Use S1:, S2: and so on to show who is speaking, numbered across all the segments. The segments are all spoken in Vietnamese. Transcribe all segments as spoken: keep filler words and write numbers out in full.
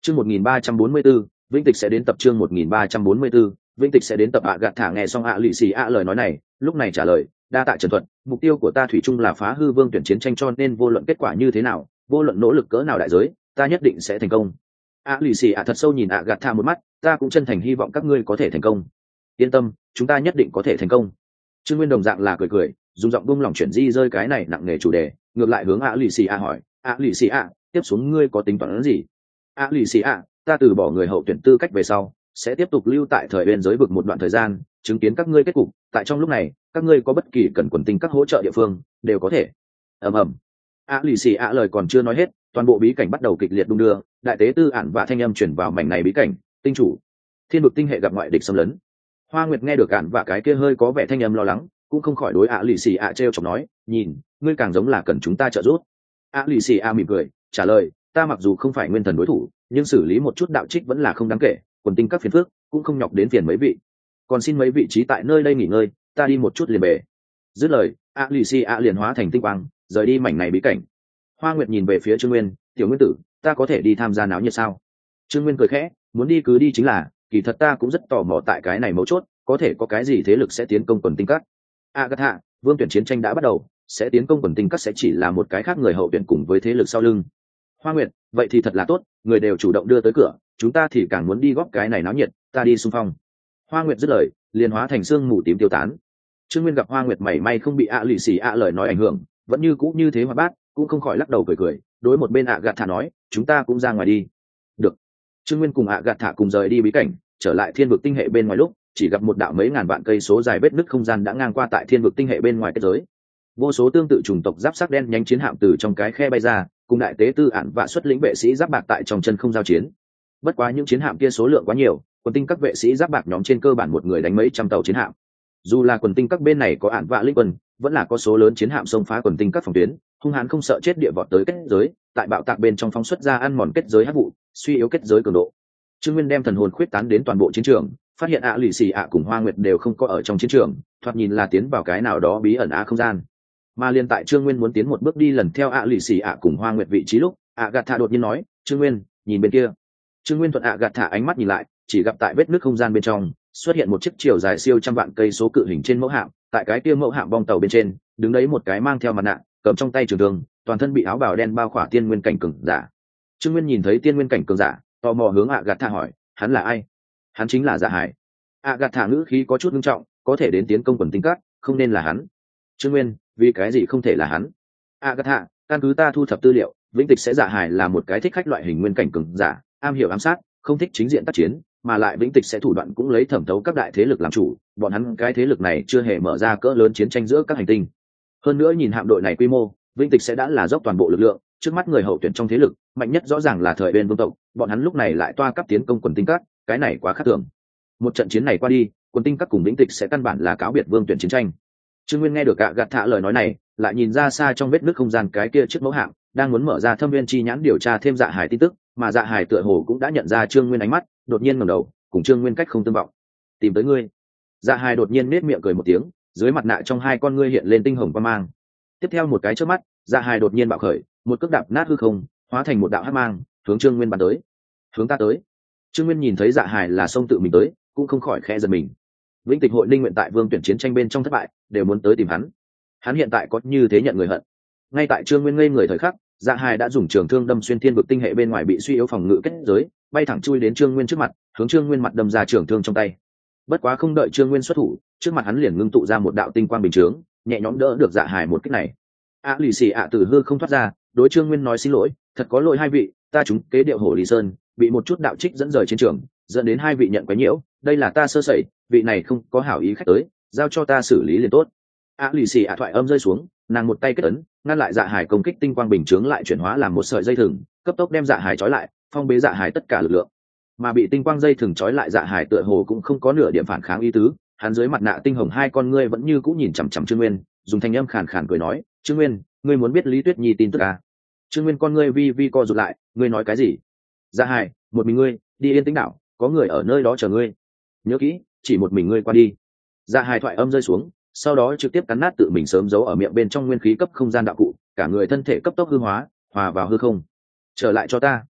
S1: Chương một nghìn ba trăm bốn mươi 1344, Vĩnh Tịch sẽ đến tập chương một nghìn ba trăm bốn mươi 1344, Vĩnh Tịch sẽ đến tập ạ gạt thả nghe xong ạ lì xì ạ lời nói này, lúc này trả lời, đa tạ Trần Thuận, mục tiêu của ta thủy chung là phá hư vương tuyển chiến tranh cho nên vô luận kết quả như thế nào, vô luận nỗ lực cỡ nào đại giới, ta nhất định sẽ thành công. ạ lì xì ạ thật sâu nhìn ạ gạt thả một mắt, ta cũng chân thành hy vọng các ngươi có thể thành công. Yên tâm, chúng ta nhất định có thể thành công. Trương Nguyên đồng dạng là cười cười, dùng giọng buông lỏng chuyển di rơi cái này nặng nề chủ đề, ngược lại hướng ạ lì xì ạ hỏi, ạ lì xì ạ, tiếp xuống ngươi có tính toán gì? ạ lì xì ạ, ta từ bỏ người hậu tuyển tư cách về sau sẽ tiếp tục lưu tại thời biên giới vực một đoạn thời gian, chứng kiến các ngươi kết cục. Tại trong lúc này, các ngươi có bất kỳ cần quần tinh các hỗ trợ địa phương đều có thể. ầm ầm. ạ lì xì ạ lời còn chưa nói hết, toàn bộ bí cảnh bắt đầu kịch liệt đung đưa, đại tế tư ản và thanh âm chuyển vào mảnh này bí cảnh. Tinh chủ, thiên vực tinh hệ gặp ngoại địch xâm lấn. Hoa Nguyệt nghe được ản và cái kia hơi có vẻ thanh âm lo lắng, cũng không khỏi đối ạ lì xì ạ trêu chọc nói, nhìn, ngươi càng giống là cần chúng ta trợ giúp. ạ lì xì ạ mỉm cười trả lời, ta mặc dù không phải nguyên thần đối thủ, nhưng xử lý một chút đạo trích vẫn là không đáng kể, quần tinh các phiền phước cũng không nhọc đến phiền mấy vị, còn xin mấy vị trí tại nơi đây nghỉ ngơi, ta đi một chút liền về. Dứt lời, a lì xì a liền hóa thành tinh quang rời đi mảnh này bí cảnh. Hoa Nguyệt nhìn về phía Trương Nguyên, tiểu nguyên tử, ta có thể đi tham gia náo nhiệt sao? Trương Nguyên cười khẽ, muốn đi cứ đi chính là, kỳ thật ta cũng rất tò mò tại cái này mấu chốt, có thể có cái gì thế lực sẽ tiến công quần tinh các. Agatha, vương tuyển chiến tranh đã bắt đầu, sẽ tiến công quần tinh các sẽ chỉ là một cái khác người hậu tuyển cùng với thế lực sau lưng. Hoa Nguyệt, vậy thì thật là tốt, người đều chủ động đưa tới cửa, chúng ta thì càng muốn đi góp cái này náo nhiệt, ta đi xung phong. Hoa Nguyệt dứt lời, liền hóa thành sương mù tím tiêu tán. Trương Nguyên gặp Hoa Nguyệt mảy may không bị ạ lì xì ạ lời nói ảnh hưởng, vẫn như cũ như thế hoạt bát, cũng không khỏi lắc đầu cười cười, đối một bên ạ gạt thả nói, chúng ta cũng ra ngoài đi. Được. Trương Nguyên cùng ạ gạt thả cùng rời đi bí cảnh, trở lại thiên vực tinh hệ bên ngoài lúc, chỉ gặp một đạo mấy ngàn vạn cây số dài vết nứt không gian đã ngang qua tại thiên vực tinh hệ bên ngoài kết giới. Vô số tương tự chủng tộc giáp sắc đen nhánh chiến hạm từ trong cái khe bay ra, cùng đại tế tư ản và xuất lĩnh vệ sĩ giáp bạc tại trong chân không giao chiến. Bất quá những chiến hạm kia số lượng quá nhiều, quần tinh các vệ sĩ giáp bạc nhóm trên cơ bản một người đánh mấy trăm tàu chiến hạm. Dù là quần tinh các bên này có ản vạ linh quân, vẫn là có số lớn chiến hạm xông phá quần tinh các phòng tuyến, hung hãn không sợ chết địa vọt tới kết giới, tại bạo tạc bên trong phóng xuất ra ăn mòn kết giới hắc vụ, suy yếu kết giới cường độ. Trương Nguyên đem thần hồn khuyết tán đến toàn bộ chiến trường, phát hiện ạ lì xì ạ cùng Hoa Nguyệt đều không có ở trong chiến trường, thoạt nhìn là tiến vào cái nào đó bí ẩn á không gian. Mà liên tại Trương Nguyên muốn tiến một bước đi lần theo ạ lì xì ạ cùng Hoa Nguyệt vị trí lúc, ạ gạt thả đột nhiên nói, Trương Nguyên, nhìn bên kia. Trương Nguyên thuận ạ gạt thả ánh mắt nhìn lại, chỉ gặp tại vết nước không gian bên trong xuất hiện một chiếc chiều dài siêu trăm vạn cây số cự hình trên mẫu hạm. Tại cái kia mẫu hạm bong tàu bên trên đứng đấy một cái mang theo mặt nạ, cầm trong tay trường thương, toàn thân bị áo bào đen bao khỏa tiên nguyên cảnh cường giả. Trương Nguyên nhìn thấy tiên nguyên cảnh cường giả, tò mò hướng ạ gạt thả hỏi, hắn là ai? Hắn chính là Dạ Hải. ạ gạt thả ngữ khí có chút nghiêm trọng, có thể đến tiến công quần tinh các, không nên là hắn. Trương Nguyên, vì cái gì không thể là hắn? Agatha, căn cứ ta thu thập tư liệu, Vĩnh Tịch sẽ Dạ Hải là một cái thích khách loại hình nguyên cảnh cường giả, am hiểu ám sát, không thích chính diện tác chiến, mà lại Vĩnh Tịch sẽ thủ đoạn cũng lấy thẩm thấu các đại thế lực làm chủ, bọn hắn cái thế lực này chưa hề mở ra cỡ lớn chiến tranh giữa các hành tinh. Hơn nữa nhìn hạm đội này quy mô, Vĩnh Tịch sẽ đã là dốc toàn bộ lực lượng, trước mắt người hậu tuyển trong thế lực, mạnh nhất rõ ràng là thời bên vương tộc, bọn hắn lúc này lại toa cấp tiến công quần tinh các, cái này quá khác thường. Một trận chiến này qua đi, quần tinh các cùng Vĩnh Tịch sẽ căn bản là cáo biệt vương tuyển chiến tranh. Trương Nguyên nghe được ạ gạt thả lời nói này, lại nhìn ra xa trong vết nứt không gian cái kia chiếc mẫu hạm đang muốn mở ra thâm viên chi nhãn điều tra thêm Dạ Hải tin tức, mà Dạ Hải tựa hồ cũng đã nhận ra Trương Nguyên ánh mắt, đột nhiên ngẩng đầu, cùng Trương Nguyên cách không tương vọng. Tìm tới ngươi. Dạ Hải đột nhiên nết miệng cười một tiếng, dưới mặt nạ trong hai con ngươi hiện lên tinh hồng quang mang. Tiếp theo một cái chớp mắt, Dạ Hải đột nhiên bạo khởi, một cước đạp nát hư không, hóa thành một đạo hắc mang, hướng Trương Nguyên bắn tới. Hướng ta tới. Trương Nguyên nhìn thấy Dạ Hải là xông tự mình tới, cũng không khỏi khẽ giật mình. Vĩnh Tịch hội Ninh nguyện tại vương tuyển chiến tranh bên trong thất bại, đều muốn tới tìm hắn. Hắn hiện tại có như thế nhận người hận. Ngay tại Trương Nguyên ngây người thời khắc, Dạ Hải đã dùng trường thương đâm xuyên thiên vực tinh hệ bên ngoài bị suy yếu phòng ngự kết giới, bay thẳng chui đến Trương Nguyên trước mặt, hướng Trương Nguyên mặt đâm ra trường thương trong tay. Bất quá không đợi Trương Nguyên xuất thủ, trước mặt hắn liền ngưng tụ ra một đạo tinh quang bình chướng, nhẹ nhõm đỡ được Dạ Hải một kích này. A lì xì ạ từ hư không thoát ra, đối Trương Nguyên nói xin lỗi, thật có lỗi hai vị, ta chúng kế điệu hổ Lý Sơn, bị một chút đạo trích dẫn rời chiến trường, dẫn đến hai vị nhận quấy nhiễu, đây là ta sơ sẩy, vị này không có hảo ý khách tới, giao cho ta xử lý liền tốt. A lì xì ạ thoại âm rơi xuống, nàng một tay kết ấn, ngăn lại Dạ Hải công kích, tinh quang bình chướng lại chuyển hóa làm một sợi dây thừng, cấp tốc đem Dạ Hải trói lại, phong bế Dạ Hải tất cả lực lượng. Mà bị tinh quang dây thừng trói lại Dạ Hải tựa hồ cũng không có nửa điểm phản kháng ý tứ, hắn dưới mặt nạ tinh hồng hai con ngươi vẫn như cũ nhìn chằm chằm Trương Nguyên, dùng thanh âm khàn khàn cười nói, Trương Nguyên, ngươi muốn biết Lý Tuyết Nhi tin tức à? Trương Nguyên con ngươi vi vi co rụt lại, ngươi nói cái gì? Dạ Hải, một mình ngươi đi Yên Tĩnh đảo, có người ở nơi đó chờ ngươi, nhớ kỹ, chỉ một mình ngươi qua đi. Dạ Hải thoại âm rơi xuống, sau đó trực tiếp cắn nát tự mình sớm giấu ở miệng bên trong nguyên khí cấp không gian đạo cụ, cả người thân thể cấp tốc hư hóa, hòa vào hư không. Trở lại cho ta.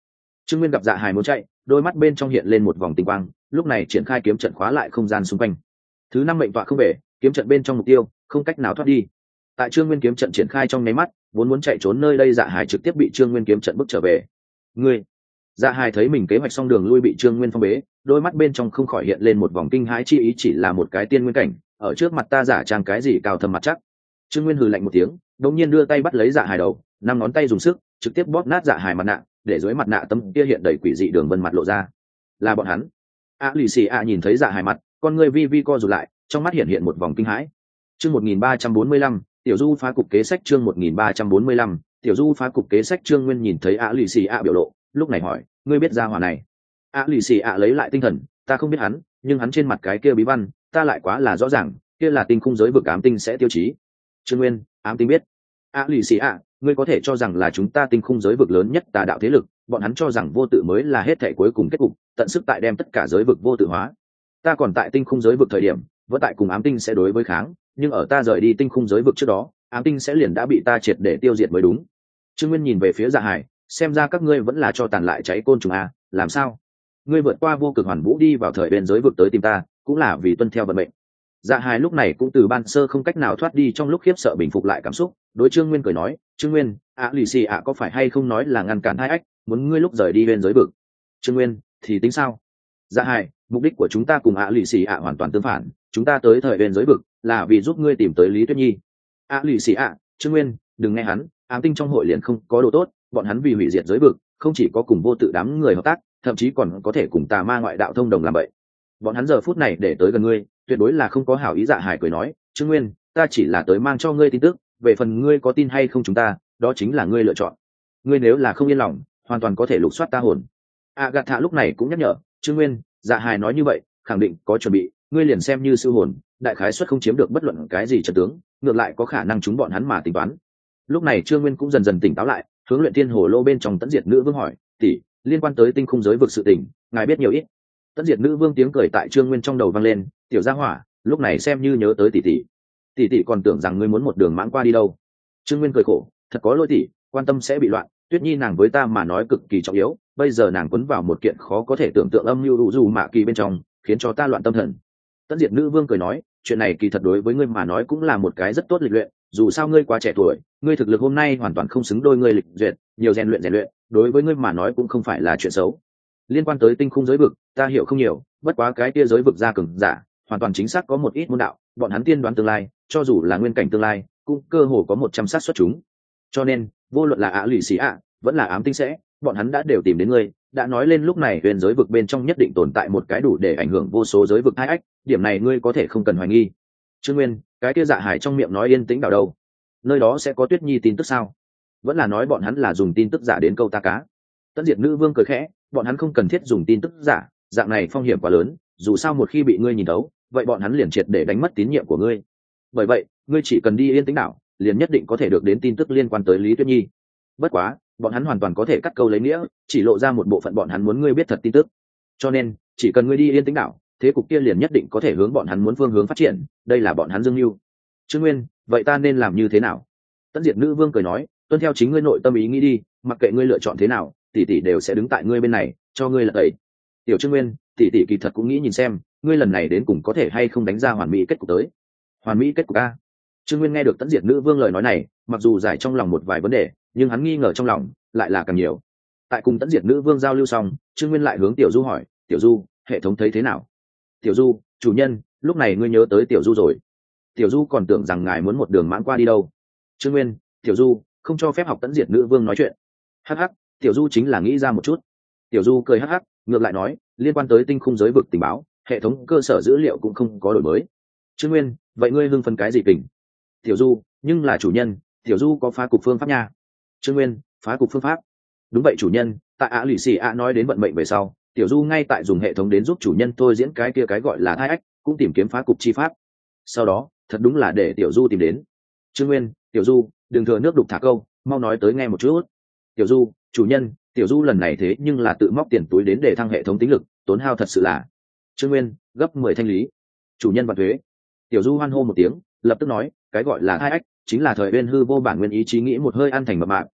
S1: Trương Nguyên gặp Dạ Hải muốn chạy, đôi mắt bên trong hiện lên một vòng tinh quang, lúc này triển khai kiếm trận khóa lại không gian xung quanh. Thứ năm mệnh tọa không về, kiếm trận bên trong mục tiêu, không cách nào thoát đi. Tại Trương Nguyên kiếm trận triển khai trong nháy mắt, vốn muốn chạy trốn nơi đây Dạ Hải trực tiếp bị Trương Nguyên kiếm trận bức trở về. Ngươi! Dạ Hải thấy mình kế hoạch xong đường lui bị Trương Nguyên phong bế, đôi mắt bên trong không khỏi hiện lên một vòng kinh hãi chi ý, chỉ là một cái tiên nguyên cảnh, ở trước mặt ta giả trang cái gì cao thâm mặt chắc. Trương Nguyên hừ lạnh một tiếng, đột nhiên đưa tay bắt lấy Dạ Hải đầu, năm ngón tay dùng sức, trực tiếp bóp nát Dạ Hải mặt nạ, để dưới mặt nạ tấm kia hiện đầy quỷ dị đường vân mặt lộ ra. Là bọn hắn. A lì xì a nhìn thấy Dạ Hải mặt, con người vi vi co rụt lại, trong mắt hiện hiện một vòng kinh hãi. Chương một nghìn ba trăm bốn mươi lăm, Tiểu Du phá cục kế sách chương một nghìn ba trăm bốn mươi lăm, Tiểu Du phá cục kế sách Trương Nguyên nhìn thấy A lì xì a biểu lộ, lúc này hỏi, ngươi biết ra hỏa này? A lì xì a lấy lại tinh thần, ta không biết hắn, nhưng hắn trên mặt cái kia bí văn, ta lại quá là rõ ràng, kia là tinh khung giới vực ám tinh sẽ tiêu chí. Trương Nguyên, ám tinh biết. A lì xì a, ngươi có thể cho rằng là chúng ta tinh khung giới vực lớn nhất tà đạo thế lực, bọn hắn cho rằng vô tự mới là hết thảy cuối cùng kết cục, tận sức tại đem tất cả giới vực vô tự hóa. Ta còn tại tinh khung giới vực thời điểm, vẫn tại cùng ám tinh sẽ đối với kháng, nhưng ở ta rời đi tinh khung giới vực trước đó, ám tinh sẽ liền đã bị ta triệt để tiêu diệt mới đúng. Trương Nguyên nhìn về phía Dạ Hải, xem ra các ngươi vẫn là cho tàn lại cháy côn trùng a, làm sao? Ngươi vượt qua vô cực hoàn vũ đi vào thời bên giới vực tới tìm ta, cũng là vì tuân theo vận mệnh. Dạ Hải lúc này cũng từ ban sơ không cách nào thoát đi trong lúc khiếp sợ bình phục lại cảm xúc, đối Trương Nguyên cười nói, Trương Nguyên, ạ lì xì ạ có phải hay không nói là ngăn cản hai ách, muốn ngươi lúc rời đi bên giới vực. Trương Nguyên, thì tính sao? Dạ Hải, mục đích của chúng ta cùng ạ lì xì ạ hoàn toàn tương phản, chúng ta tới thời bên giới vực là vì giúp ngươi tìm tới Lý Tuyết Nhi. ạ lì xì ạ, Trương Nguyên, đừng nghe hắn, ám tinh trong hội liền không có đồ tốt, bọn hắn vì hủy diệt giới vực, không chỉ có cùng vô tự đám người hợp tác, thậm chí còn có thể cùng tà ma ngoại đạo thông đồng làm vậy. Bọn hắn giờ phút này để tới gần ngươi, tuyệt đối là không có hảo ý. Dạ Hải cười nói, Trương Nguyên, ta chỉ là tới mang cho ngươi tin tức, về phần ngươi có tin hay không chúng ta, đó chính là ngươi lựa chọn. Ngươi nếu là không yên lòng, hoàn toàn có thể lục soát ta hồn. Agatha lúc này cũng nhắc nhở, Trương Nguyên, Dạ Hải nói như vậy, khẳng định có chuẩn bị, ngươi liền xem như sư hồn, đại khái suất không chiếm được bất luận cái gì trận tướng, ngược lại có khả năng chúng bọn hắn mà tính toán. Lúc này Trương Nguyên cũng dần dần tỉnh táo lại, hướng Luyện Thiên Hồ Lô bên trong Tẫn Diệt Nữ Vương hỏi, tỷ, liên quan tới tinh khung giới vực sự tình, ngài biết nhiều ít? Tẫn Diệt Nữ Vương tiếng cười tại Trương Nguyên trong đầu vang lên, tiểu gia hỏa, lúc này xem như nhớ tới tỷ tỷ. Tỷ tỷ còn tưởng rằng ngươi muốn một đường mãng qua đi đâu. Trương Nguyên cười khổ, thật có lỗi tỷ, quan tâm sẽ bị loạn, Tuyết Nhi nàng với ta mà nói cực kỳ trọng yếu, bây giờ nàng quấn vào một kiện khó có thể tưởng tượng âm mưu dù mạ kỳ bên trong, khiến cho ta loạn tâm thần. Tẫn Diệt Nữ Vương cười nói, chuyện này kỳ thật đối với ngươi mà nói cũng là một cái rất tốt lịch luyện, dù sao ngươi quá trẻ tuổi, ngươi thực lực hôm nay hoàn toàn không xứng đôi ngươi lịch duyệt, nhiều rèn luyện rèn luyện, đối với ngươi mà nói cũng không phải là chuyện xấu. Liên quan tới tinh khung giới vực, ta hiểu không nhiều, bất quá cái kia giới vực gia cường giả, hoàn toàn chính xác có một ít môn đạo, bọn hắn tiên đoán tương lai, cho dù là nguyên cảnh tương lai, cũng cơ hồ có một trăm xác suất chúng. Cho nên, vô luận là ạ lì xì ạ, vẫn là ám tinh sẽ, bọn hắn đã đều tìm đến ngươi, đã nói lên lúc này huyền giới vực bên trong nhất định tồn tại một cái đủ để ảnh hưởng vô số giới vực hai ách, điểm này ngươi có thể không cần hoài nghi. Trương Nguyên, cái kia Dạ Hải trong miệng nói yên tĩnh đảo đâu? Nơi đó sẽ có Tuyết Nhi tin tức sao? Vẫn là nói bọn hắn là dùng tin tức giả đến câu ta cá? Tẫn Diệt Nữ Vương cười khẽ, bọn hắn không cần thiết dùng tin tức giả, dạng này phong hiểm quá lớn, dù sao một khi bị ngươi nhìn thấu, vậy bọn hắn liền triệt để đánh mất tín nhiệm của ngươi. Bởi vậy, ngươi chỉ cần đi yên tĩnh đảo, liền nhất định có thể được đến tin tức liên quan tới Lý Tuyết Nhi. Bất quá, bọn hắn hoàn toàn có thể cắt câu lấy nghĩa, chỉ lộ ra một bộ phận bọn hắn muốn ngươi biết thật tin tức. Cho nên, chỉ cần ngươi đi yên tĩnh đảo, thế cục kia liền nhất định có thể hướng bọn hắn muốn phương hướng phát triển, đây là bọn hắn dương mưu. Trương Nguyên, vậy ta nên làm như thế nào? Tẫn Diệt Nữ Vương cười nói, tuân theo chính ngươi nội tâm ý nghĩ đi, mặc kệ ngươi lựa chọn thế nào, tỷ tỷ đều sẽ đứng tại ngươi bên này, cho ngươi là ấy. Tiểu Trương Nguyên, tỷ tỷ kỳ thật cũng nghĩ nhìn xem, ngươi lần này đến cùng có thể hay không đánh ra hoàn mỹ kết cục tới. Hoàn mỹ kết cục a? Trương Nguyên nghe được Tẫn Diệt Nữ Vương lời nói này, mặc dù giải trong lòng một vài vấn đề, nhưng hắn nghi ngờ trong lòng lại là càng nhiều. Tại cùng Tẫn Diệt Nữ Vương giao lưu xong, Trương Nguyên lại hướng Tiểu Du hỏi, Tiểu Du, hệ thống thấy thế nào? Tiểu Du, chủ nhân, lúc này ngươi nhớ tới Tiểu Du rồi. Tiểu Du còn tưởng rằng ngài muốn một đường mãn qua đi đâu. Trương Nguyên, Tiểu Du, không cho phép học Tẫn Diệt Nữ Vương nói chuyện. Hắc hắc, Tiểu Du chính là nghĩ ra một chút. Tiểu Du cười hắc hắc, ngược lại nói, liên quan tới tinh khung giới vực tình báo, hệ thống cơ sở dữ liệu cũng không có đổi mới. Trương Nguyên, vậy ngươi hưng phấn cái gì kình? Tiểu Du, nhưng là chủ nhân, Tiểu Du có phá cục phương pháp nha. Trương Nguyên, phá cục phương pháp? Đúng vậy chủ nhân, tại ạ lì xì ạ nói đến vận mệnh về sau, Tiểu Du ngay tại dùng hệ thống đến giúp chủ nhân tôi diễn cái kia cái gọi là thai ách, cũng tìm kiếm phá cục chi pháp. Sau đó, thật đúng là để Tiểu Du tìm đến. Trương Nguyên, Tiểu Du, đừng thừa nước đục thả câu, mau nói tới nghe một chút. Tiểu Du, chủ nhân, Tiểu Du lần này thế nhưng là tự móc tiền túi đến để thăng hệ thống tính lực, tốn hao thật sự là. Trương Nguyên, gấp mười thanh lý. Chủ nhân và thuế. Tiểu Du hoan hô một tiếng, lập tức nói, cái gọi là thai ách chính là thời bên hư vô bản nguyên ý chí nghĩ một hơi ăn thành mập mạp,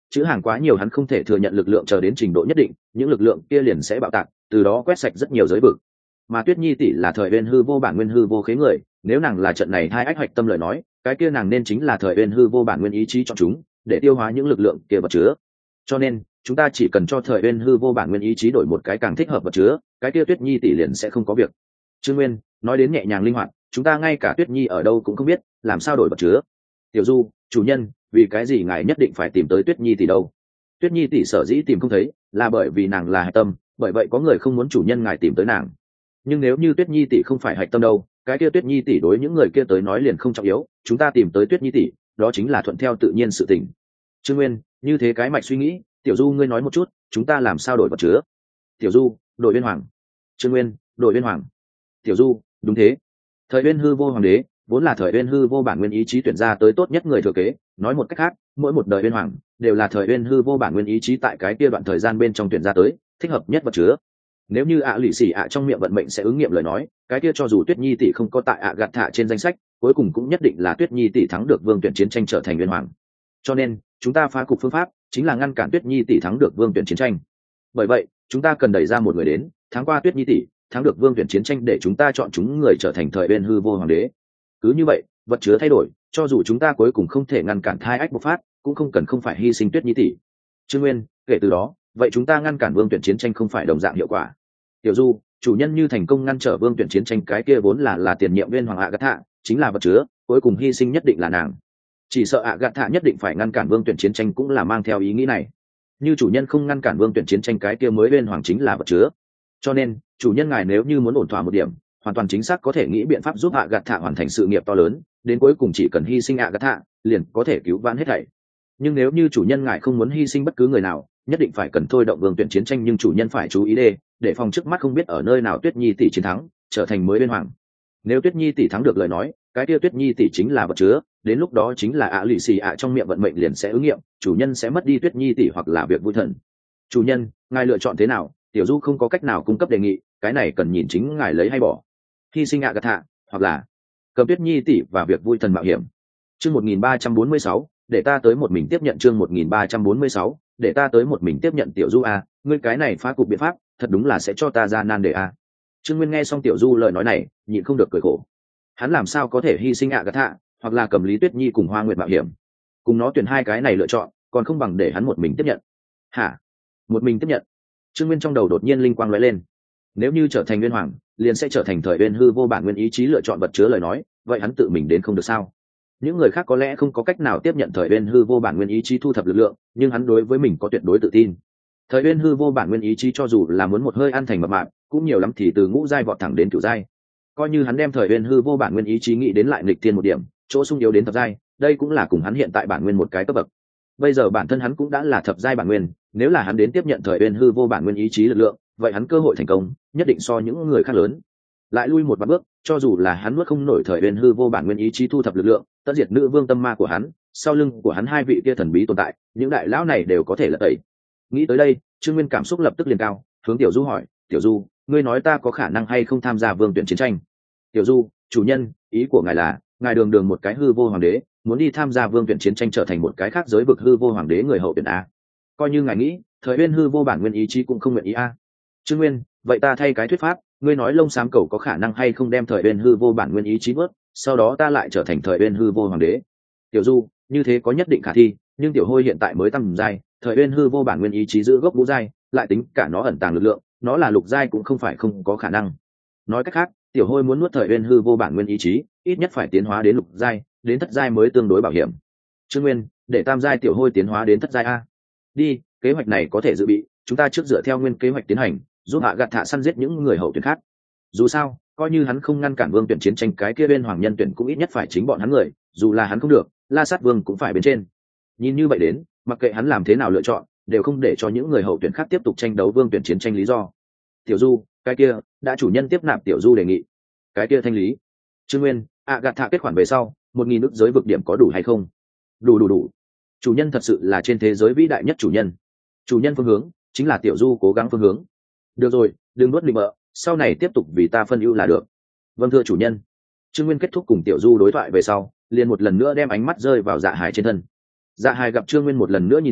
S1: chữ hàng quá nhiều hắn không thể thừa nhận lực lượng chờ đến trình độ nhất định, những lực lượng kia liền sẽ bạo tạc, từ đó quét sạch rất nhiều giới vực. Mà Tuyết Nhi tỷ là thời uyên hư vô bản nguyên hư vô khế người, nếu nàng là trận này hai ách hoạch tâm lời nói, cái kia nàng nên chính là thời uyên hư vô bản nguyên ý chí cho chúng, để tiêu hóa những lực lượng kia vật chứa. Cho nên chúng ta chỉ cần cho thời uyên hư vô bản nguyên ý chí đổi một cái càng thích hợp vật chứa, cái kia Tuyết Nhi tỷ liền sẽ không có việc. Trương Nguyên nói đến nhẹ nhàng linh hoạt, chúng ta ngay cả Tuyết Nhi ở đâu cũng không biết, làm sao đổi vật chứa? Tiểu Du, chủ nhân, vì cái gì ngài nhất định phải tìm tới Tuyết Nhi tỷ đâu? Tuyết Nhi tỷ sở dĩ tìm không thấy, là bởi vì nàng là hạch tâm, bởi vậy có người không muốn chủ nhân ngài tìm tới nàng. Nhưng nếu như Tuyết Nhi tỷ không phải hạch tâm đâu, cái kia Tuyết Nhi tỷ đối những người kia tới nói liền không trọng yếu, chúng ta tìm tới Tuyết Nhi tỷ, đó chính là thuận theo tự nhiên sự tình. Trương Nguyên, như thế cái mạch suy nghĩ, Tiểu Du ngươi nói một chút, chúng ta làm sao đổi vật chứa? Tiểu Du, đổi Uyên Hoàng. Trương Nguyên, đổi Uyên Hoàng. Tiểu Du, đúng thế. Thời Uyên hư vô hoàng đế vốn là thời Uyên hư vô bản nguyên ý chí tuyển ra tới tốt nhất người thừa kế, nói một cách khác, mỗi một đời Uyên Hoàng đều là thời Uyên hư vô bản nguyên ý chí tại cái kia đoạn thời gian bên trong tuyển ra tới, thích hợp nhất vật chứa. Nếu như ạ lụy xỉ ạ trong miệng vận mệnh sẽ ứng nghiệm lời nói, cái kia cho dù Tuyết Nhi tỷ không có tại ạ gạt thạ trên danh sách, cuối cùng cũng nhất định là Tuyết Nhi tỷ thắng được vương tuyển chiến tranh trở thành Uyên Hoàng. Cho nên chúng ta phá cục phương pháp chính là ngăn cản Tuyết Nhi tỷ thắng được vương tuyển chiến tranh. Bởi vậy chúng ta cần đẩy ra một người đến thắng qua Tuyết Nhi tỷ, thắng được vương tuyển chiến tranh, để chúng ta chọn chúng người trở thành thời Uyên hư vô hoàng đế. Cứ như vậy vật chứa thay đổi, cho dù chúng ta cuối cùng không thể ngăn cản thai ách bộc phát, cũng không cần không phải hy sinh Tuyết Nhi tỷ. Trương Nguyên, kể từ đó vậy chúng ta ngăn cản vương tuyển chiến tranh không phải đồng dạng hiệu quả? Tiểu Du, chủ nhân như thành công ngăn trở vương tuyển chiến tranh, cái kia vốn là là tiền nhiệm Uyên Hoàng ạ gạt thạ, chính là vật chứa, cuối cùng hy sinh nhất định là nàng. Chỉ sợ ạ gạt thạ nhất định phải ngăn cản vương tuyển chiến tranh cũng là mang theo ý nghĩ này. Như chủ nhân không ngăn cản vương tuyển chiến tranh, cái kia mới Uyên Hoàng chính là vật chứa. Cho nên chủ nhân ngài nếu như muốn ổn thỏa một điểm, hoàn toàn chính xác có thể nghĩ biện pháp giúp ạ gạt thạ hoàn thành sự nghiệp to lớn, đến cuối cùng chỉ cần hy sinh ạ gạt thạ liền có thể cứu vãn hết thảy. Nhưng nếu như chủ nhân ngài không muốn hy sinh bất cứ người nào, nhất định phải cần thôi động vương tuyển chiến tranh, nhưng chủ nhân phải chú ý đê, để phòng trước mắt không biết ở nơi nào Tuyết Nhi tỷ chiến thắng, trở thành mới Uyên Hoàng. Nếu Tuyết Nhi tỷ thắng được lời nói, cái kia Tuyết Nhi tỷ chính là vật chứa, đến lúc đó chính là ạ lụy xì ạ trong miệng vận mệnh liền sẽ ứng nghiệm, chủ nhân sẽ mất đi Tuyết Nhi tỷ hoặc là việc vui thần. Chủ nhân, ngài lựa chọn thế nào? Tiểu Du không có cách nào cung cấp đề nghị, cái này cần nhìn chính ngài lấy hay bỏ. Hy sinh ạ gạt thạ, hoặc là cầm Tuyết Nhi tỷ và việc vui thần mạo hiểm. Chương một nghìn ba trăm bốn mươi sáu, để ta tới một mình tiếp nhận. Chương một nghìn ba trăm bốn mươi sáu, để ta tới một mình tiếp nhận. Tiểu Du a, ngươi cái này phá cục biện pháp, thật đúng là sẽ cho ta ra nan đề a. Trương Nguyên nghe xong Tiểu Du lời nói này, nhịn không được cười khổ. Hắn làm sao có thể hy sinh ạ gạt thạ, hoặc là cầm Lý Tuyết Nhi cùng Hoa Nguyệt mạo hiểm? Cùng nó tuyển hai cái này lựa chọn, còn không bằng để hắn một mình tiếp nhận. Hả? Một mình tiếp nhận? Trương Nguyên trong đầu đột nhiên linh quang lóe lên. Nếu như trở thành Uyên Hoàng, liền sẽ trở thành thời Uyên hư vô bản nguyên ý chí lựa chọn vật chứa lời nói, vậy hắn tự mình đến không được sao? Những người khác có lẽ không có cách nào tiếp nhận thời Uyên hư vô bản nguyên ý chí thu thập lực lượng, nhưng hắn đối với mình có tuyệt đối tự tin. Thời Uyên hư vô bản nguyên ý chí cho dù là muốn một hơi ăn thành mập mạp, cũng nhiều lắm thì từ ngũ giai vọt thẳng đến cửu giai. Coi như hắn đem thời Uyên hư vô bản nguyên ý chí nghĩ đến lại nghịch thiên một điểm, chỗ sung yếu đến thập giai, đây cũng là cùng hắn hiện tại bản nguyên một cái cấp bậc. Bây giờ bản thân hắn cũng đã là thập giai bản nguyên, nếu là hắn đến tiếp nhận thời Uyên hư vô bản nguyên ý chí lực lượng, vậy hắn cơ hội thành công nhất định so những người khác lớn. Lại lui một bước, cho dù là hắn nuốt không nổi thời Uyên hư vô bản nguyên ý chí thu thập lực lượng, tất diệt nữ vương tâm ma của hắn, sau lưng của hắn hai vị kia thần bí tồn tại, những đại lão này đều có thể lật tẩy. Nghĩ tới đây, Trương Nguyên cảm xúc lập tức liền cao, hướng Tiểu Du hỏi, Tiểu Du, ngươi nói ta có khả năng hay không tham gia vương tuyển chiến tranh? Tiểu Du, chủ nhân, ý của ngài là ngài đường đường một cái hư vô hoàng đế, muốn đi tham gia vương tuyển chiến tranh trở thành một cái khác giới vực hư vô hoàng đế người hậu tuyển a? Coi như ngài nghĩ thời Uyên hư vô bản nguyên ý chí cũng không nguyện ý a. Trương Nguyên, vậy ta thay cái thuyết pháp, ngươi nói lông xám cầu có khả năng hay không đem thời Uyên hư vô bản nguyên ý chí bớt, sau đó ta lại trở thành thời Uyên hư vô hoàng đế? Tiểu Du, như thế có nhất định khả thi, nhưng tiểu hôi hiện tại mới tăng giai, thời Uyên hư vô bản nguyên ý chí giữ gốc ngũ giai, lại tính cả nó ẩn tàng lực lượng, nó là lục giai cũng không phải không có khả năng. Nói cách khác, tiểu hôi muốn nuốt thời Uyên hư vô bản nguyên ý chí, ít nhất phải tiến hóa đến lục giai, đến thất giai mới tương đối bảo hiểm. Trương Nguyên, để tam giai tiểu hôi tiến hóa đến thất giai a. Đi, kế hoạch này có thể dự bị, chúng ta trước dựa theo nguyên kế hoạch tiến hành, giúp hạ gạt thạ săn giết những người hậu tuyển khác. Dù sao, coi như hắn không ngăn cản vương tuyển chiến tranh, cái kia bên hoàng nhân tuyển cũng ít nhất phải chính bọn hắn người, dù là hắn không được, La Sát Vương cũng phải bên trên. Nhìn như vậy đến, mặc kệ hắn làm thế nào lựa chọn, đều không để cho những người hậu tuyển khác tiếp tục tranh đấu vương tuyển chiến tranh lý do. Tiểu Du, cái kia đã chủ nhân tiếp nạp Tiểu Du đề nghị, cái kia thanh lý. Trương Nguyên, ạ gạt thạ kết khoản về sau, một nghìn ức giới vực điểm có đủ hay không? Đủ đủ đủ. Chủ nhân thật sự là trên thế giới vĩ đại nhất chủ nhân. Chủ nhân phương hướng chính là Tiểu Du cố gắng phương hướng. Được rồi, đừng nuốt định bợ, sau này tiếp tục vì ta phân ưu là được. Vâng thưa chủ nhân. Trương Nguyên kết thúc cùng Tiểu Du đối thoại về sau, liền một lần nữa đem ánh mắt rơi vào Dạ Hải trên thân. Dạ Hải gặp Trương Nguyên một lần nữa nhìn mình,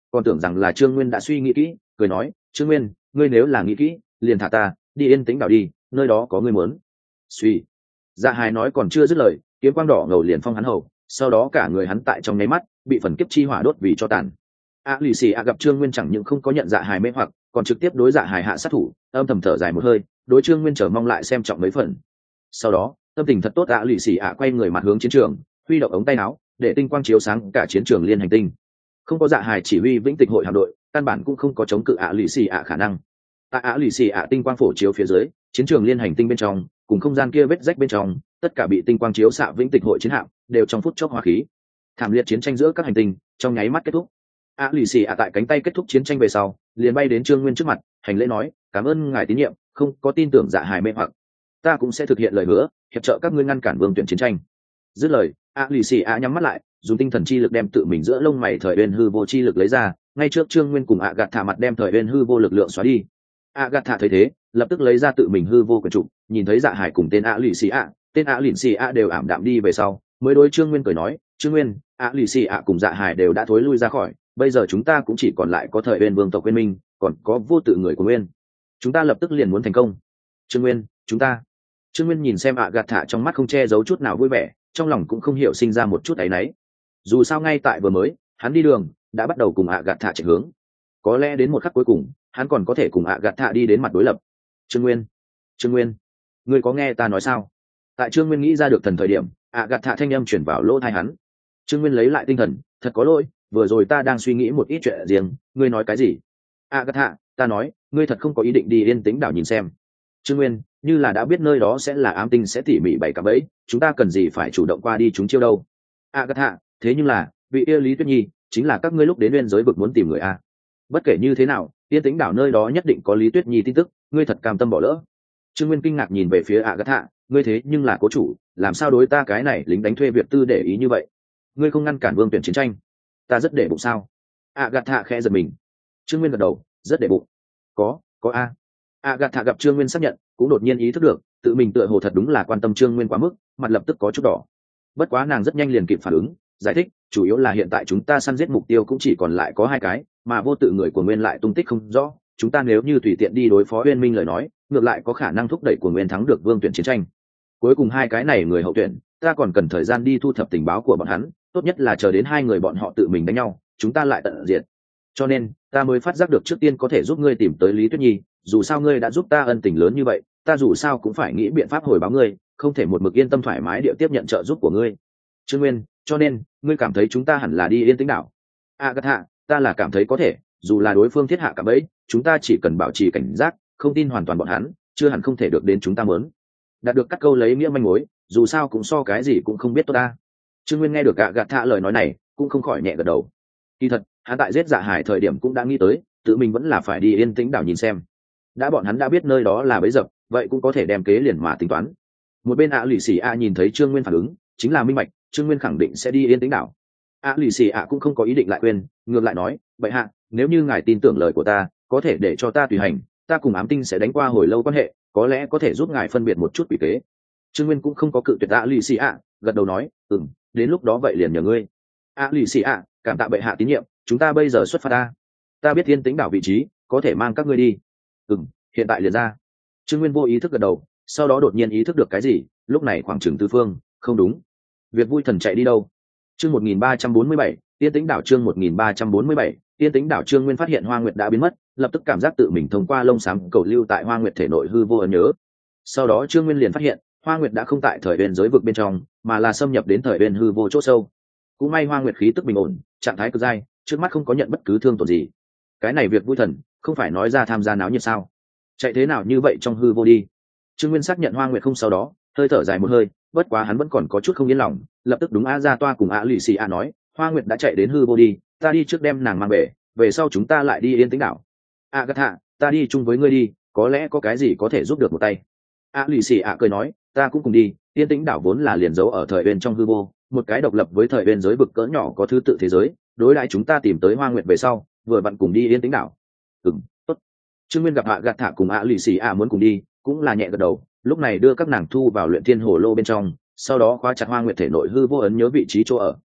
S1: còn tưởng rằng là Trương Nguyên đã suy nghĩ kỹ, cười nói, Trương Nguyên, ngươi nếu là nghĩ kỹ liền thả ta đi Yên Tĩnh Đảo đi, nơi đó có ngươi muốn. Suy. Dạ hài nói còn chưa dứt lời, kiếm quang đỏ ngầu liền phong hắn hầu, sau đó cả người hắn tại trong nháy mắt bị phần kiếp chi hỏa đốt vì cho tàn. A lì xì a gặp Trương Nguyên chẳng những không có nhận dạ hài mê hoặc, còn trực tiếp đối dạ hài hạ sát thủ, âm thầm thở dài một hơi, đối Trương Nguyên chờ mong lại xem trọng mấy phần. Sau đó tâm tình thật tốt, A lì xì a quay người mặt hướng chiến trường, huy động ống tay áo để tinh quang chiếu sáng cả chiến trường liên hành tinh. Không có dạ hài chỉ huy vĩnh tịch hội hạm đội, căn bản cũng không có chống cự A lì xì a khả năng. Tại A lì xì a tinh quang phổ chiếu phía dưới, chiến trường liên hành tinh bên trong cùng không gian kia vết rách bên trong, tất cả bị tinh quang chiếu xạ vĩnh tịch hội chiến hạm đều trong phút chốc hóa khí. Thảm liệt chiến tranh giữa các hành tinh trong nháy mắt kết thúc. A lì xì a tại cánh tay kết thúc chiến tranh về sau, liền bay đến Trương Nguyên trước mặt, hành lễ nói, cảm ơn ngài tín nhiệm, không có tin tưởng dạ hài mê hoặc, ta cũng sẽ thực hiện lời hứa, hiệp trợ các ngươi ngăn cản vương tuyển chiến tranh. Dứt lời, A lì xì a nhắm mắt lại, dùng tinh thần chi lực đem tự mình giữa lông mày thời uyên hư vô chi lực lấy ra, ngay trước Trương Nguyên cùng ạ gạt thả mặt đem thời uyên hư vô lực lượng xóa đi. ạ gạt thả thấy thế, lập tức lấy ra tự mình hư vô quyển trục, nhìn thấy dạ hải cùng tên A lì xì a, tên A lì xì a đều ảm đạm đi về sau, mới đối Trương Nguyên cười nói, Trương Nguyên, A lì xì a cùng dạ hải đều đã thối lui ra khỏi, bây giờ chúng ta cũng chỉ còn lại có thời uyên vương tộc Uyên Minh, còn có vô tự người của Nguyên, chúng ta lập tức liền muốn thành công. Trương Nguyên, chúng ta. Trương Nguyên nhìn xem ạ gạt thả trong mắt không che giấu chút nào vui vẻ, trong lòng cũng không hiểu sinh ra một chút áy náy. Dù sao ngay tại vừa mới hắn đi đường đã bắt đầu cùng ạ gạt thả chạy hướng, có lẽ đến một khắc cuối cùng hắn còn có thể cùng ạ gạt thả đi đến mặt đối lập. Trương Nguyên, Trương Nguyên, ngươi có nghe ta nói sao? Tại Trương Nguyên nghĩ ra được thần thời điểm, ạ gạt thả thanh âm chuyển vào lỗ tai hắn. Trương Nguyên lấy lại tinh thần, thật có lỗi, vừa rồi ta đang suy nghĩ một ít chuyện riêng, ngươi nói cái gì? ạ gạt thả, ta nói, ngươi thật không có ý định đi Yên Tĩnh Đảo nhìn xem? Trương Nguyên, như là đã biết nơi đó sẽ là ám tinh sẽ tỉ mỉ bày cả bẫy, chúng ta cần gì phải chủ động qua đi chúng chiêu đâu? A Gật Hạ, thế nhưng là vị yêu Lý Tuyết Nhi chính là các ngươi lúc đến nguyên giới vực muốn tìm người a. Bất kể như thế nào, Yên Tĩnh Đảo nơi đó nhất định có Lý Tuyết Nhi tin tức, ngươi thật cam tâm bỏ lỡ. Trương Nguyên kinh ngạc nhìn về phía A Gật Hạ, ngươi thế nhưng là cố chủ, làm sao đối ta cái này lính đánh thuê Việt tư để ý như vậy? Ngươi không ngăn cản vương tuyển chiến tranh, ta rất để bụng sao? A Gật Hạ khẽ giật mình. Trương Nguyên gật đầu, rất để bụng. Có, có a. A Gật Hạ gặp Trương Nguyên xác nhận, cũng đột nhiên ý thức được tự mình tựa hồ thật đúng là quan tâm Trương Nguyên quá mức, mặt lập tức có chút đỏ. Bất quá nàng rất nhanh liền kịp phản ứng, giải thích, chủ yếu là hiện tại chúng ta săn giết mục tiêu cũng chỉ còn lại có hai cái, mà vô tự người của Nguyên lại tung tích không rõ, chúng ta nếu như tùy tiện đi đối phó Uyên Minh lời nói, ngược lại có khả năng thúc đẩy của Nguyên thắng được vương tuyển chiến tranh. Cuối cùng hai cái này người hậu tuyển, ta còn cần thời gian đi thu thập tình báo của bọn hắn, tốt nhất là chờ đến hai người bọn họ tự mình đánh nhau, chúng ta lại tận diệt. Cho nên, ta mới phát giác được trước tiên có thể giúp ngươi tìm tới Lý Tuyết Nhi, dù sao ngươi đã giúp ta ân tình lớn như vậy, ta dù sao cũng phải nghĩ biện pháp hồi báo ngươi, không thể một mực yên tâm thoải mái địa tiếp nhận trợ giúp của ngươi. Trương Nguyên, cho nên ngươi cảm thấy chúng ta hẳn là đi Yên Tĩnh Đảo? A Gật Hạ, ta là cảm thấy có thể, dù là đối phương thiết hạ cả bẫy, chúng ta chỉ cần bảo trì cảnh giác, không tin hoàn toàn bọn hắn, chưa hẳn không thể được đến chúng ta muốn. Đạt được cắt câu lấy nghĩa manh mối, dù sao cũng so cái gì cũng không biết tốt ta. Trương Nguyên nghe được A Gật Hạ lời nói này, cũng không khỏi nhẹ gật đầu. Kỳ thật, hắn tại giết Dạ Hải thời điểm cũng đã nghĩ tới, tự mình vẫn là phải đi Yên Tĩnh Đảo nhìn xem. Đã bọn hắn đã biết nơi đó là bẫy dập, vậy cũng có thể đem kế liền mà tính toán. Một bên ạ lì xì a nhìn thấy Trương Nguyên phản ứng, chính là minh bạch, Trương Nguyên khẳng định sẽ đi Yên Tĩnh Đảo. ạ lì xì a cũng không có ý định lại quên, ngược lại nói, vậy hạ, nếu như ngài tin tưởng lời của ta, có thể để cho ta tùy hành, ta cùng ám tinh sẽ đánh qua hồi lâu quan hệ, có lẽ có thể giúp ngài phân biệt một chút quỷ kế. Trương Nguyên cũng không có cự tuyệt ạ lì xì a, gật đầu nói, ừm, đến lúc đó vậy liền nhờ ngươi. ạ lì xì a, cảm tạ bệ hạ tín nhiệm, chúng ta bây giờ xuất phát ta. Ta biết Yên Tĩnh Đảo vị trí, có thể mang các ngươi đi. Ừm, hiện tại liền ra. Trương Nguyên vô ý thức gật đầu, sau đó đột nhiên ý thức được cái gì, lúc này khoảng chừng tư phương, không đúng. Việc vui thần chạy đi đâu? Chương một nghìn ba trăm bốn mươi bảy, Yên Tĩnh Đảo chương một nghìn ba trăm bốn mươi bảy, Yên Tĩnh Đảo. Trương Nguyên phát hiện Hoa Nguyệt đã biến mất, lập tức cảm giác tự mình thông qua lông xám cầu lưu tại Hoa Nguyệt thể nội hư vô ấn nhớ. Sau đó Trương Nguyên liền phát hiện, Hoa Nguyệt đã không tại thời bên giới vực bên trong, mà là xâm nhập đến thời bên hư vô chỗ sâu. Cũng may Hoa Nguyệt khí tức bình ổn, trạng thái cực dai, trước mắt không có nhận bất cứ thương tổn gì. Cái này việc vui thần, không phải nói ra tham gia náo nhiệt sao? Chạy thế nào như vậy trong hư vô đi? Trương Nguyên xác nhận Hoa Nguyệt không, sau đó hơi thở dài một hơi, bất quá hắn vẫn còn có chút không yên lòng, lập tức đúng a ra toa cùng a lì xì a nói, Hoa Nguyệt đã chạy đến hư vô đi, ta đi trước đem nàng mang về, về sau chúng ta lại đi Yên Tĩnh Đảo. A Gật Hạ, ta đi chung với ngươi đi, có lẽ có cái gì có thể giúp được một tay. A lì xì a cười nói, ta cũng cùng đi, Yên Tĩnh Đảo vốn là liền giấu ở thời bên trong hư vô, một cái độc lập với thời bên giới vực cỡ nhỏ có thứ tự thế giới, đối đãi chúng ta tìm tới Hoa Nguyệt về sau, vừa vặn cùng đi Yên Tĩnh Đảo. Ừm, tốt. Trương Nguyên gặp A Gật Hạ cùng a lì xì a muốn cùng đi, cũng là nhẹ gật đầu, lúc này đưa các nàng thu vào luyện thiên hồ lô bên trong, sau đó khóa chặt Hoa Nguyệt thể nội hư vô ấn nhớ vị trí chỗ ở,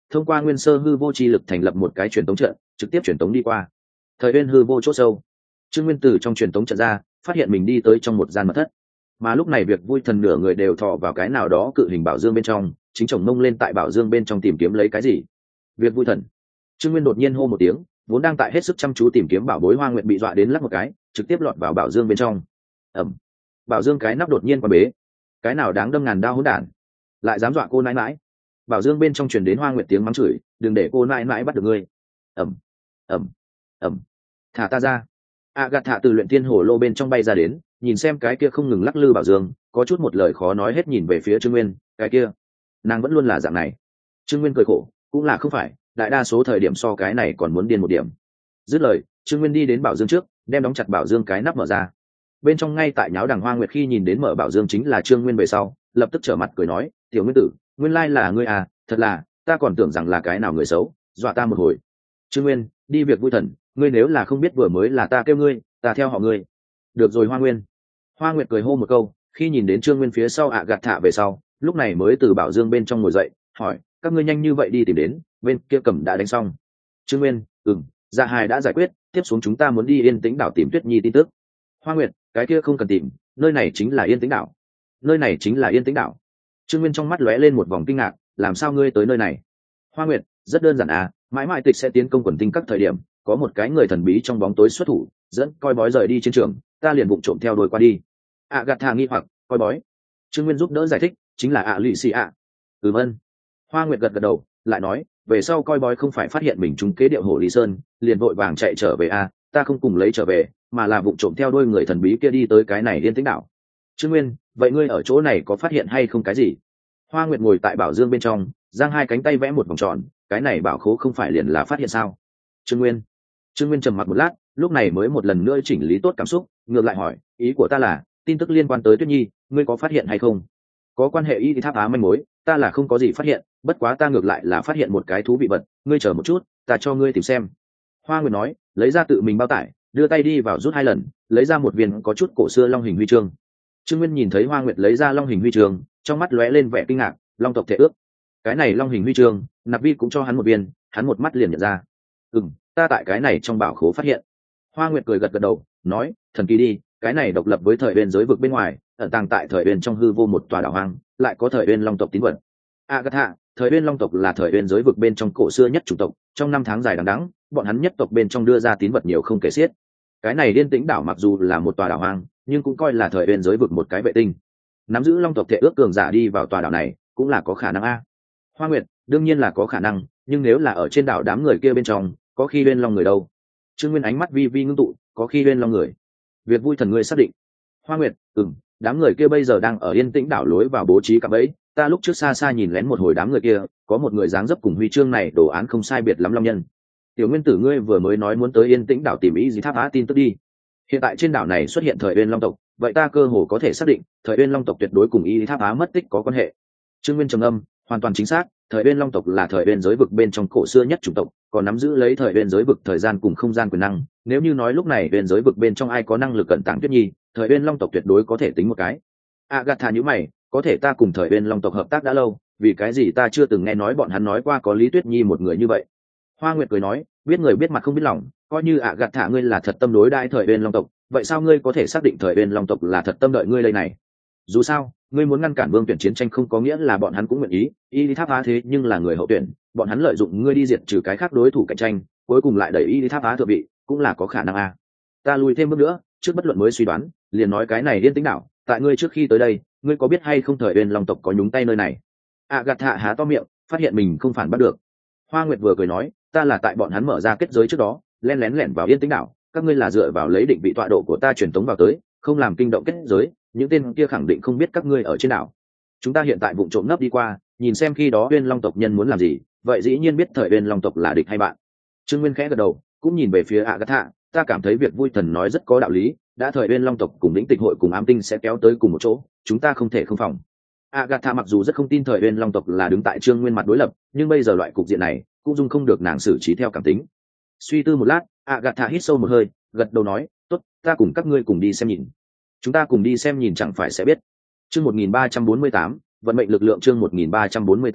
S1: thông qua nguyên sơ hư vô chi lực thành lập một cái truyền tống trận, trực tiếp truyền tống đi qua thời uyên hư vô chỗ sâu. Trương Nguyên từ trong truyền tống trận ra, phát hiện mình đi tới trong một gian mật thất, mà lúc này việc vui thần nửa người đều thọ vào cái nào đó cự hình bảo dương bên trong, chính chồng mông lên tại bảo dương bên trong tìm kiếm lấy cái gì. Việc vui thần. Trương Nguyên đột nhiên hô một tiếng, vốn đang tại hết sức chăm chú tìm kiếm bảo bối Hoa Nguyệt bị dọa đến lắc một cái, trực tiếp lọt vào bảo dương bên trong. Ẩm. Bảo dương cái nắp đột nhiên qua bế. Cái nào đáng đâm ngàn đao hỗn đản, lại dám dọa cô nãi nãi. Bảo dương bên trong truyền đến Hoa Nguyệt tiếng mắng chửi, đừng để cô nãi nãi bắt được ngươi. Ẩm. Ẩm. Ẩm. Thả ta ra. A gạt thả từ luyện tiên hồ lô bên trong bay ra đến, nhìn xem cái kia không ngừng lắc lư bảo dương, có chút một lời khó nói hết nhìn về phía Trương Nguyên. Cái kia, nàng vẫn luôn là dạng này. Trương Nguyên cười khổ, cũng là không phải, đại đa số thời điểm so cái này còn muốn điên một điểm. Dứt lời, Trương Nguyên đi đến bảo dương trước, đem đóng chặt bảo dương cái nắp mở ra. Bên trong ngay tại nháo đằng Hoa Nguyệt khi nhìn đến mở bảo dương chính là Trương Nguyên về sau, lập tức trở mặt cười nói, tiểu Nguyên tử, nguyên lai là ngươi à, thật là, ta còn tưởng rằng là cái nào người xấu, dọa ta một hồi. Trương Nguyên, đi việc vui thần, ngươi nếu là không biết vừa mới là ta kêu ngươi, ta theo họ ngươi. Được rồi Hoa Nguyên. Hoa Nguyệt cười hô một câu, khi nhìn đến Trương Nguyên phía sau ạ gạt thạ về sau, lúc này mới từ bảo dương bên trong ngồi dậy, hỏi, các ngươi nhanh như vậy đi tìm đến, bên kia cầm đã đánh xong. Trương Nguyên, ừm, dạ hài đã giải quyết, tiếp xuống chúng ta muốn đi Yên Tĩnh đảo tìm Tuyết Nhi tin tức. Hoa Nguyệt, cái kia không cần tìm, nơi này chính là Yên Tĩnh đảo. Nơi này chính là Yên Tĩnh đảo. Trương Nguyên trong mắt lóe lên một vòng kinh ngạc, làm sao ngươi tới nơi này? Hoa Nguyệt, rất đơn giản à, mãi mãi tịch sẽ tiến công quần tinh các thời điểm, có một cái người thần bí trong bóng tối xuất thủ, dẫn coi bói rời đi chiến trường, ta liền vụng trộm theo đuổi qua đi. ạ gạt thà nghi hoặc, coi bói. Trương Nguyên giúp đỡ giải thích, chính là ạ lụy xì ạ. Ừm ân. Hoa Nguyệt gật gật đầu, lại nói, về sau coi bói không phải phát hiện mình trúng kế điệu hồ Lý Sơn, liền vội vàng chạy trở về à, ta không cùng lấy trở về, mà là vụng trộm theo đuôi người thần bí kia đi tới cái này Yên Tĩnh đảo. Trương Nguyên, vậy ngươi ở chỗ này có phát hiện hay không cái gì? Hoa Nguyệt ngồi tại bảo dương bên trong, giang hai cánh tay vẽ một vòng tròn, cái này bảo khố không phải liền là phát hiện sao? Trương Nguyên. Trương Nguyên trầm mặc một lát, lúc này mới một lần nữa chỉnh lý tốt cảm xúc, ngược lại hỏi, ý của ta là, tin tức liên quan tới Tuyết Nhi, ngươi có phát hiện hay không? Có quan hệ y tháp á manh mối, ta là không có gì phát hiện, bất quá ta ngược lại là phát hiện một cái thú vị vật, ngươi chờ một chút, ta cho ngươi tìm xem. Hoa Nguyệt nói, lấy ra tự mình bao tải, đưa tay đi vào rút hai lần, lấy ra một viên có chút cổ xưa long hình huy chương. Trương Nguyên nhìn thấy Hoa Nguyệt lấy ra long hình huy chương, trong mắt lóe lên vẻ kinh ngạc, long tộc thể ước. Cái này long hình huy chương, Nạp Vi cũng cho hắn một viên, hắn một mắt liền nhận ra. Ừm, ta tại cái này trong bảo khố phát hiện. Hoa Nguyệt cười gật gật đầu, nói, thần kỳ đi, cái này độc lập với thời bên giới vực bên ngoài, ẩn tàng tại thời bên trong hư vô một tòa đảo hoang, lại có thời bên long tộc tín vật. Agatha, thời bên long tộc là thời bên giới vực bên trong cổ xưa nhất chủng tộc, trong năm tháng dài đằng đẵng, bọn hắn nhất tộc bên trong đưa ra tín vật nhiều không kể xiết. Cái này Yên Tĩnh đảo mặc dù là một tòa đảo hoang, nhưng cũng coi là thời bên giới vực một cái vệ tinh. Nắm giữ long tộc thể ước cường giả đi vào tòa đảo này, cũng là có khả năng a. Hoa Nguyệt, đương nhiên là có khả năng, nhưng nếu là ở trên đảo đám người kia bên trong, có khi bên long người đâu? Trương Nguyên ánh mắt vi vi ngưng tụ, có khi bên long người. Việc vui thần ngươi xác định. Hoa Nguyệt, ừm, đám người kia bây giờ đang ở Yên Tĩnh đảo lối vào bố trí cạm bẫy, ta lúc trước xa xa nhìn lén một hồi đám người kia, có một người dáng dấp cùng huy chương này đồ án không sai biệt lắm long nhân. Tiểu Nguyên tử ngươi vừa mới nói muốn tới Yên Tĩnh đảo tìm ý gì tháp á tin tức đi. Hiện tại trên đảo này xuất hiện thời uyên long tộc, vậy ta cơ hồ có thể xác định, thời uyên long tộc tuyệt đối cùng y tháp á mất tích có quan hệ. Trương Nguyên trầm âm, hoàn toàn chính xác, thời uyên long tộc là thời uyên giới vực bên trong cổ xưa nhất chủng tộc, còn nắm giữ lấy thời uyên giới vực thời gian cùng không gian quyền năng. Nếu như nói lúc này uyên giới vực bên trong ai có năng lực cẩn tàng Tuyết Nhi, thời uyên long tộc tuyệt đối có thể tính một cái. Agatha nhíu mày, có thể ta cùng thời uyên long tộc hợp tác đã lâu, vì cái gì ta chưa từng nghe nói bọn hắn nói qua có Lý Tuyết Nhi một người như vậy. Hoa Nguyệt cười nói, biết người biết mặt không biết lòng, coi như Agatha ngươi là thật tâm đối đãi thời uyên long tộc, vậy sao ngươi có thể xác định thời uyên long tộc là thật tâm đợi ngươi đây này? Dù sao, ngươi muốn ngăn cản vương tuyển chiến tranh không có nghĩa là bọn hắn cũng nguyện ý, y tháp á thế nhưng là người hậu tuyển, bọn hắn lợi dụng ngươi đi diệt trừ cái khác đối thủ cạnh tranh, cuối cùng lại đẩy y tháp á thượng vị, cũng là có khả năng a. Ta lùi thêm bước nữa, trước bất luận mới suy đoán, liền nói cái này Yên Tĩnh đảo, tại ngươi trước khi tới đây, ngươi có biết hay không thời uyên long tộc có nhúng tay nơi này? Agatha há to miệng, phát hiện mình không phản bắt được. Hoa Nguyệt vừa cười nói, ta là tại bọn hắn mở ra kết giới trước đó, lén lén lẻn vào Yên Tĩnh đảo, các ngươi là dựa vào lấy định vị tọa độ của ta truyền tống vào tới, không làm kinh động kết giới, những tên kia khẳng định không biết các ngươi ở trên đảo. Chúng ta hiện tại vụng trộm nấp đi qua, nhìn xem khi đó uyên long tộc nhân muốn làm gì, vậy dĩ nhiên biết thời uyên long tộc là địch hay bạn. Trương Nguyên khẽ gật đầu, cũng nhìn về phía Agatha, ta cảm thấy việc vui thần nói rất có đạo lý, đã thời uyên long tộc cùng lĩnh tịch hội cùng ám tinh sẽ kéo tới cùng một chỗ, chúng ta không thể không phòng. Agatha mặc dù rất không tin thời uyên long tộc là đứng tại Trương Nguyên mặt đối lập, nhưng bây giờ loại cục diện này cũng dung không được nàng xử trí theo cảm tính. Suy tư một lát, Agatha hít sâu một hơi, gật đầu nói, tốt, ta cùng các ngươi cùng đi xem nhìn. Chúng ta cùng đi xem nhìn chẳng phải sẽ biết. Chương một nghìn ba trăm bốn mươi tám, vận mệnh lực lượng chương một nghìn ba trăm bốn mươi tám,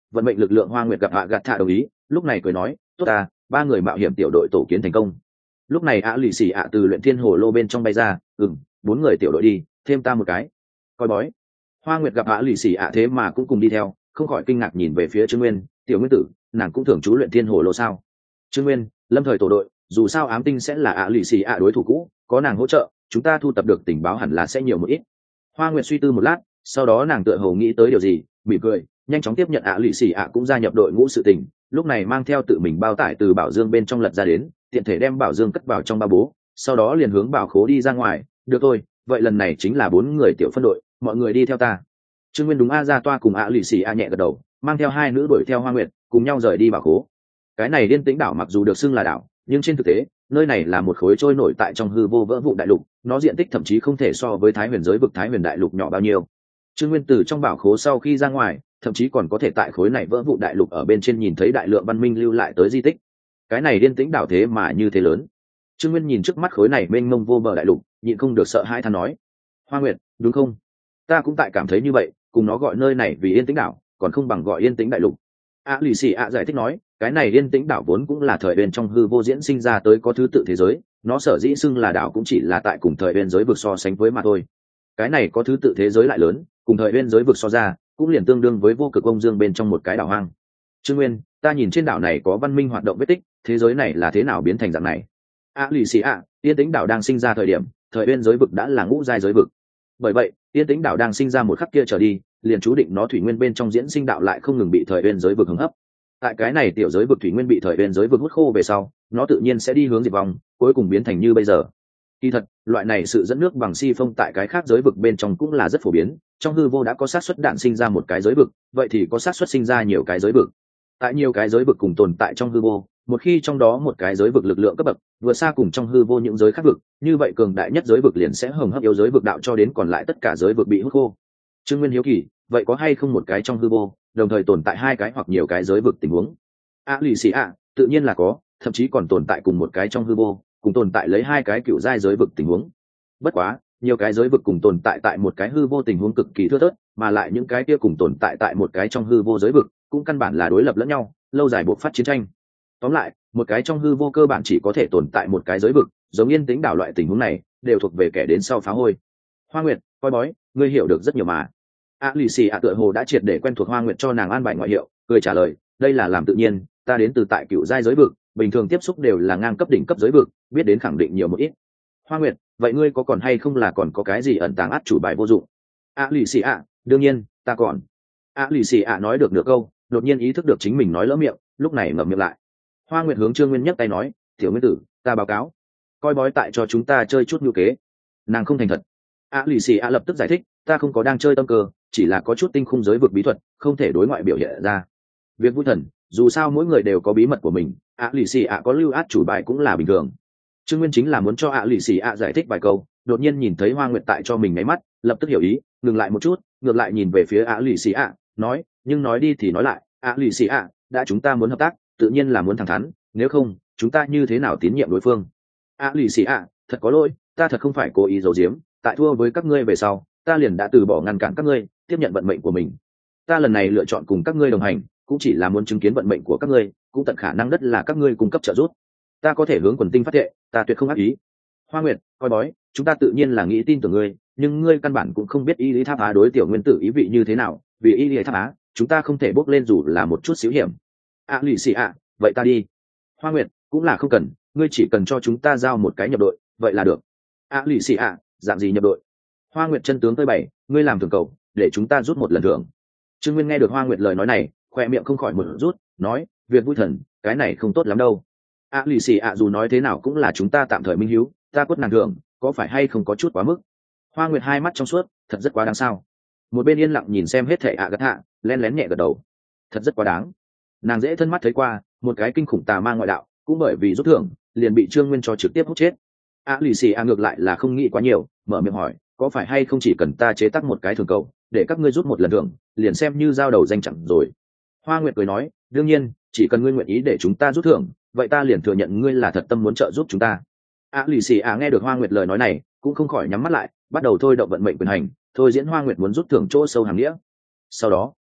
S1: vận mệnh lực lượng Hoa Nguyệt gặp ạ gạt thạ đồng ý, lúc này cười nói tốt à, ba người mạo hiểm tiểu đội tổ kiến thành công. Lúc này ạ lì xì ạ từ luyện thiên hồ lô bên trong bay ra, ừm bốn người tiểu đội đi, thêm ta một cái. Coi bói. Hoa Nguyệt gặp ạ lì xì ạ thế mà cũng cùng đi theo, không khỏi kinh ngạc nhìn về phía Trương Nguyên, tiểu nguyên tử, nàng cũng thường trú luyện thiên hồ lô sao? Trương Nguyên, lâm thời tổ đội, dù sao ám tinh sẽ là ạ lì xì ạ đối thủ cũ, có nàng hỗ trợ, chúng ta thu tập được tình báo hẳn là sẽ nhiều một ít. Hoa Nguyệt suy tư một lát, sau đó nàng tựa hồ nghĩ tới điều gì, mỉm cười, nhanh chóng tiếp nhận ạ lì xì ạ cũng gia nhập đội ngũ sự tình, lúc này mang theo tự mình bao tải từ bảo dương bên trong lật ra đến, tiện thể đem bảo dương cất vào trong ba bố, sau đó liền hướng bảo khố đi ra ngoài. Được thôi, vậy lần này chính là bốn người tiểu phân đội, mọi người đi theo ta. Trương Nguyên đúng a ra toa cùng ạ lì xì a nhẹ gật đầu, mang theo hai nữ đuổi theo Hoa Nguyệt, cùng nhau rời đi bảo khố. Cái này Yên Tĩnh đảo mặc dù được xưng là đảo, nhưng trên thực tế nơi này là một khối trôi nổi tại trong hư vô vỡ vụn đại lục, nó diện tích thậm chí không thể so với Thái Huyền giới vực Thái Huyền đại lục nhỏ bao nhiêu. Trương Nguyên từ trong bảo khố sau khi ra ngoài, thậm chí còn có thể tại khối này vỡ vụn đại lục ở bên trên nhìn thấy đại lượng văn minh lưu lại tới di tích. Cái này Yên Tĩnh đảo thế mà như thế lớn. Trương Nguyên nhìn trước mắt khối này mênh mông vô bờ đại lục, nhịn không được sợ hãi than nói: Hoa Nguyệt, đúng không? Ta cũng tại cảm thấy như vậy, cùng nó gọi nơi này vì Yên Tĩnh đảo, còn không bằng gọi Yên Tĩnh đại lục. A lì xì ạ giải thích nói, cái này Yên Tĩnh đảo vốn cũng là thời bên trong hư vô diễn sinh ra tới có thứ tự thế giới, nó sở dĩ xưng là đảo cũng chỉ là tại cùng thời bên giới vực so sánh với mà thôi. Cái này có thứ tự thế giới lại lớn, cùng thời bên giới vực so ra, cũng liền tương đương với vô cực ông dương bên trong một cái đảo hoang. Trương Nguyên, ta nhìn trên đảo này có văn minh hoạt động vết tích, thế giới này là thế nào biến thành dạng này? A lì xì ạ, Yên Tĩnh đảo đang sinh ra thời điểm, thời bên giới vực đã là ngũ giai giới vực. Bởi vậy, Yên Tĩnh đảo đang sinh ra một khắc kia trở đi, liền chú định nó thủy nguyên bên trong diễn sinh đạo lại không ngừng bị thời bên giới vực hứng hấp. Tại cái này tiểu giới vực thủy nguyên bị thời bên giới vực hút khô về sau, nó tự nhiên sẽ đi hướng diệt vong, cuối cùng biến thành như bây giờ. Kỳ thật, loại này sự dẫn nước bằng si phong tại cái khác giới vực bên trong cũng là rất phổ biến, trong hư vô đã có xác suất đạn sinh ra một cái giới vực, vậy thì có xác suất sinh ra nhiều cái giới vực. Tại nhiều cái giới vực cùng tồn tại trong hư vô, một khi trong đó một cái giới vực lực lượng cấp bậc vượt xa cùng trong hư vô những giới khác vực, như vậy cường đại nhất giới vực liền sẽ hồng hấp yếu giới vực đạo cho đến còn lại tất cả giới vực bị hút khô. Trương Nguyên hiếu kỳ, vậy có hay không một cái trong hư vô đồng thời tồn tại hai cái hoặc nhiều cái giới vực tình huống? A lì xì ạ, tự nhiên là có, thậm chí còn tồn tại cùng một cái trong hư vô, cùng tồn tại lấy hai cái cựu giai giới vực tình huống. Bất quá, nhiều cái giới vực cùng tồn tại tại một cái hư vô tình huống cực kỳ thưa thớt, mà lại những cái kia cùng tồn tại tại một cái trong hư vô giới vực, cũng căn bản là đối lập lẫn nhau, lâu dài buộc phát chiến tranh. Tóm lại, một cái trong hư vô cơ bản chỉ có thể tồn tại một cái giới vực, giống Yên Tĩnh đảo loại tình huống này, đều thuộc về kẻ đến sau phá hôi. Hoa Nguyệt, coi bói, ngươi hiểu được rất nhiều mà. A lì xì ạ tựa hồ đã triệt để quen thuộc Hoa Nguyệt cho nàng an bài ngoại hiệu, cười trả lời, đây là làm tự nhiên, ta đến từ tại cựu giai giới vực, bình thường tiếp xúc đều là ngang cấp đỉnh cấp giới vực, biết đến khẳng định nhiều một ít. Hoa Nguyệt, vậy ngươi có còn hay không là còn có cái gì ẩn tàng át chủ bài vô dụng? A lì xì ạ, đương nhiên, ta còn. A lì xì ạ nói được nửa câu, đột nhiên ý thức được chính mình nói lỡ miệng, lúc này ngậm miệng lại. Hoa Nguyệt hướng Trương Nguyên nhấc tay nói, tiểu nguyên tử, ta báo cáo, coi bói tại cho chúng ta chơi chút nhu kế. Nàng không thành thật. A lì xì ạ lập tức giải thích, ta không có đang chơi tâm cơ, chỉ là có chút tinh khung giới vực bí thuật, không thể đối ngoại biểu hiện ra. Việc vui thần, dù sao mỗi người đều có bí mật của mình, A lì xì ạ có lưu át chủ bài cũng là bình thường. Trương Nguyên chính là muốn cho A lì xì ạ giải thích vài câu, đột nhiên nhìn thấy Hoa Nguyệt tại cho mình ngáy mắt, lập tức hiểu ý, ngừng lại một chút, ngược lại nhìn về phía A lì xì ạ, nói, nhưng nói đi thì nói lại, A lì xì ạ, đã chúng ta muốn hợp tác, tự nhiên là muốn thẳng thắn, nếu không, chúng ta như thế nào tín nhiệm đối phương? A lì xì ạ, thật có lỗi, ta thật không phải cố ý giấu giếm, tại thua với các ngươi về sau, ta liền đã từ bỏ ngăn cản các ngươi, tiếp nhận vận mệnh của mình. Ta lần này lựa chọn cùng các ngươi đồng hành, cũng chỉ là muốn chứng kiến vận mệnh của các ngươi, cũng tận khả năng đất là các ngươi cung cấp trợ giúp. Ta có thể hướng quần tinh phát thệ, ta tuyệt không ác ý. Hoa Nguyệt, coi bói, chúng ta tự nhiên là nghĩ tin tưởng ngươi, nhưng ngươi căn bản cũng không biết y lý tháp á đối tiểu nguyên tử ý vị như thế nào, vì y lý tháp á, chúng ta không thể bốc lên dù là một chút xíu hiểm. A lì xì ạ, vậy ta đi. Hoa Nguyệt, cũng là không cần, ngươi chỉ cần cho chúng ta giao một cái nhập đội, vậy là được. A lì xì ạ, dạng gì nhập đội? Hoa Nguyệt chân tướng tới bảy, ngươi làm thường cầu, để chúng ta rút một lần thưởng. Trương Nguyên nghe được Hoa Nguyệt lời nói này, khoe miệng không khỏi một rút, nói, việc vui thần, cái này không tốt lắm đâu. A lì xì ạ dù nói thế nào cũng là chúng ta tạm thời minh hiếu, ta quất nàng thưởng, có phải hay không có chút quá mức? Hoa Nguyệt hai mắt trong suốt, thật rất quá đáng sao? Một bên yên lặng nhìn xem hết thảy ạ gật hạ, lén lén nhẹ gật đầu, thật rất quá đáng. Nàng dễ thân mắt thấy qua, một cái kinh khủng tà ma ngoại đạo, cũng bởi vì rút thưởng, liền bị Trương Nguyên cho trực tiếp hút chết. A lì xì ạ ngược lại là không nghĩ quá nhiều, mở miệng hỏi, có phải hay không chỉ cần ta chế tác một cái thưởng cầu, để các ngươi rút một lần thưởng, liền xem như giao đầu danh chẳng rồi? Hoa Nguyệt cười nói, đương nhiên, chỉ cần ngươi nguyện ý để chúng ta rút thưởng, vậy ta liền thừa nhận ngươi là thật tâm muốn trợ giúp chúng ta. A lì xì ạ nghe được Hoa Nguyệt lời nói này, cũng không khỏi nhắm mắt lại, bắt đầu thôi động vận mệnh quyền hành, thôi diễn Hoa Nguyệt muốn rút thưởng chỗ sâu hàng nghĩa. Sau đó,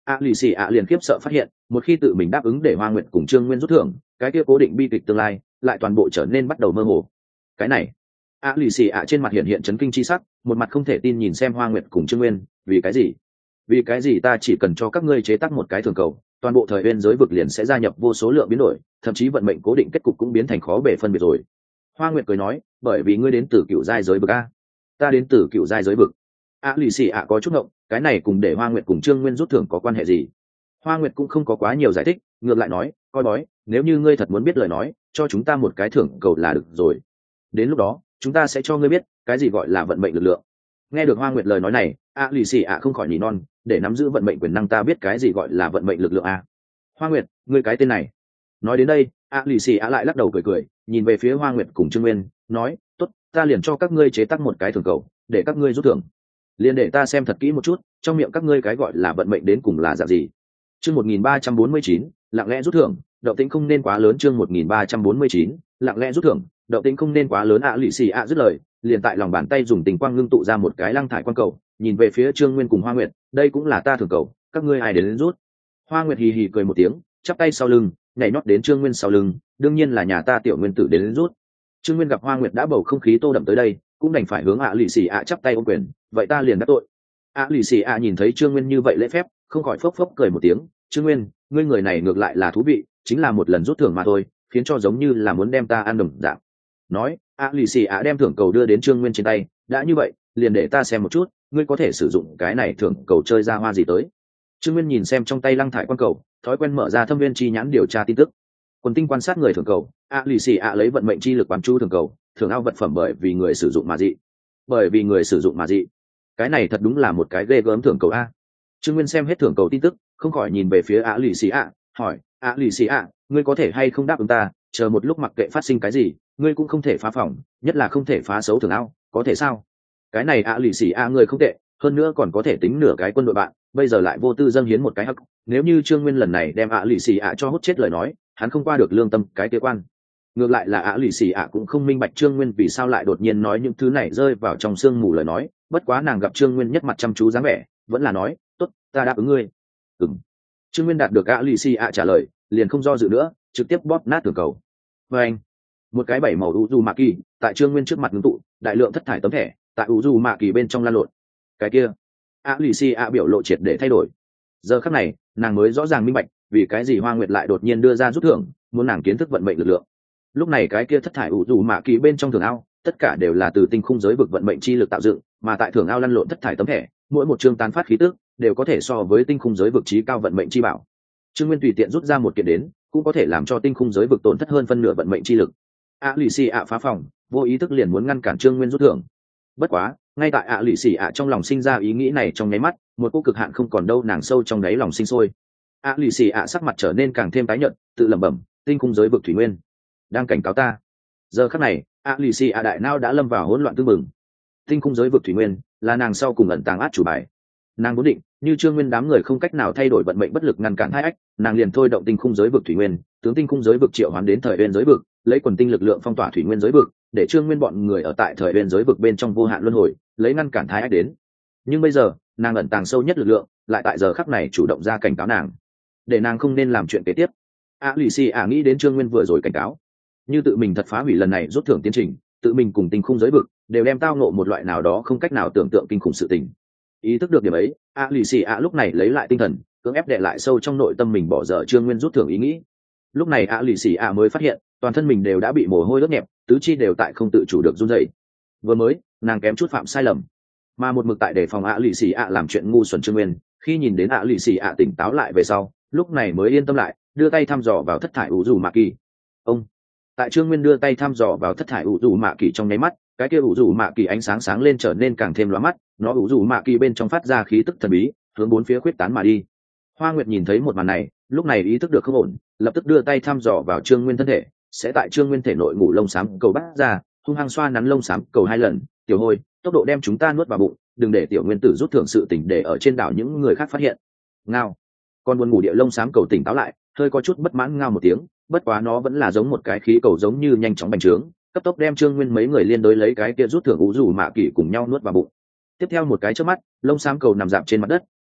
S1: a lì xì ạ liền khiếp sợ phát hiện một khi tự mình đáp ứng để Hoa Nguyệt cùng Trương Nguyên rút thưởng, cái kia cố định bi kịch tương lai lại toàn bộ trở nên bắt đầu mơ hồ. Cái này, a lì xì ạ trên mặt hiện hiện chấn kinh chi sắc, một mặt không thể tin nhìn xem Hoa Nguyệt cùng Trương Nguyên. Vì cái gì? Vì cái gì ta chỉ cần cho các ngươi chế tác một cái thường cầu, toàn bộ thời bên giới vực liền sẽ gia nhập vô số lượng biến đổi, thậm chí vận mệnh cố định kết cục cũng biến thành khó bề phân biệt rồi. Hoa Nguyệt cười nói, bởi vì ngươi đến từ cựu giai giới vực a. Ta đến từ cựu giai giới vực. a lì xì ạ có chút ngộng, cái này cùng để Hoa Nguyệt cùng Trương Nguyên rút thưởng có quan hệ gì? Hoa Nguyệt cũng không có quá nhiều giải thích, ngược lại nói, coi bói, nếu như ngươi thật muốn biết lời nói, cho chúng ta một cái thưởng cầu là được rồi. Đến lúc đó, chúng ta sẽ cho ngươi biết cái gì gọi là vận mệnh lực lượng. Nghe được Hoa Nguyệt lời nói này, a lì xì ạ không khỏi nỉ non, để nắm giữ vận mệnh quyền năng ta biết cái gì gọi là vận mệnh lực lượng a. Hoa Nguyệt, ngươi cái tên này. Nói đến đây, a lì xì ạ lại lắc đầu cười cười, nhìn về phía Hoa Nguyệt cùng Trương Nguyên, nói, tốt, ta liền cho các ngươi chế tác một cái thưởng cầu, để các ngươi rút thưởng. Liền để ta xem thật kỹ một chút, trong miệng các ngươi cái gọi là vận mệnh đến cùng là dạng gì. Chương một nghìn ba trăm bốn mươi chín, lặng lẽ rút thưởng, động tĩnh không nên quá lớn. Chương một nghìn ba trăm bốn mươi chín, lặng lẽ rút thưởng, động tĩnh không nên quá lớn. ạ lì xì ạ dứt lời, liền tại lòng bàn tay dùng tình quang ngưng tụ ra một cái lăng thải quang cầu, nhìn về phía Trương Nguyên cùng Hoa Nguyệt, đây cũng là ta thưởng cầu, các ngươi ai đến, đến rút. Hoa Nguyệt hì hì cười một tiếng, chắp tay sau lưng, nhảy nhót đến Trương Nguyên sau lưng, đương nhiên là nhà ta tiểu nguyên tử đến, đến rút. Trương Nguyên gặp Hoa Nguyệt đã bầu không khí tô đậm tới đây, cũng đành phải hướng ạ lì xì ạ chắp tay ôm quyền, vậy ta liền đắc tội. ạ lì xì ạ nhìn thấy Trương Nguyên như vậy lễ phép, không khỏi phốc phốc cười một tiếng, Trương Nguyên, ngươi người này ngược lại là thú vị, chính là một lần rút thưởng mà thôi, khiến cho giống như là muốn đem ta ăn đồng dạng. Nói, a lì xì ạ đem thưởng cầu đưa đến Trương Nguyên trên tay, đã như vậy, liền để ta xem một chút, ngươi có thể sử dụng cái này thưởng cầu chơi ra hoa gì tới. Trương Nguyên nhìn xem trong tay lăng thải quan cầu, thói quen mở ra thâm viên chi nhãn điều tra tin tức. Quần tinh quan sát người thưởng cầu, a lì xì ạ lấy vận mệnh chi lực quán chu thưởng cầu, thưởng ao vật phẩm bởi vì người sử dụng mà dị. Bởi vì người sử dụng mà dị. Cái này thật đúng là một cái ghê gớm thưởng cầu a. Trương Nguyên xem hết thưởng cầu tin tức, không khỏi nhìn về phía a lì xì ạ, hỏi, a lì xì ạ, ngươi có thể hay không đáp ứng ta, chờ một lúc mặc kệ phát sinh cái gì, ngươi cũng không thể phá phòng, nhất là không thể phá xấu thưởng ao, có thể sao? Cái này a lì xì ạ ngươi không tệ, hơn nữa còn có thể tính nửa cái quân đội bạn, bây giờ lại vô tư dâng hiến một cái hắc, nếu như Trương Nguyên lần này đem a lì xì ạ cho hút chết lời nói, hắn không qua được lương tâm cái kế quan. Ngược lại là a lì xì ạ cũng không minh bạch Trương Nguyên vì sao lại đột nhiên nói những thứ này rơi vào trong sương mù lời nói, bất quá nàng gặp Trương Nguyên nhất mặt chăm chú dáng vẻ, vẫn là nói, tốt, ta đáp ứng ngươi. Ừm. Trương Nguyên đạt được a lì xì ạ trả lời, liền không do dự nữa, trực tiếp bóp nát tường cầu. Và anh, một cái bảy màu u mạ kỳ tại Trương Nguyên trước mặt ngưng tụ, đại lượng thất thải tấm thẻ tại u mạ kỳ bên trong lan lộn. Cái kia, a lì xì ạ biểu lộ triệt để thay đổi. Giờ khắc này, nàng mới rõ ràng minh bạch, vì cái gì Hoa Nguyệt lại đột nhiên đưa ra rút thưởng, muốn nàng kiến thức vận mệnh lực lượng. Lúc này cái kia thất thải u mạ kỳ bên trong thưởng ao, tất cả đều là từ tinh khung giới vực vận mệnh chi lực tạo dựng, mà tại thưởng ao lăn lộn thất thải tấm thẻ, mỗi một chương tán phát khí tức đều có thể so với tinh khung giới vực trí cao vận mệnh chi bảo. Trương Nguyên tùy tiện rút ra một kiện đến, cũng có thể làm cho tinh khung giới vực tổn thất hơn phân nửa vận mệnh chi lực. A lì xì ạ phá phòng, vô ý thức liền muốn ngăn cản Trương Nguyên rút thưởng. Bất quá, ngay tại ạ lì xì ạ trong lòng sinh ra ý nghĩ này trong nháy mắt, một cô cực hạn không còn đâu nàng sâu trong đáy lòng sinh sôi. A lì xì ạ sắc mặt trở nên càng thêm tái nhợt, tự lẩm bẩm, tinh khung giới vực thủy nguyên đang cảnh cáo ta. Giờ khắc này, a lì xì ạ đại não đã lâm vào hỗn loạn tương mừng. Tinh khung giới vực thủy nguyên là nàng sau cùng ẩn tàng át chủ bài. Nàng vốn định, như Trương Nguyên đám người không cách nào thay đổi vận mệnh bất lực ngăn cản hai ách, nàng liền thôi động tinh khung giới vực thủy nguyên, tướng tinh khung giới vực triệu hoán đến thời bên giới vực, lấy quần tinh lực lượng phong tỏa thủy nguyên giới vực, để Trương Nguyên bọn người ở tại thời bên giới vực bên trong vô hạn luân hồi, lấy ngăn cản thái ách đến. Nhưng bây giờ, nàng ẩn tàng sâu nhất lực lượng, lại tại giờ khắc này chủ động ra cảnh cáo nàng, để nàng không nên làm chuyện kế tiếp. A lì xì ạ nghĩ đến Trương Nguyên vừa rồi cảnh cáo, như tự mình thật phá hủy lần này rút thưởng tiến trình, tự mình cùng tinh khung giới vực đều đem tao ngộ một loại nào đó không cách nào tưởng tượng kinh khủng sự tình. Ý thức được điểm ấy, a lì xì ạ lúc này lấy lại tinh thần, cưỡng ép đệ lại sâu trong nội tâm mình bỏ dở Trương Nguyên rút thưởng ý nghĩ. Lúc này a lì xì ạ mới phát hiện, toàn thân mình đều đã bị mồ hôi ướt nhẹp, tứ chi đều tại không tự chủ được run rẩy. Vừa mới, nàng kém chút phạm sai lầm, mà một mực tại đề phòng a lì xì ạ làm chuyện ngu xuẩn Trương Nguyên, khi nhìn đến a lì xì ạ tỉnh táo lại về sau, lúc này mới yên tâm lại, đưa tay thăm dò vào thất thải u dù mạ kỳ. Ông, tại Trương Nguyên đưa tay thăm dò vào thất thải u dù mạ kỳ trong nháy mắt, cái kia u dù mạ kỳ ánh sáng sáng lên trở nên càng thêm lóa mắt, nó u dù mạ kỳ bên trong phát ra khí tức thần bí, hướng bốn phía khuyết tán mà đi. Hoa Nguyệt nhìn thấy một màn này, lúc này ý thức được không ổn, lập tức đưa tay thăm dò vào Trương Nguyên thân thể, sẽ tại Trương Nguyên thể nội ngủ lông xám cầu bắt ra, hung hăng xoa nắn lông xám cầu hai lần, tiểu hôi, tốc độ đem chúng ta nuốt vào bụng, đừng để tiểu nguyên tử rút thưởng sự tỉnh để ở trên đảo những người khác phát hiện. Ngao. Con buồn ngủ địa lông xám cầu tỉnh táo lại, hơi có chút bất mãn ngao một tiếng, bất quá nó vẫn là giống một cái khí cầu giống như nhanh chóng bành trướng, cấp tốc đem Trương Nguyên mấy người liên đối lấy cái kia rút thưởng u dù mạ kỳ cùng nhau nuốt vào bụng. Tiếp theo một cái chớp mắt, lông xám cầu nằm dạp trên mặt đất,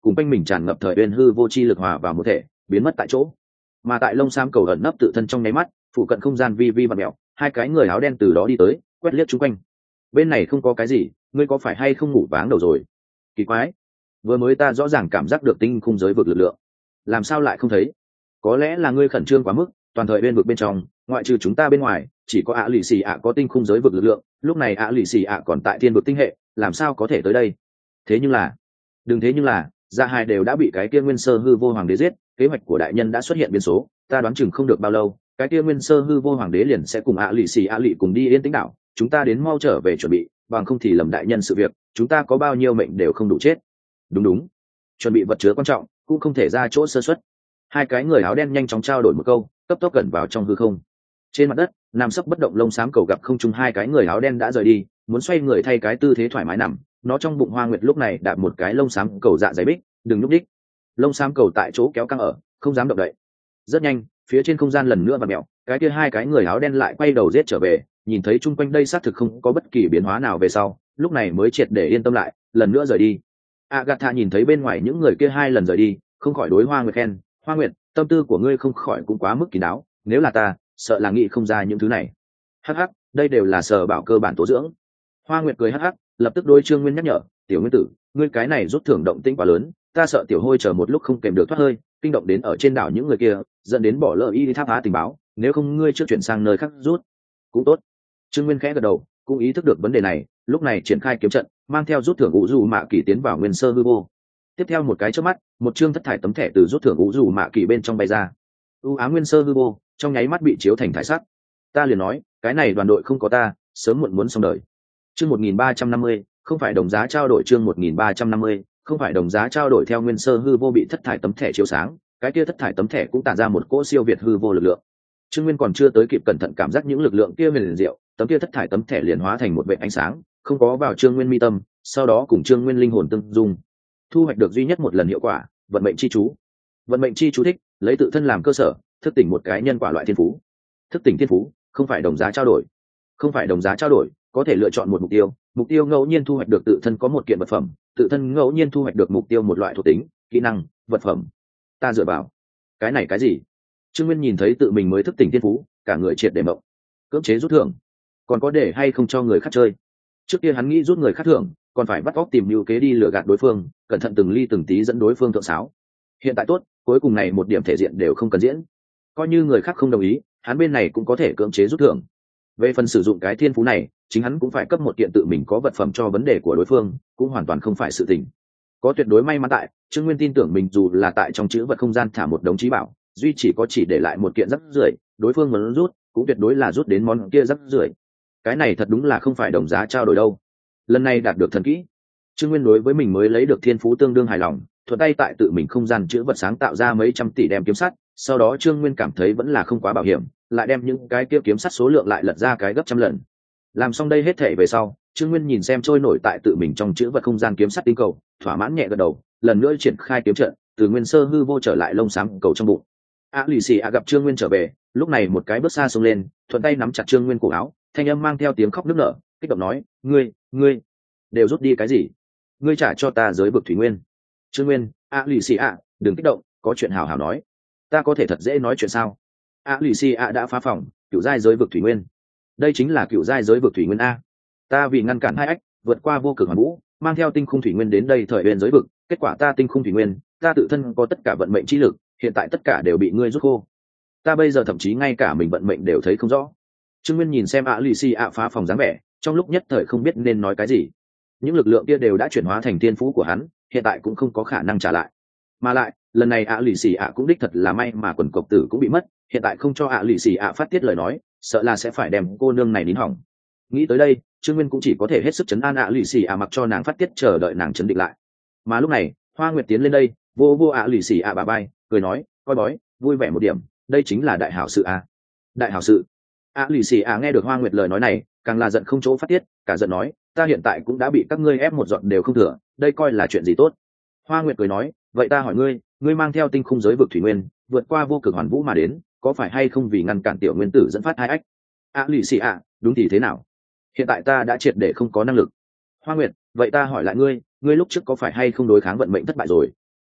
S1: cùng quanh mình tràn ngập thời uyên hư vô chi lực hòa vào một thể biến mất tại chỗ. Mà tại lông xám cầu ẩn nấp tự thân trong nháy mắt, phụ cận không gian vi vi và mèo, hai cái người áo đen từ đó đi tới, quét liếc chung quanh. Bên này không có cái gì, ngươi có phải hay không ngủ váng đầu rồi? Kỳ quái, vừa mới ta rõ ràng cảm giác được tinh khung giới vực lực lượng, làm sao lại không thấy? Có lẽ là ngươi khẩn trương quá mức, toàn thời bên vực bên trong, ngoại trừ chúng ta bên ngoài, chỉ có ạ lì xì ạ có tinh khung giới vực lực lượng, lúc này ạ lì xì ạ còn tại thiên vực tinh hệ, làm sao có thể tới đây? Thế nhưng là, đừng thế nhưng là, Dạ Hai đều đã bị cái kia nguyên sơ hư vô hoàng đế giết, kế hoạch của đại nhân đã xuất hiện biến số, ta đoán chừng không được bao lâu, cái kia nguyên sơ hư vô hoàng đế liền sẽ cùng ạ lì xì ạ lì cùng đi yên tĩnh đảo, chúng ta đến mau trở về chuẩn bị, bằng không thì lầm đại nhân sự việc, chúng ta có bao nhiêu mệnh đều không đủ chết. Đúng đúng, chuẩn bị vật chứa quan trọng, cũng không thể ra chỗ sơ suất. Hai cái người áo đen nhanh chóng trao đổi một câu, cấp tốc gần vào trong hư không. Trên mặt đất, nằm sấp bất động lông xám cầu gặp không trung hai cái người áo đen đã rời đi, muốn xoay người thay cái tư thế thoải mái nằm, nó trong bụng Hoa Nguyệt lúc này đạp một cái lông xám cầu dạ dày bích, đừng nhúc đích. Lông xám cầu tại chỗ kéo căng ở, không dám động đậy. Rất nhanh, phía trên không gian lần nữa vặn mèo, cái kia hai cái người áo đen lại quay đầu giết trở về, nhìn thấy chung quanh đây xác thực không có bất kỳ biến hóa nào về sau, lúc này mới triệt để yên tâm lại, lần nữa rời đi. Agatha nhìn thấy bên ngoài những người kia hai lần rời đi, không khỏi đối Hoa Nguyệt khen, Hoa Nguyệt, tâm tư của ngươi không khỏi cũng quá mức kín đáo, nếu là ta, sợ là nghĩ không ra những thứ này. Hắc hắc, đây đều là sở bảo cơ bản tố dưỡng. Hoa Nguyệt cười hắc hắc, lập tức đối Trương Nguyên nhắc nhở, tiểu nguyên tử, ngươi cái này rút thưởng động tĩnh quá lớn, ta sợ tiểu hôi chờ một lúc không kèm được thoát hơi, kinh động đến ở trên đảo những người kia, dẫn đến bỏ lỡ y đi tháp phá tình báo, nếu không ngươi trước chuyển sang nơi khác rút. Cũng tốt. Trương Nguyên khẽ gật đầu, cũng ý thức được vấn đề này, lúc này triển khai kiếm trận, mang theo rút thưởng vũ dù mạ kỳ tiến vào nguyên sơ hư vô. Tiếp theo một cái chớp mắt, một chương thất thải tấm thẻ từ rút thưởng vũ dù mạ kỳ bên trong bay ra. U ám nguyên sơ hư vô, trong nháy mắt bị chiếu thành thải sắc. Ta liền nói, cái này đoàn đội không có ta, sớm muộn muốn xong đời. Chương một nghìn ba trăm năm mươi, không phải đồng giá trao đổi chương một nghìn ba trăm năm mươi, không phải đồng giá trao đổi theo nguyên sơ hư vô bị thất thải tấm thẻ chiếu sáng, cái kia thất thải tấm thẻ cũng tản ra một cỗ siêu việt hư vô lực lượng. Trương Nguyên còn chưa tới kịp cẩn thận cảm giác những lực lượng kia huyền diệu, tấm kia thất thải tấm thẻ liền hóa thành một vệt ánh sáng, không có vào Trương Nguyên mi tâm, sau đó cùng Trương Nguyên linh hồn tương dung, thu hoạch được duy nhất một lần hiệu quả, vận mệnh chi chú. Vận mệnh chi chú thích, lấy tự thân làm cơ sở, thức tỉnh một cái nhân quả loại thiên phú. Thức tỉnh thiên phú, không phải đồng giá trao đổi. Không phải đồng giá trao đổi, có thể lựa chọn một mục tiêu, mục tiêu ngẫu nhiên thu hoạch được tự thân có một kiện vật phẩm, tự thân ngẫu nhiên thu hoạch được mục tiêu một loại thuộc tính, kỹ năng, vật phẩm. Ta dựa vào, cái này cái gì? Trương Nguyên nhìn thấy tự mình mới thức tỉnh thiên phú, cả người triệt để mộng. Cưỡng chế rút thưởng, còn có để hay không cho người khác chơi? Trước kia hắn nghĩ rút người khác thưởng, còn phải bắt óc tìm mưu kế đi lừa gạt đối phương, cẩn thận từng ly từng tí dẫn đối phương thượng sáo. Hiện tại tốt, cuối cùng này một điểm thể diện đều không cần diễn. Coi như người khác không đồng ý, hắn bên này cũng có thể cưỡng chế rút thưởng. Về phần sử dụng cái thiên phú này, chính hắn cũng phải cấp một kiện tự mình có vật phẩm cho vấn đề của đối phương, cũng hoàn toàn không phải sự tình. Có tuyệt đối may mắn tại, Trương Nguyên tin tưởng mình dù là tại trong chữ vật không gian thả một đống trí bảo, duy chỉ có chỉ để lại một kiện rắc rưởi, đối phương muốn rút, cũng tuyệt đối là rút đến món kia rắc rưởi. Cái này thật đúng là không phải đồng giá trao đổi đâu. Lần này đạt được thần kỹ, Trương Nguyên đối với mình mới lấy được thiên phú tương đương hài lòng, thuận tay tại tự mình không gian chữ vật sáng tạo ra mấy trăm tỷ đem kiếm sắt, sau đó Trương Nguyên cảm thấy vẫn là không quá bảo hiểm, lại đem những cái kia kiếm sắt số lượng lại lật ra cái gấp trăm lần. Làm xong đây hết thể về sau, Trương Nguyên nhìn xem trôi nổi tại tự mình trong chữ vật không gian kiếm sắt tinh cầu, thỏa mãn nhẹ gật đầu, lần nữa triển khai kiếm trận, từ nguyên sơ hư vô trở lại lông xám cầu trong bụng. A lì xì a gặp Trương Nguyên trở về, lúc này một cái bước xa xông lên, thuận tay nắm chặt Trương Nguyên cổ áo, thanh âm mang theo tiếng khóc nức nở, kích động nói, ngươi, ngươi đều rút đi cái gì? Ngươi trả cho ta giới vực thủy nguyên. Trương Nguyên, A lì xì a, đừng kích động, có chuyện hào hào nói. Ta có thể thật dễ nói chuyện sao? A lì xì a đã phá phòng, cựu giai giới vực thủy nguyên. Đây chính là cựu giai giới vực thủy nguyên a. Ta vì ngăn cản hai ách, vượt qua vô cực hoàn vũ, mang theo tinh khung thủy nguyên đến đây thời bên giới vực, kết quả ta tinh khung thủy nguyên, ta tự thân có tất cả vận mệnh chi lực, hiện tại tất cả đều bị ngươi rút khô. Ta bây giờ thậm chí ngay cả mình vận mệnh đều thấy không rõ. Trương Nguyên nhìn xem A lì xì a phá phòng dáng vẻ, trong lúc nhất thời không biết nên nói cái gì. Những lực lượng kia đều đã chuyển hóa thành thiên phú của hắn, hiện tại cũng không có khả năng trả lại. Mà lại, lần này A lì xì a cũng đích thật là may mà quần cộc tử cũng bị mất, hiện tại không cho A lì xì a phát tiết lời nói, sợ là sẽ phải đem cô nương này nín hỏng. Nghĩ tới đây, Trương Nguyên cũng chỉ có thể hết sức chấn an A lì xì a mặc cho nàng phát tiết chờ đợi nàng chấn định lại. Mà lúc này, Hoa Nguyệt tiến lên đây, vô vô A lì xì a bà bay, cười nói, coi bói, vui vẻ một điểm, đây chính là đại hảo sự a. Đại hảo sự. A lì xì a nghe được Hoa Nguyệt lời nói này, càng là giận không chỗ phát tiết, cả giận nói, ta hiện tại cũng đã bị các ngươi ép một giọt đều không thừa, đây coi là chuyện gì tốt. Hoa Nguyệt cười nói, vậy ta hỏi ngươi, ngươi mang theo tinh khung giới vực thủy nguyên, vượt qua vô cực hoàn vũ mà đến, có phải hay không vì ngăn cản tiểu nguyên tử dẫn phát hai ách? A lì xì a, đúng thì thế nào? Hiện tại ta đã triệt để không có năng lực. Hoa Nguyệt, vậy ta hỏi lại ngươi, ngươi lúc trước có phải hay không đối kháng vận mệnh thất bại rồi?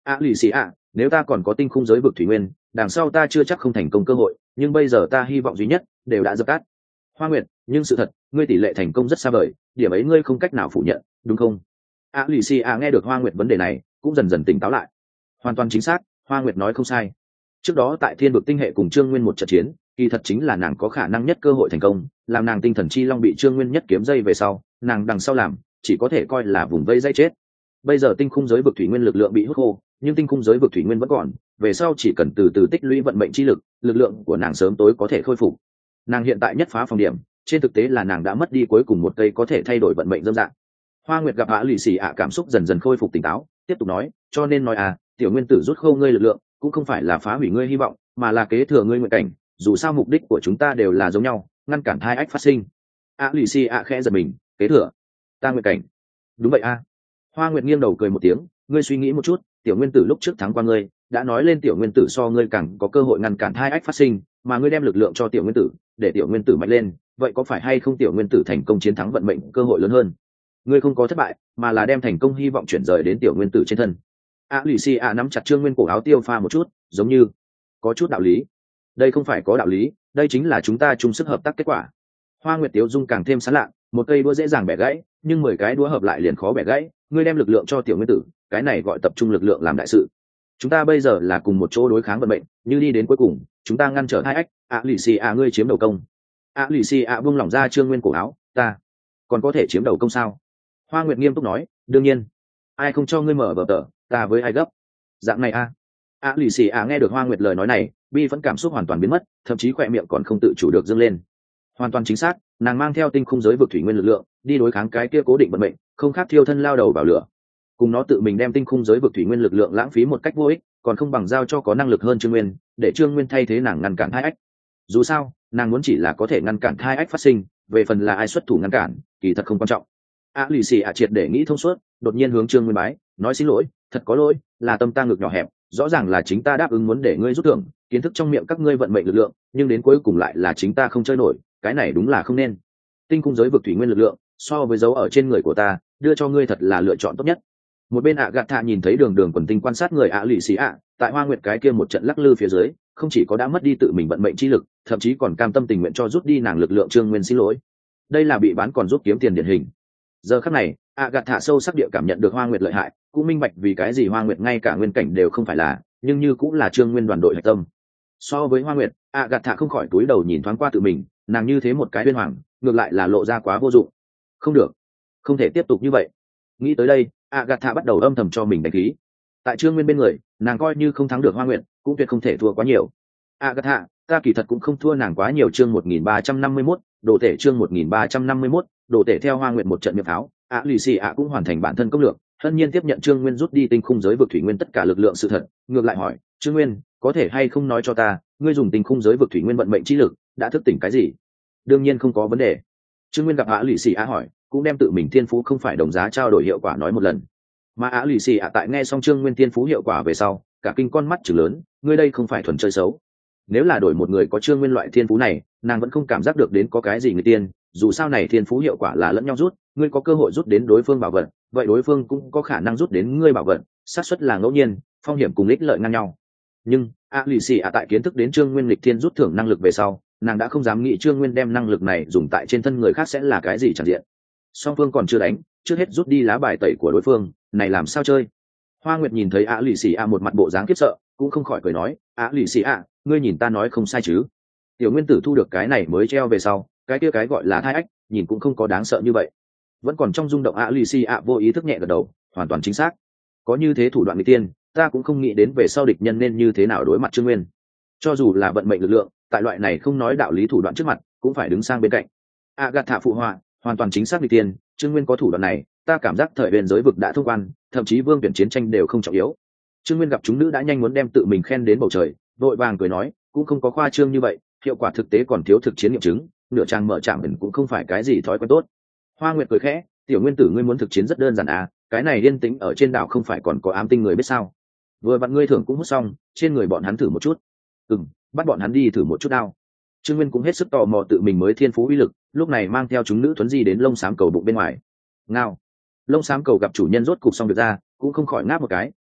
S1: a lì xì ạ, nếu ta còn có tinh khung giới vực thủy nguyên, đằng sau ta chưa chắc không thành công cơ hội, nhưng bây giờ ta hy vọng duy nhất đều đã dập tắt. Hoa Nguyệt, nhưng sự thật, ngươi tỷ lệ thành công rất xa vời, điểm ấy ngươi không cách nào phủ nhận, đúng không? a lì xì ạ nghe được Hoa Nguyệt vấn đề này, cũng dần dần tỉnh táo lại. Hoàn toàn chính xác, Hoa Nguyệt nói không sai. Trước đó tại Thiên vực tinh hệ cùng Trương Nguyên một trận chiến, kỳ thật chính là nàng có khả năng nhất cơ hội thành công, làm nàng tinh thần chi long bị Trương Nguyên nhất kiếm dây về sau, nàng đằng sau làm, chỉ có thể coi là vùng vây dây chết. Bây giờ tinh khung giới vực thủy nguyên lực lượng bị hút khô, nhưng tinh khung giới vực thủy nguyên vẫn còn, về sau chỉ cần từ từ tích lũy vận mệnh chi lực, lực lượng của nàng sớm tối có thể khôi phục. Nàng hiện tại nhất phá phòng điểm, trên thực tế là nàng đã mất đi cuối cùng một cây có thể thay đổi vận mệnh dâm dạng. Hoa Nguyệt gặp ạ lì xì ạ cảm xúc dần dần khôi phục tỉnh táo, tiếp tục nói, cho nên nói à, tiểu nguyên tử rút khô ngươi lực lượng, cũng không phải là phá hủy ngươi hy vọng, mà là kế thừa ngươi nguyện cảnh, dù sao mục đích của chúng ta đều là giống nhau, ngăn cản thai ách phát sinh. ạ lì xì ạ khẽ giật mình, kế thừa ta nguyện cảnh? Đúng vậy a. Hoa Nguyệt nghiêng đầu cười một tiếng, ngươi suy nghĩ một chút, tiểu nguyên tử lúc trước thắng qua ngươi, đã nói lên tiểu nguyên tử so ngươi càng có cơ hội ngăn cản thai ách phát sinh, mà ngươi đem lực lượng cho tiểu nguyên tử, để tiểu nguyên tử mạnh lên, vậy có phải hay không tiểu nguyên tử thành công chiến thắng vận mệnh cơ hội lớn hơn? Ngươi không có thất bại, mà là đem thành công hy vọng chuyển rời đến tiểu nguyên tử trên thân. A lì xì a nắm chặt Trương Nguyên cổ áo tiêu pha một chút, giống như có chút đạo lý. Đây không phải có đạo lý, đây chính là chúng ta chung sức hợp tác kết quả. Hoa Nguyệt Tiếu Dung càng thêm sán lạ, một cây đũa dễ dàng bẻ gãy, nhưng mười cái đũa hợp lại liền khó bẻ gãy. Ngươi đem lực lượng cho tiểu nguyên tử, cái này gọi tập trung lực lượng làm đại sự. Chúng ta bây giờ là cùng một chỗ đối kháng vận mệnh, như đi đến cuối cùng, chúng ta ngăn trở hai ách. A lì xì a ngươi chiếm đầu công. A lì xì a buông lỏng ra Trương Nguyên cổ áo, ta còn có thể chiếm đầu công sao? Hoa Nguyệt nghiêm túc nói, đương nhiên. Ai không cho ngươi mở bờ tờ, ta với ai gấp? Dạng này a. A lì xì a nghe được Hoa Nguyệt lời nói này, bi vẫn cảm xúc hoàn toàn biến mất, thậm chí khỏe miệng còn không tự chủ được dâng lên. Hoàn toàn chính xác, nàng mang theo tinh khung giới vực thủy nguyên lực lượng, đi đối kháng cái kia cố định vận mệnh, không khác thiêu thân lao đầu vào lửa. Cùng nó tự mình đem tinh khung giới vực thủy nguyên lực lượng lãng phí một cách vô ích, còn không bằng giao cho có năng lực hơn Trương Nguyên, để Trương Nguyên thay thế nàng ngăn cản hai ách. Dù sao, nàng muốn chỉ là có thể ngăn cản hai ách phát sinh, về phần là ai xuất thủ ngăn cản, kỳ thật không quan trọng. A lì xì ạ triệt để nghĩ thông suốt, đột nhiên hướng Trương Nguyên bái, nói xin lỗi, thật có lỗi, là tâm ta ngực nhỏ hẹp, rõ ràng là chính ta đáp ứng muốn để ngươi rút thưởng, kiến thức trong miệng các ngươi vận mệnh lực lượng, nhưng đến cuối cùng lại là chính ta không chơi nổi, cái này đúng là không nên. Tinh khung giới vực thủy nguyên lực lượng, so với dấu ở trên người của ta, đưa cho ngươi thật là lựa chọn tốt nhất. Một bên ạ gạt thạ nhìn thấy đường đường quần tinh quan sát người ạ lì xì ạ, tại Hoa Nguyệt cái kia một trận lắc lư phía dưới, không chỉ có đã mất đi tự mình vận mệnh chi lực, thậm chí còn cam tâm tình nguyện cho rút đi nàng lực lượng. Trương Nguyên xin lỗi, đây là bị bán còn giúp kiếm tiền điển hình. Giờ khắc này, ạ gạt thạ sâu sắc địa cảm nhận được Hoa Nguyệt lợi hại, cũng minh bạch vì cái gì Hoa Nguyệt ngay cả nguyên cảnh đều không phải là, nhưng như cũng là Trương Nguyên đoàn đội hạch tâm. So với Hoa Nguyệt, ạ gạt thạ không khỏi túi đầu nhìn thoáng qua tự mình, nàng như thế một cái uyên hoàng, ngược lại là lộ ra quá vô dụng. Không được, không thể tiếp tục như vậy. Nghĩ tới đây, ạ gạt thạ bắt đầu âm thầm cho mình đánh khí. Tại Trương Nguyên bên người, nàng coi như không thắng được Hoa Nguyệt, cũng tuyệt không thể thua quá nhiều. ạ gạt thạ, ta kỳ thật cũng không thua nàng quá nhiều. Chương một nghìn ba trăm năm mươi mốt, đồ tể. Chương một nghìn ba trăm năm mươi mốt, đồ tể. Theo Hoa Nguyệt một trận miệng pháo, ạ lì xì ạ cũng hoàn thành bản thân công lược, hân nhiên tiếp nhận Trương Nguyên rút đi tinh khung giới vực thủy nguyên tất cả lực lượng sự thật, ngược lại hỏi, Trương Nguyên, có thể hay không nói cho ta, ngươi dùng tinh khung giới vực thủy nguyên vận mệnh chi lực, đã thức tỉnh cái gì? Đương nhiên không có vấn đề. Trương Nguyên gặp ạ lì xì ạ hỏi, cũng đem tự mình thiên phú không phải đồng giá trao đổi hiệu quả nói một lần. Mà ạ lì xì ạ tại nghe xong Trương Nguyên thiên phú hiệu quả về sau, cả kinh con mắt chừng lớn, ngươi đây không phải thuần chơi xấu. Nếu là đổi một người có Trương Nguyên loại thiên phú này, nàng vẫn không cảm giác được đến có cái gì người tiên, dù sao này thiên phú hiệu quả là lẫn nhau rút, ngươi có cơ hội rút đến đối phương bảo vật, vậy đối phương cũng có khả năng rút đến ngươi bảo vật, xác suất là ngẫu nhiên, phong hiểm cùng ích lợi ngang nhau. Nhưng a lì xì ạ tại kiến thức đến Trương Nguyên lịch thiên rút thưởng năng lực về sau, nàng đã không dám nghĩ Trương Nguyên đem năng lực này dùng tại trên thân người khác sẽ là cái gì chẳng diện. Song phương còn chưa đánh, trước hết rút đi lá bài tẩy của đối phương, này làm sao chơi? Hoa Nguyệt nhìn thấy a lì xì ạ một mặt bộ dáng khiếp sợ, cũng không khỏi cười nói, a lì xì ạ, ngươi nhìn ta nói không sai chứ? Tiểu Nguyên tử thu được cái này mới treo về sau, cái kia cái gọi là thai ách, nhìn cũng không có đáng sợ như vậy. Vẫn còn trong rung động, a lì xì ạ vô ý thức nhẹ gật đầu, hoàn toàn chính xác. Có như thế thủ đoạn nghịch tiên, ta cũng không nghĩ đến về sau địch nhân nên như thế nào đối mặt Trương Nguyên. Cho dù là vận mệnh lực lượng, tại loại này không nói đạo lý thủ đoạn trước mặt, cũng phải đứng sang bên cạnh. A gạt thạ phụ họa, hoàn toàn chính xác nghịch tiên, Trương Nguyên có thủ đoạn này, ta cảm giác thời biên giới vực đã thông quan, thậm chí vương tuyển chiến tranh đều không trọng yếu. Trương Nguyên gặp chúng nữ đã nhanh muốn đem tự mình khen đến bầu trời, vội vàng cười nói, cũng không có khoa trương như vậy, hiệu quả thực tế còn thiếu thực chiến nghiệm chứng, nửa trang mở trạm mình cũng không phải cái gì thói quen tốt. Hoa Nguyệt cười khẽ, tiểu Nguyên tử ngươi muốn thực chiến rất đơn giản à, cái này yên tĩnh ở trên đảo không phải còn có ám tinh người biết sao? Vừa vặn ngươi thưởng cũng hút xong, trên người bọn hắn thử một chút. Ừm, bắt bọn hắn đi thử một chút nào. Trương Nguyên cũng hết sức tò mò tự mình mới thiên phú uy lực, lúc này mang theo chúng nữ thuấn di đến lông xám cầu bụng bên ngoài. Ngao. Lông xám cầu gặp chủ nhân rốt cục xong việc ra, cũng không khỏi ngáp một cái,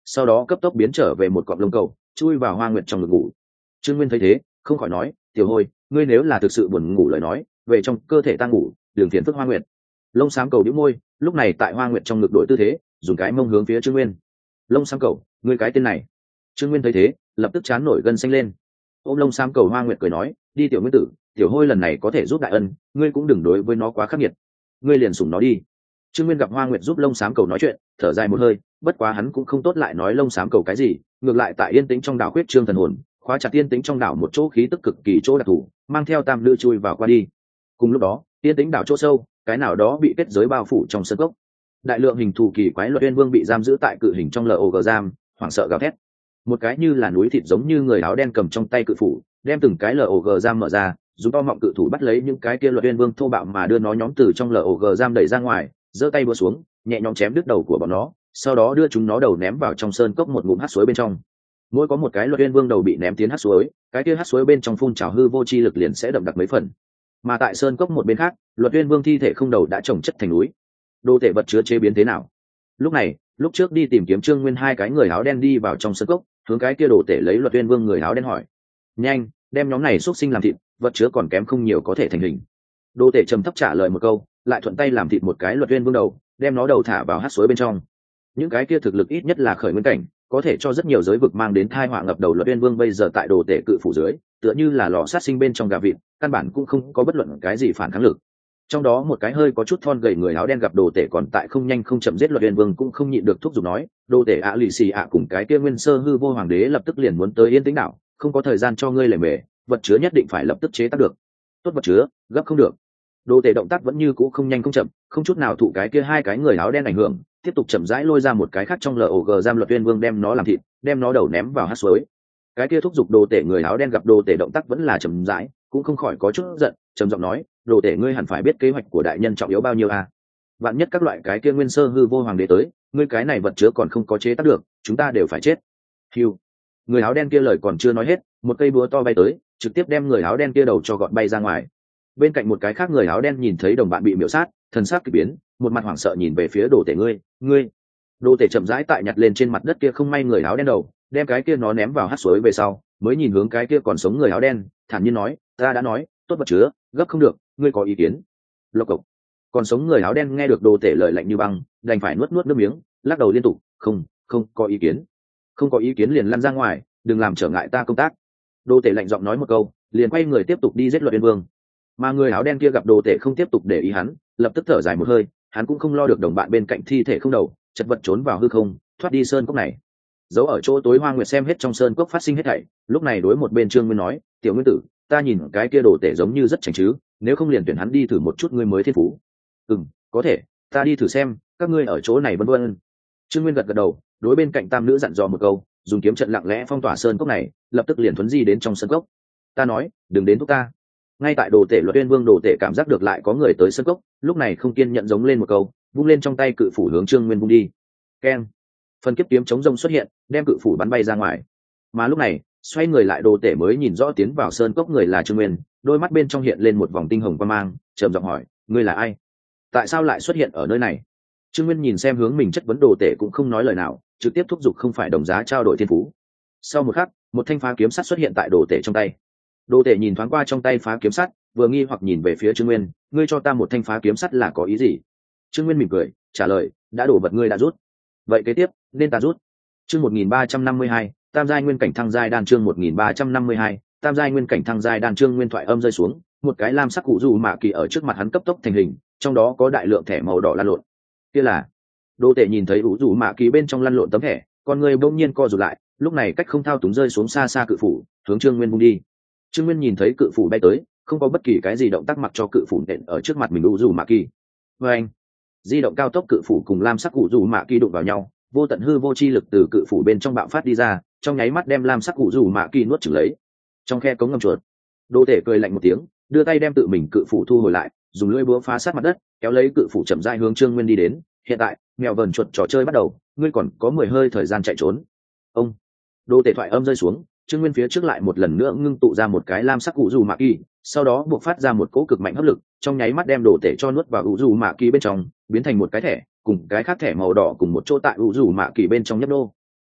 S1: sau đó cấp tốc biến trở về một cọng lông cầu, chui vào Hoa Nguyệt trong ngực ngủ. Trương Nguyên thấy thế không khỏi nói, tiểu hôi, ngươi nếu là thực sự buồn ngủ lời nói, về trong cơ thể ta ngủ, đường phiền phức Hoa Nguyệt. Lông xám cầu đĩu môi, lúc này tại Hoa Nguyệt trong ngực đổi tư thế, dùng cái mông hướng phía Trương Nguyên. Lông xám cầu, ngươi cái tên này. Trương Nguyên thấy thế lập tức chán nổi gân xanh lên. Ôm lông xám cầu, Hoa Nguyệt cười nói, đi tiểu Nguyên tử, tiểu hôi lần này có thể giúp đại ân, ngươi cũng đừng đối với nó quá khắc nghiệt, ngươi liền sủng nó đi. Trương Nguyên gặp Hoa Nguyệt giúp lông xám cầu nói chuyện, thở dài một hơi, bất quá hắn cũng không tốt lại nói lông xám cầu cái gì, ngược lại tại yên tĩnh trong đảo khuyết trương thần hồn, khóa chặt yên tĩnh trong đảo một chỗ khí tức cực kỳ chỗ đặc thù, mang theo tam lư chui vào qua đi. Cùng lúc đó, yên tĩnh đảo chỗ sâu, cái nào đó bị kết giới bao phủ trong sân cốc. Đại lượng hình thù kỳ quái Luật Uyên Vương bị giam giữ tại cự hình trong log giam, hoảng sợ gào thét. Một cái như là núi thịt giống như người áo đen cầm trong tay cự phủ, đem từng cái log giam mở ra, dùng to mọng cự thủ bắt lấy những cái kia Luật Uyên Vương thô bạo mà đưa nó nhóm từ trong log giam đẩy ra ngoài, giơ tay búa xuống, nhẹ nhõm chém đứt đầu của bọn nó, sau đó đưa chúng nó đầu ném vào trong sơn cốc một ngụm hắc suối bên trong. Mỗi có một cái Luật Uyên Vương đầu bị ném tiến hắc suối, cái kia hắc suối bên trong phun trào hư vô chi lực liền sẽ đậm đặc mấy phần. Mà tại sơn cốc một bên khác, Luật Uyên Vương thi thể không đầu đã chồng chất thành núi. Đồ thể vật chứa chế biến thế nào? Lúc này, lúc trước đi tìm kiếm Trương Nguyên hai cái người áo đen đi vào trong sơn cốc, hướng cái kia đồ tể lấy Luật Uyên Vương người áo đen hỏi, nhanh đem nhóm này xuất sinh làm thịt, vật chứa còn kém không nhiều có thể thành hình. Đồ tể trầm thấp trả lời một câu, lại thuận tay làm thịt một cái Luật Uyên Vương đầu, đem nó đầu thả vào hắc suối bên trong. Những cái kia thực lực ít nhất là khởi nguyên cảnh, có thể cho rất nhiều giới vực mang đến tai họa ngập đầu Luật Uyên Vương bây giờ tại đồ tể cự phủ dưới, tựa như là lò sát sinh bên trong gà vịt, căn bản cũng không có bất luận cái gì phản kháng lực. Trong đó một cái hơi có chút thon gầy người áo đen gặp đồ tể còn tại không nhanh không chậm giết Luật Uyên Vương cũng không nhịn được thúc giục nói, đồ tể ạ lì xì ạ cùng cái kia nguyên sơ hư vô hoàng đế lập tức liền muốn tới yên tĩnh đảo, không có thời gian cho ngươi lề mề, vật chứa nhất định phải lập tức chế tác được. Tốt vật chứa, gấp không được. Đồ tể động tác vẫn như cũ không nhanh không chậm, không chút nào thụ cái kia hai cái người áo đen ảnh hưởng, tiếp tục chậm rãi lôi ra một cái khác trong log giam Luật Uyên Vương đem nó làm thịt, đem nó đầu ném vào hắc suối. Cái kia thúc giục đồ tể người áo đen gặp đồ tể động tác vẫn là chậm rãi, cũng không khỏi có chút giận, trầm giọng nói, đồ tể ngươi hẳn phải biết kế hoạch của đại nhân trọng yếu bao nhiêu à? Vạn nhất các loại cái kia nguyên sơ hư vô hoàng đế tới, ngươi cái này vật chứa còn không có chế tác được, chúng ta đều phải chết. Hiu. Người áo đen kia lời còn chưa nói hết, một cây búa to bay tới, trực tiếp đem người áo đen kia đầu cho gọt bay ra ngoài. Bên cạnh một cái khác người áo đen nhìn thấy đồng bạn bị miểu sát, thần sắc kỳ biến, một mặt hoảng sợ nhìn về phía đồ tể ngươi, ngươi. Đồ tể chậm rãi tại nhặt lên trên mặt đất kia không may người áo đen đầu, đem cái kia nó ném vào hắt suối về sau, mới nhìn hướng cái kia còn sống người áo đen, thản nhiên nói, ta đã nói, tốt vật chứa, gấp không được, ngươi có ý kiến? Lộc cộc. Còn sống người áo đen nghe được đồ tể lời lạnh như băng, đành phải nuốt nuốt nước miếng, lắc đầu liên tục, không, không có ý kiến, không có ý kiến liền lăn ra ngoài, đừng làm trở ngại ta công tác. Đồ tể lạnh giọng nói một câu, liền quay người tiếp tục đi giết Luật Uyên Vương. Mà người áo đen kia gặp đồ tể không tiếp tục để ý hắn, lập tức thở dài một hơi, hắn cũng không lo được đồng bạn bên cạnh thi thể không đầu, chật vật trốn vào hư không, thoát đi sơn cốc này. Giấu ở chỗ tối Hoa Nguyệt xem hết trong sơn cốc phát sinh hết thảy, lúc này đối một bên Trương Nguyên nói, tiểu Nguyên tử, ta nhìn cái kia đồ tể giống như rất chảnh chứ, nếu không liền tuyển hắn đi thử một chút ngươi mới thiên phú. Ừm, có thể, ta đi thử xem, các ngươi ở chỗ này vân vân. Trương Nguyên gật gật đầu, đối bên cạnh tam nữ dặn dò một câu, dùng kiếm trận lặng lẽ phong tỏa sơn cốc này, lập tức liền thuấn di đến trong sơn cốc. Ta nói, đừng đến thúc ta. Ngay tại đồ tể Luật Uyên Vương đồ tể cảm giác được lại có người tới sơn cốc, lúc này không kiên nhận giống lên một câu, vung lên trong tay cự phủ hướng Trương Nguyên vung đi. Keng. Phần kiếp kiếm chống rông xuất hiện, đem cự phủ bắn bay ra ngoài. Mà lúc này, xoay người lại đồ tể mới nhìn rõ tiến vào sơn cốc người là Trương Nguyên, đôi mắt bên trong hiện lên một vòng tinh hồng quang mang, trầm giọng hỏi, ngươi là ai? Tại sao lại xuất hiện ở nơi này? Trương Nguyên nhìn xem hướng mình chất vấn đồ tể cũng không nói lời nào, trực tiếp thúc giục không phải đồng giá trao đổi thiên phú. Sau một khắc, một thanh phá kiếm sắt xuất hiện tại đồ tể trong tay. Đồ tể nhìn thoáng qua trong tay phá kiếm sắt, vừa nghi hoặc nhìn về phía Trương Nguyên, ngươi cho ta một thanh phá kiếm sắt là có ý gì? Trương Nguyên mỉm cười, trả lời, đã đổ vật ngươi đã rút. Vậy kế tiếp, nên ta rút. Chương một nghìn ba trăm năm mươi hai, tam giai nguyên cảnh thăng giai đan chương một nghìn ba trăm năm mươi hai, tam giai nguyên cảnh thăng giai đan chương Nguyên thoại âm rơi xuống, một cái lam sắc cụ dù mạ kỳ ở trước mặt hắn cấp tốc thành hình, trong đó có đại lượng thẻ màu đỏ lăn lộn. Kia là. Đô tể nhìn thấy cụ dù mạ kỳ bên trong lăn lộn tấm thẻ, con người bỗng nhiên co rụt lại, lúc này cách không thao túng rơi xuống xa xa cự phủ, hướng Trương Nguyên vung đi. Trương Nguyên nhìn thấy cự phủ bay tới, không có bất kỳ cái gì động tác mặc cho cự phủ nện ở trước mặt mình cụ dù mạ kỳ. Và anh, di động cao tốc cự phủ cùng lam sắc cụ dù mạ kỳ đụng vào nhau, vô tận hư vô chi lực từ cự phủ bên trong bạo phát đi ra, trong nháy mắt đem lam sắc cụ dù mạ kỳ nuốt chửng lấy. Trong khe cống ngầm chuột, đô tể cười lạnh một tiếng, đưa tay đem tự mình cự phủ thu hồi lại, dùng lưỡi búa phá sát mặt đất, kéo lấy cự phủ chậm rãi hướng Trương Nguyên đi đến. Hiện tại, mèo vờn chuột trò chơi bắt đầu, ngươi còn có mười hơi thời gian chạy trốn. Ông, đô tể thoại âm rơi xuống, Trương Nguyên phía trước lại một lần nữa ngưng tụ ra một cái lam sắc cụ dù mạ kỳ, sau đó buộc phát ra một cỗ cực mạnh hấp lực, trong nháy mắt đem đồ tể cho nuốt vào cụ dù mạ kỳ bên trong, biến thành một cái thẻ, cùng cái khác thẻ màu đỏ cùng một chỗ tại cụ dù mạ kỳ bên trong nhấp nô.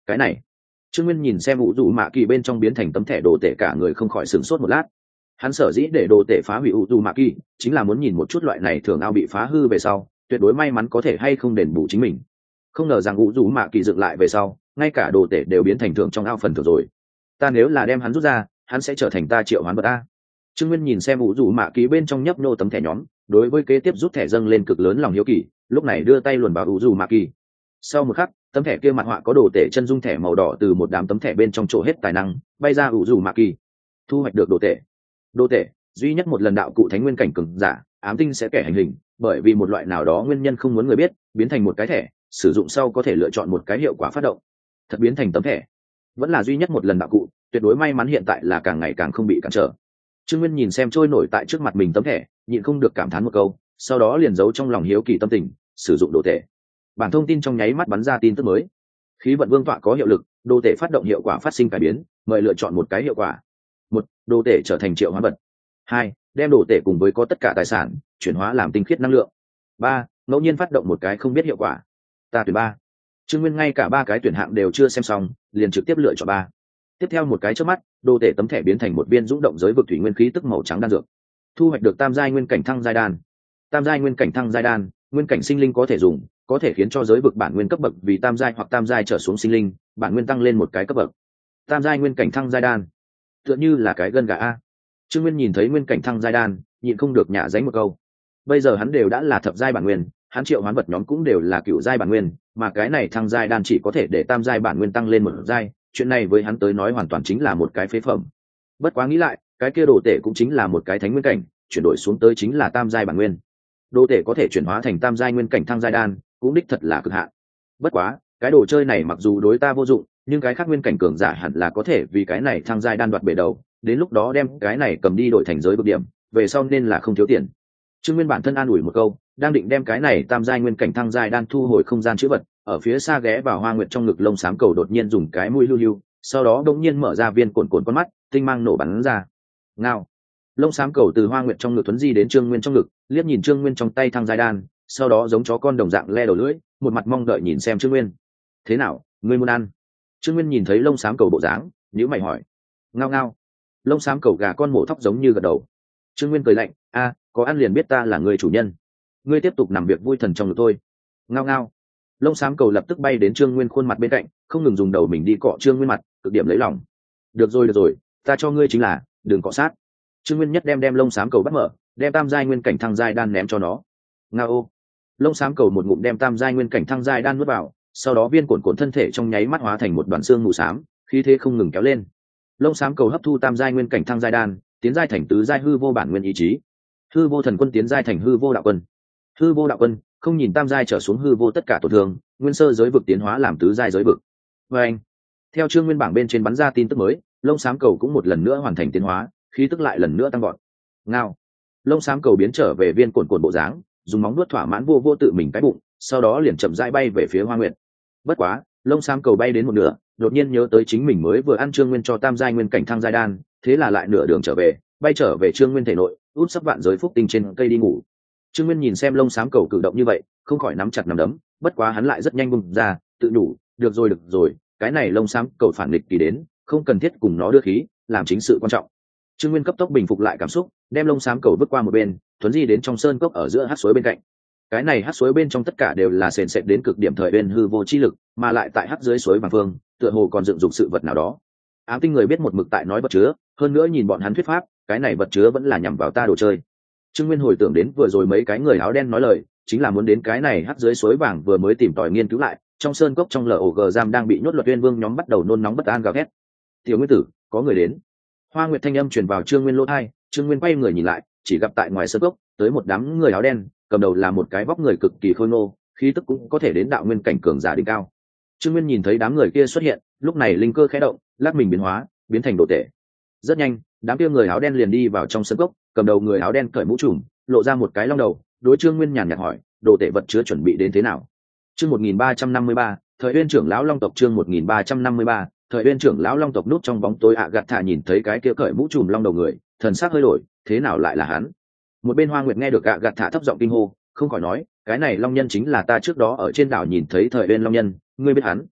S1: Cái này, Trương Nguyên nhìn xem ủ dù mạ kỳ bên trong biến thành tấm thẻ đồ tể, cả người không khỏi sửng sốt một lát. Hắn sở dĩ để đồ tể phá hủy ủ dù mạ kỳ chính là muốn nhìn một chút loại này thường ao bị phá hư về sau tuyệt đối may mắn có thể hay không đền bù chính mình. Không ngờ rằng ủ dù mạ kỳ dựng lại về sau ngay cả đồ tể đều biến thành thường trong ao phần thường rồi. Ta nếu là đem hắn rút ra, hắn sẽ trở thành ta triệu hoán vật a. Trương Nguyên nhìn xem ủ dù mạ kỳ bên trong nhấp nô tấm thẻ nhóm, đối với kế tiếp rút thẻ dâng lên cực lớn lòng hiếu kỳ, lúc này đưa tay luồn vào ủ dù mạ kỳ. Sau một khắc, tấm thẻ kia mặt họa có đồ tể chân dung thẻ màu đỏ từ một đám tấm thẻ bên trong chỗ hết tài năng bay ra ủ dù mạ kỳ. Thu hoạch được đồ tể. Đồ tể duy nhất một lần đạo cụ thánh nguyên cảnh cường giả ám tinh sẽ kẻ hành hình, bởi vì một loại nào đó nguyên nhân không muốn người biết, biến thành một cái thẻ, sử dụng sau có thể lựa chọn một cái hiệu quả phát động. Thật biến thành tấm thẻ, vẫn là duy nhất một lần đạo cụ, tuyệt đối may mắn hiện tại là càng ngày càng không bị cản trở. Trương Nguyên nhìn xem trôi nổi tại trước mặt mình tấm thẻ, nhịn không được cảm thán một câu, sau đó liền giấu trong lòng hiếu kỳ tâm tình, sử dụng đồ tể. Bản thông tin trong nháy mắt bắn ra tin tức mới. Khí vận vương tọa có hiệu lực, đồ tể phát động hiệu quả phát sinh cải biến, mời lựa chọn một cái hiệu quả. Một, đồ tể trở thành triệu hoán vật. Hai, đem đồ tể cùng với có tất cả tài sản chuyển hóa làm tinh khiết năng lượng. Ba, ngẫu nhiên phát động một cái không biết hiệu quả. Ta tuyển ba. Trương Nguyên ngay cả ba cái tuyển hạng đều chưa xem xong, liền trực tiếp lựa chọn ba. Tiếp theo một cái chớp mắt, đồ tể tấm thẻ biến thành một viên dũng động giới vực thủy nguyên khí tức màu trắng đan dược. Thu hoạch được tam giai nguyên cảnh thăng giai đan. Tam giai nguyên cảnh thăng giai đan, nguyên cảnh sinh linh có thể dùng, có thể khiến cho giới vực bản nguyên cấp bậc vì tam giai hoặc tam giai trở xuống sinh linh, bản nguyên tăng lên một cái cấp bậc. Tam giai nguyên cảnh thăng giai đan, tựa như là cái gân gà a. Trương Nguyên nhìn thấy nguyên cảnh thăng giai đan, nhịn không được nhả dánh một câu. Bây giờ hắn đều đã là thập giai bản nguyên, hắn triệu hoán vật nhóm cũng đều là cửu giai bản nguyên, mà cái này thăng giai đan chỉ có thể để tam giai bản nguyên tăng lên một giai, chuyện này với hắn tới nói hoàn toàn chính là một cái phế phẩm. Bất quá nghĩ lại, cái kia đồ tể cũng chính là một cái thánh nguyên cảnh, chuyển đổi xuống tới chính là tam giai bản nguyên. Đồ tể có thể chuyển hóa thành tam giai nguyên cảnh thăng giai đan, cũng đích thật là cực hạn. Bất quá, cái đồ chơi này mặc dù đối ta vô dụng, nhưng cái khác nguyên cảnh cường giả hẳn là có thể vì cái này thăng giai đan đoạt bể đầu, đến lúc đó đem cái này cầm đi đổi thành giới vực điểm, về sau nên là không thiếu tiền. Trương Nguyên bản thân an ủi một câu, đang định đem cái này tam giai nguyên cảnh thăng giai đan thu hồi không gian chữ vật, ở phía xa ghé vào Hoa Nguyệt trong ngực lông xám cầu đột nhiên dùng cái mũi lưu lưu, sau đó đột nhiên mở ra viên cuộn cuộn con mắt, tinh mang nổ bắn ra. Ngao. Lông xám cầu từ Hoa Nguyệt trong ngực thuấn di đến Trương Nguyên trong ngực, liếc nhìn Trương Nguyên trong tay thăng giai đan, sau đó giống chó con đồng dạng le đầu lưỡi, một mặt mong đợi nhìn xem Trương Nguyên. Thế nào, ngươi muốn ăn? Trương Nguyên nhìn thấy lông xám cầu bộ dáng, nhíu mày hỏi. Ngao ngao. Lông xám cầu gà con mổ thóc giống như gật đầu. Trương Nguyên cười lạnh, a, có ăn liền biết ta là người chủ nhân. Ngươi tiếp tục nằm việc vui thần trong ngực tôi. Ngao ngao. Lông xám cầu lập tức bay đến Trương Nguyên khuôn mặt bên cạnh, không ngừng dùng đầu mình đi cọ Trương Nguyên mặt, cực điểm lấy lòng. Được rồi được rồi, ta cho ngươi chính là, đừng cọ sát. Trương Nguyên nhất đem đem lông xám cầu bắt mở, đem tam giai nguyên cảnh thăng giai đan ném cho nó. Ngao ô. Lông xám cầu một ngụm đem tam giai nguyên cảnh thăng giai đan nuốt vào, sau đó viên cuộn cuộn thân thể trong nháy mắt hóa thành một đoàn xương mù xám, khí thế không ngừng kéo lên. Lông xám cầu hấp thu tam giai nguyên cảnh thăng giai đan, tiến giai thành tứ giai hư vô bản nguyên ý chí. Hư vô thần quân tiến giai thành hư vô đạo quân. Hư vô đạo quân không nhìn tam giai trở xuống hư vô tất cả tổn thương, nguyên sơ giới vực tiến hóa làm tứ giai giới vực. Và anh, theo Trương Nguyên bảng bên trên bắn ra tin tức mới, lông xám cầu cũng một lần nữa hoàn thành tiến hóa, khí tức lại lần nữa tăng vọt. Ngao. Lông xám cầu biến trở về viên cuộn cuộn bộ dáng, dùng móng vuốt thỏa mãn vô vô tự mình cái bụng, sau đó liền chậm rãi bay về phía Hoa Nguyệt. Bất quá, lông xám cầu bay đến một nửa, đột nhiên nhớ tới chính mình mới vừa ăn Trương Nguyên cho tam giai nguyên cảnh thăng giai đan, thế là lại nửa đường trở về, bay trở về Trương Nguyên thể nội, út sắp vạn giới phúc tinh trên cây đi ngủ. Trương Nguyên nhìn xem lông xám cầu cử động như vậy, không khỏi nắm chặt nắm đấm, bất quá hắn lại rất nhanh bung ra, tự đủ, được rồi được rồi, cái này lông xám cầu phản nghịch kỳ đến, không cần thiết cùng nó đưa khí, làm chính sự quan trọng. Trương Nguyên cấp tốc bình phục lại cảm xúc, đem lông xám cầu vứt qua một bên, thuấn di đến trong sơn cốc ở giữa hát suối bên cạnh. Cái này hát suối bên trong tất cả đều là sền sệt đến cực điểm thời bên hư vô chi lực, mà lại tại hát dưới suối vàng phương, tựa hồ còn dựng dục sự vật nào đó. Ám tinh người biết một mực tại nói vật chứa, hơn nữa nhìn bọn hắn thuyết pháp, cái này vật chứa vẫn là nhằm vào ta đồ chơi. Trương Nguyên hồi tưởng đến vừa rồi mấy cái người áo đen nói lời, chính là muốn đến cái này hát dưới suối vàng vừa mới tìm tòi nghiên cứu lại, trong sơn cốc trong lờ ổ gờ giam đang bị nhốt luật uyên vương nhóm bắt đầu nôn nóng bất an gào thét. Tiểu Nguyên tử, có người đến. Hoa Nguyệt thanh âm truyền vào Trương Nguyên lỗ tai, Trương Nguyên quay người nhìn lại, chỉ gặp tại ngoài sơn cốc, tới một đám người áo đen, cầm đầu là một cái vóc người cực kỳ khôi ngô, khí tức cũng có thể đến đạo nguyên cảnh cường giả đỉnh cao. Trương Nguyên nhìn thấy đám người kia xuất hiện, lúc này linh cơ khẽ động, lắc mình biến hóa, biến thành đồ tể. Rất nhanh, đám kia người áo đen liền đi vào trong sân cốc, cầm đầu người áo đen cởi mũ trùm, lộ ra một cái long đầu, đối Trương Nguyên nhàn nhạt hỏi, đồ tể vật chứa chuẩn bị đến thế nào? Chương một nghìn ba trăm năm mươi ba, thời uyên trưởng lão long tộc. Chương một nghìn ba trăm năm mươi ba, thời uyên trưởng lão long tộc. Nút trong bóng tối ạ gạt thả nhìn thấy cái kia cởi mũ trùm long đầu người, thần sắc hơi đổi, thế nào lại là hắn? Một bên Hoa Nguyệt nghe được ạ gạt thả thấp giọng kinh hô, không khỏi nói, cái này long nhân chính là ta trước đó ở trên đảo nhìn thấy thời uyên long nhân, ngươi biết hắn?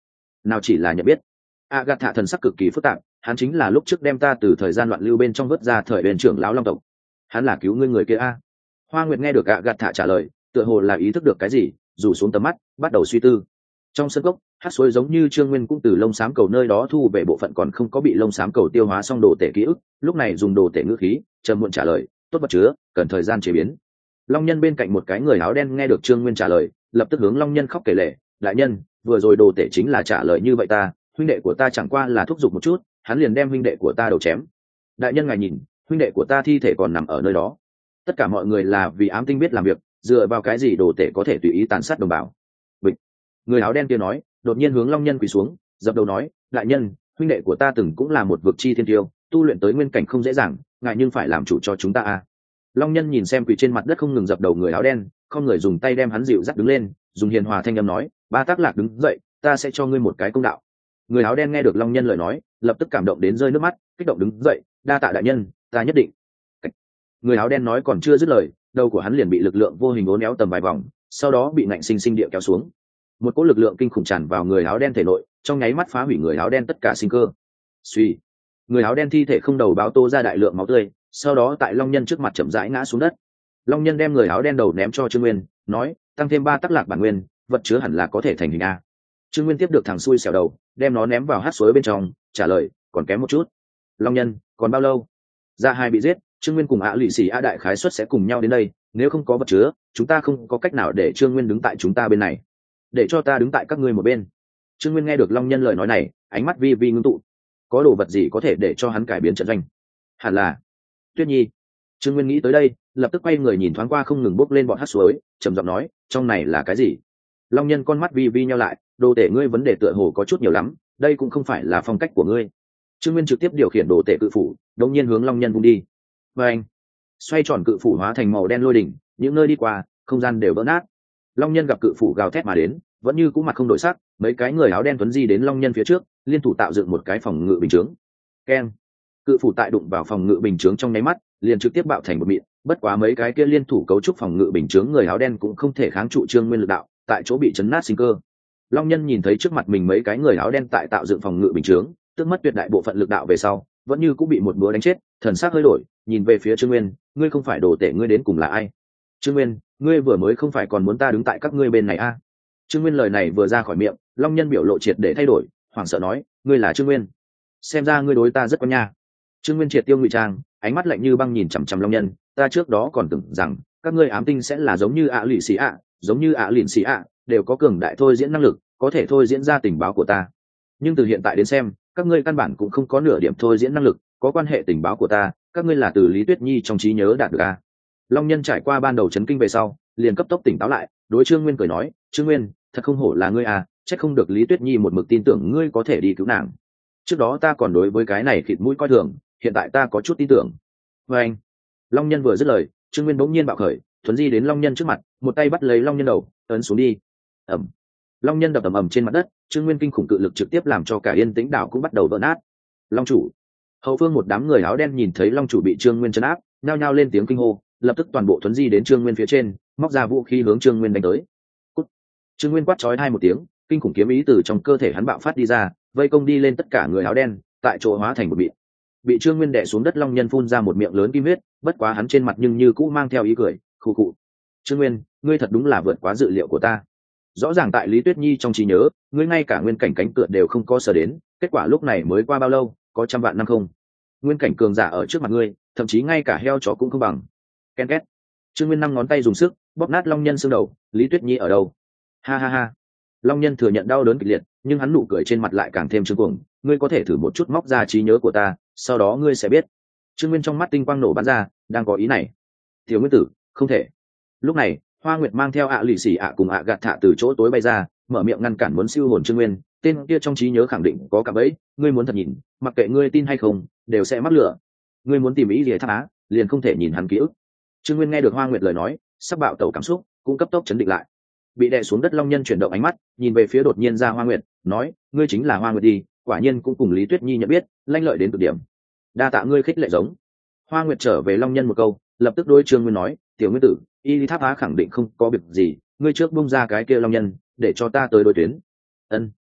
S1: nào chỉ là nhận biết. A gạt thạ thần sắc cực kỳ phức tạp, hắn chính là lúc trước đem ta từ thời gian loạn lưu bên trong vớt ra thời bên trưởng lão long tộc. Hắn là cứu ngươi người kia a. Hoa Nguyệt nghe được A gạt thạ trả lời, tựa hồ là ý thức được cái gì, rủ xuống tầm mắt, bắt đầu suy tư. Trong sân gốc, hát suối giống như Trương Nguyên cũng từ lông xám cầu nơi đó thu về bộ phận còn không có bị lông xám cầu tiêu hóa xong đồ tể ký ức, lúc này dùng đồ tể ngữ khí, trầm muộn trả lời, tốt vật chứa, cần thời gian chế biến. Long Nhân bên cạnh một cái người áo đen nghe được Trương Nguyên trả lời, lập tức hướng Long Nhân khóc kể lể, đại nhân, vừa rồi đồ tể chính là trả lời như vậy ta, huynh đệ của ta chẳng qua là thúc giục một chút, hắn liền đem huynh đệ của ta đầu chém. Đại nhân ngài nhìn, huynh đệ của ta thi thể còn nằm ở nơi đó. Tất cả mọi người là vì ám tinh biết làm việc, dựa vào cái gì đồ tể có thể tùy ý tàn sát đồng bào. Bịch. Người áo đen kia nói, đột nhiên hướng Long Nhân quỳ xuống, dập đầu nói, đại nhân, huynh đệ của ta từng cũng là một vực chi thiên tiêu, tu luyện tới nguyên cảnh không dễ dàng, ngài nhưng phải làm chủ cho chúng ta a. Long Nhân nhìn xem quỳ trên mặt đất không ngừng dập đầu người áo đen, không người dùng tay đem hắn dịu dắt đứng lên, dùng hiền hòa thanh âm nói, ba tác lạc đứng dậy, ta sẽ cho ngươi một cái công đạo. Người áo đen nghe được Long Nhân lời nói, lập tức cảm động đến rơi nước mắt, kích động đứng dậy, đa tạ đại nhân, ta nhất định. Người áo đen nói còn chưa dứt lời, đầu của hắn liền bị lực lượng vô hình uốn éo tầm vài vòng, sau đó bị ngạnh sinh sinh địa kéo xuống. Một cỗ lực lượng kinh khủng tràn vào người áo đen thể nội, trong nháy mắt phá hủy người áo đen tất cả sinh cơ. Suy, người áo đen thi thể không đầu báo tô ra đại lượng máu tươi, sau đó tại Long Nhân trước mặt chậm rãi ngã xuống đất. Long Nhân đem người áo đen đầu ném cho Trương Nguyên, nói, tăng thêm ba tắc lạc bản nguyên, vật chứa hẳn là có thể thành hình a. Trương Nguyên tiếp được thằng xui xẻo đầu, đem nó ném vào hát suối bên trong, trả lời, còn kém một chút. Long Nhân, còn bao lâu? Ra hai bị giết, Trương Nguyên cùng ạ lụy xì a đại khái suất sẽ cùng nhau đến đây, nếu không có vật chứa, chúng ta không có cách nào để Trương Nguyên đứng tại chúng ta bên này. Để cho ta đứng tại các ngươi một bên. Trương Nguyên nghe được Long Nhân lời nói này, ánh mắt vi vi ngưng tụ. Có đồ vật gì có thể để cho hắn cải biến trận doanh? Hẳn là Tuyết Nhi. Trương Nguyên nghĩ tới đây, lập tức quay người nhìn thoáng qua không ngừng bốc lên bọn hát suối, trầm giọng nói, trong này là cái gì? Long Nhân con mắt vi vi nhau lại, đồ tể ngươi vấn đề tựa hồ có chút nhiều lắm, đây cũng không phải là phong cách của ngươi. Trương Nguyên trực tiếp điều khiển đồ tể cự phủ, đột nhiên hướng Long Nhân vung đi. Và anh, xoay tròn cự phủ hóa thành màu đen lôi đỉnh, những nơi đi qua, không gian đều vỡ nát. Long Nhân gặp cự phủ gào thét mà đến, vẫn như cũ mặt không đổi sắc, mấy cái người áo đen tuấn di đến Long Nhân phía trước, liên thủ tạo dựng một cái phòng ngự bình chướng. Keng, cự phủ tại đụng vào phòng ngự bình chướng trong nháy mắt, liền trực tiếp bạo thành một mịn. Bất quá mấy cái kia liên thủ cấu trúc phòng ngự bình chướng người áo đen cũng không thể kháng trụ Trương Nguyên lực đạo, tại chỗ bị chấn nát sinh cơ. Long Nhân nhìn thấy trước mặt mình mấy cái người áo đen tại tạo dựng phòng ngự bình chướng, tức mất tuyệt đại bộ phận lực đạo về sau, vẫn như cũng bị một búa đánh chết, thần sắc hơi đổi, nhìn về phía Trương Nguyên, ngươi không phải đồ tể, ngươi đến cùng là ai? Trương Nguyên, ngươi vừa mới không phải còn muốn ta đứng tại các ngươi bên này à? Trương Nguyên lời này vừa ra khỏi miệng, Long Nhân biểu lộ triệt để thay đổi, hoảng sợ nói, ngươi là Trương Nguyên? Xem ra ngươi đối ta rất quen nha. Trương Nguyên triệt tiêu ngụy trang, ánh mắt lạnh như băng nhìn chằm chằm Long Nhân, ta trước đó còn tưởng rằng các ngươi ám tinh sẽ là giống như ạ lụy xì ạ, giống như ạ lụy xì ạ, đều có cường đại thôi diễn năng lực, có thể thôi diễn ra tình báo của ta. Nhưng từ hiện tại đến xem, các ngươi căn bản cũng không có nửa điểm thôi diễn năng lực, có quan hệ tình báo của ta, các ngươi là từ Lý Tuyết Nhi trong trí nhớ đạt được à? Long Nhân trải qua ban đầu chấn kinh về sau, liền cấp tốc tỉnh táo lại, đối Trương Nguyên cười nói, Trương Nguyên, thật không hổ là ngươi à, chắc không được Lý Tuyết Nhi một mực tin tưởng ngươi có thể đi cứu nàng. Trước đó ta còn đối với cái này khịt mũi coi thường, hiện tại ta có chút tin tưởng. Và anh, Long Nhân vừa dứt lời, Trương Nguyên bỗng nhiên bạo khởi, thuấn di đến Long Nhân trước mặt, một tay bắt lấy Long Nhân đầu, ấn xuống đi. Ẩm. Long Nhân đập ầm ầm trên mặt đất, Trương Nguyên kinh khủng cự lực trực tiếp làm cho cả yên tĩnh đảo cũng bắt đầu vỡ nát. Long chủ. Hậu phương một đám người áo đen nhìn thấy Long chủ bị Trương Nguyên trấn áp, nhao nhao lên tiếng kinh hô, lập tức toàn bộ thuấn di đến Trương Nguyên phía trên, móc ra vũ khí hướng Trương Nguyên đánh tới. Cút. Trương Nguyên quát chói hai một tiếng, kinh khủng kiếm ý từ trong cơ thể hắn bạo phát đi ra, vây công đi lên tất cả người áo đen, tại chỗ hóa thành một bị. Bị Trương Nguyên đè xuống đất Long Nhân phun ra một miệng lớn kim huyết, bất quá hắn trên mặt nhưng như cũ mang theo ý cười, khụ khụ. Trương Nguyên, ngươi thật đúng là vượt quá dự liệu của ta. Rõ ràng tại Lý Tuyết Nhi trong trí nhớ, ngươi ngay cả nguyên cảnh cánh cửa đều không có sở đến, kết quả lúc này mới qua bao lâu, có trăm vạn năm không? Nguyên cảnh cường giả ở trước mặt ngươi, thậm chí ngay cả heo chó cũng không bằng. Ken két. Trương Nguyên năm ngón tay dùng sức bóp nát Long Nhân xương đầu, Lý Tuyết Nhi ở đâu? Ha ha ha. Long Nhân thừa nhận đau đớn kịch liệt, nhưng hắn nụ cười trên mặt lại càng thêm trương cuồng, ngươi có thể thử một chút móc ra trí nhớ của ta, sau đó ngươi sẽ biết. Trương Nguyên trong mắt tinh quang nổ bắn ra, đang có ý này. Tiểu Nguyên tử, không thể. Lúc này, Hoa Nguyệt mang theo ạ lụy xì ạ cùng ạ gạt thạ từ chỗ tối bay ra, mở miệng ngăn cản muốn siêu hồn Trương Nguyên, tên kia trong trí nhớ khẳng định có cả bẫy, ngươi muốn thật nhìn, mặc kệ ngươi tin hay không, đều sẽ mắc lửa. Ngươi muốn tìm ý gì tháp á, liền không thể nhìn hắn ký ức. Trương Nguyên nghe được Hoa Nguyệt lời nói, sắc bạo tẩu cảm xúc, cũng cấp tốc chấn định lại. Bị đè xuống đất Long Nhân chuyển động ánh mắt, nhìn về phía đột nhiên ra Hoa Nguyệt, nói, ngươi chính là Hoa Nguyệt đi, quả nhiên cũng cùng Lý Tuyết Nhi nhận biết, lanh lợi đến cực điểm. Đa tạ ngươi khích lệ giống. Hoa Nguyệt trở về Long Nhân một câu, lập tức đối Trương Nguyên nói, tiểu Nguyên tử, y lý tháp á khẳng định không có việc gì, ngươi trước bung ra cái kia Long Nhân, để cho ta tới đối tuyến. Ân.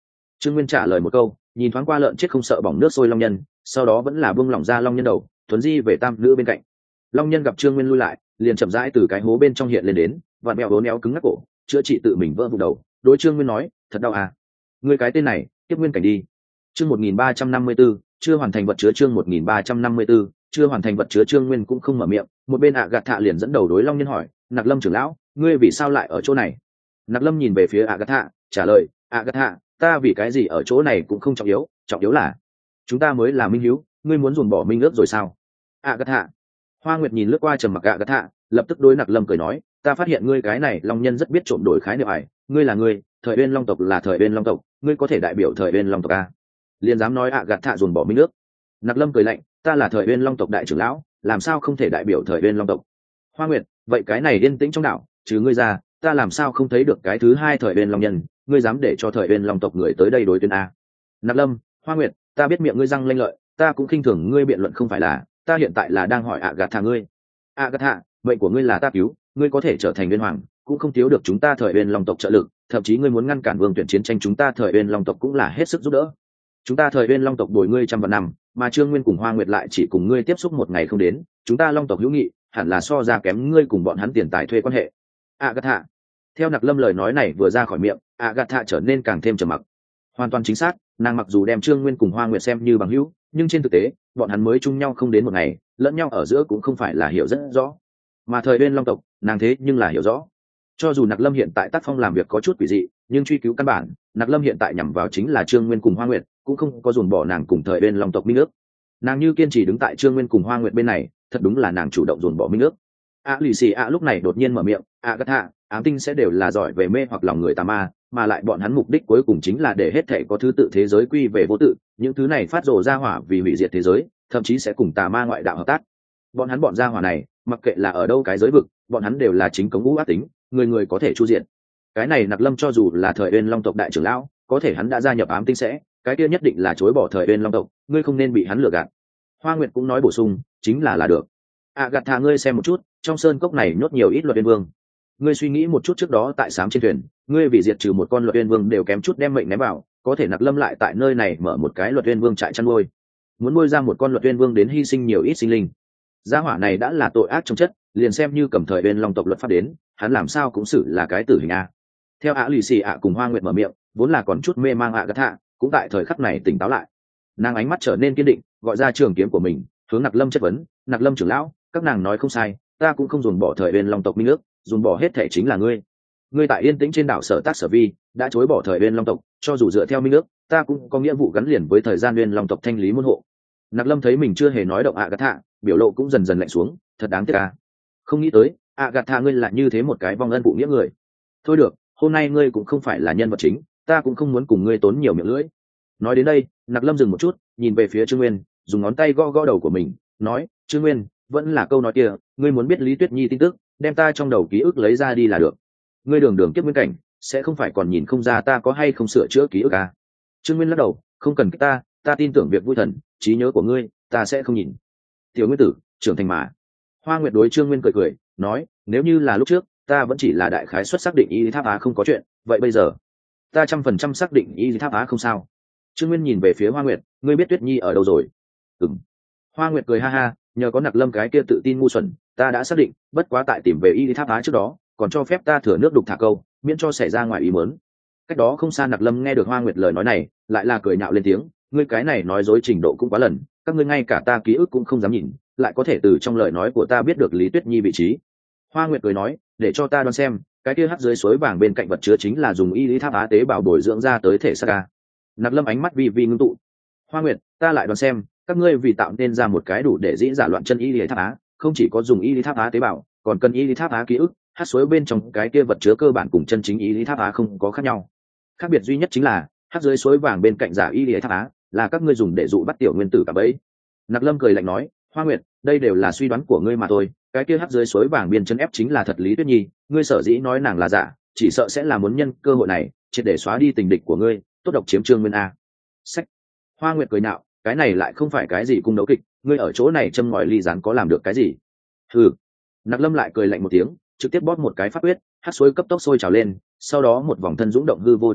S1: Trương Nguyên trả lời một câu, nhìn thoáng qua lợn chết không sợ bỏng nước sôi long nhân, sau đó vẫn là buông lỏng ra long nhân đầu, thuấn di về tam nữ bên cạnh. Long nhân gặp Trương Nguyên lui lại, liền chậm rãi từ cái hố bên trong hiện lên đến, vặn mèo vốn éo cứng ngắc cổ, chữa trị tự mình vỡ vụ đầu. Đối Trương Nguyên nói, thật đau à? Ngươi cái tên này, tiếp nguyên cảnh đi. Chương một nghìn ba trăm năm mươi 1354, chưa hoàn thành vật chứa chương một nghìn ba trăm năm mươi 1354, chưa hoàn thành vật chứa. Trương Nguyên cũng không mở miệng, một bên ạ gạt thạ liền dẫn đầu đối long nhân hỏi, Nặc Lâm trưởng lão, ngươi vì sao lại ở chỗ này? Nặc Lâm nhìn về phía ạ gạt thạ, trả lời, ạ gạt thạ, ta vì cái gì ở chỗ này cũng không trọng yếu, trọng yếu là chúng ta mới là minh hiếu, ngươi muốn dồn bỏ minh ước rồi sao? ạ gạt thạ. Hoa Nguyệt nhìn lướt qua trầm mặc ạ gạt thạ, lập tức đối Nặc Lâm cười nói, ta phát hiện ngươi cái này long nhân rất biết trộm đổi khái niệm ải, ngươi là ngươi, thời uyên long tộc là thời uyên long tộc, ngươi có thể đại biểu thời uyên long tộc a? Liền dám nói ạ gạt thạ dồn bỏ minh ước. Nặc Lâm cười lạnh, ta là thời uyên long tộc đại trưởng lão, làm sao không thể đại biểu thời uyên long tộc? Hoa Nguyệt, vậy cái này yên tĩnh trong đảo, chứ ngươi ra, ta làm sao không thấy được cái thứ hai thời uyên long nhân, ngươi dám để cho thời uyên long tộc người tới đây đối tuyên a? Nặc Lâm, Hoa Nguyệt, ta biết miệng ngươi răng lanh lợi, ta cũng khinh thường ngươi biện luận không phải là, ta hiện tại là đang hỏi ạ gạt thạ ngươi. ạ gạt thạ, mệnh của ngươi là ta cứu, ngươi có thể trở thành uyên hoàng, cũng không thiếu được chúng ta thời uyên long tộc trợ lực, thậm chí ngươi muốn ngăn cản vương tuyển chiến tranh chúng ta thời uyên long tộc cũng là hết sức giúp đỡ. Chúng ta thời uyên long tộc bồi ngươi trăm vạn năm, mà Trương Nguyên cùng Hoa Nguyệt lại chỉ cùng ngươi tiếp xúc một ngày không đến, chúng ta long tộc hữu nghị hẳn là so ra kém ngươi cùng bọn hắn tiền tài thuê quan hệ. ạ gạt thạ. Theo Nặc Lâm lời nói này vừa ra khỏi miệng, ạ gạt thạ trở nên càng thêm trầm mặc. Hoàn toàn chính xác, nàng mặc dù đem Trương Nguyên cùng Hoa Nguyệt xem như bằng hữu, nhưng trên thực tế bọn hắn mới chung nhau không đến một ngày, lẫn nhau ở giữa cũng không phải là hiểu rất rõ. Mà thời uyên long tộc, nàng thế nhưng là hiểu rõ. Cho dù Nặc Lâm hiện tại tác phong làm việc có chút quỷ dị, nhưng truy cứu căn bản, Nặc Lâm hiện tại nhằm vào chính là Trương Nguyên cùng Hoa Nguyệt, cũng không có dồn bỏ nàng cùng thời uyên long tộc minh ước. Nàng như kiên trì đứng tại Trương Nguyên cùng Hoa Nguyệt bên này, thật đúng là nàng chủ động dồn bỏ minh ước. A lì xì a lúc này đột nhiên mở miệng, a gắt hạ, ám tinh sẽ đều là giỏi về mê hoặc lòng người tà ma, mà lại bọn hắn mục đích cuối cùng chính là để hết thảy có thứ tự thế giới quy về vô tự, những thứ này phát rồ ra hỏa vì hủy diệt thế giới, thậm chí sẽ cùng tà ma ngoại đạo hợp tác. Bọn hắn bọn gia hỏa này, mặc kệ là ở đâu cái giới vực, bọn hắn đều là chính cống ngũ ác tính, người người có thể chu diện. Cái này Nặc Lâm cho dù là thời uyên long tộc đại trưởng lão, có thể hắn đã gia nhập ám tinh sẽ, cái kia nhất định là chối bỏ thời uyên long tộc, ngươi không nên bị hắn lừa gạt. Hoa Nguyệt cũng nói bổ sung, chính là là được. À gạt thà ngươi xem một chút, trong sơn cốc này nhốt nhiều ít luật uyên vương. Ngươi suy nghĩ một chút trước đó tại sám trên thuyền, ngươi vì diệt trừ một con luật uyên vương đều kém chút đem mệnh ném vào, có thể Nặc Lâm lại tại nơi này mở một cái luật uyên vương trại chăn nuôi, muốn nuôi ra một con luật uyên vương đến hy sinh nhiều ít sinh linh. Gia hỏa này đã là tội ác trong chất, liền xem như cầm thời uyên long tộc luật pháp đến, hắn làm sao cũng xử là cái tử hình a. Theo ạ lì xì ạ cùng Hoa Nguyệt mở miệng, vốn là còn chút mê mang ạ gạt thạ, cũng tại thời khắc này tỉnh táo lại. Nàng ánh mắt trở nên kiên định, gọi ra trường kiếm của mình, hướng Nặc Lâm chất vấn, Nặc Lâm trưởng lão, các nàng nói không sai, ta cũng không dồn bỏ thời uyên long tộc minh ước, dồn bỏ hết thể chính là ngươi. Ngươi tại yên tĩnh trên đảo Sở Tác Sở Vi, đã chối bỏ thời uyên long tộc, cho dù dựa theo minh ước, ta cũng có nghĩa vụ gắn liền với thời gian uyên long tộc thanh lý môn hộ. Nặc Lâm thấy mình chưa hề nói động ạ gạt thạ, biểu lộ cũng dần dần lạnh xuống, thật đáng tiếc à. Không nghĩ tới, ạ gạt thạ ngươi là như thế một cái vong ân phụ nghĩa người. Thôi được, hôm nay ngươi cũng không phải là nhân vật chính, ta cũng không muốn cùng ngươi tốn nhiều miệng lưỡi. Nói đến đây, Nặc Lâm dừng một chút, nhìn về phía Trương Nguyên, dùng ngón tay gõ gõ đầu của mình, nói, Trương Nguyên, vẫn là câu nói kia, ngươi muốn biết Lý Tuyết Nhi tin tức, đem ta trong đầu ký ức lấy ra đi là được. Ngươi đường đường kiếp nguyên cảnh, sẽ không phải còn nhìn không ra ta có hay không sửa chữa ký ức à. Trương Nguyên lắc đầu, không cần kích ta, ta tin tưởng việc vui thần, trí nhớ của ngươi, ta sẽ không nhìn. Tiểu Nguyên tử, trưởng thành mà. Hoa Nguyệt đối Trương Nguyên cười cười, nói, nếu như là lúc trước, ta vẫn chỉ là đại khái xuất xác định Y Tháp Á không có chuyện, vậy bây giờ, ta trăm phần trăm xác định Y Tháp Á không sao. Trương Nguyên nhìn về phía Hoa Nguyệt, ngươi biết Tuyết Nhi ở đâu rồi? Ừm. Hoa Nguyệt cười ha ha, nhờ có Nặc Lâm cái kia tự tin ngu xuẩn, ta đã xác định, bất quá tại tìm về Y Tháp Á trước đó, còn cho phép ta thừa nước đục thả câu, miễn cho xảy ra ngoài ý muốn. Cách đó không xa Nặc Lâm nghe được Hoa Nguyệt lời nói này, lại là cười nhạo lên tiếng, ngươi cái này nói dối trình độ cũng quá lần, các ngươi ngay cả ta ký ức cũng không dám nhìn, lại có thể từ trong lời nói của ta biết được Lý Tuyết Nhi vị trí. Hoa Nguyệt cười nói, để cho ta đoán xem, cái kia hắc dưới suối vàng bên cạnh vật chứa chính là dùng Y Lý Tháp Á tế bào bồi dưỡng ra tới thể xác ca. Nặc Lâm ánh mắt vi vi ngưng tụ. Hoa Nguyệt, ta lại đoán xem, các ngươi vì tạo nên ra một cái đủ để dĩ giả loạn chân Y Lý Tháp Á, không chỉ có dùng Y Lý Tháp Á tế bào, còn cần Y Lý Tháp Á ký ức, hắc suối bên trong cái kia vật chứa cơ bản cùng chân chính Y Lý Tháp Á không có khác nhau. Khác biệt duy nhất chính là, hắc dưới suối vàng bên cạnh giả Y Lý Tháp Á, là các ngươi dùng để dụ bắt tiểu nguyên tử cả bấy. Nặc Lâm cười lạnh nói, Hoa Nguyệt, đây đều là suy đoán của ngươi mà thôi, cái kia hắc dưới suối vàng biên chân ép chính là thật Lý Tuyết Nhi, ngươi sở dĩ nói nàng là giả, chỉ sợ sẽ là muốn nhân cơ hội này triệt để xóa đi tình địch của ngươi, tốt độc chiếm Trương Nguyên a. Sách. Hoa Nguyệt cười nạo, cái này lại không phải cái gì cung đấu kịch, ngươi ở chỗ này châm ngòi ly gián có làm được cái gì? Hừ. Nặc Lâm lại cười lạnh một tiếng, trực tiếp bóp một cái pháp quyết, hắc suối cấp tốc sôi trào lên, sau đó một vòng thân dũng động hư vô chi lực,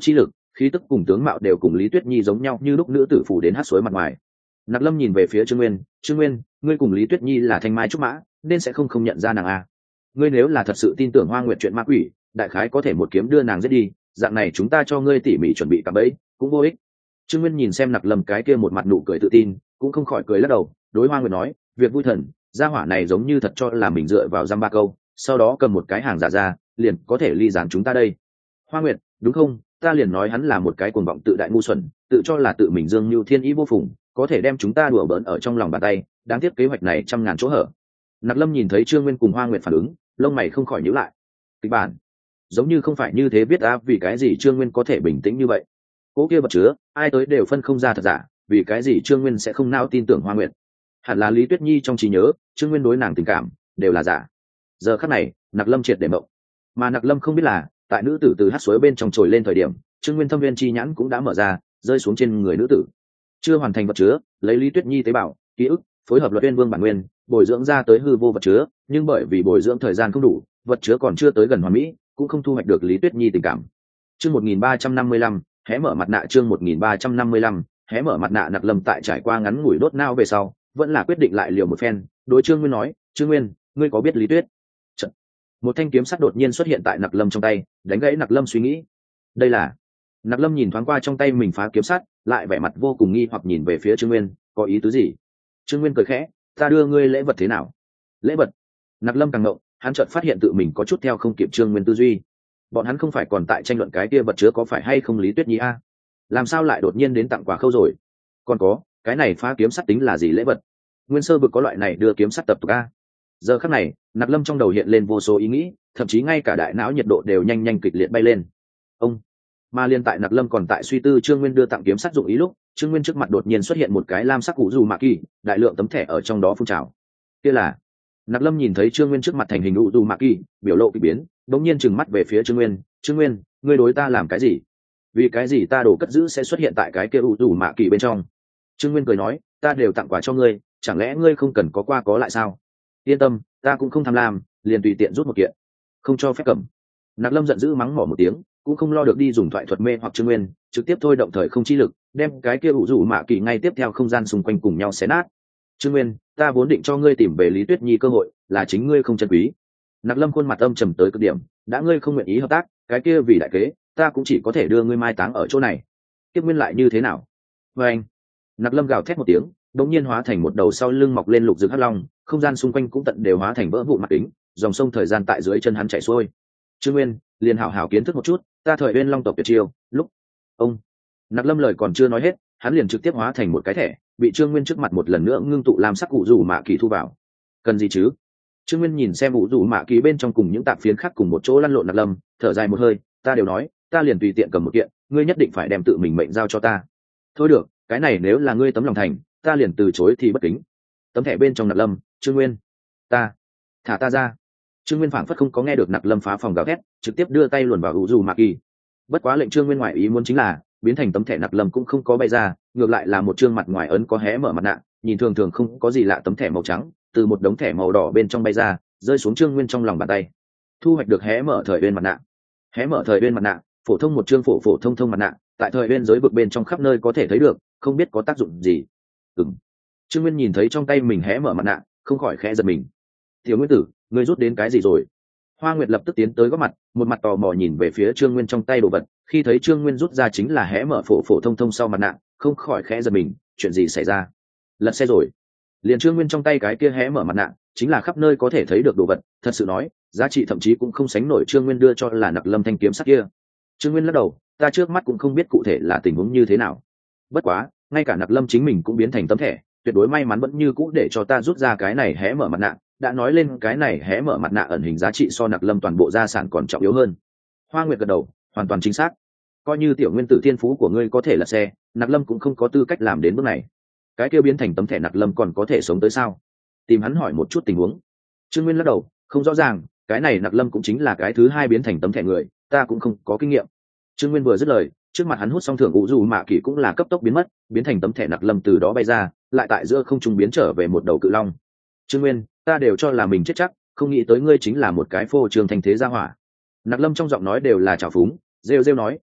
S1: khí tức cùng tướng mạo đều cùng Lý Tuyết Nhi giống nhau như lúc nữ tử phủ đến hát suối mặt ngoài. Nặc Lâm nhìn về phía Trương Nguyên, Trương Nguyên, ngươi cùng Lý Tuyết Nhi là thanh mai trúc mã, nên sẽ không không nhận ra nàng a. Ngươi nếu là thật sự tin tưởng Hoa Nguyệt chuyện ma quỷ, đại khái có thể một kiếm đưa nàng giết đi, dạng này chúng ta cho ngươi tỉ mỉ chuẩn bị cả bẫy, cũng vô ích. Trương Nguyên nhìn xem Nặc Lâm cái kia một mặt nụ cười tự tin, cũng không khỏi cười lắc đầu, đối Hoa Nguyệt nói, việc vui thần, gia hỏa này giống như thật cho là mình dựa vào giam ba câu, sau đó cầm một cái hàng giả ra, liền có thể ly gián chúng ta đây. Hoa Nguyệt, đúng không? Ta liền nói hắn là một cái cuồng vọng tự đại ngu xuẩn, tự cho là tự mình dương như thiên ý vô phùng, có thể đem chúng ta đùa bỡn ở trong lòng bàn tay, đáng tiếc kế hoạch này trăm ngàn chỗ hở. Nặc Lâm nhìn thấy Trương Nguyên cùng Hoa Nguyệt phản ứng, lông mày không khỏi nhíu lại. Kịch bản giống như không phải như thế, biết a, vì cái gì Trương Nguyên có thể bình tĩnh như vậy? Cố kia vật chứa, ai tới đều phân không ra thật giả, vì cái gì Trương Nguyên sẽ không nao tin tưởng Hoa Nguyệt? Hẳn là Lý Tuyết Nhi trong trí nhớ, Trương Nguyên đối nàng tình cảm đều là giả. Giờ khắc này, Nặc Lâm triệt để mộng. Mà Nặc Lâm không biết là, tại nữ tử từ hát suối bên trong trồi lên thời điểm, Trương Nguyên thâm viên chi nhãn cũng đã mở ra, rơi xuống trên người nữ tử. Chưa hoàn thành vật chứa, lấy Lý Tuyết Nhi tế bào, ký ức, phối hợp luật uyên vương bản nguyên, bồi dưỡng ra tới hư vô vật chứa, nhưng bởi vì bồi dưỡng thời gian không đủ, vật chứa còn chưa tới gần hoàn mỹ, cũng không thu hoạch được Lý Tuyết Nhi tình cảm. Chương một nghìn ba trăm năm mươi lăm, hé mở mặt nạ. Chương một nghìn ba trăm năm mươi lăm, hé mở mặt nạ. Nặc Lâm tại trải qua ngắn ngủi đốt nao về sau, vẫn là quyết định lại liều một phen, đối Trương Nguyên nói, Trương Nguyên, ngươi có biết Lý Tuyết? Chật. Một thanh kiếm sắt đột nhiên xuất hiện tại Nặc Lâm trong tay, đánh gãy Nặc Lâm suy nghĩ. Đây là... Nặc Lâm nhìn thoáng qua trong tay mình phá kiếm sắt, lại vẻ mặt vô cùng nghi hoặc nhìn về phía Trương Nguyên, có ý tứ gì? Trương Nguyên cười khẽ, ta đưa ngươi lễ vật thế nào? Lễ vật? Nặc Lâm càng ngộng, hắn chợt phát hiện tự mình có chút theo không kịp Trương Nguyên tư duy. Bọn hắn không phải còn tại tranh luận cái kia vật chứa có phải hay không Lý Tuyết Nhi a? Làm sao lại đột nhiên đến tặng quà khâu rồi? Còn có, cái này phá kiếm sắt tính là gì lễ vật? Nguyên sơ vực có loại này đưa kiếm sắt tập tục a? Giờ khắc này, Nặc Lâm trong đầu hiện lên vô số ý nghĩ, thậm chí ngay cả đại não nhiệt độ đều nhanh nhanh kịch liệt bay lên. Ông mà liên tại Nặc Lâm còn tại suy tư Trương Nguyên đưa tặng kiếm sắt dụng ý lúc, Trương Nguyên trước mặt đột nhiên xuất hiện một cái lam sắc cụ dù mạ kỳ, đại lượng tấm thẻ ở trong đó phun trào. Kia là... Nặc Lâm nhìn thấy Trương Nguyên trước mặt thành hình cụ dù mạ kỳ, biểu lộ kỳ biến, đống nhiên trừng mắt về phía Trương Nguyên, Trương Nguyên, ngươi đối ta làm cái gì? Vì cái gì ta đồ cất giữ sẽ xuất hiện tại cái kia cụ dù mạ kỳ bên trong? Trương Nguyên cười nói, ta đều tặng quà cho ngươi, chẳng lẽ ngươi không cần có qua có lại sao? Yên tâm, ta cũng không tham lam, liền tùy tiện rút một kiện, không cho phép cầm. Nặc Lâm giận dữ mắng mỏ một tiếng, cũng không lo được đi dùng thoại thuật mê hoặc Trương Nguyên, trực tiếp thôi động thời không chi lực, đem cái kia ủ rủ mạ kỳ ngay tiếp theo không gian xung quanh cùng nhau xé nát. Trương Nguyên, ta vốn định cho ngươi tìm về Lý Tuyết Nhi cơ hội, là chính ngươi không chân quý. Nặc Lâm khuôn mặt âm trầm tới cực điểm, đã ngươi không nguyện ý hợp tác, cái kia vì đại kế, ta cũng chỉ có thể đưa ngươi mai táng ở chỗ này. Tiếp Nguyên lại như thế nào? Và anh, Nặc Lâm gào thét một tiếng, đống nhiên hóa thành một đầu sau lưng mọc lên lục rực hắc long, không gian xung quanh cũng tận đều hóa thành vỡ vụn mặt kính, dòng sông thời gian tại dưới chân hắn chảy xuôi. Trương Nguyên, liền hảo hảo kiến thức một chút, ta thời Uyên Long tộc tuyệt chiêu, lúc ông Nặc Lâm lời còn chưa nói hết, hắn liền trực tiếp hóa thành một cái thẻ, bị Trương Nguyên trước mặt một lần nữa ngưng tụ làm sắc cụ rủ mạ kỳ thu vào. Cần gì chứ? Trương Nguyên nhìn xem cụ rủ mạ kỳ bên trong cùng những tạp phiến khác cùng một chỗ lăn lộn. Nặc Lâm thở dài một hơi, ta đều nói, ta liền tùy tiện cầm một kiện, ngươi nhất định phải đem tự mình mệnh giao cho ta. Thôi được, cái này nếu là ngươi tấm lòng thành, ta liền từ chối thì bất kính. Tấm thẻ bên trong Nặc Lâm, Trương Nguyên, ta, thả ta ra. Trương Nguyên phảng phất không có nghe được Nặc Lâm phá phòng gào thét, trực tiếp đưa tay luồn vào cụ rủ mạ kỳ. Bất quá lệnh Trương Nguyên ngoại ý muốn chính là, biến thành tấm thẻ Nặc Lâm cũng không có bay ra, ngược lại là một trương mặt ngoài ấn có hé mở mặt nạ, nhìn thường thường không có gì lạ tấm thẻ màu trắng, từ một đống thẻ màu đỏ bên trong bay ra, rơi xuống Trương Nguyên trong lòng bàn tay. Thu hoạch được hé mở thời Uyên mặt nạ. Hé mở thời Uyên mặt nạ, phổ thông một trương phổ phổ thông thông mặt nạ, tại thời Uyên giới vực bên trong khắp nơi có thể thấy được, không biết có tác dụng gì. Ừm. Trương Nguyên nhìn thấy trong tay mình hé mở mặt nạ, không khỏi khẽ giật mình. Tiểu Nguyên tử, ngươi rút đến cái gì rồi? Hoa Nguyệt lập tức tiến tới góp mặt, một mặt tò mò nhìn về phía Trương Nguyên trong tay đồ vật, khi thấy Trương Nguyên rút ra chính là hé mở phổ phổ thông thông sau mặt nạ, không khỏi khẽ giật mình, chuyện gì xảy ra? Lật xe rồi. Liền Trương Nguyên trong tay cái kia hé mở mặt nạ, chính là khắp nơi có thể thấy được đồ vật, thật sự nói, giá trị thậm chí cũng không sánh nổi Trương Nguyên đưa cho là Nặc Lâm thanh kiếm sắc kia. Trương Nguyên lắc đầu, ta trước mắt cũng không biết cụ thể là tình huống như thế nào. Bất quá, ngay cả Nặc Lâm chính mình cũng biến thành tấm thẻ, tuyệt đối may mắn vẫn như cũ để cho ta rút ra cái này hé mở mặt nạ, đã nói lên cái này hé mở mặt nạ ẩn hình giá trị so Nặc Lâm toàn bộ gia sản còn trọng yếu hơn. Hoa Nguyệt gật đầu, hoàn toàn chính xác. Coi như tiểu nguyên tử thiên phú của ngươi có thể là xe, Nặc Lâm cũng không có tư cách làm đến bước này. Cái kia biến thành tấm thẻ Nặc Lâm còn có thể sống tới sao? Tìm hắn hỏi một chút tình huống. Trương Nguyên lắc đầu, không rõ ràng, cái này Nặc Lâm cũng chính là cái thứ hai biến thành tấm thẻ người, ta cũng không có kinh nghiệm. Trương Nguyên vừa dứt lời, trước mặt hắn hút xong thưởng ủ dù mạ kỳ cũng là cấp tốc biến mất, biến thành tấm thẻ Nặc Lâm từ đó bay ra, lại tại giữa không trung biến trở về một đầu cự long. Trương Nguyên, ta đều cho là mình chết chắc, không nghĩ tới ngươi chính là một cái phô trương thanh thế gia hỏa. Nặc Lâm trong giọng nói đều là trào phúng, rêu rêu nói,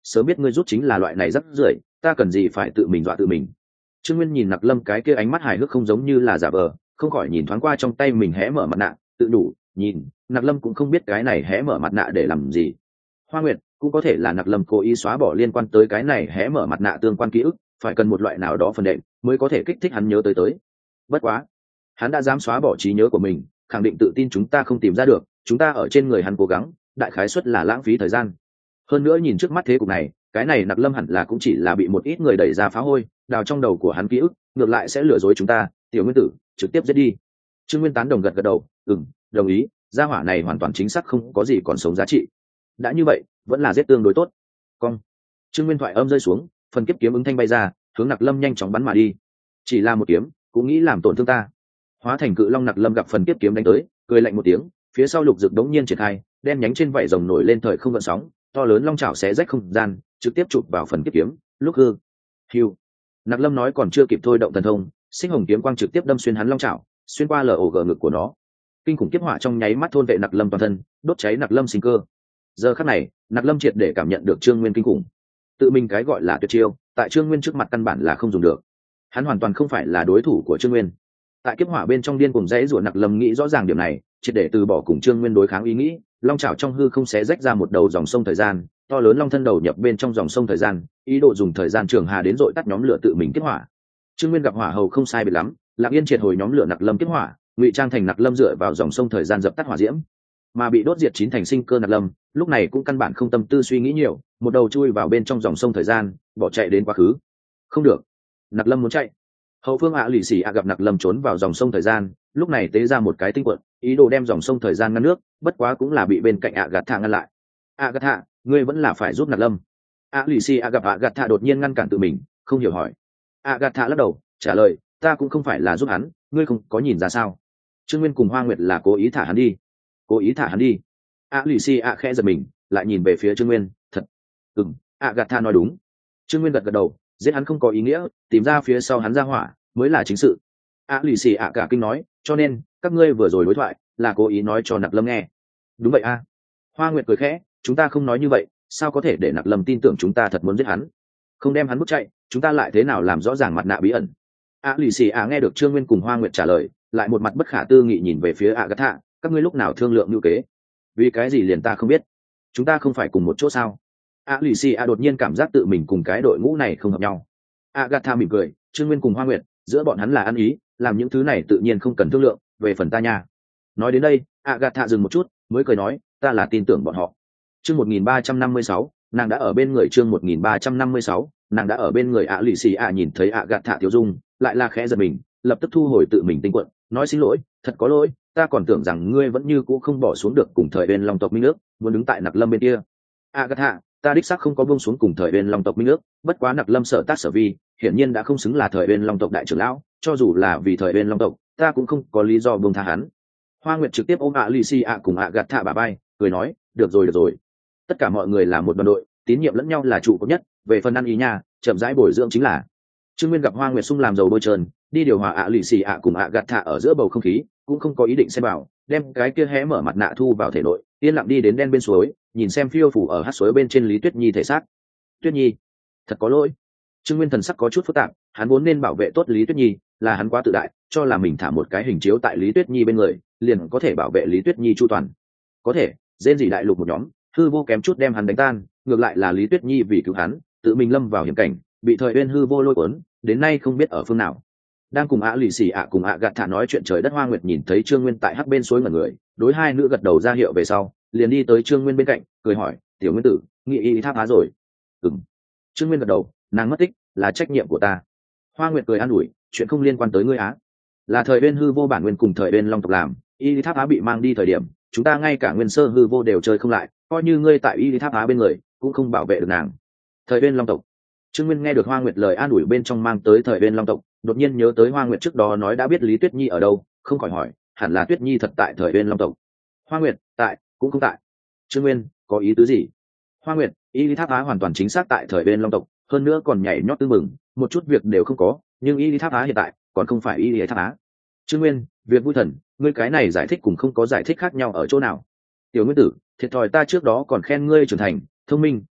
S1: sớm biết ngươi rút chính là loại này rất rưởi, ta cần gì phải tự mình dọa tự mình. Trương Nguyên nhìn Nặc Lâm cái kia ánh mắt hài hước không giống như là giả vờ, không khỏi nhìn thoáng qua trong tay mình hé mở mặt nạ, tự đủ nhìn Nặc Lâm cũng không biết cái này hé mở mặt nạ để làm gì. Hoa Nguyệt cũng có thể là Nặc Lâm cố ý xóa bỏ liên quan tới cái này hé mở mặt nạ tương quan ký ức, phải cần một loại nào đó phần đệm mới có thể kích thích hắn nhớ tới tới. Bất quá hắn đã dám xóa bỏ trí nhớ của mình, khẳng định tự tin chúng ta không tìm ra được, chúng ta ở trên người hắn cố gắng đại khái suất là lãng phí thời gian. Hơn nữa nhìn trước mắt thế cục này, cái này Nặc Lâm hẳn là cũng chỉ là bị một ít người đẩy ra phá hôi, đào trong đầu của hắn ký ức, ngược lại sẽ lừa dối chúng ta. Tiểu Nguyên Tử trực tiếp giết đi. Trương Nguyên tán đồng gật gật đầu, ừm, đồng ý, gia hỏa này hoàn toàn chính xác không có gì còn sống giá trị. Đã như vậy vẫn là giết tương đối tốt. Cong. Trương Nguyên thoại âm rơi xuống, phần kiếp kiếm ứng thanh bay ra, hướng Nặc Lâm nhanh chóng bắn mà đi. Chỉ là một kiếm cũng nghĩ làm tổn thương ta. Hóa thành cự long Nặc Lâm gặp phần kiếp kiếm đánh tới, cười lạnh một tiếng, phía sau lục dực đống nhiên triển khai, đen nhánh trên vảy rồng nổi lên thời không gợn sóng, to lớn long chảo xé rách không gian, trực tiếp chụp vào phần kiếp kiếm. Lúc hư, hưu. Nặc Lâm nói còn chưa kịp thôi động thần thông, sinh hồng kiếm quang trực tiếp đâm xuyên hắn long chảo, xuyên qua lở ổ gờ ngực của nó. Kinh khủng kiếp hỏa trong nháy mắt thôn vệ Nặc Lâm toàn thân, đốt cháy Nặc Lâm sinh cơ. Giờ khắc này, Nặc Lâm triệt để cảm nhận được Trương Nguyên kinh khủng. Tự mình cái gọi là tuyệt chiêu, tại Trương Nguyên trước mặt căn bản là không dùng được. Hắn hoàn toàn không phải là đối thủ của Trương Nguyên. Tại kiếp hỏa bên trong điên cuồng rẽ rủa Nặc Lâm nghĩ rõ ràng điểm này, triệt để từ bỏ cùng Trương Nguyên đối kháng ý nghĩ, long chảo trong hư không xé rách ra một đầu dòng sông thời gian, to lớn long thân đầu nhập bên trong dòng sông thời gian, ý đồ dùng thời gian trường hà đến dội tắt nhóm lửa tự mình kiếp hỏa. Trương Nguyên gặp hỏa hầu không sai biệt lắm, Lặng Yên triệt hồi nhóm lửa Nặc Lâm kiếp hỏa, ngụy trang thành Nặc Lâm dựa vào dòng sông thời gian dập tắt hỏa diễm, mà bị đốt diệt chín thành sinh cơ Nặc Lâm lúc này cũng căn bản không tâm tư suy nghĩ nhiều, một đầu chui vào bên trong dòng sông thời gian, bỏ chạy đến quá khứ. Không được, Nặc Lâm muốn chạy. Hậu phương ạ lì xì ạ gặp Nặc Lâm trốn vào dòng sông thời gian, lúc này tế ra một cái tinh quật, ý đồ đem dòng sông thời gian ngăn nước, bất quá cũng là bị bên cạnh ạ gạt thạ ngăn lại. ạ gạt thạ, ngươi vẫn là phải giúp Nặc Lâm. ạ lì xì ạ gặp ạ gạt thạ đột nhiên ngăn cản tự mình, không hiểu hỏi. ạ gạt thạ lắc đầu trả lời, ta cũng không phải là giúp hắn, ngươi không có nhìn ra sao? Trương Nguyên cùng Hoa Nguyệt là cố ý thả hắn đi. Cố ý thả hắn đi. ạ lì xì ạ khẽ giật mình, lại nhìn về phía Trương Nguyên, thật. Ừm, ạ gạt thạ nói đúng. Trương Nguyên gật gật đầu, giết hắn không có ý nghĩa, tìm ra phía sau hắn ra hỏa mới là chính sự. ạ lì xì ạ cả kinh nói, cho nên các ngươi vừa rồi đối thoại là cố ý nói cho Nặc Lâm nghe. Đúng vậy a. Hoa Nguyệt cười khẽ, chúng ta không nói như vậy, sao có thể để Nặc Lâm tin tưởng chúng ta thật muốn giết hắn? Không đem hắn bước chạy, chúng ta lại thế nào làm rõ ràng mặt nạ bí ẩn? ạ lì xì ạ nghe được Trương Nguyên cùng Hoa Nguyệt trả lời, lại một mặt bất khả tư nghị nhìn về phía ạ gạt thạ, các ngươi lúc nào thương lượng như kế? Vì cái gì liền ta không biết? Chúng ta không phải cùng một chỗ sao? ạ lì xì ạ đột nhiên cảm giác tự mình cùng cái đội ngũ này không hợp nhau. ạ gạt thạ mỉm cười, Trương Nguyên cùng Hoa Nguyệt giữa bọn hắn là ăn ý, làm những thứ này tự nhiên không cần thương lượng, về phần ta nha. Nói đến đây, ạ gạt thạ dừng một chút, mới cười nói, ta là tin tưởng bọn họ. Chương một nghìn ba trăm năm mươi sáu, nàng đã ở bên người chương một nghìn ba trăm năm mươi sáu, nàng đã ở bên người ạ lì xì ạ nhìn thấy ạ gạt thạ tiêu dung, lại là khẽ giật mình, lập tức thu hồi tự mình tinh quận, nói xin lỗi, thật có lỗi, ta còn tưởng rằng ngươi vẫn như cũ không bỏ xuống được cùng thời bên Long tộc Minh Nước, muốn đứng tại Nặc Lâm bên kia. ạ gạt thạ, ta đích xác không có buông xuống cùng thời bên Long tộc Minh Nước, bất quá Nặc Lâm sở tác sở vi, hiển nhiên đã không xứng là thời bên Long tộc đại trưởng lão, cho dù là vì thời bên Long tộc, ta cũng không có lý do buông tha hắn. Hoa Nguyệt trực tiếp ôm ạ lì xì ạ cùng ạ gạt thạ bà bay, cười nói, được rồi được rồi, tất cả mọi người là một đoàn đội, tín nhiệm lẫn nhau là trụ cột nhất, về phần ăn ý nha, chậm rãi bồi dưỡng chính là. Trương Nguyên gặp Hoa Nguyệt sung làm dầu bôi trơn, đi điều hòa ạ lì xì ạ cùng ạ gạt thạ ở giữa bầu không khí, cũng không có ý định xem vào, đem cái kia hé mở mặt nạ thu vào thể nội, yên lặng đi đến đen bên suối, nhìn xem phiêu phủ ở hát suối bên trên Lý Tuyết Nhi thể xác. Tuyết Nhi, thật có lỗi. Trương Nguyên thần sắc có chút phức tạp, hắn vốn nên bảo vệ tốt Lý Tuyết Nhi, là hắn quá tự đại, cho là mình thả một cái hình chiếu tại Lý Tuyết Nhi bên người, liền có thể bảo vệ Lý Tuyết Nhi chu toàn. Có thể, dên gì đại lục một nhóm, hư vô kém chút đem hắn đánh tan, ngược lại là Lý Tuyết Nhi vì cứu hắn, tự mình lâm vào hiểm cảnh, bị thời bên hư vô lôi cuốn, đến nay không biết ở phương nào. Đang cùng ạ lì xì ạ cùng ạ gạt thả nói chuyện trời đất, Hoa Nguyệt nhìn thấy Trương Nguyên tại hắc bên suối ngẩn người, đối hai nữ gật đầu ra hiệu về sau, liền đi tới Trương Nguyên bên cạnh, cười hỏi, tiểu Nguyên tử, nghị y tháp há rồi? Ừm. Trương Nguyên gật đầu, nàng mất tích là trách nhiệm của ta. Hoa Nguyệt cười an ủi, chuyện không liên quan tới ngươi á, là thời bên hư vô bản nguyên cùng thời bên Long tộc làm, y tháp á bị mang đi thời điểm, chúng ta ngay cả nguyên sơ hư vô đều chơi không lại, coi như ngươi tại y tháp á bên người cũng không bảo vệ được nàng. Thời bên Long tộc. Trương Nguyên nghe được Hoa Nguyệt lời an ủi bên trong mang tới thời bên Long tộc, đột nhiên nhớ tới Hoa Nguyệt trước đó nói đã biết Lý Tuyết Nhi ở đâu, không khỏi hỏi, hẳn là Tuyết Nhi thật tại thời bên Long tộc. Hoa Nguyệt, tại, cũng không tại. Trương Nguyên, có ý tứ gì? Hoa Nguyệt, y tháp á hoàn toàn chính xác tại thời bên Long tộc, hơn nữa còn nhảy nhót tư mừng, một chút việc đều không có, nhưng y tháp á hiện tại còn không phải y tháp á. Trương Nguyên, việc vui thần, ngươi cái này giải thích cùng không có giải thích khác nhau ở chỗ nào? Tiểu Nguyên tử, thiệt thòi ta trước đó còn khen ngươi trưởng thành, thông minh,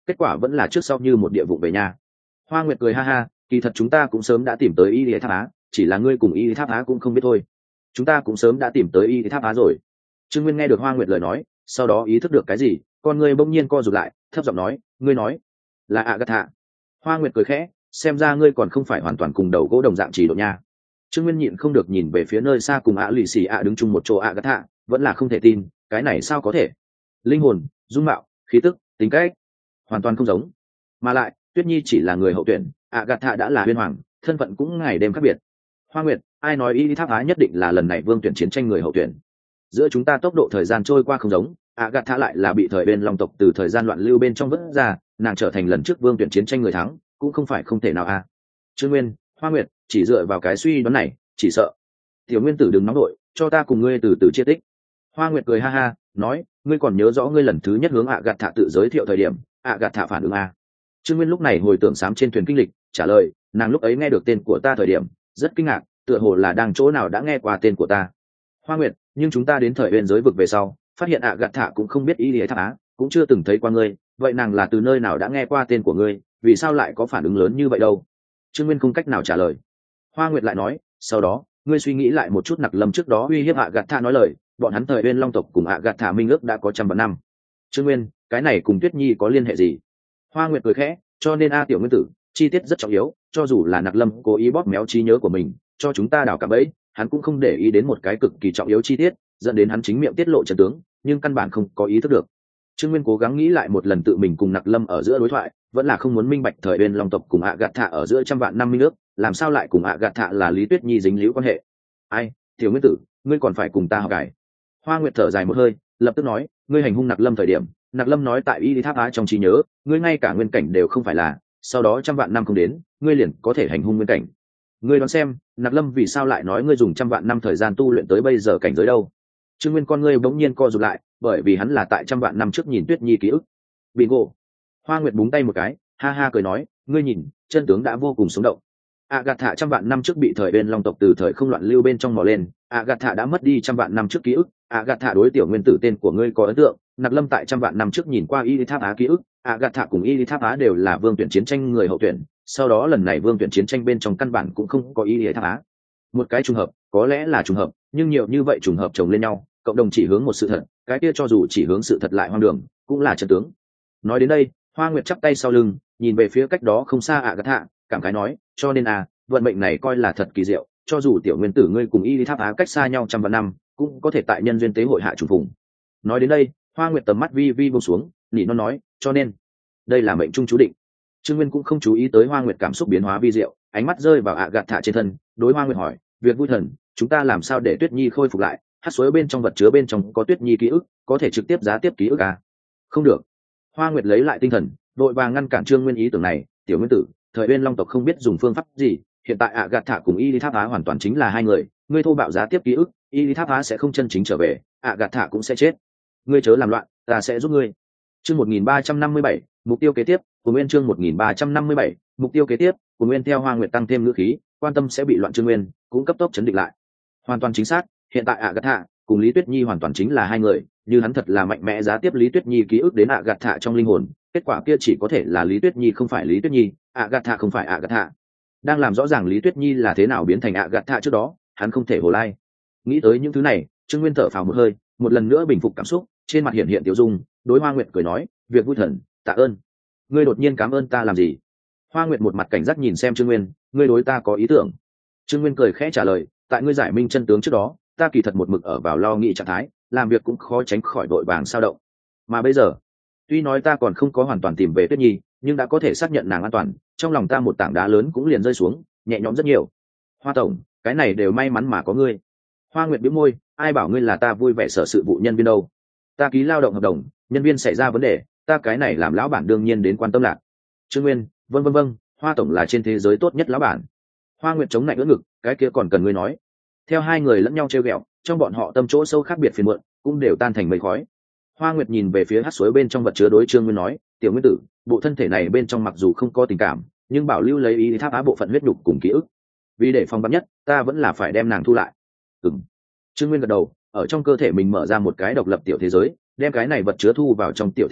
S1: kết quả vẫn là trước sau như một địa vụ về nhà. Hoa Nguyệt cười ha ha, kỳ thật chúng ta cũng sớm đã tìm tới y lý tháp á, chỉ là ngươi cùng y lý tháp á cũng không biết thôi. Chúng ta cũng sớm đã tìm tới y lý tháp á rồi. Trương Nguyên nghe được Hoa Nguyệt lời nói, sau đó ý thức được cái gì, con ngươi bỗng nhiên co rụt lại, thấp giọng nói, ngươi nói là Agatha. Hoa Nguyệt cười khẽ, xem ra ngươi còn không phải hoàn toàn cùng đầu gỗ đồng dạng chỉ độ nha. Trương Nguyên nhịn không được nhìn về phía nơi xa cùng ạ lì xì ạ đứng chung một chỗ Agatha, vẫn là không thể tin, cái này sao có thể? Linh hồn, dung mạo, khí tức, tính cách, hoàn toàn không giống. Mà lại, Tuyết Nhi chỉ là người hậu tuyển, Agatha đã là huyên hoàng, thân phận cũng ngày đêm khác biệt. Hoa Nguyệt, ai nói y lý tháp á nhất định là lần này vương tuyển chiến tranh người hậu tuyển? Giữa chúng ta tốc độ thời gian trôi qua không giống, Agatha lại là bị thời bên long tộc từ thời gian loạn lưu bên trong vứt ra, nàng trở thành lần trước vương tuyển chiến tranh người thắng, cũng không phải không thể nào a. À. Trương Nguyên, Hoa Nguyệt, chỉ dựa vào cái suy đoán này, chỉ sợ. Tiểu Nguyên tử đừng nóng nội, cho ta cùng ngươi từ từ chia tích. Hoa Nguyệt cười ha ha, nói, ngươi còn nhớ rõ ngươi lần thứ nhất hướng Agatha tự giới thiệu thời điểm, Agatha phản ứng a. Trương Nguyên lúc này hồi tưởng sám trên thuyền kinh lịch, trả lời, nàng lúc ấy nghe được tên của ta thời điểm, rất kinh ngạc, tựa hồ là đang chỗ nào đã nghe qua tên của ta. Hoa Nguyệt, nhưng chúng ta đến thời bên giới vực về sau, phát hiện Agatha cũng không biết ý lý tháp á, cũng chưa từng thấy qua ngươi, vậy nàng là từ nơi nào đã nghe qua tên của ngươi, vì sao lại có phản ứng lớn như vậy đâu? Trương Nguyên không cách nào trả lời. Hoa Nguyệt lại nói, sau đó, ngươi suy nghĩ lại một chút, Nặc Lâm trước đó uy hiếp Agatha nói lời, bọn hắn thời bên long tộc cùng Agatha minh ước đã có trăm vạn năm. Trương Nguyên, cái này cùng Tuyết Nhi có liên hệ gì? Hoa Nguyệt cười khẽ, cho nên a tiểu nguyên tử, chi tiết rất trọng yếu, cho dù là Nặc Lâm cố ý bóp méo trí nhớ của mình, cho chúng ta đào cả bẫy, hắn cũng không để ý đến một cái cực kỳ trọng yếu chi tiết, dẫn đến hắn chính miệng tiết lộ chân tướng, nhưng căn bản không có ý thức được. Trương Nguyên cố gắng nghĩ lại một lần tự mình cùng Nặc Lâm ở giữa đối thoại, vẫn là không muốn minh bạch thời bên long tộc cùng Agatha ở giữa trăm vạn năm minh ước, làm sao lại cùng Agatha là Lý Tuyết Nhi dính líu quan hệ? Ai, tiểu nguyên tử, ngươi còn phải cùng ta học cải. Hoa Nguyệt thở dài một hơi, lập tức nói, ngươi hành hung Nặc Lâm thời điểm, Nặc Lâm nói tại y lý tháp á trong trí nhớ, ngươi ngay cả nguyên cảnh đều không phải là, sau đó trăm vạn năm không đến, ngươi liền có thể hành hung nguyên cảnh. Ngươi đoán xem, Nặc Lâm vì sao lại nói ngươi dùng trăm vạn năm thời gian tu luyện tới bây giờ cảnh giới đâu? Trương Nguyên con ngươi bỗng nhiên co rụt lại, bởi vì hắn là tại trăm vạn năm trước nhìn Tuyết Nhi ký ức. Bingo. Hoa Nguyệt búng tay một cái, ha ha cười nói, ngươi nhìn, chân tướng đã vô cùng sống động. Agatha trăm vạn năm trước bị thời bên long tộc từ thời không loạn lưu bên trong mò lên, Agatha đã mất đi trăm vạn năm trước ký ức, Agatha đối tiểu nguyên tử tên của ngươi có ấn tượng, Nặc Lâm tại trăm vạn năm trước nhìn qua y lý tháp á ký ức, Agatha cùng y lý tháp á đều là vương tuyển chiến tranh người hậu tuyển, sau đó lần này vương tuyển chiến tranh bên trong căn bản cũng không có y lý tháp á. Một cái trùng hợp, có lẽ là trùng hợp, nhưng nhiều như vậy trùng hợp chồng lên nhau, cộng đồng chỉ hướng một sự thật, cái kia cho dù chỉ hướng sự thật lại hoang đường, cũng là chân tướng. Nói đến đây, Hoa Nguyệt chắp tay sau lưng, nhìn về phía cách đó không xa Agatha, cảm khái nói, cho nên à, vận mệnh này coi là thật kỳ diệu, cho dù tiểu nguyên tử ngươi cùng y lý tháp á cách xa nhau trăm vạn năm, cũng có thể tại nhân duyên tế hội hạ trùng phùng. Nói đến đây, Hoa Nguyệt tầm mắt vi vi buông xuống, nỉ non nói, cho nên đây là mệnh trung chú định. Trương Nguyên cũng không chú ý tới Hoa Nguyệt cảm xúc biến hóa vi diệu, ánh mắt rơi vào Agatha trên thân, đối Hoa Nguyệt hỏi, việc vui thần, chúng ta làm sao để Tuyết Nhi khôi phục lại? Hát suối bên trong vật chứa bên trong có Tuyết Nhi ký ức, có thể trực tiếp giá tiếp ký ức à? Không được. Hoa Nguyệt lấy lại tinh thần, đội vàng ngăn cản Trương Nguyên ý tưởng này, tiểu nguyên tử, thời bên long tộc không biết dùng phương pháp gì, hiện tại Agatha cùng y lý tháp á hoàn toàn chính là hai người, ngươi thô bạo giá tiếp ký ức, y lý tháp á sẽ không chân chính trở về, Agatha cũng sẽ chết. Ngươi chớ làm loạn, ta sẽ giúp ngươi. Chương một nghìn ba trăm năm mươi bảy, mục tiêu kế tiếp, của Nguyên chương một nghìn ba trăm năm mươi bảy, mục tiêu kế tiếp, của Nguyên theo Hoa Nguyệt tăng thêm ngữ khí, quan tâm sẽ bị loạn Trương Nguyên, cũng cấp tốc chấn định lại. Hoàn toàn chính xác, hiện tại Agatha cùng Lý Tuyết Nhi hoàn toàn chính là hai người, như hắn thật là mạnh mẽ giá tiếp Lý Tuyết Nhi ký ức đến Agatha trong linh hồn, kết quả kia chỉ có thể là Lý Tuyết Nhi không phải Lý Tuyết Nhi, Agatha không phải Agatha. Đang làm rõ ràng Lý Tuyết Nhi là thế nào biến thành Agatha trước đó, hắn không thể hồ lai. Nghĩ tới những thứ này, Trương Nguyên thở phào một hơi, một lần nữa bình phục cảm xúc, trên mặt hiện hiện tiểu dung, đối Hoa Nguyệt cười nói, việc vui thần, tạ ơn. Ngươi đột nhiên cảm ơn ta làm gì? Hoa Nguyệt một mặt cảnh giác nhìn xem Trương Nguyên, ngươi đối ta có ý tưởng? Trương Nguyên cười khẽ trả lời, tại ngươi giải minh chân tướng trước đó, ta kỳ thật một mực ở vào lo nghĩ trạng thái, làm việc cũng khó tránh khỏi đội vàng sao động. Mà bây giờ, tuy nói ta còn không có hoàn toàn tìm về Tuyết Nhi, nhưng đã có thể xác nhận nàng an toàn, trong lòng ta một tảng đá lớn cũng liền rơi xuống, nhẹ nhõm rất nhiều. Hoa tổng, cái này đều may mắn mà có ngươi. Hoa Nguyệt bĩu môi, ai bảo ngươi là ta vui vẻ sở sự vụ nhân viên đâu? Ta ký lao động hợp đồng, nhân viên xảy ra vấn đề, ta cái này làm lão bản đương nhiên đến quan tâm lạc. Trương Nguyên, vân vân vân, Hoa tổng là trên thế giới tốt nhất lão bản. Hoa Nguyệt chống lạnh ưỡn ngực, cái kia còn cần ngươi nói. Theo hai người lẫn nhau trêu ghẹo, trong bọn họ tâm chỗ sâu khác biệt phiền muộn, cũng đều tan thành mây khói. Hoa Nguyệt nhìn về phía hát suối bên trong vật chứa đối Trương Nguyên nói, tiểu nguyên tử, bộ thân thể này bên trong mặc dù không có tình cảm, nhưng bảo lưu lấy ý tháp á bộ phận huyết nhục cùng ký ức. Vì để phòng bắn nhất, ta vẫn là phải đem nàng thu lại. Ừm. Trương Nguyên gật đầu, ở trong cơ thể mình mở ra một cái độc lập tiểu thế giới, đem cái này vật chứa thu vào trong tiểu thế giới,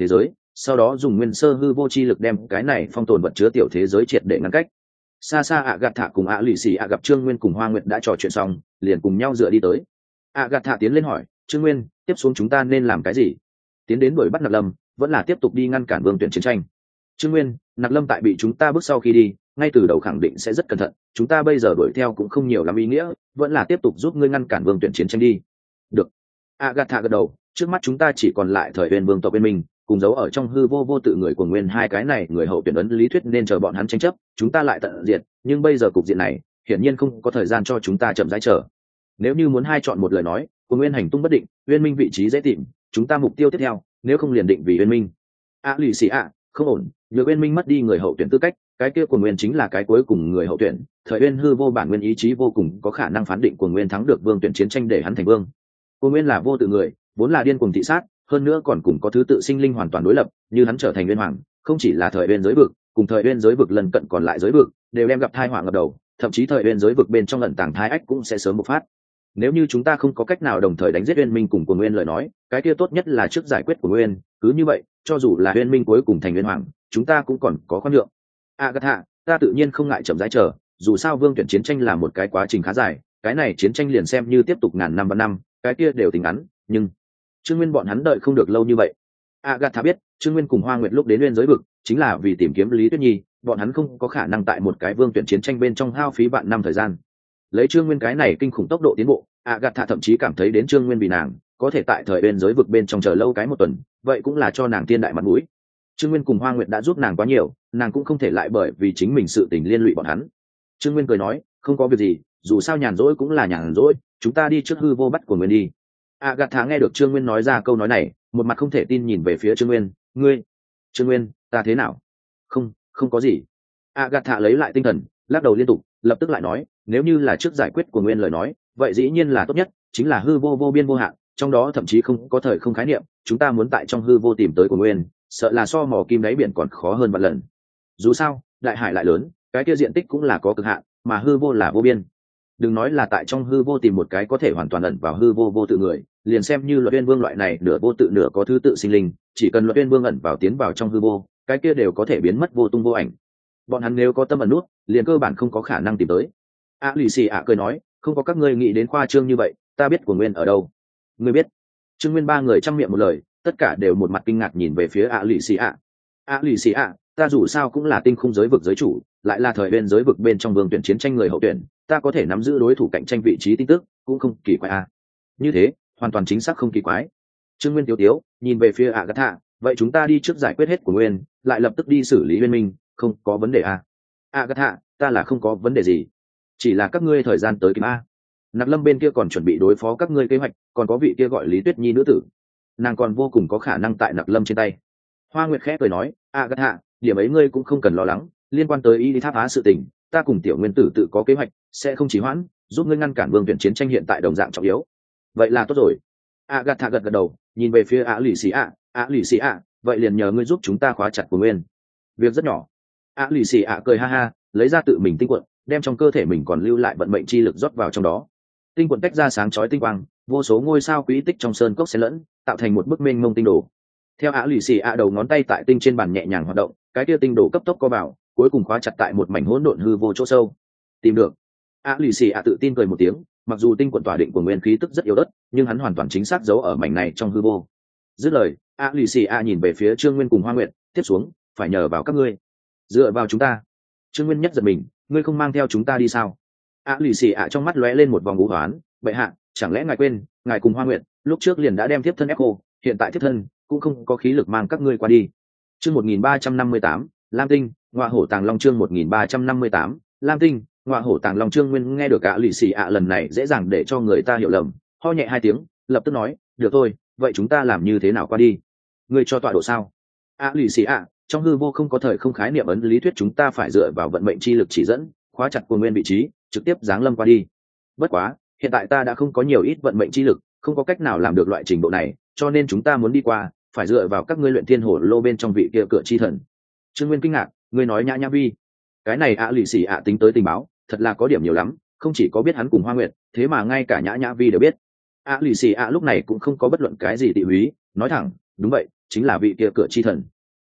S1: sau đó dùng nguyên sơ hư vô chi lực đem cái này phong tồn vật chứa tiểu thế giới triệt để ngăn cách. Xa xa ạ gạt thả cùng ạ lì xì ạ gặp Trương Nguyên cùng Hoa Nguyệt đã trò chuyện xong, liền cùng nhau dựa đi tới. ạ gạt thả tiến lên hỏi, Trương Nguyên, tiếp xuống chúng ta nên làm cái gì? Tiến đến đuổi bắt Nặc Lâm, vẫn là tiếp tục đi ngăn cản Vương Tuyển chiến tranh? Trương Nguyên, Nặc Lâm tại bị chúng ta bước sau khi đi, ngay từ đầu khẳng định sẽ rất cẩn thận, chúng ta bây giờ đuổi theo cũng không nhiều lắm ý nghĩa, vẫn là tiếp tục giúp ngươi ngăn cản Vương Tuyển chiến tranh đi. Được. Agatha gật đầu, trước mắt chúng ta chỉ còn lại thời Huyền Vương tộc bên mình, cùng giấu ở trong hư vô vô tự người của Nguyên hai cái này người hậu tuyển ấn lý thuyết nên chờ bọn hắn tranh chấp, chúng ta lại tận diệt, nhưng bây giờ cục diện này, hiển nhiên không có thời gian cho chúng ta chậm rãi chờ. Nếu như muốn hai chọn một lời nói, của Nguyên hành tung bất định, Uyên Minh vị trí dễ tìm, chúng ta mục tiêu tiếp theo, nếu không liền định vì Uyên Minh. A lì xì ạ, không ổn, nhược Uyên Minh mất đi người hậu tuyển tư cách, cái kia của Nguyên chính là cái cuối cùng người hậu tuyển, thời Uyên hư vô bản nguyên ý chí vô cùng có khả năng phán định của Nguyên thắng được Vương tuyển chiến tranh để hắn thành vương. Của Nguyên là vô tự người, vốn là điên cuồng thị sát, hơn nữa còn cùng có thứ tự sinh linh hoàn toàn đối lập, như hắn trở thành Uyên Hoàng, không chỉ là thời Uyên giới vực, cùng thời Uyên giới vực lần cận còn lại giới vực, đều đem gặp tai họa ngập đầu, thậm chí thời Uyên giới vực bên trong ẩn tàng thai ách cũng sẽ sớm bộc phát. Nếu như chúng ta không có cách nào đồng thời đánh giết Uyên Minh cùng Của Nguyên lời nói, cái kia tốt nhất là trước giải quyết của Nguyên, cứ như vậy, cho dù là Uyên Minh cuối cùng thành Uyên Hoàng, chúng ta cũng còn có khoan nhượng. Agatha, ta tự nhiên không ngại chậm rãi chờ, dù sao Vương tuyển chiến tranh là một cái quá trình khá dài, cái này chiến tranh liền xem như tiếp tục ngàn năm và năm, cái kia đều tính ngắn, nhưng Trương Nguyên bọn hắn đợi không được lâu như vậy. Agatha biết, Trương Nguyên cùng Hoa Nguyệt lúc đến Uyên giới vực, chính là vì tìm kiếm Lý Tuyết Nhi, bọn hắn không có khả năng tại một cái Vương tuyển chiến tranh bên trong hao phí vạn năm thời gian. Lấy Trương Nguyên cái này kinh khủng tốc độ tiến bộ, Agatha thậm chí cảm thấy đến Trương Nguyên vì nàng có thể tại thời Uyên giới vực bên trong chờ lâu cái một tuần, vậy cũng là cho nàng tiên đại mặt mũi. Trương Nguyên cùng Hoa Nguyệt đã giúp nàng quá nhiều, nàng cũng không thể lại bởi vì chính mình sự tình liên lụy bọn hắn. Trương Nguyên cười nói, không có việc gì, dù sao nhàn rỗi cũng là nhàn rỗi, chúng ta đi trước hư vô bắt của Nguyên đi. Agatha nghe được Trương Nguyên nói ra câu nói này, một mặt không thể tin nhìn về phía Trương Nguyên, ngươi, Trương Nguyên, ta thế nào? Không, không có gì. Agatha lấy lại tinh thần, lắc đầu liên tục, lập tức lại nói, nếu như là trước giải quyết của Nguyên lời nói, vậy dĩ nhiên là tốt nhất, chính là hư vô vô biên vô hạn, trong đó thậm chí không có thời không khái niệm, chúng ta muốn tại trong hư vô tìm tới của Nguyên, sợ là so mò kim đáy biển còn khó hơn vạn lần. Dù sao, đại hải lại lớn, cái kia diện tích cũng là có cực hạn, mà hư vô là vô biên. Đừng nói là tại trong hư vô tìm một cái có thể hoàn toàn ẩn vào hư vô vô tự người, liền xem như Luật Uyên Vương loại này nửa vô tự nửa có thứ tự sinh linh, chỉ cần Luật Uyên Vương ẩn vào tiến vào trong hư vô, cái kia đều có thể biến mất vô tung vô ảnh. Bọn hắn nếu có tâm ẩn nút, liền cơ bản không có khả năng tìm tới. A lì xì ạ cười nói, không có các ngươi nghĩ đến khoa trương như vậy, ta biết của Nguyên ở đâu. Ngươi biết? Trương Nguyên ba người chăm miệng một lời, tất cả đều một mặt kinh ngạc nhìn về phía A lì xì ạ. A lì xì ạ, ta dù sao cũng là tinh khung giới vực giới chủ, lại là thời bên giới vực bên trong Vương tuyển chiến tranh người hậu tuyển, ta có thể nắm giữ đối thủ cạnh tranh vị trí tin tức, cũng không kỳ quái a. Như thế, hoàn toàn chính xác không kỳ quái. Trương Nguyên tiếu tiếu nhìn về phía Agatha, vậy chúng ta đi trước giải quyết hết của Nguyên, lại lập tức đi xử lý Uyên Minh, không có vấn đề a. Agatha, ta là không có vấn đề gì, chỉ là các ngươi thời gian tới kịp a. Nặc Lâm bên kia còn chuẩn bị đối phó các ngươi kế hoạch, còn có vị kia gọi Lý Tuyết Nhi nữ tử, nàng còn vô cùng có khả năng tại Nặc Lâm trên tay. Hoa Nguyệt khẽ cười nói, Agatha, điểm ấy ngươi cũng không cần lo lắng, liên quan tới Y Tháp Á sự tình, ta cùng Tiểu Nguyên tử tự có kế hoạch, sẽ không trì hoãn, giúp ngươi ngăn cản Vương tuyển chiến tranh hiện tại đồng dạng trọng yếu. Vậy là tốt rồi. Agatha gật gật đầu, nhìn về phía A lì xì ạ, A lì xì ạ, vậy liền nhờ ngươi giúp chúng ta khóa chặt của Nguyên. Việc rất nhỏ. A lì xì ạ cười ha ha, lấy ra tự mình tinh quận, đem trong cơ thể mình còn lưu lại vận mệnh chi lực rót vào trong đó. Tinh quận tách ra sáng chói tinh quang, vô số ngôi sao quỹ tích trong sơn cốc xen lẫn, tạo thành một bức mênh mông tinh đồ. Theo A lì xì ạ đầu ngón tay tại tinh trên bàn nhẹ nhàng hoạt động, cái kia tinh đồ cấp tốc co vào, cuối cùng khóa chặt tại một mảnh hỗn độn hư vô chỗ sâu. Tìm được. A lì xì ạ tự tin cười một tiếng, mặc dù tinh quận tỏa định của nguyên khí tức rất yếu ớt, nhưng hắn hoàn toàn chính xác giấu ở mảnh này trong hư vô. Dứt lời, A lì xì ạ nhìn về phía Trương Nguyên cùng Hoa Nguyệt, tiếp xuống phải nhờ vào các ngươi, dựa vào chúng ta. Trương Nguyên nhất giật mình, ngươi không mang theo chúng ta đi sao? A lì xì ạ trong mắt lóe lên một vòng ngũ hoán, bệ hạ, chẳng lẽ ngài quên, ngài cùng Hoa Nguyệt lúc trước liền đã đem tiếp thân ép cô, hiện tại tiếp thân cũng không có khí lực mang các ngươi qua đi. Chương một nghìn ba trăm năm mươi tám, Lam Tinh, Ngọa Hổ Tàng Long chương một nghìn ba trăm năm mươi tám, Lam Tinh, Ngọa Hổ Tàng Long. Trương Nguyên nghe được A lì xì ạ lần này dễ dàng để cho người ta hiểu lầm, ho nhẹ hai tiếng, lập tức nói, được thôi, vậy chúng ta làm như thế nào qua đi? Ngươi cho tọa độ sao? A lì xì ạ, trong hư vô không có thời không khái niệm ấn lý thuyết, chúng ta phải dựa vào vận mệnh chi lực chỉ dẫn, khóa chặt của nguyên vị trí, trực tiếp giáng lâm qua đi. Bất quá, hiện tại ta đã không có nhiều ít vận mệnh chi lực, không có cách nào làm được loại trình độ này, cho nên chúng ta muốn đi qua, phải dựa vào các ngươi luyện thiên hổ lô bên trong vị kia cửa chi thần. Trương Nguyên kinh ngạc, ngươi nói Nhã Nhã Vi? Cái này A lì xì ạ tính tới tình báo, thật là có điểm nhiều lắm, không chỉ có biết hắn cùng Hoa Nguyệt, thế mà ngay cả Nhã Nhã Vi đều biết. A lì xì ạ lúc này cũng không có bất luận cái gì tị húy, nói thẳng, đúng vậy, chính là vị kia cửa chi thần.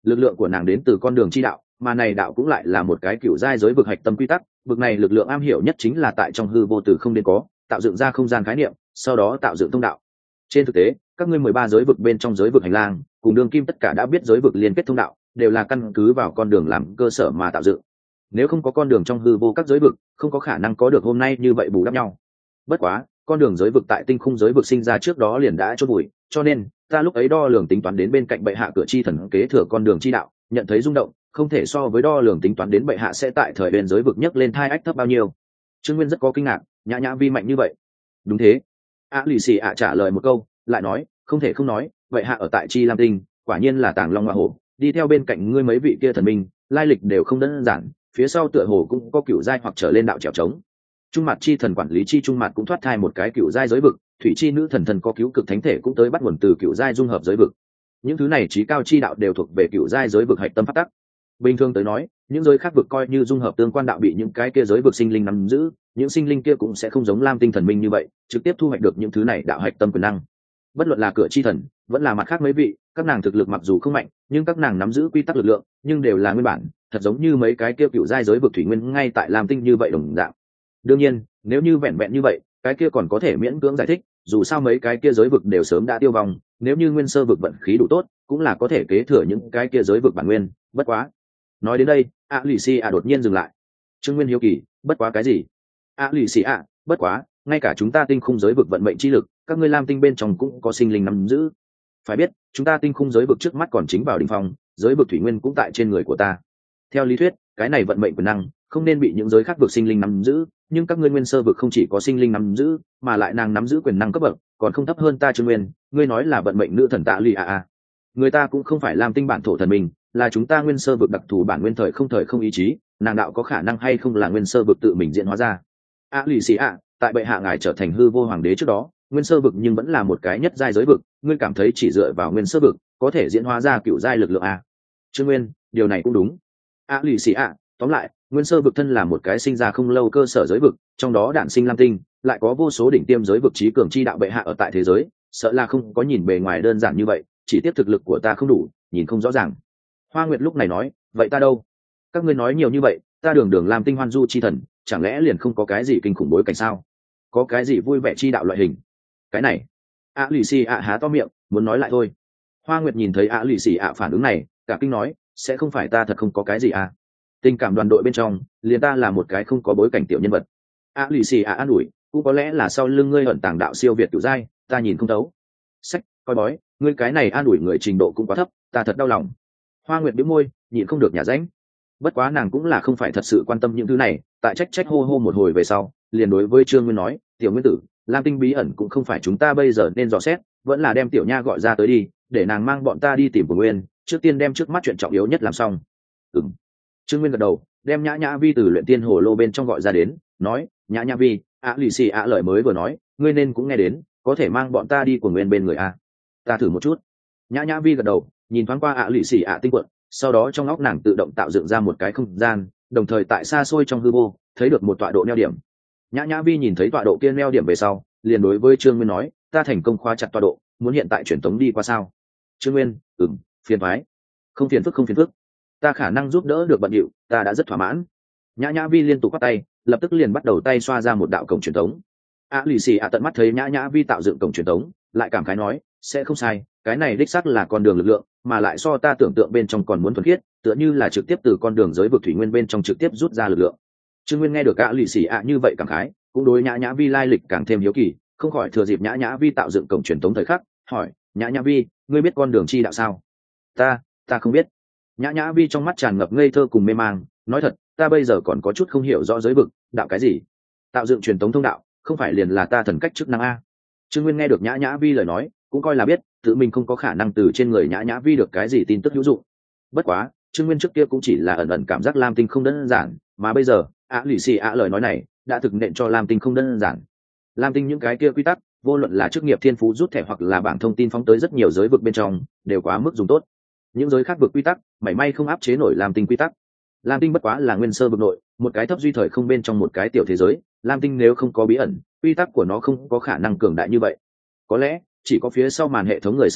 S1: lực lượng của nàng đến từ con đường chi đạo, mà này đạo cũng lại là một cái cựu giai giới vực hạch tâm quy tắc. Vực này lực lượng am hiểu nhất chính là tại trong hư vô từ không đến có, tạo dựng ra không gian khái niệm, sau đó tạo dựng thông đạo. Trên thực tế, các ngươi mười ba giới vực bên trong giới vực hành lang, cùng đường kim tất cả đã biết giới vực liên kết thông đạo, đều là căn cứ vào con đường làm cơ sở mà tạo dựng. Nếu không có con đường trong hư vô các giới vực, không có khả năng có được hôm nay như vậy bù đắp nhau. Bất quá, con đường giới vực tại tinh khung giới vực sinh ra trước đó liền đã chôn vùi, cho nên ta lúc ấy đo lường tính toán đến bên cạnh bệ hạ cửa chi thần kế thừa con đường chi đạo, nhận thấy rung động, không thể so với đo lường tính toán đến bệ hạ sẽ tại thời bên giới vực nhấc lên thai ách thấp bao nhiêu. Trương Nguyên rất có kinh ngạc, Nhã Nhã Vi mạnh như vậy? Đúng thế. A lì xì ạ trả lời một câu, lại nói, không thể không nói, bệ hạ ở tại Chi Lam Tinh, quả nhiên là tàng long hoa hổ, đi theo bên cạnh ngươi mấy vị kia thần minh, lai lịch đều không đơn giản, phía sau tựa hồ cũng có cựu giai hoặc trở lên đạo trèo trống. Trung mặt chi thần quản lý chi trung mặt cũng thoát thai một cái cựu giai giới vực, thủy chi nữ thần thần có cứu cực thánh thể cũng tới bắt nguồn từ cựu giai dung hợp giới vực. Những thứ này trí cao chi đạo đều thuộc về cựu giai giới vực hạch tâm pháp tắc. Bình thường tới nói, những giới khác vực coi như dung hợp tương quan đạo bị những cái kia giới vực sinh linh nắm giữ, những sinh linh kia cũng sẽ không giống Lam Tinh thần minh như vậy, trực tiếp thu hoạch được những thứ này đạo hạch tâm quyền năng. Bất luận là cửa chi thần, vẫn là mặt khác mấy vị, các nàng thực lực mặc dù không mạnh, nhưng các nàng nắm giữ quy tắc lực lượng, nhưng đều là nguyên bản, thật giống như mấy cái kia cựu giai giới vực thủy nguyên ngay tại Lam Tinh như vậy đồng dạng. Đương nhiên, nếu như vẹn vẹn như vậy, cái kia còn có thể miễn cưỡng giải thích, dù sao mấy cái kia giới vực đều sớm đã tiêu vong, nếu như nguyên sơ vực vận khí đủ tốt, cũng là có thể kế thừa những cái kia giới vực bản nguyên. Bất quá, nói đến đây, a lì xì ạ đột nhiên dừng lại. Trương Nguyên hiếu kỳ, bất quá cái gì? A lì xì ạ, bất quá, ngay cả chúng ta tinh khung giới vực vận mệnh chi lực, các ngươi Lam Tinh bên trong cũng có sinh linh nắm giữ. Phải biết, chúng ta tinh khung giới vực trước mắt còn chính vào đỉnh phong, giới vực thủy nguyên cũng tại trên người của ta. Theo lý thuyết, cái này vận mệnh quyền năng không nên bị những giới khác vực sinh linh nắm giữ, nhưng các ngươi nguyên sơ vực không chỉ có sinh linh nắm giữ, mà lại nàng nắm giữ quyền năng cấp bậc còn không thấp hơn ta. Trương Nguyên, ngươi nói là vận mệnh nữ thần Tạ Lì a a, người ta cũng không phải Lam Tinh bản thổ thần mình, là chúng ta nguyên sơ vực đặc thù bản nguyên thời không thời không ý chí, nàng đạo có khả năng hay không là nguyên sơ vực tự mình diễn hóa ra? A lì xì ạ, tại bệ hạ ngài trở thành hư vô hoàng đế trước đó, nguyên sơ vực nhưng vẫn là một cái nhất giai giới vực, ngươi cảm thấy chỉ dựa vào nguyên sơ vực có thể diễn hóa ra cựu giai lực lượng à? Trương Nguyên, điều này cũng đúng. A lì xì ạ, tóm lại, nguyên sơ vực thân là một cái sinh ra không lâu cơ sở giới vực, trong đó đản sinh Lam Tinh, lại có vô số đỉnh tiêm giới vực trí cường chi đạo bệ hạ ở tại thế giới, sợ là không có nhìn bề ngoài đơn giản như vậy, chỉ tiếp thực lực của ta không đủ, nhìn không rõ ràng. Hoa Nguyệt lúc này nói, vậy ta đâu? Các ngươi nói nhiều như vậy, ta đường đường Lam Tinh hoan du chi thần, chẳng lẽ liền không có cái gì kinh khủng bối cảnh sao? Có cái gì vui vẻ chi đạo loại hình? Cái này, A lì xì ạ há to miệng, muốn nói lại thôi. Hoa Nguyệt nhìn thấy A lì xì ạ phản ứng này, cả kinh nói, sẽ không phải ta thật không có cái gì à? Tình cảm đoàn đội bên trong, liền ta là một cái không có bối cảnh tiểu nhân vật. A lì xì ạ an ủi, cũng có lẽ là sau lưng ngươi ẩn tàng đạo siêu việt tiểu giai, ta nhìn không thấu. Sách, coi bói, ngươi cái này an ủi người trình độ cũng quá thấp, ta thật đau lòng. Hoa Nguyệt bĩu môi, nhịn không được nhả ránh. Bất quá nàng cũng là không phải thật sự quan tâm những thứ này, tại trách trách hô hô một hồi về sau, liền đối với Trương Nguyên nói, tiểu nguyên tử, Lam Tinh bí ẩn cũng không phải chúng ta bây giờ nên dò xét, vẫn là đem tiểu nha gọi ra tới đi, để nàng mang bọn ta đi tìm Bùi Nguyên, trước tiên đem trước mắt chuyện trọng yếu nhất làm xong. Ừm. Trương Nguyên gật đầu, đem Nhã Nhã Vi từ luyện tiên hồ lô bên trong gọi ra đến, nói, Nhã Nhã Vi, ạ lì xì ạ lời mới vừa nói, ngươi nên cũng nghe đến, có thể mang bọn ta đi của Nguyên bên người a. Ta thử một chút. Nhã Nhã Vi gật đầu, nhìn thoáng qua ạ lì xì ạ tinh quận, sau đó trong óc nàng tự động tạo dựng ra một cái không gian, đồng thời tại xa xôi trong hư vô thấy được một tọa độ neo điểm. Nhã Nhã Vi nhìn thấy tọa độ kia neo điểm về sau, liền đối với Trương Nguyên nói, ta thành công khóa chặt tọa độ, muốn hiện tại chuyển tống đi qua sao? Trương Nguyên, ừm, phiền thoái. Không phiền phức không phiền phức, ta khả năng giúp đỡ được bận điệu, ta đã rất thỏa mãn. Nhã Nhã Vi liên tục bắt tay, lập tức liền bắt đầu tay xoa ra một đạo cổng truyền tống. A lì xì ạ tận mắt thấy Nhã Nhã Vi tạo dựng cổng truyền tống, lại cảm khái nói, sẽ không sai, cái này đích xác là con đường lực lượng, mà lại so ta tưởng tượng bên trong còn muốn thuần khiết, tựa như là trực tiếp từ con đường giới vực thủy nguyên bên trong trực tiếp rút ra lực lượng. Trương Nguyên nghe được A lì xì ạ như vậy cảm khái, cũng đối Nhã Nhã Vi lai lịch càng thêm hiếu kỳ, không khỏi thừa dịp Nhã Nhã Vi tạo dựng cổng truyền tống thời khắc, hỏi, Nhã Nhã Vi, ngươi biết con đường chi đạo sao? Ta, ta không biết. Nhã Nhã Vi trong mắt tràn ngập ngây thơ cùng mê mang, nói thật, ta bây giờ còn có chút không hiểu rõ giới vực, đạo cái gì? Tạo dựng truyền tống thông đạo, không phải liền là ta thần cách chức năng a? Trương Nguyên nghe được Nhã Nhã Vi lời nói, cũng coi là biết, tự mình không có khả năng từ trên người Nhã Nhã Vi được cái gì tin tức hữu dụng. Bất quá, Trương Nguyên trước kia cũng chỉ là ẩn ẩn cảm giác Lam Tinh không đơn giản, mà bây giờ, A lì xì ạ lời nói này, đã thực nện cho Lam Tinh không đơn giản. Lam Tinh những cái kia quy tắc, vô luận là chức nghiệp thiên phú rút thẻ hoặc là bảng thông tin phóng tới rất nhiều giới vực bên trong, đều quá mức dùng tốt. Những giới khác vực quy tắc, mảy may không áp chế nổi Lam Tinh quy tắc. Lam Tinh bất quá là nguyên sơ vực nội, một cái thấp duy thời không bên trong một cái tiểu thế giới, Lam Tinh nếu không có bí ẩn, quy tắc của nó không có khả năng cường đại như vậy. Có lẽ, chỉ có phía sau màn hệ thống người sáng tạo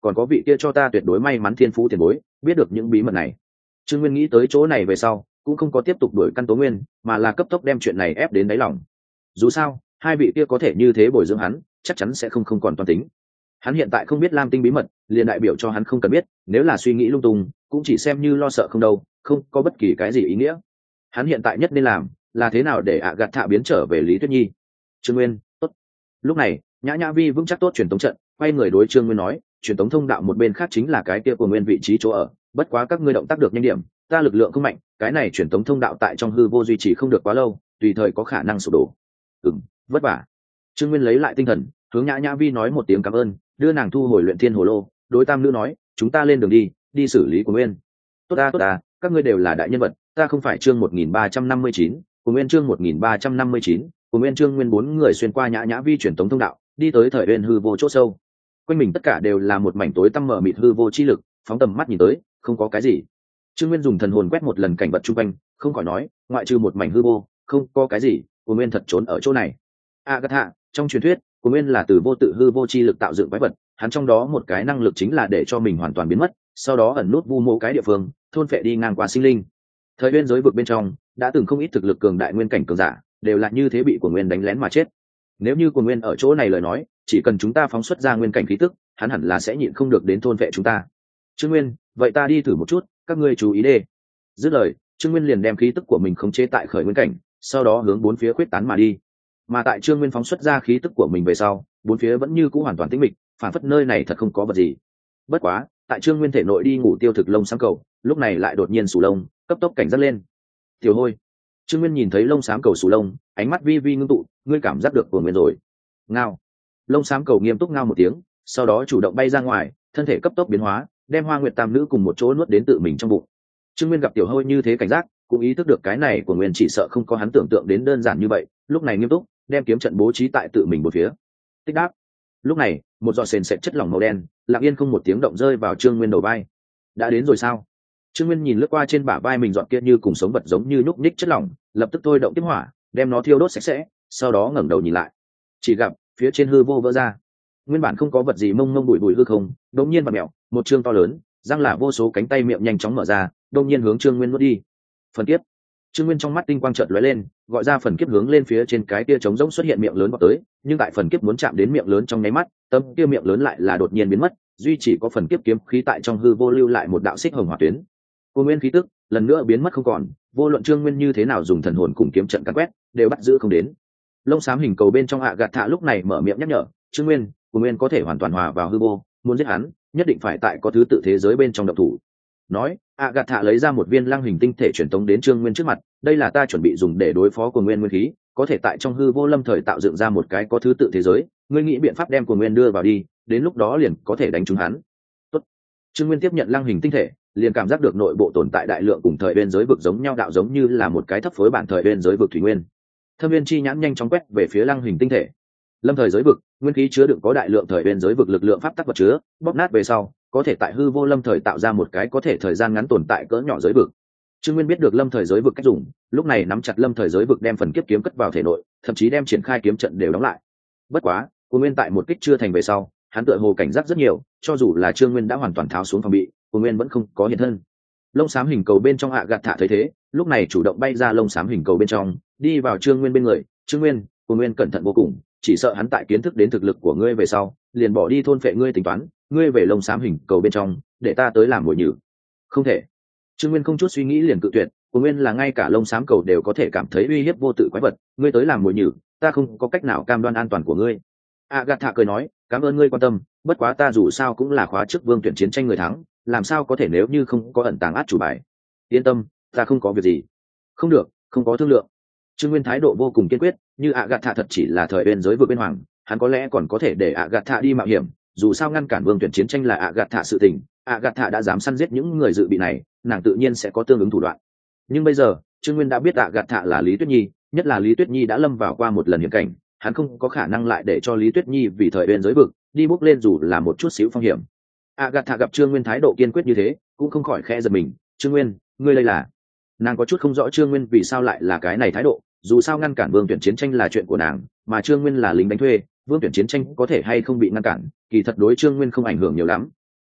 S1: còn có vị kia cho ta tuyệt đối may mắn thiên phú tiền bối biết được những bí mật này. Trương Nguyên nghĩ tới chỗ này về sau cũng không có tiếp tục đuổi căn Tố Nguyên, mà là cấp tốc đem chuyện này ép đến đáy lòng. Dù sao hai vị kia có thể như thế bồi dưỡng hắn, chắc chắn sẽ không không còn toàn tính. Hắn hiện tại không biết Lam Tinh bí mật, liền đại biểu cho hắn không cần biết, nếu là suy nghĩ lung tung cũng chỉ xem như lo sợ không đâu, không có bất kỳ cái gì ý nghĩa. Hắn hiện tại nhất nên làm là thế nào để ạ gạt thạ biến trở về Lý Tuyết Nhi. Trương Nguyên, tốt. Lúc này Nhã Nhã Vi vững chắc tốt truyền tống trận, quay người đối Trương Nguyên nói, truyền tống thông đạo một bên khác chính là cái kia của Nguyên vị trí chỗ ở, bất quá các ngươi động tác được nhanh điểm, ta lực lượng không mạnh, cái này truyền tống thông đạo tại trong hư vô duy trì không được quá lâu, tùy thời có khả năng sụp đổ. Ừm, vất vả. Trương Nguyên lấy lại tinh thần, hướng Nhã Nhã Vi nói một tiếng cảm ơn, đưa nàng thu hồi luyện thiên hồ lô, đối tam nữ nói, chúng ta lên đường đi, đi xử lý của Nguyên. Tốt ta tốt ta, các ngươi đều là đại nhân vật, ta không phải chương một nghìn ba trăm năm mươi chín, của Nguyên chương một nghìn ba trăm năm mươi chín, của Nguyên Trương Nguyên bốn người xuyên qua Nhã Nhã Vi truyền tống thông đạo, đi tới thời uyên hư vô chỗ sâu. Quanh mình tất cả đều là một mảnh tối tăm mờ mịt hư vô chi lực, phóng tầm mắt nhìn tới, không có cái gì. Trương Nguyên dùng thần hồn quét một lần cảnh vật xung quanh, không khỏi nói, ngoại trừ một mảnh hư vô, không có cái gì, của Nguyên thật trốn ở chỗ này. Agatha, trong truyền thuyết, của Nguyên là từ vô tự hư vô chi lực tạo dựng quái vật, hắn trong đó một cái năng lực chính là để cho mình hoàn toàn biến mất, sau đó ẩn nút vu mô cái địa phương, thôn phệ đi ngang qua sinh linh. Thời uyên giới vực bên trong, đã từng không ít thực lực cường đại nguyên cảnh cường giả, đều là như thế bị của Nguyên đánh lén mà chết. Nếu như của Nguyên ở chỗ này lời nói, chỉ cần chúng ta phóng xuất ra nguyên cảnh khí tức, hắn hẳn là sẽ nhịn không được đến thôn vệ chúng ta. Trương Nguyên, vậy ta đi thử một chút, các ngươi chú ý đê. Dứt lời, Trương Nguyên liền đem khí tức của mình khống chế tại khởi nguyên cảnh, sau đó hướng bốn phía khuyết tán mà đi. Mà tại Trương Nguyên phóng xuất ra khí tức của mình về sau, bốn phía vẫn như cũ hoàn toàn tĩnh mịch, phản phất nơi này thật không có vật gì. Bất quá, tại Trương Nguyên thể nội đi ngủ tiêu thực lông xám cầu, lúc này lại đột nhiên sù lông, cấp tốc cảnh giác lên. Tiểu Hôi. Trương Nguyên nhìn thấy lông xám cầu sù lông, ánh mắt vi vi ngưng tụ, ngươi cảm giác được của Nguyên rồi. Ngao. Lông xám cầu nghiêm túc ngao một tiếng, sau đó chủ động bay ra ngoài, thân thể cấp tốc biến hóa, đem Hoa Nguyệt Tam nữ cùng một chỗ nuốt đến tự mình trong bụng. Trương Nguyên gặp Tiểu Hôi như thế cảnh giác, cũng ý thức được cái này của Nguyên chỉ sợ không có hắn tưởng tượng đến đơn giản như vậy, lúc này nghiêm túc đem kiếm trận bố trí tại tự mình một phía. Tích đáp. Lúc này, một giọt sền sệt chất lỏng màu đen, lặng yên không một tiếng động rơi vào Trương Nguyên đầu vai. Đã đến rồi sao? Trương Nguyên nhìn lướt qua trên bả vai mình giọt kia như cùng sống vật giống như nhúc nhích chất lỏng, lập tức thôi động tiếp hỏa, đem nó thiêu đốt sạch sẽ, sau đó ngẩng đầu nhìn lại. Chỉ gặp phía trên hư vô vỡ ra, nguyên bản không có vật gì mông mông bụi bụi hư không, đột nhiên vặn mèo, một chương to lớn, răng là vô số cánh tay miệng nhanh chóng mở ra, đột nhiên hướng Trương Nguyên nuốt đi. Phần kiếp. Trương Nguyên trong mắt tinh quang chợt lóe lên, gọi ra phần kiếp hướng lên phía trên cái kia trống rỗng xuất hiện miệng lớn vọt tới, nhưng tại phần kiếp muốn chạm đến miệng lớn trong nháy mắt, tấm kia miệng lớn lại là đột nhiên biến mất, duy chỉ có phần kiếp kiếm khí tại trong hư vô lưu lại một đạo xích hồng hỏa tuyến. Cô Nguyên khí tức lần nữa biến mất không còn, vô luận Trương Nguyên như thế nào dùng thần hồn cùng kiếm trận càn quét, đều bắt giữ không đến. Lông xám hình cầu bên trong ạ gạt thạ lúc này mở miệng nhắc nhở, Trương Nguyên, cô Nguyên có thể hoàn toàn hòa vào hư vô, muốn giết hắn, nhất định phải tại có thứ tự thế giới bên trong độc thủ. Nói, ạ gạt thạ lấy ra một viên lăng hình tinh thể truyền tống đến Trương Nguyên trước mặt, đây là ta chuẩn bị dùng để đối phó của Nguyên nguyên khí, có thể tại trong hư vô lâm thời tạo dựng ra một cái có thứ tự thế giới, ngươi nghĩ biện pháp đem của Nguyên đưa vào đi, đến lúc đó liền có thể đánh trúng hắn. Tốt. Trương Nguyên tiếp nhận lăng hình tinh thể, liền cảm giác được nội bộ tồn tại đại lượng cùng thời bên giới vực giống nhau đạo giống như là một cái thấp phối bản thời bên giới vực thủy nguyên. Thâm viên chi nhãn nhanh chóng quét về phía lăng hình tinh thể. Lâm thời giới vực, nguyên khí chứa đựng có đại lượng thời bên giới vực lực lượng pháp tắc vật chứa, bóp nát về sau, có thể tại hư vô lâm thời tạo ra một cái có thể thời gian ngắn tồn tại cỡ nhỏ giới vực. Trương Nguyên biết được lâm thời giới vực cách dùng, lúc này nắm chặt lâm thời giới vực đem phần kiếp kiếm cất vào thể nội, thậm chí đem triển khai kiếm trận đều đóng lại. Bất quá, Cô Nguyên tại một kích chưa thành về sau, hắn tựa hồ cảnh giác rất nhiều, cho dù là Trương Nguyên đã hoàn toàn tháo xuống phòng bị, Cô Nguyên vẫn không có hiện thân. Lông xám hình cầu bên trong ạ gạt thạ thấy thế, lúc này chủ động bay ra lông xám hình cầu bên trong, đi vào Trương Nguyên bên người. Trương Nguyên, Cô Nguyên cẩn thận vô cùng, chỉ sợ hắn tại kiến thức đến thực lực của ngươi về sau, liền bỏ đi thôn phệ ngươi tính toán, ngươi về lông xám hình cầu bên trong, để ta tới làm mồi nhử. Không thể. Trương Nguyên không chút suy nghĩ liền cự tuyệt, Cô Nguyên là ngay cả lông xám cầu đều có thể cảm thấy uy hiếp vô tự quái vật, ngươi tới làm mồi nhử, ta không có cách nào cam đoan an toàn của ngươi. ạ gạt thạ cười nói, cảm ơn ngươi quan tâm, bất quá ta dù sao cũng là khóa trước vương tuyển chiến tranh người thắng, làm sao có thể nếu như không có ẩn tàng át chủ bài. Yên tâm, ta không có việc gì. Không được, không có thương lượng. Trương Nguyên thái độ vô cùng kiên quyết, như ạ gạt thạ thật chỉ là thời bên giới vực bên hoàng, hắn có lẽ còn có thể để ạ gạt thạ đi mạo hiểm, dù sao ngăn cản vương tuyển chiến tranh là ạ gạt thạ sự tình, ạ gạt thạ đã dám săn giết những người dự bị này, nàng tự nhiên sẽ có tương ứng thủ đoạn. Nhưng bây giờ Trương Nguyên đã biết ạ gạt thạ là Lý Tuyết Nhi, nhất là Lý Tuyết Nhi đã lâm vào qua một lần hiểm cảnh, hắn không có khả năng lại để cho Lý Tuyết Nhi vì thời bên giới vực đi bước lên dù là một chút xíu phong hiểm. Agatha gặp Trương Nguyên thái độ kiên quyết như thế, cũng không khỏi khẽ giật mình. Trương Nguyên, ngươi đây là? Nàng có chút không rõ Trương Nguyên vì sao lại là cái này thái độ. Dù sao ngăn cản vương tuyển chiến tranh là chuyện của nàng, mà Trương Nguyên là lính đánh thuê, vương tuyển chiến tranh có thể hay không bị ngăn cản, kỳ thật đối Trương Nguyên không ảnh hưởng nhiều lắm.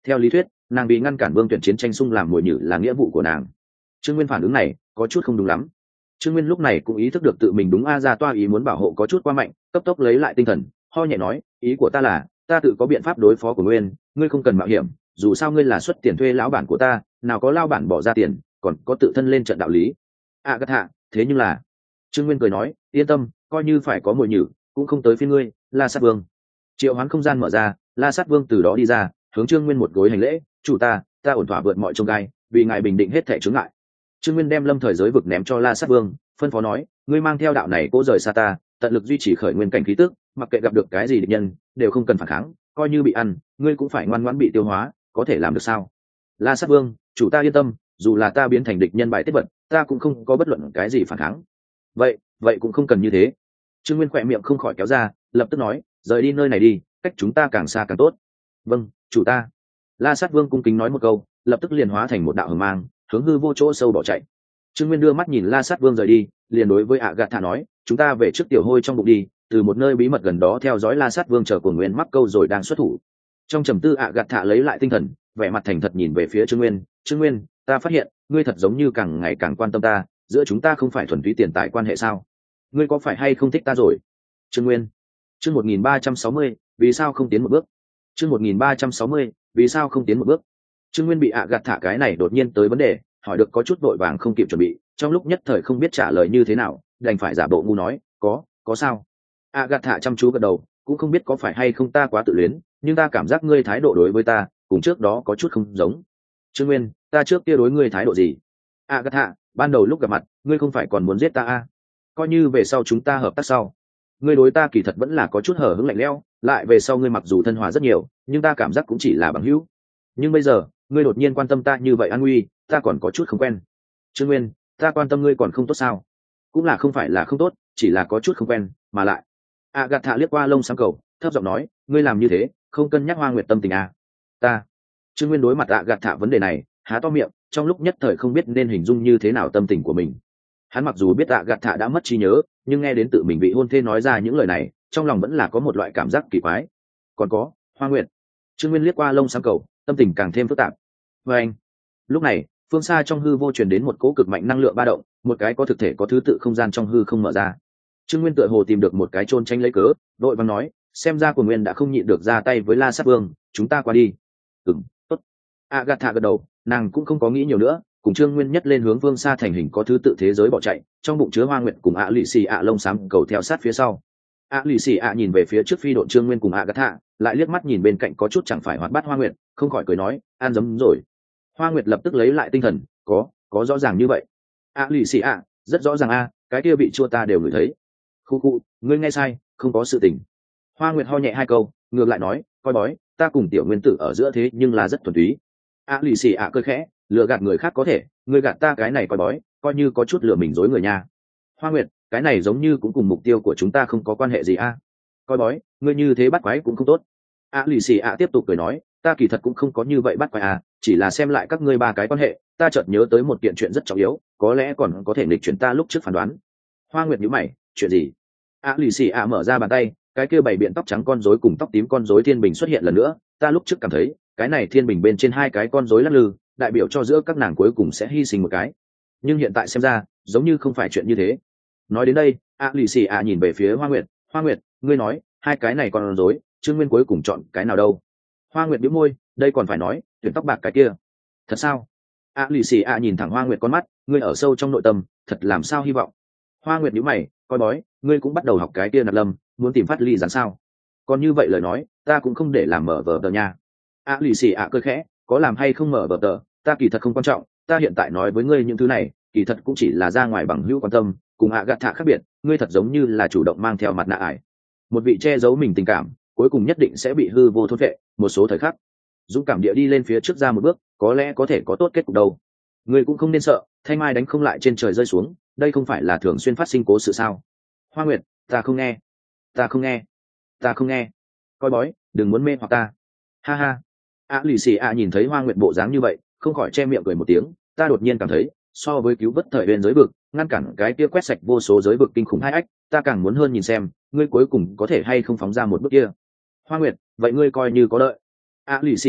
S1: theo lý thuyết nàng bị ngăn cản vương tuyển chiến tranh xung làm mồi nhử là nghĩa vụ của nàng. Trương Nguyên phản ứng này có chút không đúng lắm. Trương Nguyên lúc này cũng ý thức được tự mình đúng a ra toa ý muốn bảo hộ có chút quá mạnh, cấp tốc lấy lại tinh thần, ho nhẹ nói, ý của ta là ta tự có biện pháp đối phó của Nguyên, ngươi không cần mạo hiểm, dù sao ngươi là xuất tiền thuê lão bản của ta, nào có lao bản bỏ ra tiền, còn có tự thân lên trận đạo lý. À gắt hạ, thế nhưng là Trương Nguyên cười nói, yên tâm, coi như phải có mồi nhử cũng không tới phiên ngươi. La Sát Vương. Triệu hoán không gian mở ra, La Sát Vương từ đó đi ra, hướng Trương Nguyên một gối hành lễ, chủ ta ta ổn thỏa vượt mọi chông gai, vì ngài bình định hết thảy chướng ngại. Trương Nguyên đem lâm thời giới vực ném cho La Sát Vương, phân phó nói, ngươi mang theo đạo này cố rời xa ta, tận lực duy trì khởi nguyên cảnh khí tức, mặc kệ gặp được cái gì địch nhân đều không cần phản kháng, coi như bị ăn ngươi cũng phải ngoan ngoãn bị tiêu hóa, có thể làm được sao? La Sát Vương, chủ ta yên tâm, dù là ta biến thành địch nhân bài tiết vật, ta cũng không có bất luận cái gì phản kháng. Vậy, vậy cũng không cần như thế. Trương Nguyên khỏe miệng không khỏi kéo ra, lập tức nói, rời đi nơi này đi, cách chúng ta càng xa càng tốt. Vâng, chủ ta. La Sát Vương cung kính nói một câu, lập tức liền hóa thành một đạo hồng mang, hướng hư vô chỗ sâu bỏ chạy. Trương Nguyên đưa mắt nhìn La Sát Vương rời đi, liền đối với ạ gạt thả nói, chúng ta về trước tiểu hôi trong bụng đi, từ một nơi bí mật gần đó theo dõi La Sát Vương chờ của Nguyên mắc câu rồi đang xuất thủ. Trong trầm tư ạ gạt thả lấy lại tinh thần, vẻ mặt thành thật nhìn về phía Trương Nguyên, Trương Nguyên, ta phát hiện ngươi thật giống như càng ngày càng quan tâm ta, giữa chúng ta không phải thuần túy tiền tài quan hệ sao? Ngươi có phải hay không thích ta rồi? Trương Nguyên. Chương một nghìn ba trăm sáu mươi, vì sao không tiến một bước? Chương một nghìn ba trăm sáu mươi, vì sao không tiến một bước? Trương Nguyên bị ạ gạt thả cái này đột nhiên tới vấn đề, hỏi được có chút vội vàng không kịp chuẩn bị, trong lúc nhất thời không biết trả lời như thế nào, đành phải giả bộ ngu nói, có, có sao? ạ gạt thả chăm chú gật đầu, cũng không biết có phải hay không ta quá tự luyến, nhưng ta cảm giác ngươi thái độ đối với ta cùng trước đó có chút không giống. Trương Nguyên, ta trước kia đối ngươi thái độ gì? ạ gạt thả, ban đầu lúc gặp mặt ngươi không phải còn muốn giết ta à? Coi như về sau chúng ta hợp tác sau, ngươi đối ta kỳ thật vẫn là có chút hở hững lạnh lẽo, lại về sau ngươi mặc dù thân hòa rất nhiều, nhưng ta cảm giác cũng chỉ là bằng hữu. Nhưng bây giờ ngươi đột nhiên quan tâm ta như vậy an nguy, ta còn có chút không quen. Trương Nguyên, ta quan tâm ngươi còn không tốt sao? Cũng là không phải là không tốt, chỉ là có chút không quen, mà lại. À gạt thạ liếc qua lông sáng cầu, thấp giọng nói, ngươi làm như thế không cân nhắc Hoa Nguyệt tâm tình à? Ta. Trương Nguyên đối mặt ạ gạt thạ vấn đề này, há to miệng, trong lúc nhất thời không biết nên hình dung như thế nào tâm tình của mình. Hắn mặc dù biết ạ gạt thạ đã mất trí nhớ, nhưng nghe đến tự mình bị hôn thê nói ra những lời này, trong lòng vẫn là có một loại cảm giác kỳ quái. Còn có Hoa Nguyệt. Trương Nguyên liếc qua lông sáng cầu, tâm tình càng thêm phức tạp. Và anh. Lúc này, phương xa trong hư vô truyền đến một cỗ cực mạnh năng lượng ba động, một cái có thực thể có thứ tự không gian trong hư không mở ra. Trương Nguyên tựa hồ tìm được một cái chôn tranh lấy cớ, đội vàng nói, xem ra của Nguyên đã không nhịn được ra tay với La Sát Vương, chúng ta qua đi. Ừm, tốt. Agatha gật đầu, nàng cũng không có nghĩ nhiều nữa, cùng Trương Nguyên nhất lên hướng phương xa thành hình có thứ tự thế giới bỏ chạy, trong bụng chứa Hoa Nguyệt cùng ạ lì xì ạ lông xám cầu theo sát phía sau. ạ lì xì ạ nhìn về phía trước phi đội Trương Nguyên cùng Agatha, lại liếc mắt nhìn bên cạnh có chút chẳng phải hoạt bát Hoa Nguyệt, không khỏi cười nói, an dấm rồi. Hoa Nguyệt lập tức lấy lại tinh thần, có, có rõ ràng như vậy. ạ lì xì ạ, rất rõ ràng a, cái kia bị chua ta đều ngửi thấy. Khu khu, ngươi nghe sai, không có sự tình. Hoa Nguyệt ho nhẹ hai câu, ngược lại nói, coi bói, ta cùng tiểu nguyên tử ở giữa thế nhưng là rất thuần túy. ạ lì xì ạ cười khẽ, lừa gạt người khác có thể, ngươi gạt ta cái này coi bói, coi như có chút lừa mình dối người nha. Hoa Nguyệt, cái này giống như cũng cùng mục tiêu của chúng ta không có quan hệ gì a. Coi bói, ngươi như thế bắt quái cũng không tốt. ạ lì xì ạ tiếp tục cười nói, ta kỳ thật cũng không có như vậy bắt quái à, chỉ là xem lại các ngươi ba cái quan hệ, ta chợt nhớ tới một kiện chuyện rất trọng yếu, có lẽ còn có thể nghịch chuyển ta lúc trước phán đoán. Hoa Nguyệt nhíu mày, chuyện gì? ạ lì xì ạ mở ra bàn tay, cái kia bảy biện tóc trắng con rối cùng tóc tím con rối thiên bình xuất hiện lần nữa, ta lúc trước cảm thấy cái này thiên bình bên trên hai cái con rối lắc lư, đại biểu cho giữa các nàng cuối cùng sẽ hy sinh một cái, nhưng hiện tại xem ra giống như không phải chuyện như thế. Nói đến đây, ạ lì xì ạ nhìn về phía Hoa Nguyệt, Hoa Nguyệt, ngươi nói hai cái này con rối, Trương Nguyên cuối cùng chọn cái nào đâu? Hoa Nguyệt bĩu môi, đây còn phải nói, tuyển tóc bạc cái kia. Thật sao? ạ lì xì ạ nhìn thẳng Hoa Nguyệt con mắt, ngươi ở sâu trong nội tâm thật làm sao hy vọng. Hoa Nguyệt nhíu mày, coi bói, ngươi cũng bắt đầu học cái kia nạp lâm, muốn tìm phát ly gián sao? Còn như vậy lời nói, ta cũng không để làm mở vở tờ nha. ạ lì xì ạ cười khẽ, có làm hay không mở vở tờ, ta kỳ thật không quan trọng, ta hiện tại nói với ngươi những thứ này, kỳ thật cũng chỉ là ra ngoài bằng hữu quan tâm, cùng ạ gạt thạ khác biệt, ngươi thật giống như là chủ động mang theo mặt nạ ải. Một vị che giấu mình tình cảm, cuối cùng nhất định sẽ bị hư vô thôn vệ, một số thời khắc. Dũng cảm địa đi lên phía trước ra một bước, có lẽ có thể có tốt kết cục đâu. Ngươi cũng không nên sợ, thanh mai đánh không lại trên trời rơi xuống, đây không phải là thường xuyên phát sinh cố sự sao? Hoa Nguyệt, ta không nghe, ta không nghe, ta không nghe. Coi bói, đừng muốn mê hoặc ta. Ha ha. ạ lì xì ạ nhìn thấy Hoa Nguyệt bộ dáng như vậy, không khỏi che miệng cười một tiếng, ta đột nhiên cảm thấy, so với cứu vớt thời bên giới vực, ngăn cản cái kia quét sạch vô số giới vực kinh khủng hai ách, ta càng muốn hơn nhìn xem, ngươi cuối cùng có thể hay không phóng ra một bước kia. Hoa Nguyệt, vậy ngươi coi như có đợi. ạ lì xì ạ,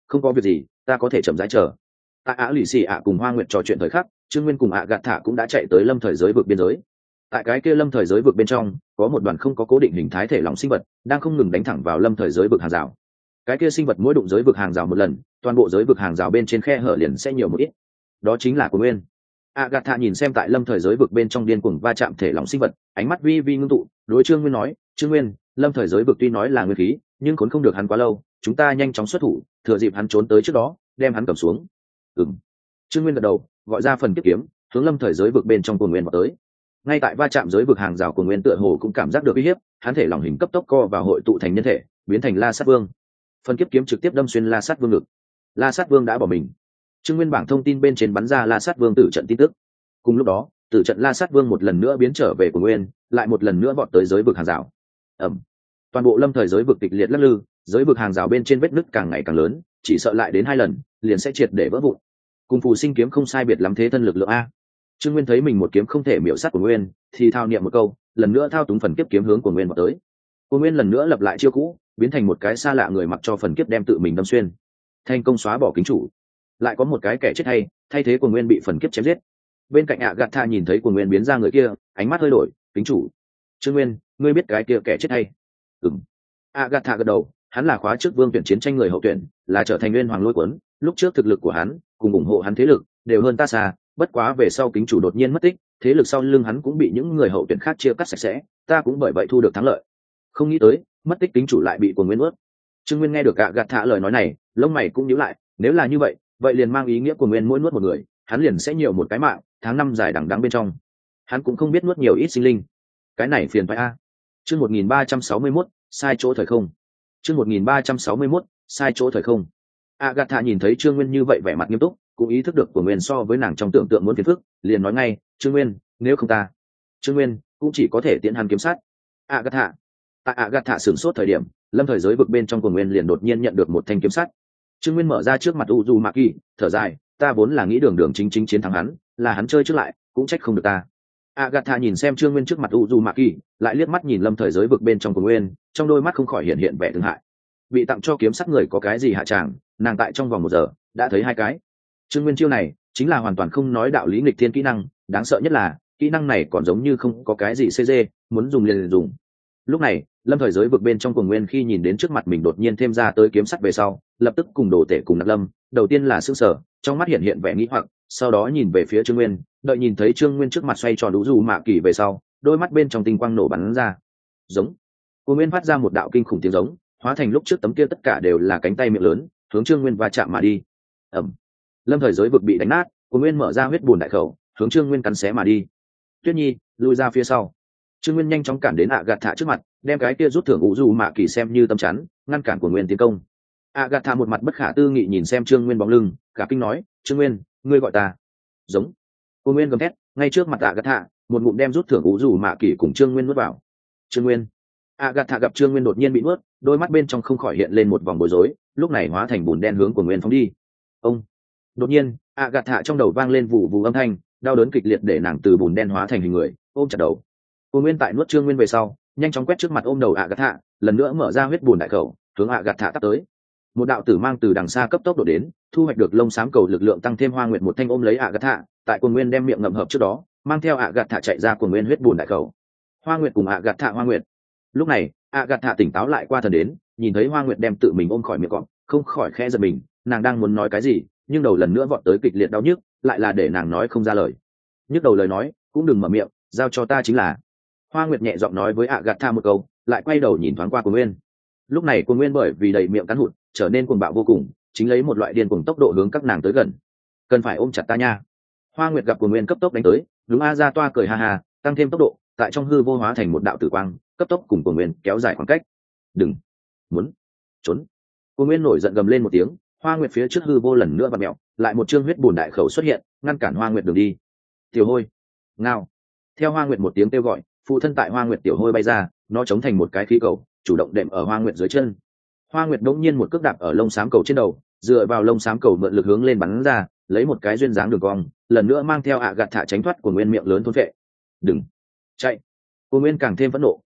S1: không có việc gì, ta có thể chậm rãi chờ. Tại ạ lì xì ạ cùng Hoa Nguyệt trò chuyện thời khắc, Trương Nguyên cùng ạ gạt thả cũng đã chạy tới lâm thời giới vực biên giới. Tại cái kia lâm thời giới vực bên trong có một đoàn không có cố định hình thái thể lỏng sinh vật đang không ngừng đánh thẳng vào lâm thời giới vực hàng rào. Cái kia sinh vật mỗi đụng giới vực hàng rào một lần, toàn bộ giới vực hàng rào bên trên khe hở liền sẽ nhiều một ít. Đó chính là Cuồng Nguyên. Agatha nhìn xem tại lâm thời giới vực bên trong điên cuồng va chạm thể lỏng sinh vật, ánh mắt vi vi ngưng tụ, đối Trương Nguyên nói, "Trương Nguyên, lâm thời giới vực tuy nói là nguyên khí, nhưng khốn không được hắn quá lâu, chúng ta nhanh chóng xuất thủ, thừa dịp hắn trốn tới trước đó, đem hắn cầm xuống." Ừm. Trương Nguyên gật đầu, gọi ra phần kiếp kiếm, hướng lâm thời giới vực bên trong Cuồng Nguyên vào tới. Ngay tại va chạm giới vực hàng rào, Cuồng Nguyên tựa hồ cũng cảm giác được uy hiếp, hắn thể lỏng hình cấp tốc co vào hội tụ thành nhân thể, biến thành La Sát Vương. Phần kiếp kiếm trực tiếp đâm xuyên La Sát Vương ngực. La Sát Vương đã bỏ mình. Trương Nguyên bảng thông tin bên trên bắn ra La Sát Vương tử trận tin tức. Cùng lúc đó, tử trận La Sát Vương một lần nữa biến trở về Cuồng Nguyên, lại một lần nữa vọt tới giới vực hàng rào. Ầm. Toàn bộ lâm thời giới vực kịch liệt lắc lư, giới vực hàng rào bên trên vết nứt càng ngày càng lớn, chỉ sợ lại đến hai lần, liền sẽ triệt để vỡ vụn. Cùng phù sinh kiếm không sai biệt lắm thế thân lực lượng a. Trương Nguyên thấy mình một kiếm không thể miểu sát Cuồng Nguyên, thì thao niệm một câu, lần nữa thao túng phần kiếp kiếm hướng Cuồng Nguyên vọt tới. Cuồng Nguyên lần nữa lập lại chiêu cũ, biến thành một cái xa lạ người mặc cho phần kiếp đem tự mình đâm xuyên, thành công xóa bỏ kính chủ. Lại có một cái kẻ chết hay, thay thế Cuồng Nguyên bị phần kiếp chém giết. Bên cạnh ạ gạt tha nhìn thấy Cuồng Nguyên biến ra người kia, ánh mắt hơi đổi, kính chủ. Trương Nguyên, ngươi biết cái kia kẻ chết hay? Ừm. ạ gạt tha gật đầu, hắn là khóa trước vương tuyển chiến tranh người hậu tuyển, là trở thành nguyên hoàng lôi cuốn, lúc trước thực lực của hắn cùng ủng hộ hắn thế lực đều hơn ta xa, bất quá về sau kính chủ đột nhiên mất tích, thế lực sau lưng hắn cũng bị những người hậu tuyển khác chia cắt sạch sẽ, ta cũng bởi vậy thu được thắng lợi. Không nghĩ tới, mất tích kính chủ lại bị Cuồng Nguyên nuốt. Trương Nguyên nghe được ạ gạt tha lời nói này, lông mày cũng nhíu lại, nếu là như vậy, vậy liền mang ý nghĩa Cuồng Nguyên mỗi nuốt một người, hắn liền sẽ nhiều một cái mạng, tháng năm dài đằng đẵng bên trong, hắn cũng không biết nuốt nhiều ít sinh linh, cái này phiền phải a. Chương một nghìn ba trăm sáu mươi mốt, sai chỗ thời không. Chương một nghìn ba trăm sáu mươi mốt, sai chỗ thời không. Agatha nhìn thấy Trương Nguyên như vậy vẻ mặt nghiêm túc, cũng ý thức được Cuồng Nguyên so với nàng trong tưởng tượng muốn phiền phức, liền nói ngay, "Trương Nguyên, nếu không ta." Trương Nguyên cũng chỉ có thể tiễn hắn kiếm sát. Agatha. Tại Agatha sửng sốt thời điểm, lâm thời giới vực bên trong Cuồng Nguyên liền đột nhiên nhận được một thanh kiếm sắt. Trương Nguyên mở ra trước mặt Uzumaki, thở dài, ta vốn là nghĩ đường đường chính chính chiến thắng hắn, là hắn chơi trước lại, cũng trách không được ta. Agatha nhìn xem Trương Nguyên trước mặt Uzumaki, lại liếc mắt nhìn lâm thời giới vực bên trong Cuồng Nguyên, trong đôi mắt không khỏi hiện hiện vẻ thương hại. Bị tặng cho kiếm sắc người có cái gì hạ tràng, nàng tại trong vòng một giờ đã thấy hai cái. Trương Nguyên chiêu này chính là hoàn toàn không nói đạo lý nghịch thiên kỹ năng, đáng sợ nhất là kỹ năng này còn giống như không có cái gì xê giê, muốn dùng liền, liền dùng. Lúc này, lâm thời giới vực bên trong Cuồng Nguyên khi nhìn đến trước mặt mình đột nhiên thêm ra tới kiếm sắt về sau, lập tức cùng đồ tể cùng nặc lâm, đầu tiên là sững sờ, trong mắt hiện hiện vẻ nghĩ hoặc, sau đó nhìn về phía Trương Nguyên, đợi nhìn thấy Trương Nguyên trước mặt xoay tròn đủ dù mạ kỳ về sau, đôi mắt bên trong tinh quang nổ bắn ra. Giống. Cuồng Nguyên phát ra một đạo kinh khủng tiếng giống, hóa thành lúc trước tấm kia tất cả đều là cánh tay miệng lớn, hướng Trương Nguyên va chạm mà đi. Ầm. Lâm thời giới vực bị đánh nát, Cuồng Nguyên mở ra huyết bùn đại khẩu, hướng Trương Nguyên cắn xé mà đi. Tuyết Nhi, lùi ra phía sau. Trương Nguyên nhanh chóng cản đến ạ gạt thả trước mặt, đem cái kia rút thưởng ủ dù mạ kỳ xem như tâm chắn, ngăn cản Cuồng Nguyên tiến công. ạ gạt thả một mặt bất khả tư nghị nhìn xem Trương Nguyên bóng lưng, cả kinh nói, Trương Nguyên, ngươi gọi ta. Giống. Cuồng Nguyên gầm thét, ngay trước mặt ạ gạt thả, một ngụm đem rút thưởng ủ dù mạ kỳ cùng Trương Nguyên nuốt vào. Trương Nguyên. ạ gạt thả gặp Trương Nguyên đột nhiên bị nuốt, đôi mắt bên trong không khỏi hiện lên một vòng bối rối, lúc này hóa thành bùn đen hướng Cuồng Nguyên phóng đi. Ông. Đột nhiên, ạ gạt thả trong đầu vang lên vụ vụ âm thanh, đau đớn kịch liệt để nàng từ bùn đen hóa thành hình người, ôm chặt đầu. Cuồng Nguyên tại nuốt Trương Nguyên về sau, nhanh chóng quét trước mặt ôm đầu ạ gạt thả, lần nữa mở ra huyết bùn đại khẩu, hướng ạ gạt thả tắt tới. Một đạo tử mang từ đằng xa cấp tốc đổ đến, thu hoạch được lông xám cầu lực lượng tăng thêm Hoa Nguyệt một thanh ôm lấy ạ gạt thả, tại Cuồng Nguyên đem miệng ngậm hợp trước đó, mang theo ạ gạt thả chạy ra Cuồng Nguyên huyết bùn đại khẩu. Hoa Nguyệt cùng ạ gạt thả Hoa Nguyệt. Lúc này, ạ gạt thả tỉnh táo lại qua thần đến, nhìn thấy Hoa Nguyệt đem tự mình ôm khỏi miệng cọp, không khỏi khẽ giật mình, nàng đang muốn nói cái gì, nhưng đầu lần nữa vọt tới kịch liệt đau nhức, lại là để nàng nói không ra lời. Nhức đầu lời nói, cũng đừng mở miệng, giao cho ta chính là. Hoa Nguyệt nhẹ giọng nói với ạ gạt tha một câu, lại quay đầu nhìn thoáng qua Cuồng Nguyên. Lúc này Cuồng Nguyên bởi vì đầy miệng cắn hụt, trở nên cuồng bạo vô cùng, chính lấy một loại điên cuồng tốc độ hướng các nàng tới gần. Cần phải ôm chặt ta nha. Hoa Nguyệt gặp Cuồng Nguyên cấp tốc đánh tới, đúng a ra toa cười ha ha, tăng thêm tốc độ, tại trong hư vô hóa thành một đạo tử quang, cấp tốc cùng Cuồng Nguyên kéo dài khoảng cách. Đừng, muốn trốn. Cuồng Nguyên nổi giận gầm lên một tiếng, Hoa Nguyệt phía trước hư vô lần nữa vặn mèo, lại một chương huyết bùn đại khẩu xuất hiện, ngăn cản Hoa Nguyệt đường đi. Tiểu Hôi, ngao. Theo Hoa Nguyệt một tiếng kêu gọi, phụ thân tại Hoa Nguyệt Tiểu Hôi bay ra, nó chống thành một cái khí cầu, chủ động đệm ở Hoa Nguyệt dưới chân. Hoa Nguyệt đống nhiên một cước đạp ở lông xám cầu trên đầu, dựa vào lông xám cầu mượn lực hướng lên bắn ra, lấy một cái duyên dáng đường cong, lần nữa mang theo ạ gạt thả tránh thoát của Nguyên miệng lớn thôn vệ. Đừng chạy. Của Nguyên càng thêm phẫn nộ,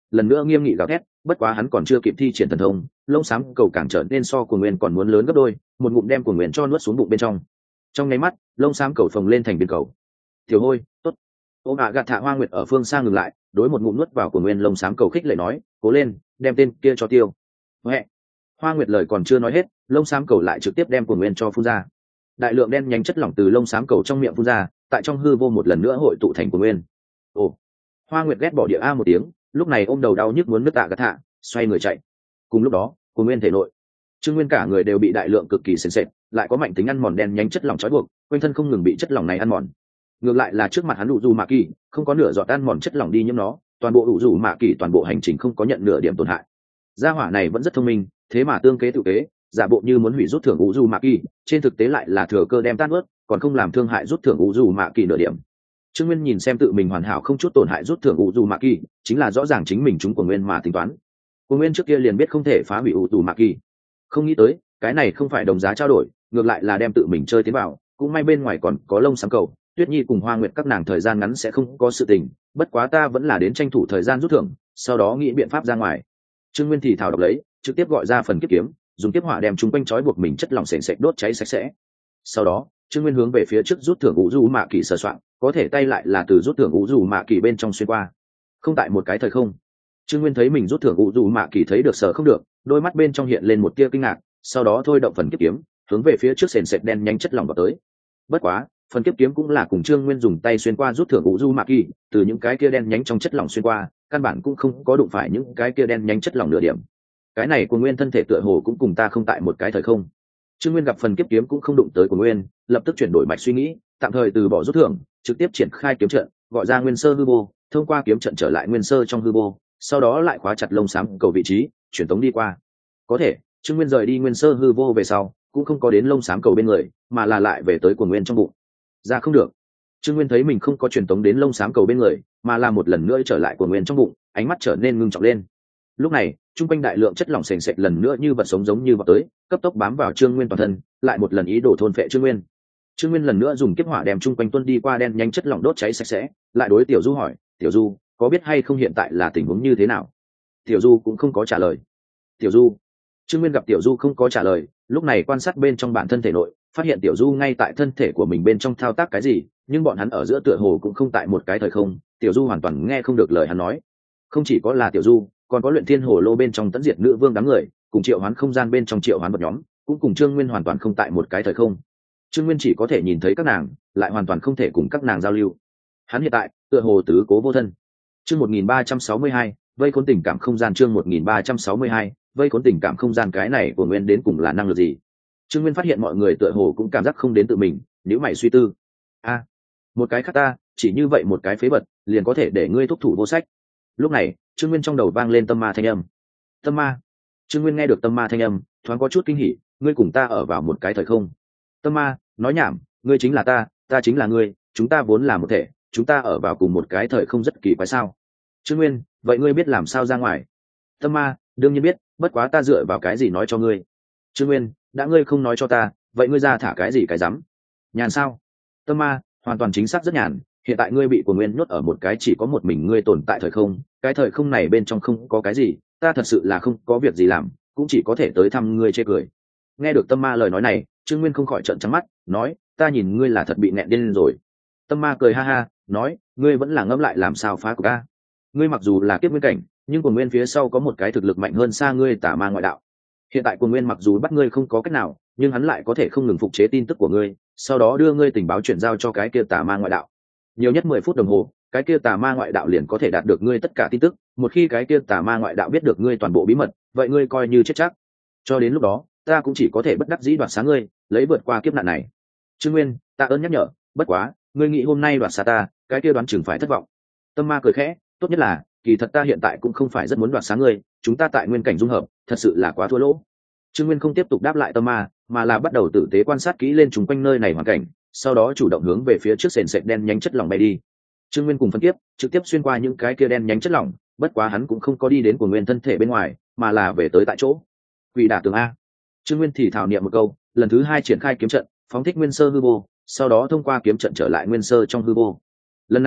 S1: lần nữa nghiêm nghị gào thét, bất quá hắn còn chưa kịp thi triển thần thông, lông xám cầu càng trở nên so cuồng nguyên còn muốn lớn gấp đôi, một ngụm đem cuồng nguyên cho nuốt xuống bụng bên trong. Trong nháy mắt, lông xám cầu phồng lên thành viên cầu. Tiểu Hôi, tốt. Ôm ạ gạt thạ Hoa Nguyệt ở phương xa ngừng lại, đối một ngụm nuốt vào cuồng nguyên lông xám cầu khích lệ nói, cố lên, đem tên kia cho tiêu. Huệ. Hoa Nguyệt lời còn chưa nói hết, lông xám cầu lại trực tiếp đem cuồng nguyên cho phun ra. Đại lượng đen nhánh chất lỏng từ lông xám cầu trong miệng phun ra, tại trong hư vô một lần nữa hội tụ thành cuồng nguyên. Ồ. Hoa Nguyệt ghét bỏ địa a một tiếng, lúc này ôm đầu đau nhức muốn nứt tạ gạt thạ, xoay người chạy. Cùng lúc đó, cuồng nguyên thể nội, Trương Nguyên cả người đều bị đại lượng cực kỳ sền sệt, lại có mạnh tính ăn mòn đen nhánh chất lỏng trói buộc, quanh thân không ngừng bị chất lỏng này ăn mòn. Ngược lại là trước mặt hắn đủ dù mạ kỳ, không có nửa giọt ăn mòn chất lỏng đi nhiễm nó, toàn bộ đủ dù mạ kỳ toàn bộ hành trình không có nhận nửa điểm tổn hại. Gia hỏa này vẫn rất thông minh, thế mà tương kế tự kế, giả bộ như muốn hủy rút thưởng đủ dù mạ kỳ, trên thực tế lại là thừa cơ đem tan ướt, còn không làm thương hại rút thưởng đủ dù mạ kỳ nửa điểm. Trương Nguyên nhìn xem tự mình hoàn hảo không chút tổn hại rút thưởng đủ dù mạ kỳ, chính là rõ ràng chính mình chúng của Nguyên mà tính toán. Của Nguyên trước kia liền biết không thể phá hủy đủ dù mạ kỳ, không nghĩ tới cái này không phải đồng giá trao đổi, ngược lại là đem tự mình chơi tiến vào. Cũng may bên ngoài còn có lông sáng cầu, Tuyết Nhi cùng Hoa Nguyệt các nàng thời gian ngắn sẽ không có sự tình, bất quá ta vẫn là đến tranh thủ thời gian rút thưởng, sau đó nghĩ biện pháp ra ngoài. Trương Nguyên thì thảo độc lấy, trực tiếp gọi ra phần kiếp kiếm, dùng kiếp hỏa đem chúng quanh trói buộc mình chất lỏng sền sệt đốt cháy sạch sẽ. Sau đó, Trương Nguyên hướng về phía trước rút thưởng vũ du mạ kỳ sờ soạn, có thể tay lại là từ rút thưởng vũ du mạ kỳ bên trong xuyên qua. Không tại một cái thời không, Trương Nguyên thấy mình rút thưởng vũ du mạ kỳ thấy được sờ không được, đôi mắt bên trong hiện lên một tia kinh ngạc, sau đó thôi động phần kiếp kiếm, hướng về phía trước sền sệt đen nhánh chất lỏng vào tới. Bất quá, phần kiếp kiếm cũng là cùng Trương Nguyên dùng tay xuyên qua rút thưởng vũ du mạ kỳ, từ những cái kia đen nhánh trong chất lỏng xuyên qua, căn bản cũng không có đụng phải những cái kia đen nhánh chất lỏng nửa điểm. Cái này của Nguyên thân thể tựa hồ cũng cùng ta không tại một cái thời không. Trương Nguyên gặp phần kiếp kiếm cũng không đụng tới của Nguyên, lập tức chuyển đổi mạch suy nghĩ, tạm thời từ bỏ rút thưởng, trực tiếp triển khai kiếm trận, gọi ra nguyên sơ hư vô, thông qua kiếm trận trở lại nguyên sơ trong hư vô, sau đó lại khóa chặt lông xám cầu vị trí, chuyển tống đi qua. Có thể, Trương Nguyên rời đi nguyên sơ hư vô về sau, cũng không có đến lông xám cầu bên người, mà là lại về tới của Nguyên trong bụng. Ra không được. Trương Nguyên thấy mình không có truyền tống đến lông xám cầu bên người, mà là một lần nữa trở lại của Nguyên trong bụng, ánh mắt trở nên ngưng trọng lên. Lúc này, trung quanh đại lượng chất lỏng sền sệt lần nữa như vật sống giống như vào tới, cấp tốc bám vào Trương Nguyên toàn thân, lại một lần ý đồ thôn phệ Trương Nguyên. Trương Nguyên lần nữa dùng kiếp hỏa đem trung quanh tuân đi qua đen nhanh chất lỏng đốt cháy sạch sẽ, lại đối Tiểu Du hỏi, "Tiểu Du, có biết hay không hiện tại là tình huống như thế nào?" Tiểu Du cũng không có trả lời. "Tiểu Du." Trương Nguyên gặp Tiểu Du không có trả lời, lúc này quan sát bên trong bản thân thể nội, phát hiện Tiểu Du ngay tại thân thể của mình bên trong thao tác cái gì, nhưng bọn hắn ở giữa tựa hồ cũng không tại một cái thời không, Tiểu Du hoàn toàn nghe không được lời hắn nói. Không chỉ có là Tiểu Du, còn có luyện thiên hồ lô bên trong tấn diệt nữ vương đám người, cùng triệu hoán không gian bên trong triệu hoán vật nhóm, cũng cùng Trương Nguyên hoàn toàn không tại một cái thời không. Trương Nguyên chỉ có thể nhìn thấy các nàng, lại hoàn toàn không thể cùng các nàng giao lưu. Hắn hiện tại tựa hồ tứ cố vô thân. Chương một nghìn ba trăm sáu mươi hai, vây khốn tình cảm không gian. Chương một nghìn ba trăm sáu mươi hai, vây khốn tình cảm không gian. Cái này của Nguyên đến cùng là năng lực gì? Trương Nguyên phát hiện mọi người tựa hồ cũng cảm giác không đến tự mình, nếu mày suy tư. A, một cái khác ta, chỉ như vậy một cái phế vật, liền có thể để ngươi thúc thủ vô sách. Lúc này, Trương Nguyên trong đầu vang lên tâm ma thanh âm. Tâm ma? Trương Nguyên nghe được tâm ma thanh âm, thoáng có chút kinh hỉ, ngươi cùng ta ở vào một cái thời không. Tâm ma, nói nhảm, ngươi chính là ta, ta chính là ngươi, chúng ta vốn là một thể, chúng ta ở vào cùng một cái thời không rất kỳ quái sao? Trương Nguyên, vậy ngươi biết làm sao ra ngoài? Tâm ma, đương nhiên biết, bất quá ta dựa vào cái gì nói cho ngươi? Trương Nguyên, đã ngươi không nói cho ta, vậy ngươi ra thả cái gì cái rắm? Nhàn sao? Tâm ma, hoàn toàn chính xác rất nhàn, hiện tại ngươi bị của Nguyên nhốt ở một cái chỉ có một mình ngươi tồn tại thời không, cái thời không này bên trong không có cái gì, ta thật sự là không có việc gì làm, cũng chỉ có thể tới thăm ngươi chê cười. Nghe được tâm ma lời nói này, Trương Nguyên không khỏi trợn trắng mắt, nói, ta nhìn ngươi là thật bị nẹn điên rồi. Tâm ma cười ha ha, nói, ngươi vẫn là ngẫm lại làm sao phá của ta. Ngươi mặc dù là kiếp nguyên cảnh, nhưng của Nguyên phía sau có một cái thực lực mạnh hơn xa ngươi, tà ma ngoại đạo. Hiện tại của Nguyên mặc dù bắt ngươi không có cách nào, nhưng hắn lại có thể không ngừng phục chế tin tức của ngươi, sau đó đưa ngươi tình báo chuyển giao cho cái kia tà ma ngoại đạo. Nhiều nhất mười phút đồng hồ, cái kia tà ma ngoại đạo liền có thể đạt được ngươi tất cả tin tức, một khi cái kia tà ma ngoại đạo biết được ngươi toàn bộ bí mật, vậy ngươi coi như chết chắc. Cho đến lúc đó, ta cũng chỉ có thể bất đắc dĩ đoạt xá ngươi, lấy vượt qua kiếp nạn này. Trương Nguyên, ta ơn nhắc nhở, bất quá, ngươi nghĩ hôm nay đoạt xá ta, cái kia đoán chừng phải thất vọng. Tâm ma cười khẽ, tốt nhất là, kỳ thật ta hiện tại cũng không phải rất muốn đoạt xá ngươi, chúng ta tại nguyên cảnh dung hợp, thật sự là quá thua lỗ. Trương Nguyên không tiếp tục đáp lại tâm ma, mà là bắt đầu tử tế quan sát kỹ lên chúng quanh nơi này hoàn cảnh, sau đó chủ động hướng về phía trước sền sệt đen nhánh chất lỏng bay đi. Trương Nguyên cùng phân tiếp, trực tiếp xuyên qua những cái kia đen nhánh chất lỏng, bất quá hắn cũng không có đi đến của Nguyên thân thể bên ngoài, mà là về tới tại chỗ. Quỷ đả tường a. Trương Nguyên thì thảo niệm một câu, lần thứ hai triển khai kiếm trận, phóng thích nguyên sơ hư vô, sau đó thông qua kiếm trận trở lại nguyên sơ trong hư vô. Lần này,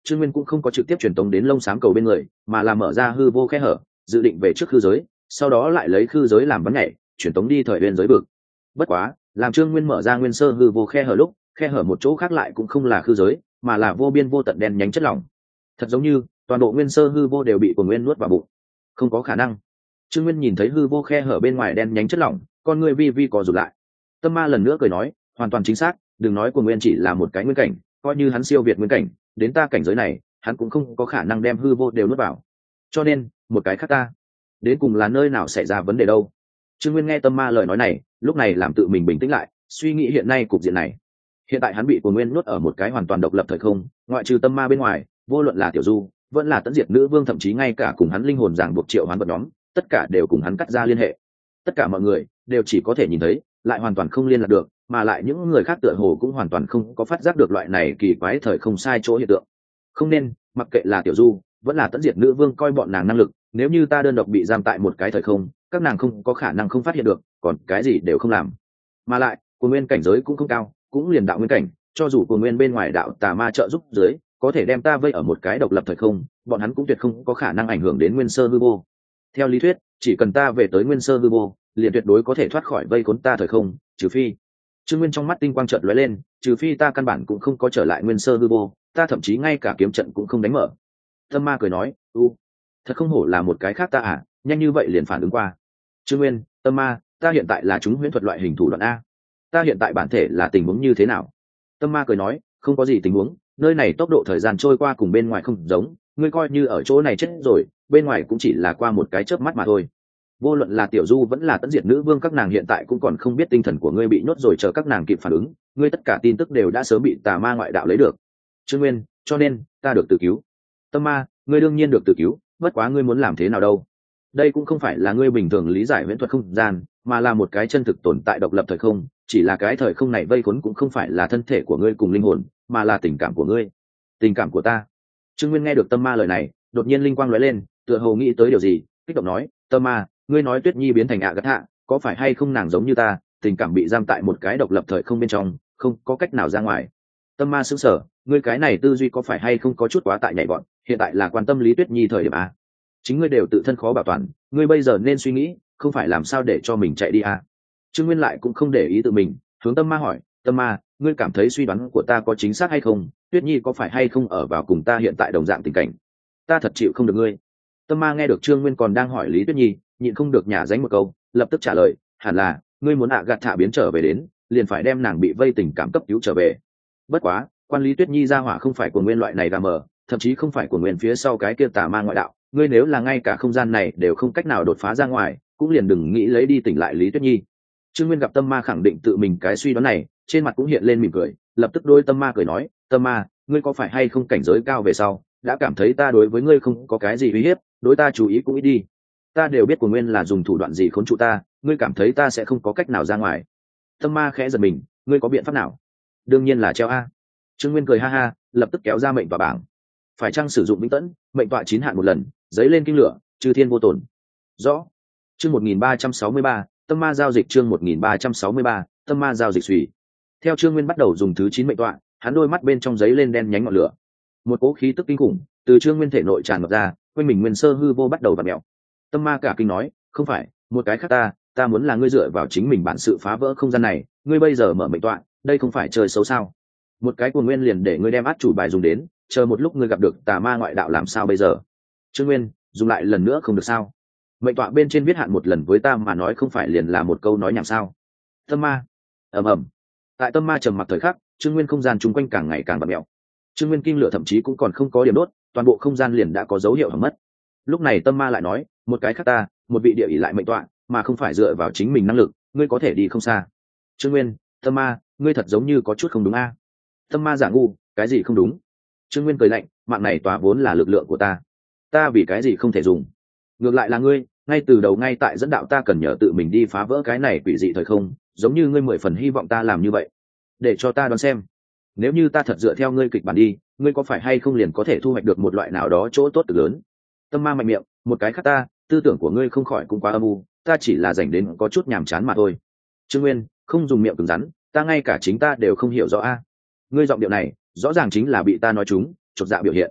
S1: Trương Nguyên cũng không có trực tiếp truyền tống đến lông xám cầu bên người, mà là mở ra hư vô khe hở, dự định về trước hư giới, sau đó lại lấy hư giới làm bắn nhảy, truyền tống đi thời bên giới vực. Bất quá, làm Trương Nguyên mở ra nguyên sơ hư vô khe hở lúc, khe hở một chỗ khác lại cũng không là hư giới, mà là vô biên vô tận đen nhánh chất lỏng. Thật giống như toàn bộ nguyên sơ hư vô đều bị Cuồng Nguyên nuốt vào bụng. Không có khả năng. Trương Nguyên nhìn thấy hư vô khe hở bên ngoài đen nhánh chất lỏng, con người vi vi co rụt lại. Tâm ma lần nữa cười nói, hoàn toàn chính xác, đừng nói Cuồng Nguyên chỉ là một cái nguyên cảnh, coi như hắn siêu việt nguyên cảnh, đến ta cảnh giới này, hắn cũng không có khả năng đem hư vô đều nuốt vào. Cho nên, một cái khác ta, đến cùng là nơi nào xảy ra vấn đề đâu? Trương Nguyên nghe Tâm ma lời nói này, lúc này làm tự mình bình tĩnh lại, suy nghĩ hiện nay cục diện này. Hiện tại hắn bị Cuồng Nguyên nuốt ở một cái hoàn toàn độc lập thời không, ngoại trừ Tâm ma bên ngoài, vô luận là Tiểu Du, vẫn là Tẫn Diệt Nữ Vương, thậm chí ngay cả cùng hắn linh hồn ràng buộc triệu hoán vật nhóm, tất cả đều cùng hắn cắt ra liên hệ. Tất cả mọi người đều chỉ có thể nhìn thấy, lại hoàn toàn không liên lạc được, mà lại những người khác tựa hồ cũng hoàn toàn không có phát giác được loại này kỳ quái thời không sai chỗ hiện tượng. Không nên, mặc kệ là Tiểu Du, vẫn là Tẫn Diệt Nữ Vương coi bọn nàng năng lực, nếu như ta đơn độc bị giam tại một cái thời không, các nàng không có khả năng không phát hiện được, còn cái gì đều không làm. Mà lại, Cuồng Nguyên cảnh giới cũng không cao, cũng liền đạo nguyên cảnh, cho dù Cuồng Nguyên bên ngoài đạo tà ma trợ giúp dưới, có thể đem ta vây ở một cái độc lập thời không, bọn hắn cũng tuyệt không có khả năng ảnh hưởng đến nguyên sơ hư vô. Theo lý thuyết, chỉ cần ta về tới nguyên sơ hư vô, liền tuyệt đối có thể thoát khỏi vây khốn ta thời không, trừ phi. Trương Nguyên trong mắt tinh quang chợt lóe lên, trừ phi ta căn bản cũng không có trở lại nguyên sơ hư vô, ta thậm chí ngay cả kiếm trận cũng không đánh mở. Tâm ma cười nói, u, thật không hổ là một cái khác ta à, nhanh như vậy liền phản ứng qua. Trương Nguyên, Tâm ma, ta hiện tại là chúng huyễn thuật loại hình thủ đoạn a. Ta hiện tại bản thể là tình huống như thế nào? Tâm ma cười nói, không có gì tình huống, nơi này tốc độ thời gian trôi qua cùng bên ngoài không giống, ngươi coi như ở chỗ này chết rồi, bên ngoài cũng chỉ là qua một cái chớp mắt mà thôi. Vô luận là Tiểu Du vẫn là Tẫn Diệt Nữ Vương, các nàng hiện tại cũng còn không biết tinh thần của ngươi bị nhốt rồi, chờ các nàng kịp phản ứng, ngươi tất cả tin tức đều đã sớm bị tà ma ngoại đạo lấy được. Trương Nguyên, cho nên ta được tự cứu. Tâm ma, ngươi đương nhiên được tự cứu, bất quá ngươi muốn làm thế nào đâu? Đây cũng không phải là ngươi bình thường lý giải viễn thuật không gian, mà là một cái chân thực tồn tại độc lập thời không, chỉ là cái thời không này vây khốn cũng không phải là thân thể của ngươi cùng linh hồn, mà là tình cảm của ngươi. Tình cảm của ta. Trương Nguyên nghe được Tâm ma lời này, đột nhiên linh quang lóe lên, tựa hồ nghĩ tới điều gì, kích động nói, Tâm ma, ngươi nói Tuyết Nhi biến thành ạ gắt hạ, có phải hay không nàng giống như ta, tình cảm bị giam tại một cái độc lập thời không bên trong, không có cách nào ra ngoài. Tâm ma sững sờ, ngươi cái này tư duy có phải hay không có chút quá tại nhảy bọn, hiện tại là quan tâm Lý Tuyết Nhi thời điểm à? Chính ngươi đều tự thân khó bảo toàn, ngươi bây giờ nên suy nghĩ, không phải làm sao để cho mình chạy đi à? Trương Nguyên lại cũng không để ý tự mình, hướng Tâm ma hỏi, Tâm ma, ngươi cảm thấy suy đoán của ta có chính xác hay không? Tuyết Nhi có phải hay không ở vào cùng ta hiện tại đồng dạng tình cảnh? Ta thật chịu không được ngươi. Tâm ma nghe được Trương Nguyên còn đang hỏi Lý Tuyết Nhi, nhịn không được nhả dánh một câu, lập tức trả lời, hẳn là ngươi muốn ạ gạt thả biến trở về đến, liền phải đem nàng bị vây tình cảm cấp cứu trở về. Bất quá, quan Lý Tuyết Nhi ra hỏa không phải của Nguyên loại này gà mờ, thậm chí không phải của Nguyên phía sau cái kia tà ma ngoại đạo, ngươi nếu là ngay cả không gian này đều không cách nào đột phá ra ngoài, cũng liền đừng nghĩ lấy đi tỉnh lại Lý Tuyết Nhi. Trương Nguyên gặp Tâm ma khẳng định tự mình cái suy đoán này, trên mặt cũng hiện lên mỉm cười, lập tức đôi Tâm ma cười nói, Tâm ma, ngươi có phải hay không cảnh giới cao về sau, đã cảm thấy ta đối với ngươi không có cái gì uy hiếp, đối ta chú ý cũng ít đi. Ta đều biết của Nguyên là dùng thủ đoạn gì khốn trụ ta, ngươi cảm thấy ta sẽ không có cách nào ra ngoài. Tâm ma khẽ giật mình, ngươi có biện pháp nào? Đương nhiên là treo a. Trương Nguyên cười ha ha, lập tức kéo ra mệnh tọa bảng. Phải chăng sử dụng vĩnh tẫn, mệnh tọa chín hạn một lần, giấy lên kinh lửa, chư thiên vô tổn. Rõ. Chương một nghìn ba trăm sáu mươi ba, Tâm ma giao dịch chương một nghìn ba trăm sáu mươi ba, Tâm ma giao dịch suy. Theo Trương Nguyên bắt đầu dùng thứ chín mệnh tọa, hắn đôi mắt bên trong giấy lên đen nhánh ngọn lửa. Một cỗ khí tức kinh khủng từ Trương Nguyên thể nội tràn ngập ra, quanh mình nguyên sơ hư vô bắt đầu vặn mèo. Tâm ma cả kinh nói, không phải, một cái khác ta, ta muốn là ngươi dựa vào chính mình bản sự phá vỡ không gian này, ngươi bây giờ mở mệnh tọa, đây không phải chơi xấu sao? Một cái Cuồng Nguyên liền để ngươi đem át chủ bài dùng đến, chờ một lúc ngươi gặp được tà ma ngoại đạo làm sao bây giờ? Trương Nguyên, dùng lại lần nữa không được sao? Mệnh tọa bên trên viết hạn một lần với ta mà nói không phải liền là một câu nói nhảm sao? Tâm ma, ầm ầm. Tại Tâm ma trầm mặc thời khắc, Trương Nguyên không gian chung quanh càng ngày càng vặn mèo. Trương Nguyên kinh lửa thậm chí cũng còn không có điểm đốt, toàn bộ không gian liền đã có dấu hiệu hỏng mất. Lúc này Tâm ma lại nói, một cái khác ta, một vị địa ỷ lại mệnh tọa, mà không phải dựa vào chính mình năng lực, ngươi có thể đi không xa. Trương Nguyên, Tâm ma, ngươi thật giống như có chút không đúng a. Tâm ma giả ngu, cái gì không đúng? Trương Nguyên cười lạnh, mạng này tòa vốn là lực lượng của ta, ta vì cái gì không thể dùng? Ngược lại là ngươi, ngay từ đầu ngay tại dẫn đạo ta cần nhờ tự mình đi phá vỡ cái này quỷ dị thời không, giống như ngươi mười phần hy vọng ta làm như vậy. Để cho ta đoán xem, nếu như ta thật dựa theo ngươi kịch bản đi, ngươi có phải hay không liền có thể thu hoạch được một loại nào đó chỗ tốt cực lớn? Tâm ma mạnh miệng, một cái khác ta, tư tưởng của ngươi không khỏi cũng quá âm u, ta chỉ là dành đến có chút nhàm chán mà thôi. Trương Nguyên, không dùng miệng cứng rắn, ta ngay cả chính ta đều không hiểu rõ a. Ngươi giọng điệu này, rõ ràng chính là bị ta nói trúng, chột dạ biểu hiện.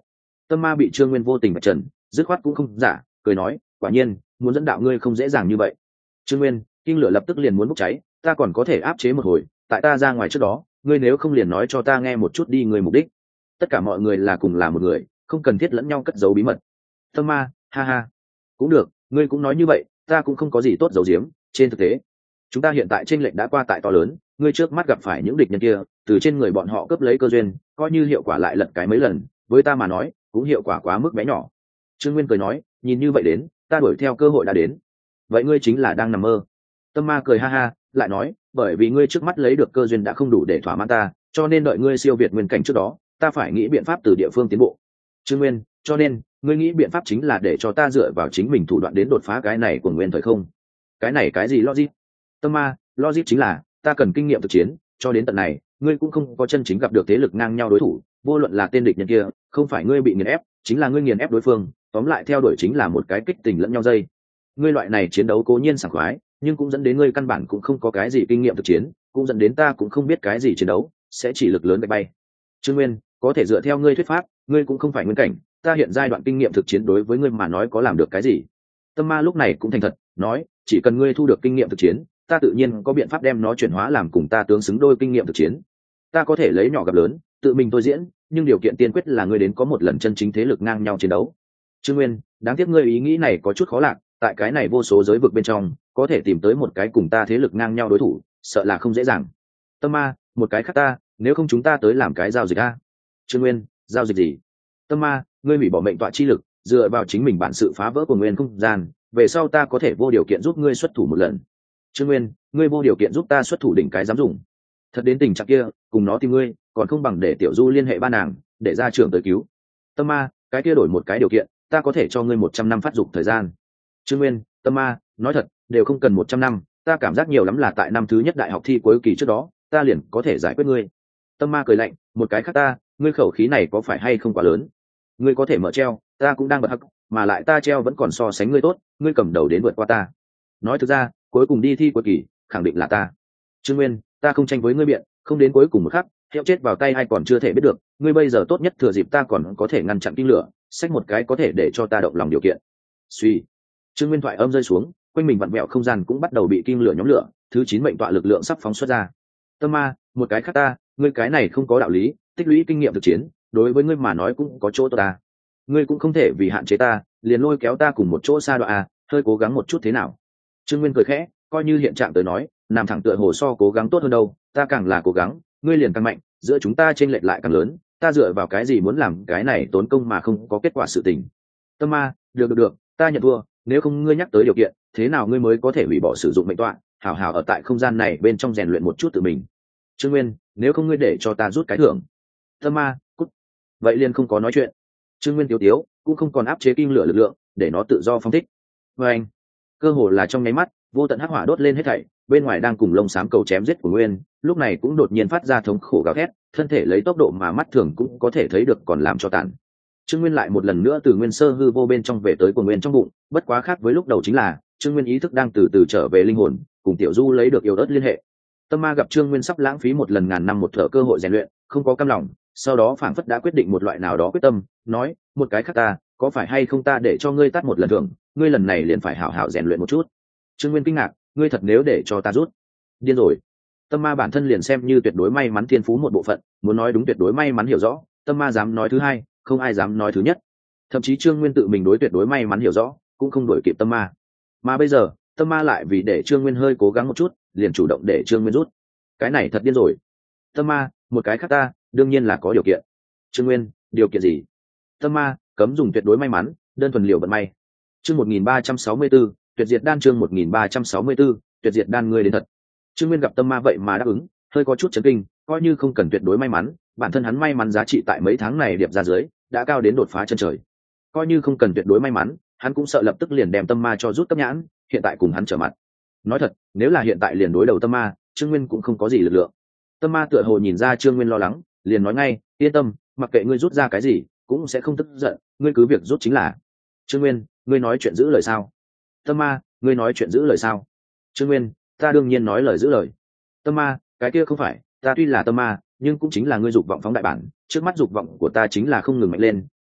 S1: Tâm ma bị Trương Nguyên vô tình vạch trần, dứt khoát cũng không giả, cười nói, quả nhiên muốn dẫn đạo ngươi không dễ dàng như vậy. Trương Nguyên, kinh lửa lập tức liền muốn bốc cháy, ta còn có thể áp chế một hồi, tại ta ra ngoài trước đó, ngươi nếu không liền nói cho ta nghe một chút đi người mục đích. Tất cả mọi người là cùng là một người, không cần thiết lẫn nhau cất giấu bí mật. Tâm ma, ha ha, cũng được, ngươi cũng nói như vậy, ta cũng không có gì tốt giấu giếm. Trên thực tế, chúng ta hiện tại chênh lệch đã qua tại to lớn, ngươi trước mắt gặp phải những địch nhân kia, từ trên người bọn họ cướp lấy cơ duyên, coi như hiệu quả lại lật cái mấy lần, với ta mà nói, cũng hiệu quả quá mức bé nhỏ. Trương Nguyên cười nói, nhìn như vậy đến, ta đuổi theo cơ hội đã đến. Vậy ngươi chính là đang nằm mơ. Tâm ma cười ha ha, lại nói, bởi vì ngươi trước mắt lấy được cơ duyên đã không đủ để thỏa mãn ta, cho nên đợi ngươi siêu việt nguyên cảnh trước đó, ta phải nghĩ biện pháp từ địa phương tiến bộ. Trương Nguyên, cho nên ngươi nghĩ biện pháp chính là để cho ta dựa vào chính mình thủ đoạn đến đột phá cái này của nguyên thời không? Cái này cái gì logic? Tâm ma, logic chính là ta cần kinh nghiệm thực chiến, cho đến tận này, ngươi cũng không có chân chính gặp được thế lực ngang nhau đối thủ, vô luận là tên địch nhân kia, không phải ngươi bị nghiền ép, chính là ngươi nghiền ép đối phương, tóm lại theo đuổi chính là một cái kích tình lẫn nhau dây. Ngươi loại này chiến đấu cố nhiên sảng khoái, nhưng cũng dẫn đến ngươi căn bản cũng không có cái gì kinh nghiệm thực chiến, cũng dẫn đến ta cũng không biết cái gì chiến đấu, sẽ chỉ lực lớn bay bay. Trương Nguyên, có thể dựa theo ngươi thuyết pháp, ngươi cũng không phải nguyên cảnh, ta hiện giai đoạn kinh nghiệm thực chiến đối với ngươi mà nói có làm được cái gì? Tâm ma lúc này cũng thành thật, nói, chỉ cần ngươi thu được kinh nghiệm thực chiến, ta tự nhiên có biện pháp đem nó chuyển hóa làm cùng ta tướng xứng đôi kinh nghiệm thực chiến. Ta có thể lấy nhỏ gặp lớn, tự mình tôi diễn, nhưng điều kiện tiên quyết là ngươi đến có một lần chân chính thế lực ngang nhau chiến đấu. Trương Nguyên, đáng tiếc ngươi ý nghĩ này có chút khó lạc, tại cái này vô số giới vực bên trong, có thể tìm tới một cái cùng ta thế lực ngang nhau đối thủ, sợ là không dễ dàng. Tâm ma, một cái khác ta, nếu không chúng ta tới làm cái giao dịch a. Trương Nguyên, giao dịch gì? Tâm ma, ngươi hủy bỏ mệnh tọa chi lực, dựa vào chính mình bản sự phá vỡ của nguyên không gian, về sau ta có thể vô điều kiện giúp ngươi xuất thủ một lần. Trương Nguyên, ngươi vô điều kiện giúp ta xuất thủ đỉnh cái dám dùng. Thật đến tình trạng kia, cùng nó tìm ngươi, còn không bằng để Tiểu Du liên hệ ba nàng, để ra trưởng tới cứu. Tâm ma, cái kia đổi một cái điều kiện, ta có thể cho ngươi một trăm năm phát dục thời gian. Trương Nguyên, Tâm ma, nói thật, đều không cần một trăm năm, ta cảm giác nhiều lắm là tại năm thứ nhất đại học thi cuối kỳ trước đó, ta liền có thể giải quyết ngươi. Tâm ma cười lạnh, một cái khác ta, ngươi khẩu khí này có phải hay không quá lớn? Ngươi có thể mở treo, ta cũng đang bật hắc, mà lại ta treo vẫn còn so sánh ngươi tốt, ngươi cầm đầu đến vượt qua ta. Nói thực ra, cuối cùng đi thi cuối kỳ, khẳng định là ta. Trương Nguyên, ta không tranh với ngươi biện, không đến cuối cùng một khắc, hiệu chết vào tay hay còn chưa thể biết được, ngươi bây giờ tốt nhất thừa dịp ta còn có thể ngăn chặn kinh lửa, xách một cái có thể để cho ta động lòng điều kiện. Suy. Trương Nguyên thoại âm rơi xuống, quanh mình vặn vẹo không gian cũng bắt đầu bị kinh lửa nhóm lửa, thứ chín mệnh tọa lực lượng sắp phóng xuất ra. Tâm ma, một cái khác ta, ngươi cái này không có đạo lý, tích lũy kinh nghiệm thực chiến, đối với ngươi mà nói cũng có chỗ tốt ta. Ngươi cũng không thể vì hạn chế ta, liền lôi kéo ta cùng một chỗ xa đoạn à, hơi cố gắng một chút thế nào? Trương Nguyên cười khẽ, coi như hiện trạng tới nói, nằm thẳng tựa hồ so cố gắng tốt hơn đâu, ta càng là cố gắng, ngươi liền càng mạnh, giữa chúng ta chênh lệch lại càng lớn, ta dựa vào cái gì muốn làm cái này tốn công mà không có kết quả sự tình. Tâm ma, được được được, ta nhận thua, nếu không ngươi nhắc tới điều kiện, thế nào ngươi mới có thể hủy bỏ sử dụng mệnh tọa, hảo hảo ở tại không gian này bên trong rèn luyện một chút tự mình. Trương Nguyên, nếu không ngươi để cho ta rút cái thưởng. Tâm ma, cút. Vậy liền không có nói chuyện. Trương Nguyên tiếu tiếu, cũng không còn áp chế kinh lửa lực lượng, để nó tự do phóng thích. Và anh, cơ hồ là trong nháy mắt, vô tận hắc hỏa đốt lên hết thảy, bên ngoài đang cùng lông xám cầu chém giết của Nguyên, lúc này cũng đột nhiên phát ra thống khổ gào thét, thân thể lấy tốc độ mà mắt thường cũng có thể thấy được còn làm cho tàn. Trương Nguyên lại một lần nữa từ nguyên sơ hư vô bên trong về tới của Nguyên trong bụng, bất quá khác với lúc đầu chính là, Trương Nguyên ý thức đang từ từ trở về linh hồn, cùng Tiểu Du lấy được yêu ớt liên hệ. Tâm ma gặp Trương Nguyên sắp lãng phí một lần ngàn năm một thở cơ hội rèn luyện, không có cam lòng, sau đó phảng phất đã quyết định một loại nào đó quyết tâm, nói, một cái khác ta, có phải hay không ta để cho ngươi tắt một lần thưởng, ngươi lần này liền phải hảo hảo rèn luyện một chút. Trương Nguyên kinh ngạc, ngươi thật nếu để cho ta rút? Điên rồi. Tâm ma bản thân liền xem như tuyệt đối may mắn thiên phú một bộ phận, muốn nói đúng tuyệt đối may mắn hiểu rõ, tâm ma dám nói thứ hai, không ai dám nói thứ nhất. Thậm chí Trương Nguyên tự mình đối tuyệt đối may mắn hiểu rõ, cũng không đổi kịp tâm ma. Mà bây giờ, tâm ma lại vì để Trương Nguyên hơi cố gắng một chút, liền chủ động để Trương Nguyên rút. Cái này thật điên rồi. Tâm ma, một cái khác ta, đương nhiên là có điều kiện. Trương Nguyên, điều kiện gì? Tâm ma, cấm dùng tuyệt đối may mắn, đơn thuần liều vận may. Chương một nghìn ba trăm sáu mươi 134, tuyệt diệt đan chương một nghìn ba trăm sáu mươi 134, tuyệt diệt đan ngươi đến thật. Trương Nguyên gặp tâm ma vậy mà đáp ứng, hơi có chút chấn kinh, coi như không cần tuyệt đối may mắn, bản thân hắn may mắn giá trị tại mấy tháng này điệp ra dưới, đã cao đến đột phá chân trời. Coi như không cần tuyệt đối may mắn, hắn cũng sợ lập tức liền đem tâm ma cho rút cấp nhãn, hiện tại cùng hắn trở mặt. Nói thật, nếu là hiện tại liền đối đầu tâm ma, Trương Nguyên cũng không có gì lực lượng. Tâm ma tựa hồ nhìn ra Trương Nguyên lo lắng, liền nói ngay, yên tâm, mặc kệ ngươi rút ra cái gì, cũng sẽ không tức giận, ngươi cứ việc rút chính là. Trương Nguyên, ngươi nói chuyện giữ lời sao? Tâm ma, ngươi nói chuyện giữ lời sao? Trương Nguyên, ta đương nhiên nói lời giữ lời. Tâm ma, cái kia không phải, ta tuy là tâm ma, nhưng cũng chính là ngươi dục vọng phóng đại bản, trước mắt dục vọng của ta chính là không ngừng mạnh lên,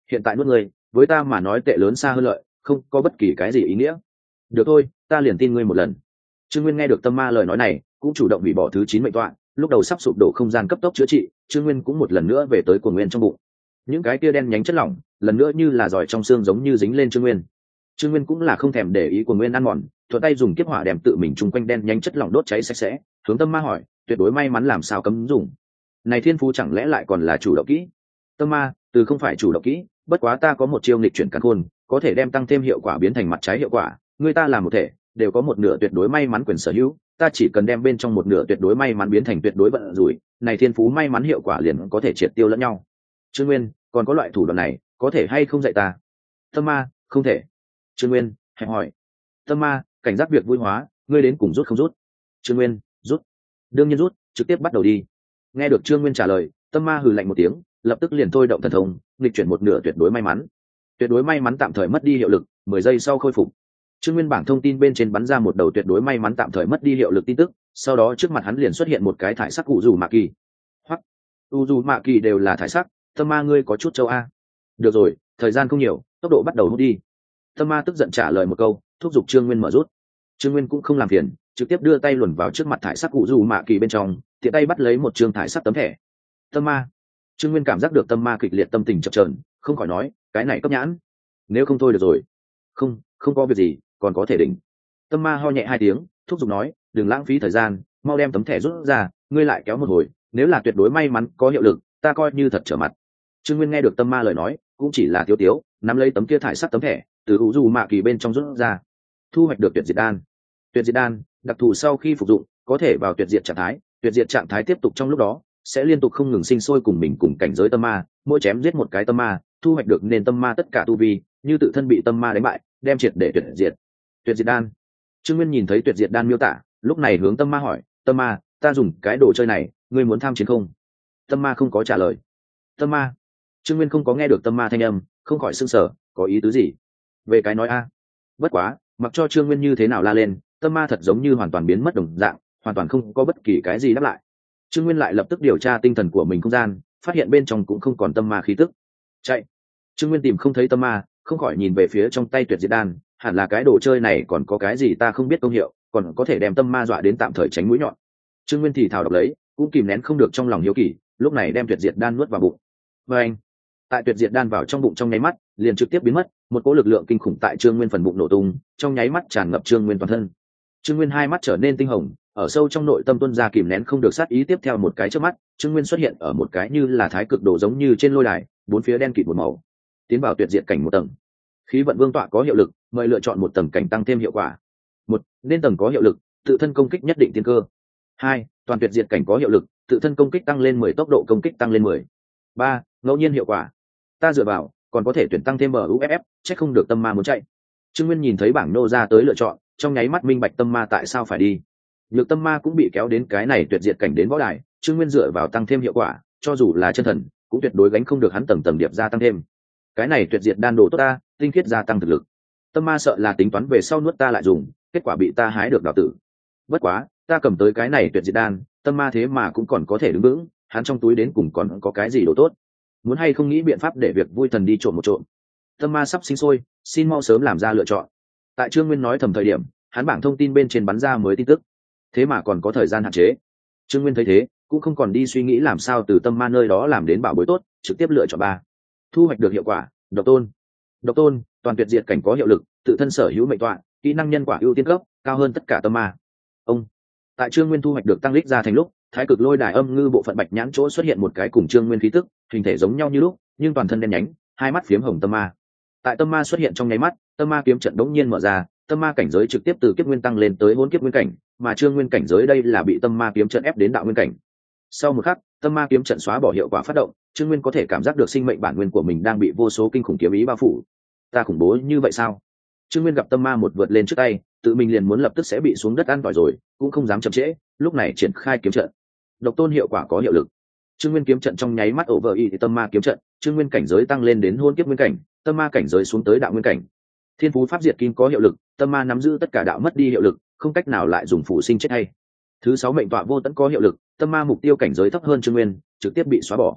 S1: hiện tại nuốt ngươi với ta mà nói tệ lớn xa hơn lợi, không có bất kỳ cái gì ý nghĩa. Được thôi, ta liền tin ngươi một lần. Trương Nguyên nghe được tâm ma lời nói này, cũng chủ động hủy bỏ thứ chín mệnh tọa, lúc đầu sắp sụp đổ không gian cấp tốc chữa trị, Trương Nguyên cũng một lần nữa về tới cuồng nguyên trong bụng. Những cái kia đen nhánh chất lỏng lần nữa như là giỏi trong xương giống như dính lên Trương Nguyên. Trương Nguyên cũng là không thèm để ý cuồng nguyên ăn mòn, thuận tay dùng kiếp hỏa đem tự mình chung quanh đen nhánh chất lỏng đốt cháy sạch sẽ, hướng tâm ma hỏi, tuyệt đối may mắn làm sao cấm dùng. Này thiên phú chẳng lẽ lại còn là chủ động kỹ? Tâm ma, từ không phải chủ động kỹ, bất quá ta có một chiêu nghịch chuyển càn khôn, có thể đem tăng thêm hiệu quả biến thành mặt trái hiệu quả, người ta làm một thể, đều có một nửa tuyệt đối may mắn quyền sở hữu, ta chỉ cần đem bên trong một nửa tuyệt đối may mắn biến thành tuyệt đối vận rủi, này thiên phú may mắn hiệu quả liền có thể triệt tiêu lẫn nhau. Trương Nguyên, còn có loại thủ đoạn này, có thể hay không dạy ta? Tâm ma, không thể. Trương Nguyên, hẹp hỏi. Tâm ma, cảnh giác việc vui hóa, ngươi đến cùng rút không rút? Trương Nguyên, rút. Đương nhiên rút, trực tiếp bắt đầu đi. Nghe được Trương Nguyên trả lời, tâm ma hừ lạnh một tiếng, lập tức liền thôi động thần thông, nghịch chuyển một nửa tuyệt đối may mắn. Tuyệt đối may mắn tạm thời mất đi hiệu lực, mười giây sau khôi phục. Trương Nguyên bảng thông tin bên trên bắn ra một đầu tuyệt đối may mắn tạm thời mất đi hiệu lực tin tức, sau đó trước mặt hắn liền xuất hiện một cái thải sắc u dù mạ kỳ. Hoặc u dù mạ kỳ đều là thải sắc, tâm ma ngươi có chút châu a. Được rồi, thời gian không nhiều, tốc độ bắt đầu hút đi. Tâm ma tức giận trả lời một câu, thúc giục Trương Nguyên mở rút. Trương Nguyên cũng không làm phiền, trực tiếp đưa tay luồn vào trước mặt thải sắc u dù mạ kỳ bên trong, tiện tay bắt lấy một trường thải sắc tấm thẻ. Tâm ma. Trương Nguyên cảm giác được tâm ma kịch liệt tâm tình chập chờn, không khỏi nói, cái này cấp nhãn, nếu không thôi được rồi. Không, không có việc gì, còn có thể đỉnh. Tâm ma ho nhẹ hai tiếng, thúc giục nói, đừng lãng phí thời gian, mau đem tấm thẻ rút ra, ngươi lại kéo một hồi, nếu là tuyệt đối may mắn có hiệu lực, ta coi như thật trở mặt. Trương Nguyên nghe được tâm ma lời nói, cũng chỉ là tiếu tiếu, nắm lấy tấm kia thải sắc tấm thẻ, từ u dù mạ kỳ bên trong rút ra. Thu hoạch được tuyệt diệt đan. Tuyệt diệt đan, đặc thù sau khi phục dụng, có thể vào tuyệt diệt trạng thái, tuyệt diệt trạng thái tiếp tục trong lúc đó, sẽ liên tục không ngừng sinh sôi cùng mình cùng cảnh giới tâm ma, mỗi chém giết một cái tâm ma, thu hoạch được nền tâm ma tất cả tu vi, như tự thân bị tâm ma đánh bại, đem triệt để tuyệt diệt. Tuyệt diệt đan. Trương Nguyên nhìn thấy tuyệt diệt đan miêu tả, lúc này hướng tâm ma hỏi, tâm ma, ta dùng cái đồ chơi này, ngươi muốn tham chiến không? Tâm ma không có trả lời. Tâm ma. Trương Nguyên không có nghe được tâm ma thanh âm, không khỏi sưng sở, có ý tứ gì? Về cái nói a. Bất quá, mặc cho Trương Nguyên như thế nào la lên, tâm ma thật giống như hoàn toàn biến mất đồng dạng, hoàn toàn không có bất kỳ cái gì đáp lại. Trương Nguyên lại lập tức điều tra tinh thần của mình không gian, phát hiện bên trong cũng không còn tâm ma khí tức. Chạy. Trương Nguyên tìm không thấy tâm ma, không khỏi nhìn về phía trong tay tuyệt diệt đan, hẳn là cái đồ chơi này còn có cái gì ta không biết công hiệu, còn có thể đem tâm ma dọa đến tạm thời tránh mũi nhọn. Trương Nguyên thì thảo đọc lấy, cũng kìm nén không được trong lòng hiếu kỳ, lúc này đem tuyệt diệt đan nuốt vào bụng. Và anh, tại tuyệt diệt đan vào trong bụng trong nháy mắt, liền trực tiếp biến mất, một cỗ lực lượng kinh khủng tại Trương Nguyên phần bụng nổ tung, trong nháy mắt tràn ngập Trương Nguyên toàn thân. Trương Nguyên hai mắt trở nên tinh hồng, ở sâu trong nội tâm tuôn ra kìm nén không được sát ý, tiếp theo một cái chớp mắt, Trương Nguyên xuất hiện ở một cái như là thái cực đồ giống như trên lôi đài, bốn phía đen kịt một màu, tiến vào tuyệt diệt cảnh một tầng. Khí vận vương tọa có hiệu lực, mời lựa chọn một tầng cảnh tăng thêm hiệu quả. Một, nên tầng có hiệu lực, tự thân công kích nhất định tiên cơ. Hai, toàn tuyệt diệt cảnh có hiệu lực, tự thân công kích tăng lên mười, tốc độ công kích tăng lên mười. Ba, ngẫu nhiên hiệu quả. Ta dựa vào, còn có thể tuyển tăng thêm bờ u ép ép, chắc không được tâm ma muốn chạy. Trương Nguyên nhìn thấy bảng nô ra tới lựa chọn, trong nháy mắt minh bạch tâm ma tại sao phải đi. Nhược tâm ma cũng bị kéo đến cái này tuyệt diệt cảnh đến võ đài, Trương Nguyên dựa vào tăng thêm hiệu quả, cho dù là chân thần, cũng tuyệt đối gánh không được hắn tầng tầng điệp ra tăng thêm. Cái này tuyệt diệt đan đồ tốt ta, tinh khiết gia tăng thực lực. Tâm ma sợ là tính toán về sau nuốt ta lại dùng, kết quả bị ta hái được đạo tử. Bất quá, ta cầm tới cái này tuyệt diệt đan, tâm ma thế mà cũng còn có thể đứng vững, hắn trong túi đến cùng còn có cái gì đồ tốt? Muốn hay không nghĩ biện pháp để việc vui thần đi trộm một trộm. Tâm ma sắp sinh sôi, xin mau sớm làm ra lựa chọn. Tại Trương Nguyên nói thầm thời điểm, hắn bảng thông tin bên trên bắn ra mới tin tức, thế mà còn có thời gian hạn chế. Trương Nguyên thấy thế, cũng không còn đi suy nghĩ làm sao từ tâm ma nơi đó làm đến bảo bối tốt, trực tiếp lựa chọn ba. Thu hoạch được hiệu quả, độc tôn. Độc tôn, toàn tuyệt diệt cảnh có hiệu lực, tự thân sở hữu mệnh tọa, kỹ năng nhân quả ưu tiên cấp, cao hơn tất cả tâm ma. Ông. Tại Trương Nguyên thu hoạch được tăng lích ra thành lúc, thái cực lôi đài âm ngư bộ phận bạch nhãn chỗ xuất hiện một cái cùng Trương Nguyên khí tức, hình thể giống nhau như lúc, nhưng toàn thân đen nhánh, hai mắt phiếm hồng tâm ma. Tại tâm ma xuất hiện trong nháy mắt, tâm ma kiếm trận đống nhiên mở ra, tâm ma cảnh giới trực tiếp từ kiếp nguyên tăng lên tới hỗn kiếp nguyên cảnh, mà Trương Nguyên cảnh giới đây là bị tâm ma kiếm trận ép đến đạo nguyên cảnh. Sau một khắc, tâm ma kiếm trận xóa bỏ hiệu quả phát động, Trương Nguyên có thể cảm giác được sinh mệnh bản nguyên của mình đang bị vô số kinh khủng kiếm ý bao phủ. Ta khủng bố như vậy sao? Trương Nguyên gặp tâm ma một vượt lên trước tay, tự mình liền muốn lập tức sẽ bị xuống đất ăn tỏi rồi, cũng không dám chậm trễ, lúc này triển khai kiếm trận. Độc tôn hiệu quả có hiệu lực. Trương Nguyên kiếm trận trong nháy mắt over y thì tâm ma kiếm trận, Trương Nguyên cảnh giới tăng lên đến hôn kiếp nguyên cảnh, tâm ma cảnh giới xuống tới đạo nguyên cảnh. Thiên phú pháp diệt kim có hiệu lực, tâm ma nắm giữ tất cả đạo mất đi hiệu lực, không cách nào lại dùng phụ sinh chết hay. Thứ sáu mệnh tọa vô tận có hiệu lực, tâm ma mục tiêu cảnh giới thấp hơn Trương Nguyên, trực tiếp bị xóa bỏ.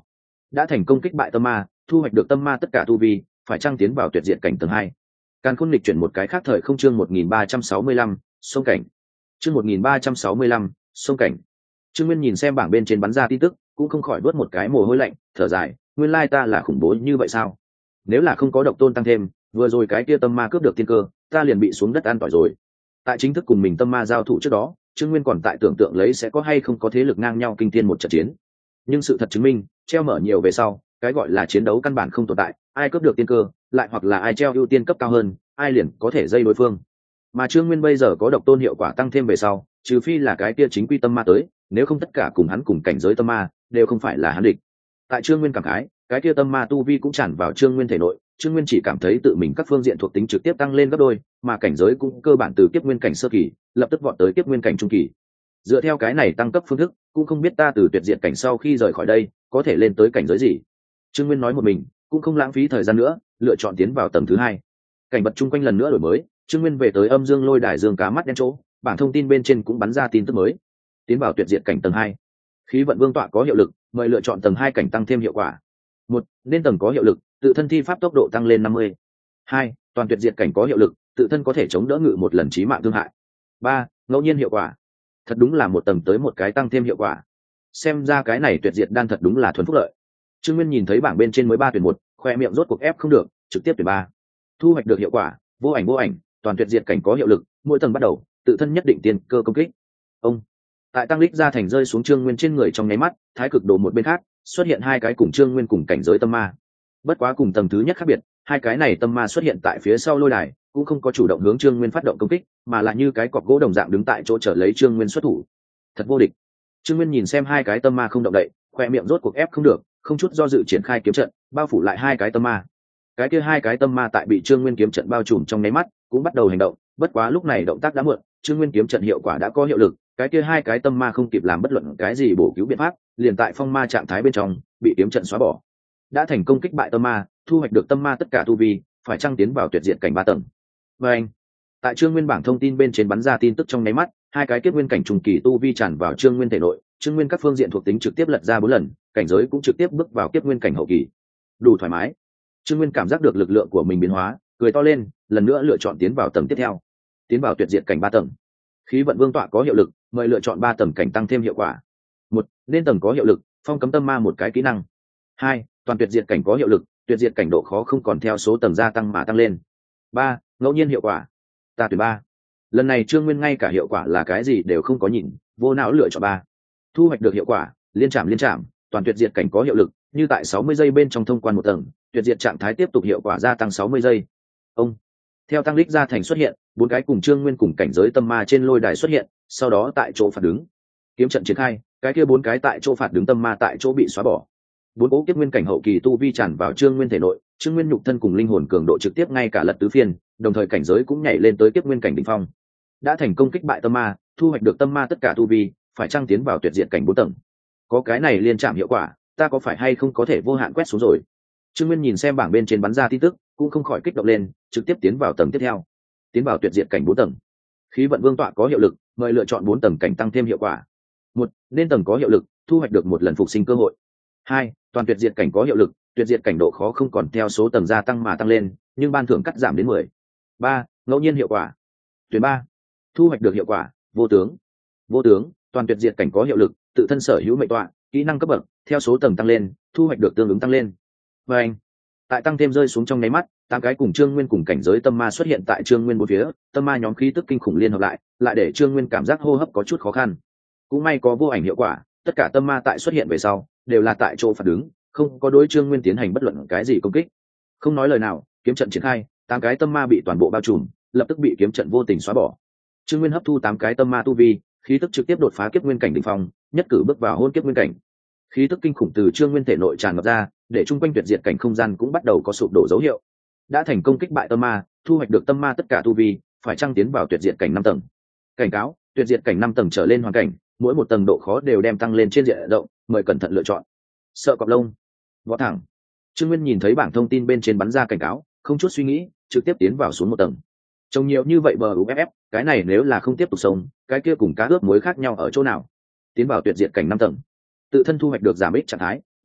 S1: đã thành công kích bại tâm ma, thu hoạch được tâm ma tất cả tu vi, phải chăng tiến vào tuyệt diệt cảnh tầng hai. Càn khôn lịch chuyển một cái khác thời không, chương một nghìn ba trăm sáu mươi lăm, sông cảnh. Chương một nghìn ba trăm sáu mươi lăm, sông cảnh. Trương Nguyên nhìn xem bảng bên trên bắn ra tin tức, cũng không khỏi đuốt một cái mồ hôi lạnh, thở dài, nguyên lai ta là khủng bố như vậy sao? Nếu là không có độc tôn tăng thêm, vừa rồi cái kia tâm ma cướp được tiên cơ, ta liền bị xuống đất an tỏi rồi. Tại chính thức cùng mình tâm ma giao thủ trước đó, Trương Nguyên còn tại tưởng tượng lấy sẽ có hay không có thế lực ngang nhau kinh thiên một trận chiến. Nhưng sự thật chứng minh, treo mở nhiều về sau, cái gọi là chiến đấu căn bản không tồn tại, ai cướp được tiên cơ, lại hoặc là ai treo ưu tiên cấp cao hơn, ai liền có thể dây đối phương. Mà Trương Nguyên bây giờ có độc tôn hiệu quả tăng thêm về sau, trừ phi là cái kia chính quy tâm ma tới, nếu không tất cả cùng hắn cùng cảnh giới tâm ma đều không phải là hắn địch. Tại Trương Nguyên cảm khái, cái kia tâm ma tu vi cũng tràn vào Trương Nguyên thể nội, Trương Nguyên chỉ cảm thấy tự mình các phương diện thuộc tính trực tiếp tăng lên gấp đôi, mà cảnh giới cũng cơ bản từ kiếp nguyên cảnh sơ kỳ lập tức vọt tới kiếp nguyên cảnh trung kỳ. Dựa theo cái này tăng cấp phương thức, cũng không biết ta từ tuyệt diệt cảnh sau khi rời khỏi đây có thể lên tới cảnh giới gì. Trương Nguyên nói một mình, cũng không lãng phí thời gian nữa, lựa chọn tiến vào tầng thứ hai. Cảnh vật chung quanh lần nữa đổi mới, Trương Nguyên về tới âm dương lôi đài dương cá mắt đen chỗ, bảng thông tin bên trên cũng bắn ra tin tức mới. Tiến vào tuyệt diệt cảnh tầng hai. Khí vận vương tọa có hiệu lực, mời lựa chọn tầng hai cảnh tăng thêm hiệu quả. Một, nên tầng có hiệu lực, tự thân thi pháp tốc độ tăng lên năm mươi. Hai, toàn tuyệt diệt cảnh có hiệu lực, tự thân có thể chống đỡ ngự một lần chí mạng thương hại. Ba, ngẫu nhiên hiệu quả. Thật đúng là một tầng tới một cái tăng thêm hiệu quả. Xem ra cái này tuyệt diệt đan thật đúng là thuần phúc lợi. Trương Nguyên nhìn thấy bảng bên trên mới ba tuyển một, khoe miệng rốt cuộc ép không được, trực tiếp tuyển ba. Thu hoạch được hiệu quả, vô ảnh vô ảnh, toàn tuyệt diệt cảnh có hiệu lực, mỗi tầng bắt đầu, tự thân nhất định tiên cơ công kích. Ông tại tăng lích ra thành rơi xuống Trương Nguyên trên người trong nháy mắt, thái cực đồ một bên khác xuất hiện hai cái cùng Trương Nguyên cùng cảnh giới tâm ma. Bất quá cùng tầng thứ nhất khác biệt, hai cái này tâm ma xuất hiện tại phía sau lôi đài, cũng không có chủ động hướng Trương Nguyên phát động công kích, mà là như cái cọc gỗ đồng dạng đứng tại chỗ chờ lấy Trương Nguyên xuất thủ. Thật vô địch. Trương Nguyên nhìn xem hai cái tâm ma không động đậy, khoe miệng rốt cuộc ép không được, không chút do dự triển khai kiếm trận, bao phủ lại hai cái tâm ma. Cái kia hai cái tâm ma tại bị Trương Nguyên kiếm trận bao trùm trong nháy mắt, cũng bắt đầu hành động, bất quá lúc này động tác đã muộn, Trương Nguyên kiếm trận hiệu quả đã có hiệu lực, cái kia hai cái tâm ma không kịp làm bất luận cái gì bổ cứu biện pháp, liền tại phong ma trạng thái bên trong bị kiếm trận xóa bỏ. Đã thành công kích bại tâm ma, thu hoạch được tâm ma tất cả tu vi, phải chăng tiến vào tuyệt diệt cảnh ba tầng. Và anh, tại Trương Nguyên bảng thông tin bên trên bắn ra tin tức trong nháy mắt, hai cái kiếp nguyên cảnh trùng kỳ tu vi tràn vào Trương Nguyên thể nội, Trương Nguyên các phương diện thuộc tính trực tiếp lật ra bốn lần, cảnh giới cũng trực tiếp bước vào kiếp nguyên cảnh hậu kỳ. Đủ thoải mái. Trương Nguyên cảm giác được lực lượng của mình biến hóa, cười to lên, lần nữa lựa chọn tiến vào tầng tiếp theo. Tiến vào tuyệt diệt cảnh ba tầng. Khí vận vương tọa có hiệu lực, mời lựa chọn ba tầng cảnh tăng thêm hiệu quả. Một, nên tầng có hiệu lực, phong cấm tâm ma một cái kỹ năng. Hai, toàn tuyệt diệt cảnh có hiệu lực, tuyệt diệt cảnh độ khó không còn theo số tầng gia tăng mà tăng lên. Ba, ngẫu nhiên hiệu quả. Ta tuyển ba. Lần này Trương Nguyên ngay cả hiệu quả là cái gì đều không có nhìn, vô não lựa chọn ba. Thu hoạch được hiệu quả, liên trảm liên trảm, toàn tuyệt diệt cảnh có hiệu lực, như tại sáu mươi giây bên trong thông quan một tầng, tuyệt diệt trạng thái tiếp tục hiệu quả gia tăng sáu mươi giây. Ông theo tăng lích ra thành xuất hiện, bốn cái cùng Trương Nguyên cùng cảnh giới tâm ma trên lôi đài xuất hiện, sau đó tại chỗ phạt đứng. Kiếm trận triển khai, cái kia bốn cái tại chỗ phạt đứng tâm ma tại chỗ bị xóa bỏ. Bốn cố kiếp nguyên cảnh hậu kỳ tu vi tràn vào Trương Nguyên thể nội, Trương Nguyên nhục thân cùng linh hồn cường độ trực tiếp ngay cả lật tứ phiên, đồng thời cảnh giới cũng nhảy lên tới kiếp nguyên cảnh đỉnh phong. Đã thành công kích bại tâm ma, thu hoạch được tâm ma tất cả tu vi, phải chăng tiến vào tuyệt diệt cảnh bốn tầng. Có cái này liên chạm hiệu quả, ta có phải hay không có thể vô hạn quét xuống rồi. Trương Nguyên nhìn xem bảng bên trên bắn ra tin tức, cũng không khỏi kích động lên, trực tiếp tiến vào tầng tiếp theo. Tiến vào tuyệt diệt cảnh bốn tầng. Khí vận vương tọa có hiệu lực, mời lựa chọn bốn tầng cảnh tăng thêm hiệu quả. Một, nên tầng có hiệu lực, thu hoạch được một lần phục sinh cơ hội. Hai, toàn tuyệt diệt cảnh có hiệu lực, tuyệt diệt cảnh độ khó không còn theo số tầng gia tăng mà tăng lên, nhưng ban thưởng cắt giảm đến mười. Ba, ngẫu nhiên hiệu quả. Tuyển ba. Thu hoạch được hiệu quả, vô tướng. Vô tướng, toàn tuyệt diệt cảnh có hiệu lực, tự thân sở hữu mệnh tọa, kỹ năng cấp bậc theo số tầng tăng lên, thu hoạch được tương ứng tăng lên. Và anh, tại tăng thêm rơi xuống trong nháy mắt, tám cái cùng Trương Nguyên cùng cảnh giới tâm ma xuất hiện tại Trương Nguyên bốn phía, tâm ma nhóm khí tức kinh khủng liên hợp lại, lại để Trương Nguyên cảm giác hô hấp có chút khó khăn. Cũng may có vô ảnh hiệu quả, tất cả tâm ma tại xuất hiện về sau, đều là tại chỗ phản đứng, không có đối Trương Nguyên tiến hành bất luận cái gì công kích. Không nói lời nào, kiếm trận triển khai, tám cái tâm ma bị toàn bộ bao trùm, lập tức bị kiếm trận vô tình xóa bỏ. Trương Nguyên hấp thu tám cái tâm ma tu vi, khí tức trực tiếp đột phá kiếp nguyên cảnh đỉnh phong, nhất cử bước vào hôn kiếp nguyên cảnh. Khí tức kinh khủng từ Trương Nguyên thể nội tràn ngập ra, để chung quanh tuyệt diệt cảnh không gian cũng bắt đầu có sụp đổ dấu hiệu. Đã thành công kích bại tâm ma, thu hoạch được tâm ma tất cả tu vi, phải chăng tiến vào tuyệt diệt cảnh năm tầng. Cảnh cáo, tuyệt diệt cảnh năm tầng trở lên hoàn cảnh, mỗi một tầng độ khó đều đem tăng lên trên diện rộng, mời cẩn thận lựa chọn. Sợ cọp lông, võ thẳng. Trương Nguyên nhìn thấy bảng thông tin bên trên bắn ra cảnh cáo, không chút suy nghĩ, trực tiếp tiến vào xuống một tầng. Trông nhiều như vậy bờ u ép ép, cái này nếu là không tiếp tục sống, cái kia cùng cá ướp muối khác nhau ở chỗ nào? Tiến vào tuyệt diệt cảnh năm tầng, tự thân thu hoạch được giảm ích trạng thái,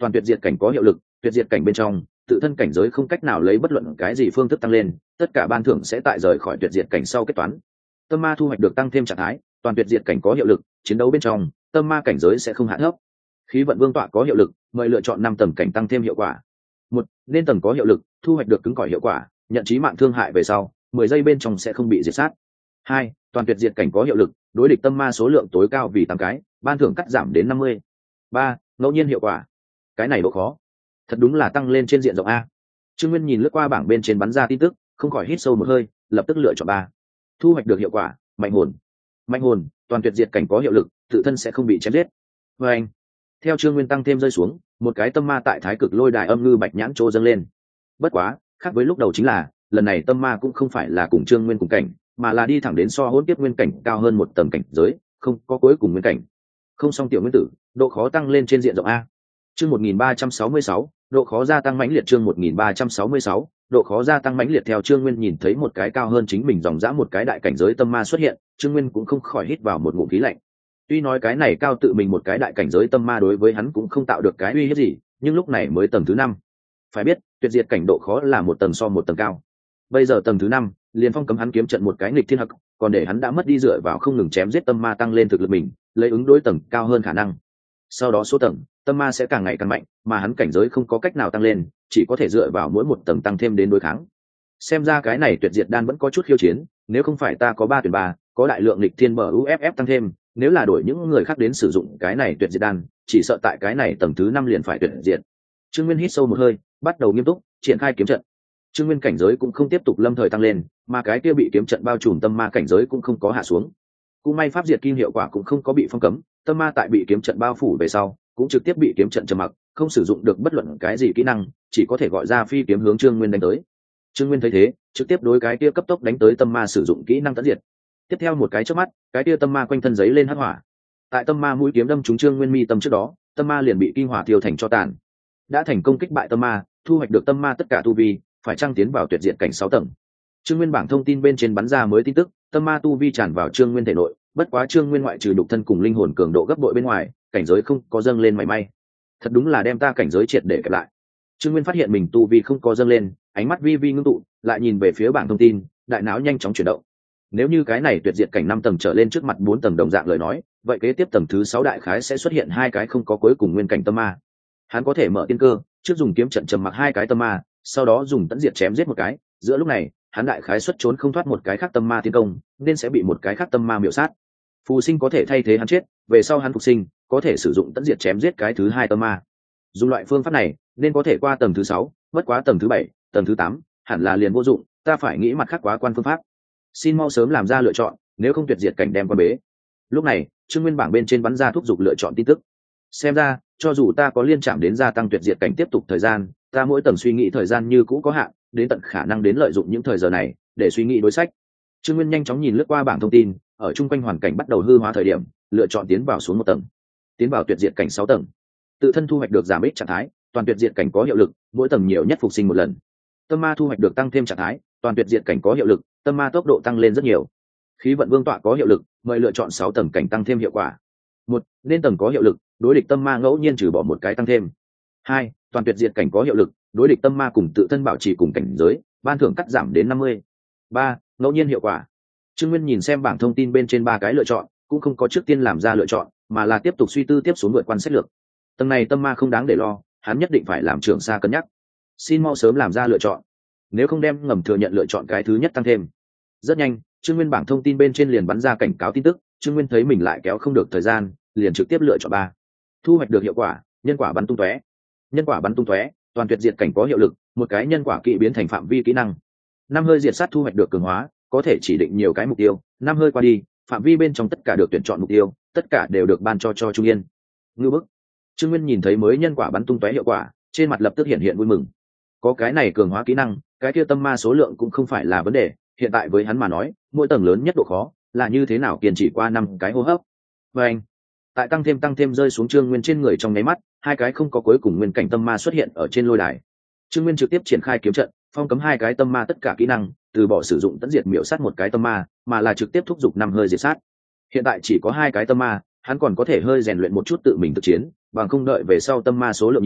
S1: toàn tuyệt diệt cảnh có hiệu lực, tuyệt diệt cảnh bên trong tự thân cảnh giới không cách nào lấy bất luận cái gì phương thức tăng lên, tất cả ban thưởng sẽ tại rời khỏi tuyệt diệt cảnh sau kết toán. Tâm ma thu hoạch được tăng thêm trạng thái, toàn tuyệt diệt cảnh có hiệu lực, chiến đấu bên trong tâm ma cảnh giới sẽ không hạ thấp. Khí vận vương tọa có hiệu lực, mời lựa chọn năm tầng cảnh tăng thêm hiệu quả. Một, nên tầng có hiệu lực, thu hoạch được cứng cỏi hiệu quả, nhận chí mạng thương hại về sau mười giây bên trong sẽ không bị diệt sát. Hai, toàn tuyệt diệt cảnh có hiệu lực, đối địch tâm ma số lượng tối cao vì tám cái, ban thưởng cắt giảm đến năm mươi. Ba, ngẫu nhiên hiệu quả. Cái này độ khó thật đúng là tăng lên trên diện rộng a. Trương Nguyên nhìn lướt qua bảng bên trên bắn ra tin tức, không khỏi hít sâu một hơi, lập tức lựa chọn ba. Thu hoạch được hiệu quả, mạnh hồn. Mạnh hồn, toàn tuyệt diệt cảnh có hiệu lực, tự thân sẽ không bị chém giết. Và anh, theo Trương Nguyên tăng thêm rơi xuống, một cái tâm ma tại Thái Cực Lôi Đài âm ngư bạch nhãn trô dâng lên. Bất quá, khác với lúc đầu chính là, lần này tâm ma cũng không phải là cùng Trương Nguyên cùng cảnh, mà là đi thẳng đến so hỗn tiếp nguyên cảnh cao hơn một tầng cảnh giới, không có cuối cùng nguyên cảnh. Không song tiểu nguyên tử, độ khó tăng lên trên diện rộng a. Chương một nghìn ba trăm sáu mươi sáu, độ khó gia tăng mãnh liệt. Chương một nghìn ba trăm sáu mươi sáu, độ khó gia tăng mãnh liệt. Theo Trương Nguyên nhìn thấy một cái cao hơn chính mình dòng dã một cái đại cảnh giới tâm ma xuất hiện, Trương Nguyên cũng không khỏi hít vào một ngụm khí lạnh. Tuy nói cái này cao tự mình một cái đại cảnh giới tâm ma đối với hắn cũng không tạo được cái uy hiếp gì, nhưng lúc này mới tầng thứ năm. Phải biết, tuyệt diệt cảnh độ khó là một tầng so một tầng cao. Bây giờ tầng thứ năm, liền phong cấm hắn kiếm trận một cái nghịch thiên hặc, còn để hắn đã mất đi dựa vào không ngừng chém giết tâm ma tăng lên thực lực mình, lấy ứng đối tầng cao hơn khả năng. Sau đó số tầng, tâm ma sẽ càng ngày càng mạnh, mà hắn cảnh giới không có cách nào tăng lên, chỉ có thể dựa vào mỗi một tầng tăng thêm đến đối kháng. Xem ra cái này tuyệt diệt đan vẫn có chút khiêu chiến, nếu không phải ta có ba tuyển ba, có đại lượng nghịch thiên bờ u ép ép tăng thêm, nếu là đổi những người khác đến sử dụng cái này tuyệt diệt đan, chỉ sợ tại cái này tầng thứ năm liền phải tuyệt diệt. Trương Nguyên hít sâu một hơi, bắt đầu nghiêm túc triển khai kiếm trận. Trương Nguyên cảnh giới cũng không tiếp tục lâm thời tăng lên, mà cái kia bị kiếm trận bao trùm tâm ma cảnh giới cũng không có hạ xuống. Cũng may pháp diệt kim hiệu quả cũng không có bị phong cấm, tâm ma tại bị kiếm trận bao phủ về sau, cũng trực tiếp bị kiếm trận trầm mặc, không sử dụng được bất luận cái gì kỹ năng, chỉ có thể gọi ra phi kiếm hướng Trương Nguyên đánh tới. Trương Nguyên thấy thế, trực tiếp đối cái kia cấp tốc đánh tới tâm ma sử dụng kỹ năng tận diệt. Tiếp theo một cái chớp mắt, cái kia tâm ma quanh thân giấy lên hắc hỏa. Tại tâm ma mũi kiếm đâm trúng Trương Nguyên mi tâm trước đó, tâm ma liền bị kinh hỏa tiêu thành cho tàn. Đã thành công kích bại tâm ma, thu hoạch được tâm ma tất cả tu vi, phải trang tiến vào tuyệt diệt cảnh sáu tầng. Trương Nguyên bảng thông tin bên trên bắn ra mới tin tức, tâm ma tu vi tràn vào Trương Nguyên thể nội, bất quá Trương Nguyên ngoại trừ đục thân cùng linh hồn cường độ gấp bội bên ngoài, cảnh giới không có dâng lên mảy may. Thật đúng là đem ta cảnh giới triệt để kẹp lại. Trương Nguyên phát hiện mình tu vi không có dâng lên, ánh mắt vi vi ngưng tụ, lại nhìn về phía bảng thông tin, đại não nhanh chóng chuyển động. Nếu như cái này tuyệt diệt cảnh năm tầng trở lên trước mặt bốn tầng đồng dạng lời nói, vậy kế tiếp tầng thứ sáu đại khái sẽ xuất hiện hai cái không có cuối cùng nguyên cảnh tâm ma. Hắn có thể mở tiên cơ, trước dùng kiếm trận trầm mặc hai cái tâm ma, sau đó dùng tận diệt chém giết một cái, giữa lúc này, hắn đại khái xuất trốn không thoát một cái khác tâm ma tiến công, nên sẽ bị một cái khác tâm ma miểu sát. Phù sinh có thể thay thế hắn chết, về sau hắn phục sinh, có thể sử dụng tận diệt chém giết cái thứ hai tâm ma. Dùng loại phương pháp này, nên có thể qua tầng thứ sáu, bất quá tầng thứ bảy, tầng thứ tám, hẳn là liền vô dụng, ta phải nghĩ mặt khác quá quan phương pháp. Xin mau sớm làm ra lựa chọn, nếu không tuyệt diệt cảnh đem qua bế. Lúc này, Trương Nguyên bảng bên trên bắn ra thúc giục lựa chọn tin tức. Xem ra, cho dù ta có liên chạm đến gia tăng tuyệt diệt cảnh tiếp tục thời gian, ta mỗi tầng suy nghĩ thời gian như cũ có hạn, đến tận khả năng đến lợi dụng những thời giờ này để suy nghĩ đối sách. Trương Nguyên nhanh chóng nhìn lướt qua bảng thông tin, ở chung quanh hoàn cảnh bắt đầu hư hóa thời điểm, lựa chọn tiến vào xuống một tầng, tiến vào tuyệt diệt cảnh sáu tầng. Tự thân thu hoạch được giảm ích trạng thái, toàn tuyệt diệt cảnh có hiệu lực, mỗi tầng nhiều nhất phục sinh một lần. Tâm ma thu hoạch được tăng thêm trạng thái, toàn tuyệt diệt cảnh có hiệu lực, tâm ma tốc độ tăng lên rất nhiều. Khí vận vương tọa có hiệu lực, mời lựa chọn sáu tầng cảnh tăng thêm hiệu quả. Một, nên tầng có hiệu lực, đối địch tâm ma ngẫu nhiên trừ bỏ một cái tăng thêm. Hai, toàn tuyệt diệt cảnh có hiệu lực, đối địch tâm ma cùng tự thân bảo trì cùng cảnh giới, ban thưởng cắt giảm đến năm mươi. Ba, ngẫu nhiên hiệu quả. Trương Nguyên nhìn xem bảng thông tin bên trên ba cái lựa chọn, cũng không có trước tiên làm ra lựa chọn, mà là tiếp tục suy tư tiếp xuống vượt quan sách lược. Tầng này tâm ma không đáng để lo, hắn nhất định phải làm trưởng xa cân nhắc. Xin mau sớm làm ra lựa chọn, nếu không đem ngầm thừa nhận lựa chọn cái thứ nhất tăng thêm. Rất nhanh, Trương Nguyên bảng thông tin bên trên liền bắn ra cảnh cáo tin tức, Trương Nguyên thấy mình lại kéo không được thời gian, liền trực tiếp lựa chọn ba. Thu hoạch được hiệu quả, nhân quả bắn tung tóe. Nhân quả bắn tung tóe, toàn tuyệt diệt cảnh có hiệu lực, một cái nhân quả kỵ biến thành phạm vi kỹ năng. Năm hơi diệt sát thu hoạch được cường hóa, có thể chỉ định nhiều cái mục tiêu, năm hơi qua đi, phạm vi bên trong tất cả được tuyển chọn mục tiêu, tất cả đều được ban cho cho Trung Yên. Ngư bức. Trương Nguyên nhìn thấy mới nhân quả bắn tung tóe hiệu quả, trên mặt lập tức hiện hiện vui mừng. Có cái này cường hóa kỹ năng, cái kia tâm ma số lượng cũng không phải là vấn đề, hiện tại với hắn mà nói, mỗi tầng lớn nhất độ khó là như thế nào kiên trì qua năm cái hô hấp. Và anh, tại tăng thêm tăng thêm rơi xuống Trương Nguyên trên người trong nháy mắt, hai cái không có cuối cùng nguyên cảnh tâm ma xuất hiện ở trên lôi đài. Trương Nguyên trực tiếp triển khai kiếm trận, phong cấm hai cái tâm ma tất cả kỹ năng, từ bỏ sử dụng tận diệt miểu sát một cái tâm ma, mà là trực tiếp thúc giục năm hơi diệt sát. Hiện tại chỉ có hai cái tâm ma, hắn còn có thể hơi rèn luyện một chút tự mình thực chiến, bằng không đợi về sau tâm ma số lượng nhiều,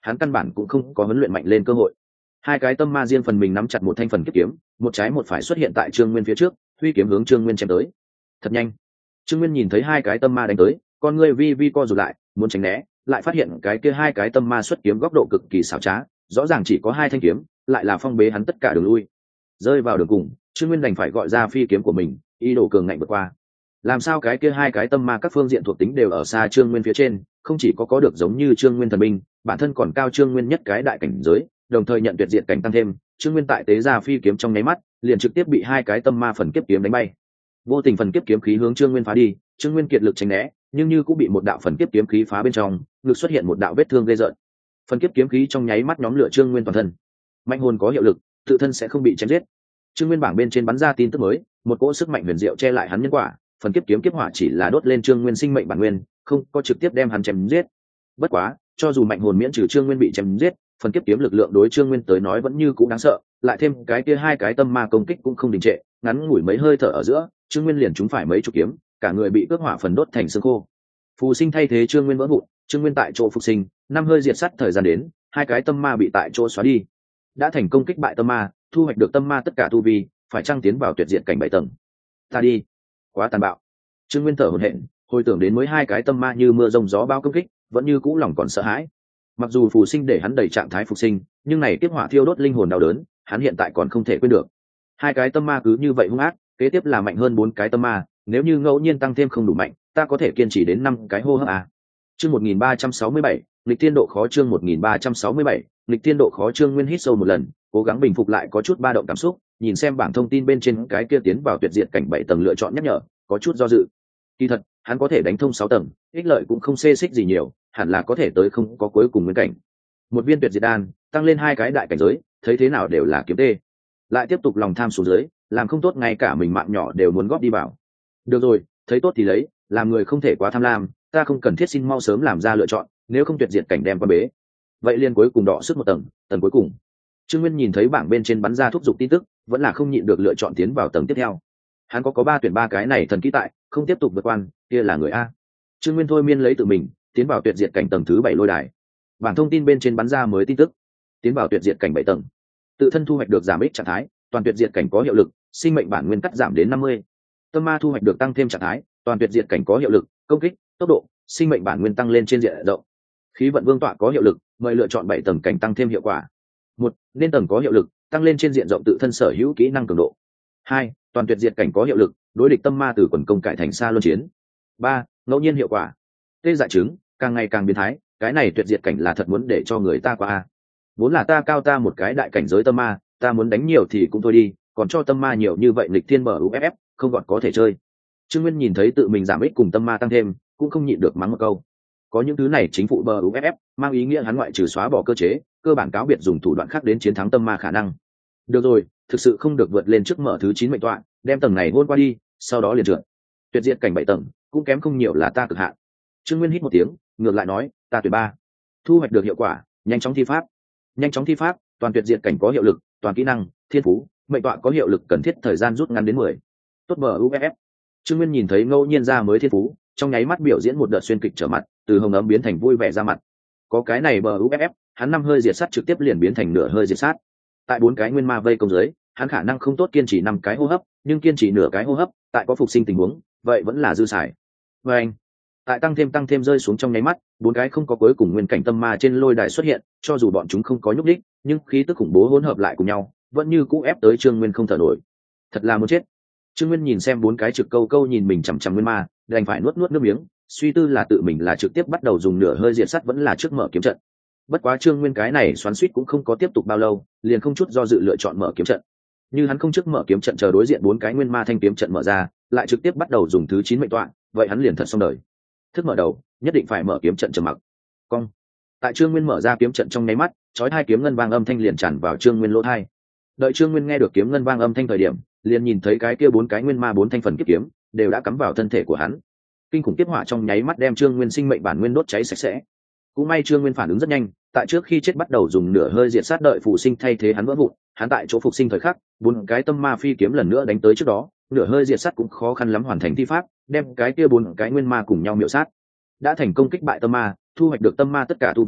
S1: hắn căn bản cũng không có huấn luyện mạnh lên cơ hội. Hai cái tâm ma riêng phần mình nắm chặt một thanh phần kiếp kiếm, một trái một phải xuất hiện tại Trương Nguyên phía trước, huy kiếm hướng Trương Nguyên chém tới. Thật nhanh. Trương Nguyên nhìn thấy hai cái tâm ma đánh tới, con người vi vi co rụt lại, muốn tránh né, lại phát hiện cái kia hai cái tâm ma xuất kiếm góc độ cực kỳ xảo trá, rõ ràng chỉ có hai thanh kiếm, lại là phong bế hắn tất cả đường lui. Rơi vào đường cùng, Trương Nguyên đành phải gọi ra phi kiếm của mình, ý đồ cường ngạnh vượt qua. Làm sao cái kia hai cái tâm ma các phương diện thuộc tính đều ở xa Trương Nguyên phía trên, không chỉ có có được giống như Trương Nguyên thần binh, bản thân còn cao Trương Nguyên nhất cái đại cảnh giới, đồng thời nhận tuyệt diện cảnh tăng thêm, Trương Nguyên tại tế ra phi kiếm trong nháy mắt, liền trực tiếp bị hai cái tâm ma phần kiếp kiếm đánh bay. Vô tình phần kiếp kiếm khí hướng Trương Nguyên phá đi, Trương Nguyên kiệt lực tránh né, nhưng như cũng bị một đạo phần kiếp kiếm khí phá bên trong, ngực xuất hiện một đạo vết thương ghê rợn. Phần kiếp kiếm khí trong nháy mắt nhóm lửa Trương Nguyên toàn thân. Mạnh hồn có hiệu lực, tự thân sẽ không bị chém giết. Trương Nguyên bảng bên trên bắn ra tin tức mới, một cỗ sức mạnh huyền diệu che lại hắn nhân quả, phần kiếp kiếm kiếp hỏa chỉ là đốt lên Trương Nguyên sinh mệnh bản nguyên, không có trực tiếp đem hắn chém giết. Bất quá, cho dù mạnh hồn miễn trừ Trương Nguyên bị chém giết, phần kiếp kiếm lực lượng đối Trương Nguyên tới nói vẫn như cũng đáng sợ, lại thêm cái kia hai cái tâm ma công kích cũng không đình trệ, ngắn ngủi mấy hơi thở ở giữa, Trương Nguyên liền trúng phải mấy chục kiếm, cả người bị cước hỏa phần đốt thành xương khô. Phù sinh thay thế Trương Nguyên vỡ vụn, Trương Nguyên tại chỗ phục sinh, năm hơi diệt sát thời gian đến, hai cái tâm ma bị tại chỗ xóa đi. Đã thành công kích bại tâm ma, thu hoạch được tâm ma tất cả tu vi, phải trang tiến vào tuyệt diện cảnh bảy tầng. Ta đi, quá tàn bạo. Trương Nguyên thở hổn hển, hồi tưởng đến mới hai cái tâm ma như mưa rông gió bao công kích, vẫn như cũ lòng còn sợ hãi. Mặc dù phù sinh để hắn đầy trạng thái phục sinh, nhưng này tiếp hỏa thiêu đốt linh hồn đau đớn, hắn hiện tại còn không thể quên được. Hai cái tâm ma cứ như vậy hung ác, kế tiếp là mạnh hơn bốn cái tâm ma, nếu như ngẫu nhiên tăng thêm không đủ mạnh, ta có thể kiên trì đến năm cái hô hấp à. Chương một nghìn ba trăm sáu mươi bảy, nghịch tiên độ khó chương một nghìn ba trăm sáu mươi bảy, nghịch tiên độ khó Trương Nguyên hít sâu một lần, cố gắng bình phục lại có chút ba động cảm xúc, nhìn xem bảng thông tin bên trên cái kia tiến vào tuyệt diện cảnh bảy tầng lựa chọn nhắc nhở, có chút do dự. Kỳ thật, hắn có thể đánh thông sáu tầng, ích lợi cũng không xê xích gì nhiều, hẳn là có thể tới không có cuối cùng nguyên cảnh. Một viên tuyệt diệt đan, tăng lên hai cái đại cảnh giới, thấy thế nào đều là kiếm tê. Lại tiếp tục lòng tham xuống dưới, làm không tốt ngay cả mình mạng nhỏ đều muốn góp đi vào. Được rồi, thấy tốt thì lấy, làm người không thể quá tham lam, ta không cần thiết xin mau sớm làm ra lựa chọn, nếu không tuyệt diệt cảnh đem qua bế. Vậy liền cuối cùng đọ sức một tầng, tầng cuối cùng. Trương Nguyên nhìn thấy bảng bên trên bắn ra thúc giục tin tức, vẫn là không nhịn được lựa chọn tiến vào tầng tiếp theo. Hắn có có ba tuyển ba cái này thần kỹ tại, không tiếp tục vượt quan, kia là người a. Trương Nguyên thôi miên lấy tự mình, tiến vào tuyệt diệt cảnh tầng thứ bảy lôi đài. Bảng thông tin bên trên bắn ra mới tin tức, tiến vào tuyệt diệt cảnh bảy tầng. Tự thân thu hoạch được giảm ích trạng thái, toàn tuyệt diệt cảnh có hiệu lực, sinh mệnh bản nguyên cắt giảm đến năm mươi. Tâm ma thu hoạch được tăng thêm trạng thái, toàn tuyệt diệt cảnh có hiệu lực, công kích, tốc độ, sinh mệnh bản nguyên tăng lên trên diện rộng. Khí vận vương tọa có hiệu lực, mời lựa chọn bảy tầng cảnh tăng thêm hiệu quả. Một, nên tầng có hiệu lực, tăng lên trên diện rộng tự thân sở hữu kỹ năng cường độ. Hai, toàn tuyệt diệt cảnh có hiệu lực, đối địch tâm ma từ quần công cải thành xa luân chiến. Ba, ngẫu nhiên hiệu quả. Tê dại chứng, càng ngày càng biến thái, cái này tuyệt diệt cảnh là thật muốn để cho người ta qua a. Vốn là ta cao ta một cái đại cảnh giới tâm ma, ta muốn đánh nhiều thì cũng thôi đi, còn cho tâm ma nhiều như vậy lịch thiên mở u ép ép, không gọn có thể chơi. Trương Nguyên nhìn thấy tự mình giảm ích cùng tâm ma tăng thêm, cũng không nhịn được mắng một câu. Có những thứ này chính phủ bờ u ép ép, mang ý nghĩa hắn ngoại trừ xóa bỏ cơ chế, cơ bản cáo biệt dùng thủ đoạn khác đến chiến thắng tâm ma khả năng. Được rồi, thực sự không được vượt lên trước mở thứ chín mệnh tọa, đem tầng này hôn qua đi, sau đó liền trượt. Tuyệt diệt cảnh bảy tầng, cũng kém không nhiều là ta cực hạn. Trương Nguyên hít một tiếng, ngược lại nói, ta tuyệt ba. Thu hoạch được hiệu quả, nhanh chóng thi pháp. Nhanh chóng thi pháp, toàn tuyệt diệt cảnh có hiệu lực, toàn kỹ năng, thiên phú, mệnh tọa có hiệu lực cần thiết thời gian rút ngắn đến mười. Tốt bờ u ép ép. Trương Nguyên nhìn thấy ngẫu nhiên ra mới thiên phú, trong nháy mắt biểu diễn một đợt xuyên kịch trở mặt, từ hồng ấm biến thành vui vẻ ra mặt. Có cái này bờ u ép ép, hắn năm hơi diệt sát trực tiếp liền biến thành nửa hơi diệt sát. Tại bốn cái nguyên ma vây công dưới, hắn khả năng không tốt kiên trì năm cái hô hấp, nhưng kiên trì nửa cái hô hấp, tại có phục sinh tình huống, vậy vẫn là dư xài. Và anh, tại tăng thêm tăng thêm rơi xuống trong nháy mắt, bốn cái không có cuối cùng nguyên cảnh tâm ma trên lôi đài xuất hiện, cho dù bọn chúng không có nhúc đích, nhưng khí tức khủng bố hỗn hợp lại cùng nhau, vẫn như cũ ép tới Trương Nguyên không thở nổi. Thật là muốn chết. Trương Nguyên nhìn xem bốn cái trực câu câu nhìn mình chằm chằm nguyên ma, đành phải nuốt nuốt nước miếng, suy tư là tự mình là trực tiếp bắt đầu dùng nửa hơi diệt sắt vẫn là trước mở kiếm trận. Bất quá Trương Nguyên cái này xoắn xuýt cũng không có tiếp tục bao lâu, liền không chút do dự lựa chọn mở kiếm trận. Như hắn không trước mở kiếm trận chờ đối diện bốn cái nguyên ma thanh kiếm trận mở ra, lại trực tiếp bắt đầu dùng thứ chín mệnh tọa, vậy hắn liền thật xong đời. Thức mở đầu, nhất định phải mở kiếm trận trầm mặc. Cong. Tại Trương Nguyên mở ra kiếm trận trong nháy mắt, chói hai kiếm ngân vang âm thanh liền tràn vào Trương Nguyên lỗ tai. Đợi Trương Nguyên nghe được kiếm ngân vang âm thanh thời điểm, liền nhìn thấy cái kia bốn cái nguyên ma bốn thanh phần kiếp kiếm đều đã cắm vào thân thể của hắn. Kinh khủng kiếp hỏa trong nháy mắt đem Trương Nguyên sinh mệnh bản nguyên đốt cháy sạch sẽ. Cũng may Trương Nguyên phản ứng rất nhanh, tại trước khi chết bắt đầu dùng nửa hơi diệt sát đợi phụ sinh thay thế hắn vỡ vụn, hắn tại chỗ phục sinh thời khắc, bốn cái tâm ma phi kiếm lần nữa đánh tới trước đó, nửa hơi diệt sát cũng khó khăn lắm hoàn thành thi pháp, đem cái kia bốn cái nguyên ma cùng nhau miểu sát. Đã thành công kích bại tâm ma, thu hoạch được tâm ma tất cả tu vi,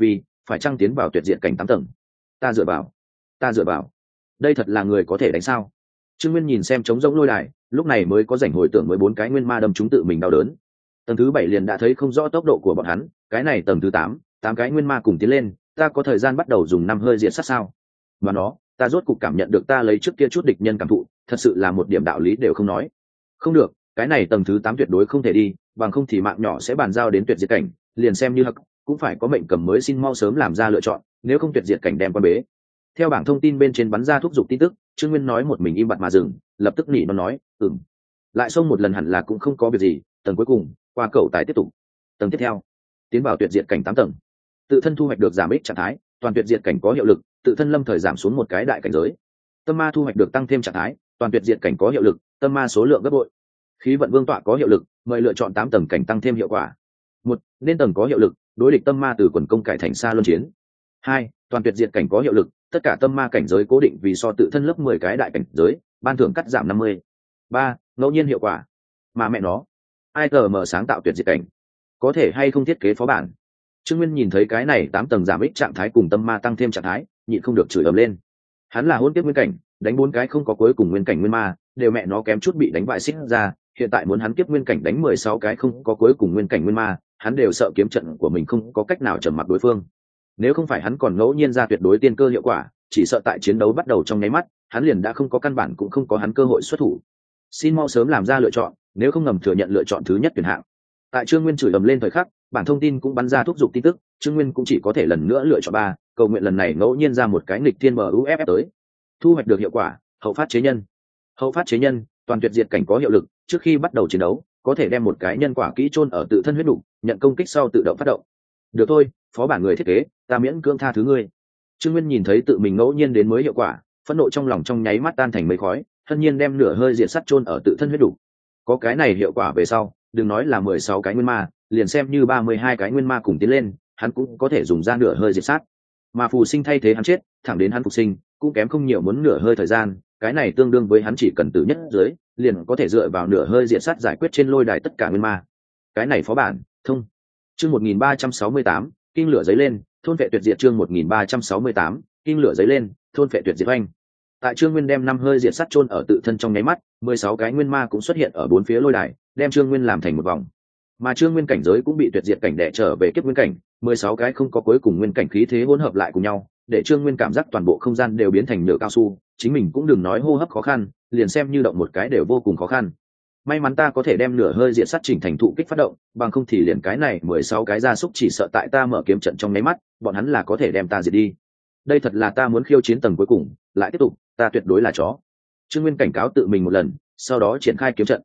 S1: phải trăng tiến vào tuyệt diệt cảnh tám tầng. Ta dựa vào, ta dựa vào, đây thật là người có thể đánh sao? Trương Nguyên nhìn xem trống rỗng lôi đài, lúc này mới có rảnh hồi tưởng mới bốn cái nguyên ma đâm chúng tự mình đau đớn. Tầng thứ bảy liền đã thấy không rõ tốc độ của bọn hắn, cái này tầng thứ tám, tám cái nguyên ma cùng tiến lên, ta có thời gian bắt đầu dùng năm hơi diệt sát sao? Mà nó, ta rốt cục cảm nhận được ta lấy trước kia chút địch nhân cảm thụ, thật sự là một điểm đạo lý đều không nói. Không được, cái này tầng thứ tám tuyệt đối không thể đi, bằng không thì mạng nhỏ sẽ bàn giao đến tuyệt diệt cảnh, liền xem như hắc, cũng phải có mệnh cầm mới xin mau sớm làm ra lựa chọn, nếu không tuyệt diệt cảnh đem qua bế. Theo bảng thông tin bên trên bắn ra thúc giục tin tức, Trương Nguyên nói một mình im bặt mà dừng, lập tức nỉ nó nói, "Ừm." Lại xông một lần hẳn là cũng không có việc gì, tầng cuối cùng, qua cầu tài tiếp tục. Tầng tiếp theo, tiến vào tuyệt diệt cảnh tám tầng. Tự thân thu hoạch được giảm ích trạng thái, toàn tuyệt diệt cảnh có hiệu lực, tự thân lâm thời giảm xuống một cái đại cảnh giới. Tâm ma thu hoạch được tăng thêm trạng thái, toàn tuyệt diệt cảnh có hiệu lực, tâm ma số lượng gấp bội. Khí vận vương tọa có hiệu lực, mời lựa chọn tám tầng cảnh tăng thêm hiệu quả. Một, nên tầng có hiệu lực, đối địch tâm ma từ quần công cải thành xa luân chiến. Hai, toàn tuyệt diệt cảnh có hiệu lực, tất cả tâm ma cảnh giới cố định vì so tự thân lớp mười cái đại cảnh giới, ban thưởng cắt giảm năm mươi. Ba, ngẫu nhiên hiệu quả. Mà mẹ nó, ai tờ mở sáng tạo tuyệt diệt cảnh, có thể hay không thiết kế phó bản? Trương Nguyên nhìn thấy cái này tám tầng giảm ích trạng thái cùng tâm ma tăng thêm trạng thái, nhịn không được chửi ầm lên. Hắn là hôn tiếp nguyên cảnh, đánh bốn cái không có cuối cùng nguyên cảnh nguyên ma, đều mẹ nó kém chút bị đánh bại xích ra, hiện tại muốn hắn kiếp nguyên cảnh đánh mười sáu cái không có cuối cùng nguyên cảnh nguyên ma, hắn đều sợ kiếm trận của mình không có cách nào trầm mặc đối phương. Nếu không phải hắn còn ngẫu nhiên ra tuyệt đối tiên cơ hiệu quả, chỉ sợ tại chiến đấu bắt đầu trong nháy mắt, hắn liền đã không có căn bản cũng không có hắn cơ hội xuất thủ. Xin mau sớm làm ra lựa chọn, nếu không ngầm thừa nhận lựa chọn thứ nhất tuyển hạng. Tại Trương Nguyên chửi ầm lên thời khắc, bản thông tin cũng bắn ra thúc giục tin tức, Trương Nguyên cũng chỉ có thể lần nữa lựa chọn ba, cầu nguyện lần này ngẫu nhiên ra một cái nghịch thiên em u ép tới. Thu hoạch được hiệu quả, hậu phát chế nhân. Hậu phát chế nhân, toàn tuyệt diệt cảnh có hiệu lực, trước khi bắt đầu chiến đấu, có thể đem một cái nhân quả kỹ chôn ở tự thân huyết đủ, nhận công kích sau tự động phát động. Được thôi, phó bản người thiết kế, ta miễn cưỡng tha thứ ngươi. Trương Nguyên nhìn thấy tự mình ngẫu nhiên đến mới hiệu quả, phẫn nộ trong lòng trong nháy mắt tan thành mây khói, thân nhiên đem nửa hơi diệt sắt chôn ở tự thân huyết đủ. Có cái này hiệu quả về sau, đừng nói là mười sáu cái nguyên ma, liền xem như ba mươi hai cái nguyên ma cùng tiến lên, hắn cũng có thể dùng ra nửa hơi diệt sát. Mà phù sinh thay thế hắn chết, thẳng đến hắn phục sinh, cũng kém không nhiều muốn nửa hơi thời gian, cái này tương đương với hắn chỉ cần tử nhất dưới, liền có thể dựa vào nửa hơi diệt sát giải quyết trên lôi đài tất cả nguyên ma. Cái này phó bản, thông. Chương một nghìn ba trăm sáu mươi tám, kinh lửa giấy lên, thôn vệ tuyệt diệt chương một nghìn ba trăm sáu mươi tám, kinh lửa giấy lên, thôn vệ tuyệt diệt oanh. Tại Trương Nguyên đem năm hơi diệt sát chôn ở tự thân trong nháy mắt, mười sáu cái nguyên ma cũng xuất hiện ở bốn phía lôi đài, đem Trương Nguyên làm thành một vòng. Mà Trương Nguyên cảnh giới cũng bị tuyệt diệt cảnh đè trở về kiếp nguyên cảnh, mười sáu cái không có cuối cùng nguyên cảnh khí thế hỗn hợp lại cùng nhau, để Trương Nguyên cảm giác toàn bộ không gian đều biến thành nhựa cao su, chính mình cũng đừng nói hô hấp khó khăn, liền xem như động một cái đều vô cùng khó khăn. May mắn ta có thể đem nửa hơi diệt sát chỉnh thành thụ kích phát động, bằng không thì liền cái này mười sáu cái gia súc chỉ sợ tại ta mở kiếm trận trong nháy mắt, bọn hắn là có thể đem ta diệt đi. Đây thật là ta muốn khiêu chiến tầng cuối cùng, lại tiếp tục, ta tuyệt đối là chó. Trương Nguyên cảnh cáo tự mình một lần, sau đó triển khai kiếm trận.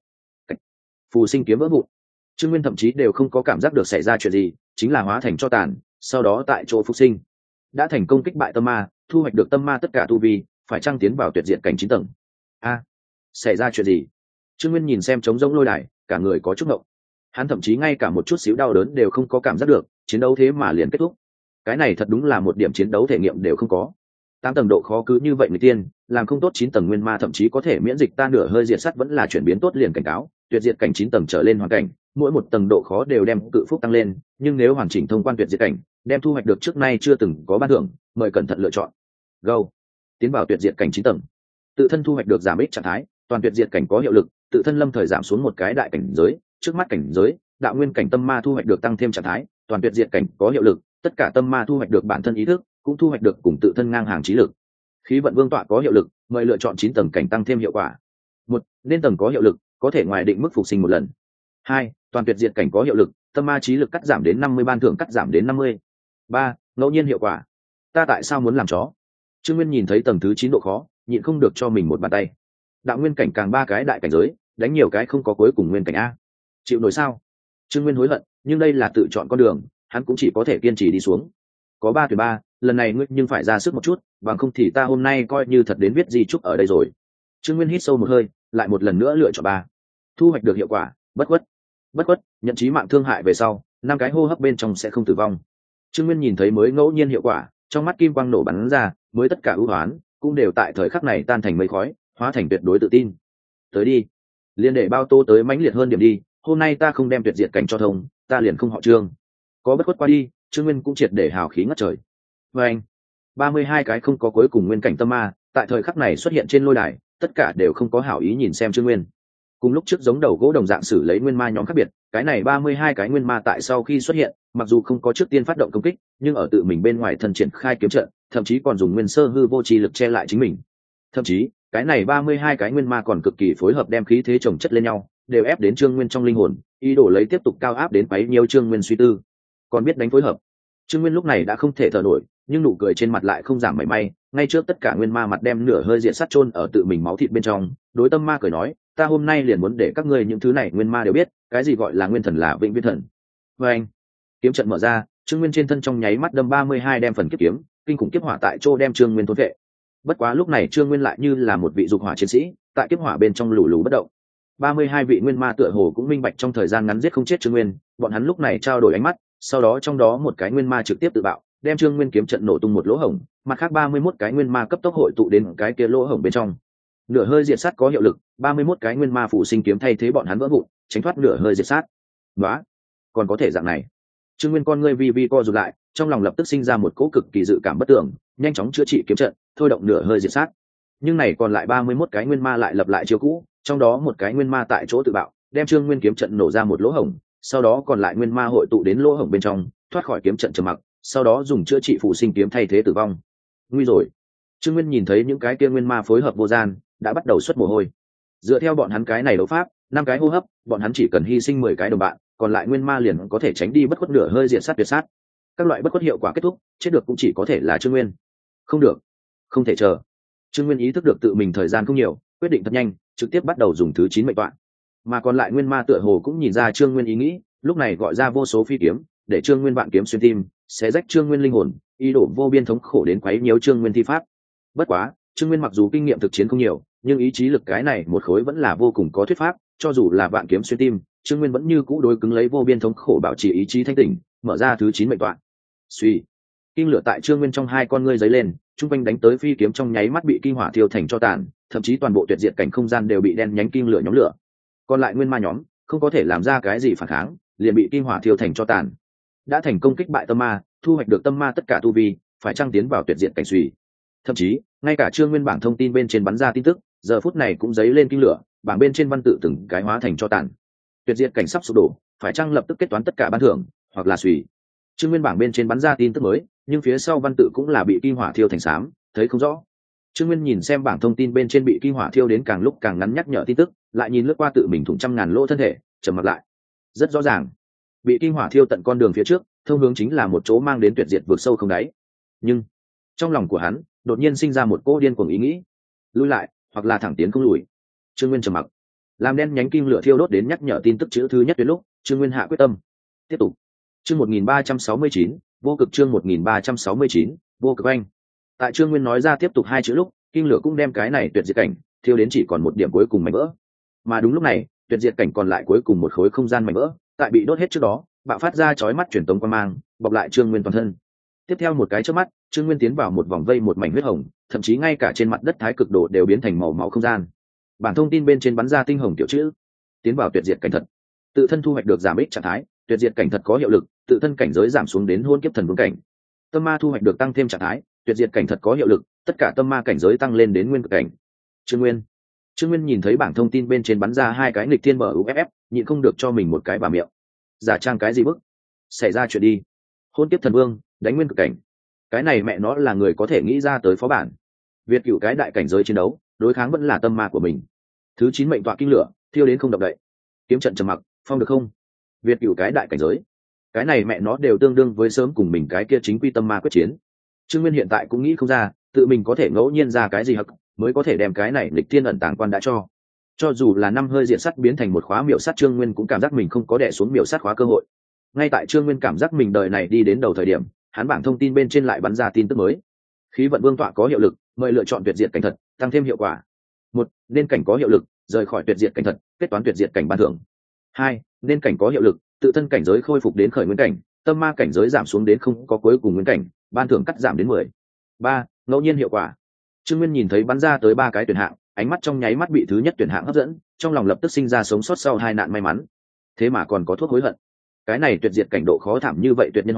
S1: Phù sinh kiếm vỡ vụn. Trương Nguyên thậm chí đều không có cảm giác được xảy ra chuyện gì, chính là hóa thành cho tàn, sau đó tại chỗ phục sinh. Đã thành công kích bại tâm ma, thu hoạch được tâm ma tất cả tu vi, phải trăng tiến vào tuyệt diện cảnh chín tầng. A, xảy ra chuyện gì? Trương Nguyên nhìn xem trống rỗng lôi đài, cả người có chút ngộng. Hắn thậm chí ngay cả một chút xíu đau đớn đều không có cảm giác được, chiến đấu thế mà liền kết thúc. Cái này thật đúng là một điểm chiến đấu thể nghiệm đều không có. Tám tầng độ khó cứ như vậy người tiên, làm không tốt chín tầng nguyên ma thậm chí có thể miễn dịch ta nửa hơi diệt sắt vẫn là chuyển biến tốt liền cảnh cáo, tuyệt diệt cảnh chín tầng trở lên hoàn cảnh, mỗi một tầng độ khó đều đem cự phúc tăng lên, nhưng nếu hoàn chỉnh thông quan tuyệt diệt cảnh, đem thu hoạch được trước nay chưa từng có ban thưởng, mời cẩn thận lựa chọn. Go. Tiến vào tuyệt diệt cảnh chín tầng. Tự thân thu hoạch được giảm ích trạng thái, toàn tuyệt diệt cảnh có hiệu lực, tự thân lâm thời giảm xuống một cái đại cảnh giới, trước mắt cảnh giới, đạo nguyên cảnh tâm ma thu hoạch được tăng thêm trạng thái, toàn tuyệt diệt cảnh có hiệu lực, tất cả tâm ma thu hoạch được bản thân ý thức, cũng thu hoạch được cùng tự thân ngang hàng trí lực. Khí vận vương tọa có hiệu lực, mời lựa chọn chín tầng cảnh tăng thêm hiệu quả. Một, nên tầng có hiệu lực, có thể ngoài định mức phục sinh một lần. Hai, toàn tuyệt diệt cảnh có hiệu lực, tâm ma trí lực cắt giảm đến năm mươi, ban thưởng cắt giảm đến năm mươi. Ba, ngẫu nhiên hiệu quả. Ta tại sao muốn làm chó? Trương Nguyên nhìn thấy tầng thứ chín độ khó, nhịn không được cho mình một bàn tay. Đạo nguyên cảnh càng ba cái đại cảnh giới, đánh nhiều cái không có cuối cùng nguyên cảnh a. Chịu nổi sao? Trương Nguyên hối hận, nhưng đây là tự chọn con đường, hắn cũng chỉ có thể kiên trì đi xuống. Có ba tuyệt ba, lần này ngươi nhưng phải ra sức một chút, bằng không thì ta hôm nay coi như thật đến viết di chúc ở đây rồi. Trương Nguyên hít sâu một hơi, lại một lần nữa lựa chọn ba. Thu hoạch được hiệu quả, bất khuất. Bất khuất, nhận chí mạng thương hại về sau, năm cái hô hấp bên trong sẽ không tử vong. Trương Nguyên nhìn thấy mới ngẫu nhiên hiệu quả, trong mắt kim quang nổ bắn ra, mới tất cả ưu hoán cũng đều tại thời khắc này tan thành mây khói, hóa thành tuyệt đối tự tin. Tới đi, liên để bao tô tới mãnh liệt hơn điểm đi, hôm nay ta không đem tuyệt diệt cảnh cho thông, ta liền không họ Trương. Có bất khuất qua đi, Trương Nguyên cũng triệt để hào khí ngất trời. Và anh, ba mươi hai cái không có cuối cùng nguyên cảnh tâm ma tại thời khắc này xuất hiện trên lôi đài, tất cả đều không có hảo ý nhìn xem Trương Nguyên. Cùng lúc trước giống đầu gỗ đồng dạng xử lấy nguyên ma nhóm khác biệt, cái này ba mươi hai cái nguyên ma tại sau khi xuất hiện, mặc dù không có trước tiên phát động công kích, nhưng ở tự mình bên ngoài thân triển khai kiếm trận, thậm chí còn dùng nguyên sơ hư vô tri lực che lại chính mình. Thậm chí, cái này ba mươi hai cái nguyên ma còn cực kỳ phối hợp đem khí thế chồng chất lên nhau, đều ép đến Trương Nguyên trong linh hồn, ý đồ lấy tiếp tục cao áp đến bấy nhiêu Trương Nguyên suy tư. Còn biết đánh phối hợp. Trương Nguyên lúc này đã không thể thở nổi, nhưng nụ cười trên mặt lại không giảm mảy may, ngay trước tất cả nguyên ma mặt đem nửa hơi diện sắt chôn ở tự mình máu thịt bên trong, đối tâm ma cười nói, ta hôm nay liền muốn để các ngươi những thứ này nguyên ma đều biết, cái gì gọi là nguyên thần là vĩnh viễn thần. Và anh, kiếm trận mở ra, Trương Nguyên trên thân trong nháy mắt đâm ba mươi hai đem phần kiếp kiếm, kinh khủng kiếp hỏa tại chỗ đem Trương Nguyên thôn vệ. Bất quá lúc này Trương Nguyên lại như là một vị dục hỏa chiến sĩ, tại kiếp hỏa bên trong lù lù bất động. ba mươi hai vị nguyên ma tựa hồ cũng minh bạch trong thời gian ngắn giết không chết Trương Nguyên, bọn hắn lúc này trao đổi ánh mắt, sau đó trong đó một cái nguyên ma trực tiếp tự bạo, đem Trương Nguyên kiếm trận nổ tung một lỗ hổng, mặt khác ba mươi mốt cái nguyên ma cấp tốc hội tụ đến cái kia lỗ hổng bên trong. Nửa hơi diệt sát có hiệu lực, ba mươi mốt cái nguyên ma phụ sinh kiếm thay thế bọn hắn vỡ vụn, tránh thoát nửa hơi diệt sát. Đó, còn có thể dạng này. Trương Nguyên con ngươi vi vi co rụt lại, trong lòng lập tức sinh ra một cỗ cực kỳ dự cảm bất tưởng, nhanh chóng chữa trị kiếm trận, thôi động nửa hơi diệt sát. Nhưng này còn lại ba mươi mốt cái nguyên ma lại lập lại chiêu cũ, trong đó một cái nguyên ma tại chỗ tự bạo, đem Trương Nguyên kiếm trận nổ ra một lỗ hổng, sau đó còn lại nguyên ma hội tụ đến lỗ hổng bên trong, thoát khỏi kiếm trận trầm mặc, sau đó dùng chữa trị phụ sinh kiếm thay thế tử vong. Nguy rồi. Trương Nguyên nhìn thấy những cái kia nguyên ma phối hợp vô gian, đã bắt đầu xuất mồ hôi. Dựa theo bọn hắn cái này đấu pháp, năm cái hô hấp, bọn hắn chỉ cần hy sinh mười cái đồng bạn, còn lại nguyên ma liền có thể tránh đi bất khuất nửa hơi diện sát tuyệt sát. Các loại bất khuất hiệu quả kết thúc, chết được cũng chỉ có thể là Trương Nguyên. Không được, không thể chờ. Trương Nguyên ý thức được tự mình thời gian không nhiều, quyết định thật nhanh, trực tiếp bắt đầu dùng thứ chín mệnh đoạn. Mà còn lại nguyên ma tựa hồ cũng nhìn ra Trương Nguyên ý nghĩ, lúc này gọi ra vô số phi kiếm, để Trương Nguyên vạn kiếm xuyên tim, xé rách Trương Nguyên linh hồn, ý đồ vô biên thống khổ đến quấy nhiễu Trương Nguyên thi pháp. Bất quá, Trương Nguyên mặc dù kinh nghiệm thực chiến không nhiều, nhưng ý chí lực cái này một khối vẫn là vô cùng có thuyết pháp, cho dù là vạn kiếm xuyên tim, Trương Nguyên vẫn như cũ đối cứng lấy vô biên thống khổ bảo trì ý chí thanh tỉnh, mở ra thứ chín mệnh đoạn. Suy, kim lửa tại Trương Nguyên trong hai con ngươi giấy lên, trung quanh đánh tới phi kiếm trong nháy mắt bị kim hỏa thiêu thành cho tàn, thậm chí toàn bộ tuyệt diệt cảnh không gian đều bị đen nhánh kim lửa nhóm lửa. Còn lại nguyên ma nhóm không có thể làm ra cái gì phản kháng, liền bị kim hỏa thiêu thành cho tàn. Đã thành công kích bại tâm ma, thu hoạch được tâm ma tất cả tu vi, phải trăng tiến vào tuyệt diệt cảnh suy. Thậm chí ngay cả Trương Nguyên bảng thông tin bên trên bắn ra tin tức, giờ phút này cũng dấy lên kim lửa, bảng bên trên văn tự từng cái hóa thành cho tàn. Tuyệt diệt cảnh sắp sụp đổ, phải chăng lập tức kết toán tất cả ban thưởng, hoặc là suy. Trương Nguyên bảng bên trên bắn ra tin tức mới, nhưng phía sau văn tự cũng là bị kim hỏa thiêu thành xám, thấy không rõ. Trương Nguyên nhìn xem bảng thông tin bên trên bị kim hỏa thiêu đến càng lúc càng ngắn nhắc nhở tin tức, lại nhìn lướt qua tự mình thủng trăm ngàn lỗ thân thể, trầm mặt lại. Rất rõ ràng, bị kim hỏa thiêu tận con đường phía trước, thông hướng chính là một chỗ mang đến tuyệt diệt vực sâu không đáy. Nhưng trong lòng của hắn đột nhiên sinh ra một cô điên cuồng ý nghĩ, lùi lại, hoặc là thẳng tiến không lùi. Trương Nguyên trầm mặc, làm đen nhánh kim lửa thiêu đốt đến nhắc nhở tin tức chữ thứ nhất đến lúc, Trương Nguyên hạ quyết tâm, tiếp tục. Chương một nghìn ba trăm sáu mươi chín, vô cực chương một nghìn ba trăm sáu mươi chín, vô cực anh. Tại Trương Nguyên nói ra tiếp tục hai chữ lúc, kim lửa cũng đem cái này tuyệt diệt cảnh thiêu đến chỉ còn một điểm cuối cùng mảnh vỡ. Mà đúng lúc này, tuyệt diệt cảnh còn lại cuối cùng một khối không gian mảnh vỡ, tại bị đốt hết trước đó, bạo phát ra chói mắt truyền tống quang mang, bọc lại Trương Nguyên toàn thân. Tiếp theo một cái chớp mắt, Trương Nguyên tiến vào một vòng vây một mảnh huyết hồng, thậm chí ngay cả trên mặt đất thái cực độ đều biến thành màu máu không gian. Bản thông tin bên trên bắn ra tinh hồng tiểu chữ: tiến vào tuyệt diệt cảnh thật. Tự thân thu hoạch được giảm ích trạng thái, tuyệt diệt cảnh thật có hiệu lực, tự thân cảnh giới giảm xuống đến hôn kiếp thần vương cảnh. Tâm ma thu hoạch được tăng thêm trạng thái, tuyệt diệt cảnh thật có hiệu lực, tất cả tâm ma cảnh giới tăng lên đến nguyên cực cảnh. Trương Nguyên. Trương Nguyên nhìn thấy bảng thông tin bên trên bắn ra hai cái nghịch thiên mở uff, nhịn không được cho mình một cái bà miệng. Giả trang cái gì bức? Xảy ra chuyện đi. Hôn kiếp thần vương, đánh nguyên cực cảnh. Cái này mẹ nó là người có thể nghĩ ra tới phó bản. Việt cửu cái đại cảnh giới chiến đấu, đối kháng vẫn là tâm ma của mình. Thứ chín mệnh tọa kinh lửa, thiêu đến không động đậy. Kiếm trận trầm mặc, phong được không? Việt cửu cái đại cảnh giới. Cái này mẹ nó đều tương đương với sớm cùng mình cái kia chính quy tâm ma quyết chiến. Trương Nguyên hiện tại cũng nghĩ không ra, tự mình có thể ngẫu nhiên ra cái gì hắc, mới có thể đem cái này lịch thiên ẩn tàng quan đã cho. Cho dù là năm hơi diện sắt biến thành một khóa miểu sát, Trương Nguyên cũng cảm giác mình không có đè xuống miểu sát khóa cơ hội. Ngay tại Trương Nguyên cảm giác mình đời này đi đến đầu thời điểm, hắn bảng thông tin bên trên lại bắn ra tin tức mới. Khí vận vương tọa có hiệu lực, mời lựa chọn tuyệt diệt cảnh thật, tăng thêm hiệu quả. Một, nên cảnh có hiệu lực, rời khỏi tuyệt diệt cảnh thật, kết toán tuyệt diệt cảnh ban thưởng. Hai, nên cảnh có hiệu lực, tự thân cảnh giới khôi phục đến khởi nguyên cảnh, tâm ma cảnh giới giảm xuống đến không có cuối cùng nguyên cảnh, ban thưởng cắt giảm đến mười. Ba, ngẫu nhiên hiệu quả. Trương Nguyên nhìn thấy bắn ra tới ba cái tuyển hạng, ánh mắt trong nháy mắt bị thứ nhất tuyển hạng hấp dẫn, trong lòng lập tức sinh ra sống sót sau hai nạn may mắn. Thế mà còn có thuốc hối hận. Cái này tuyệt diệt cảnh độ khó thảm như vậy tuyệt nhân hoàn,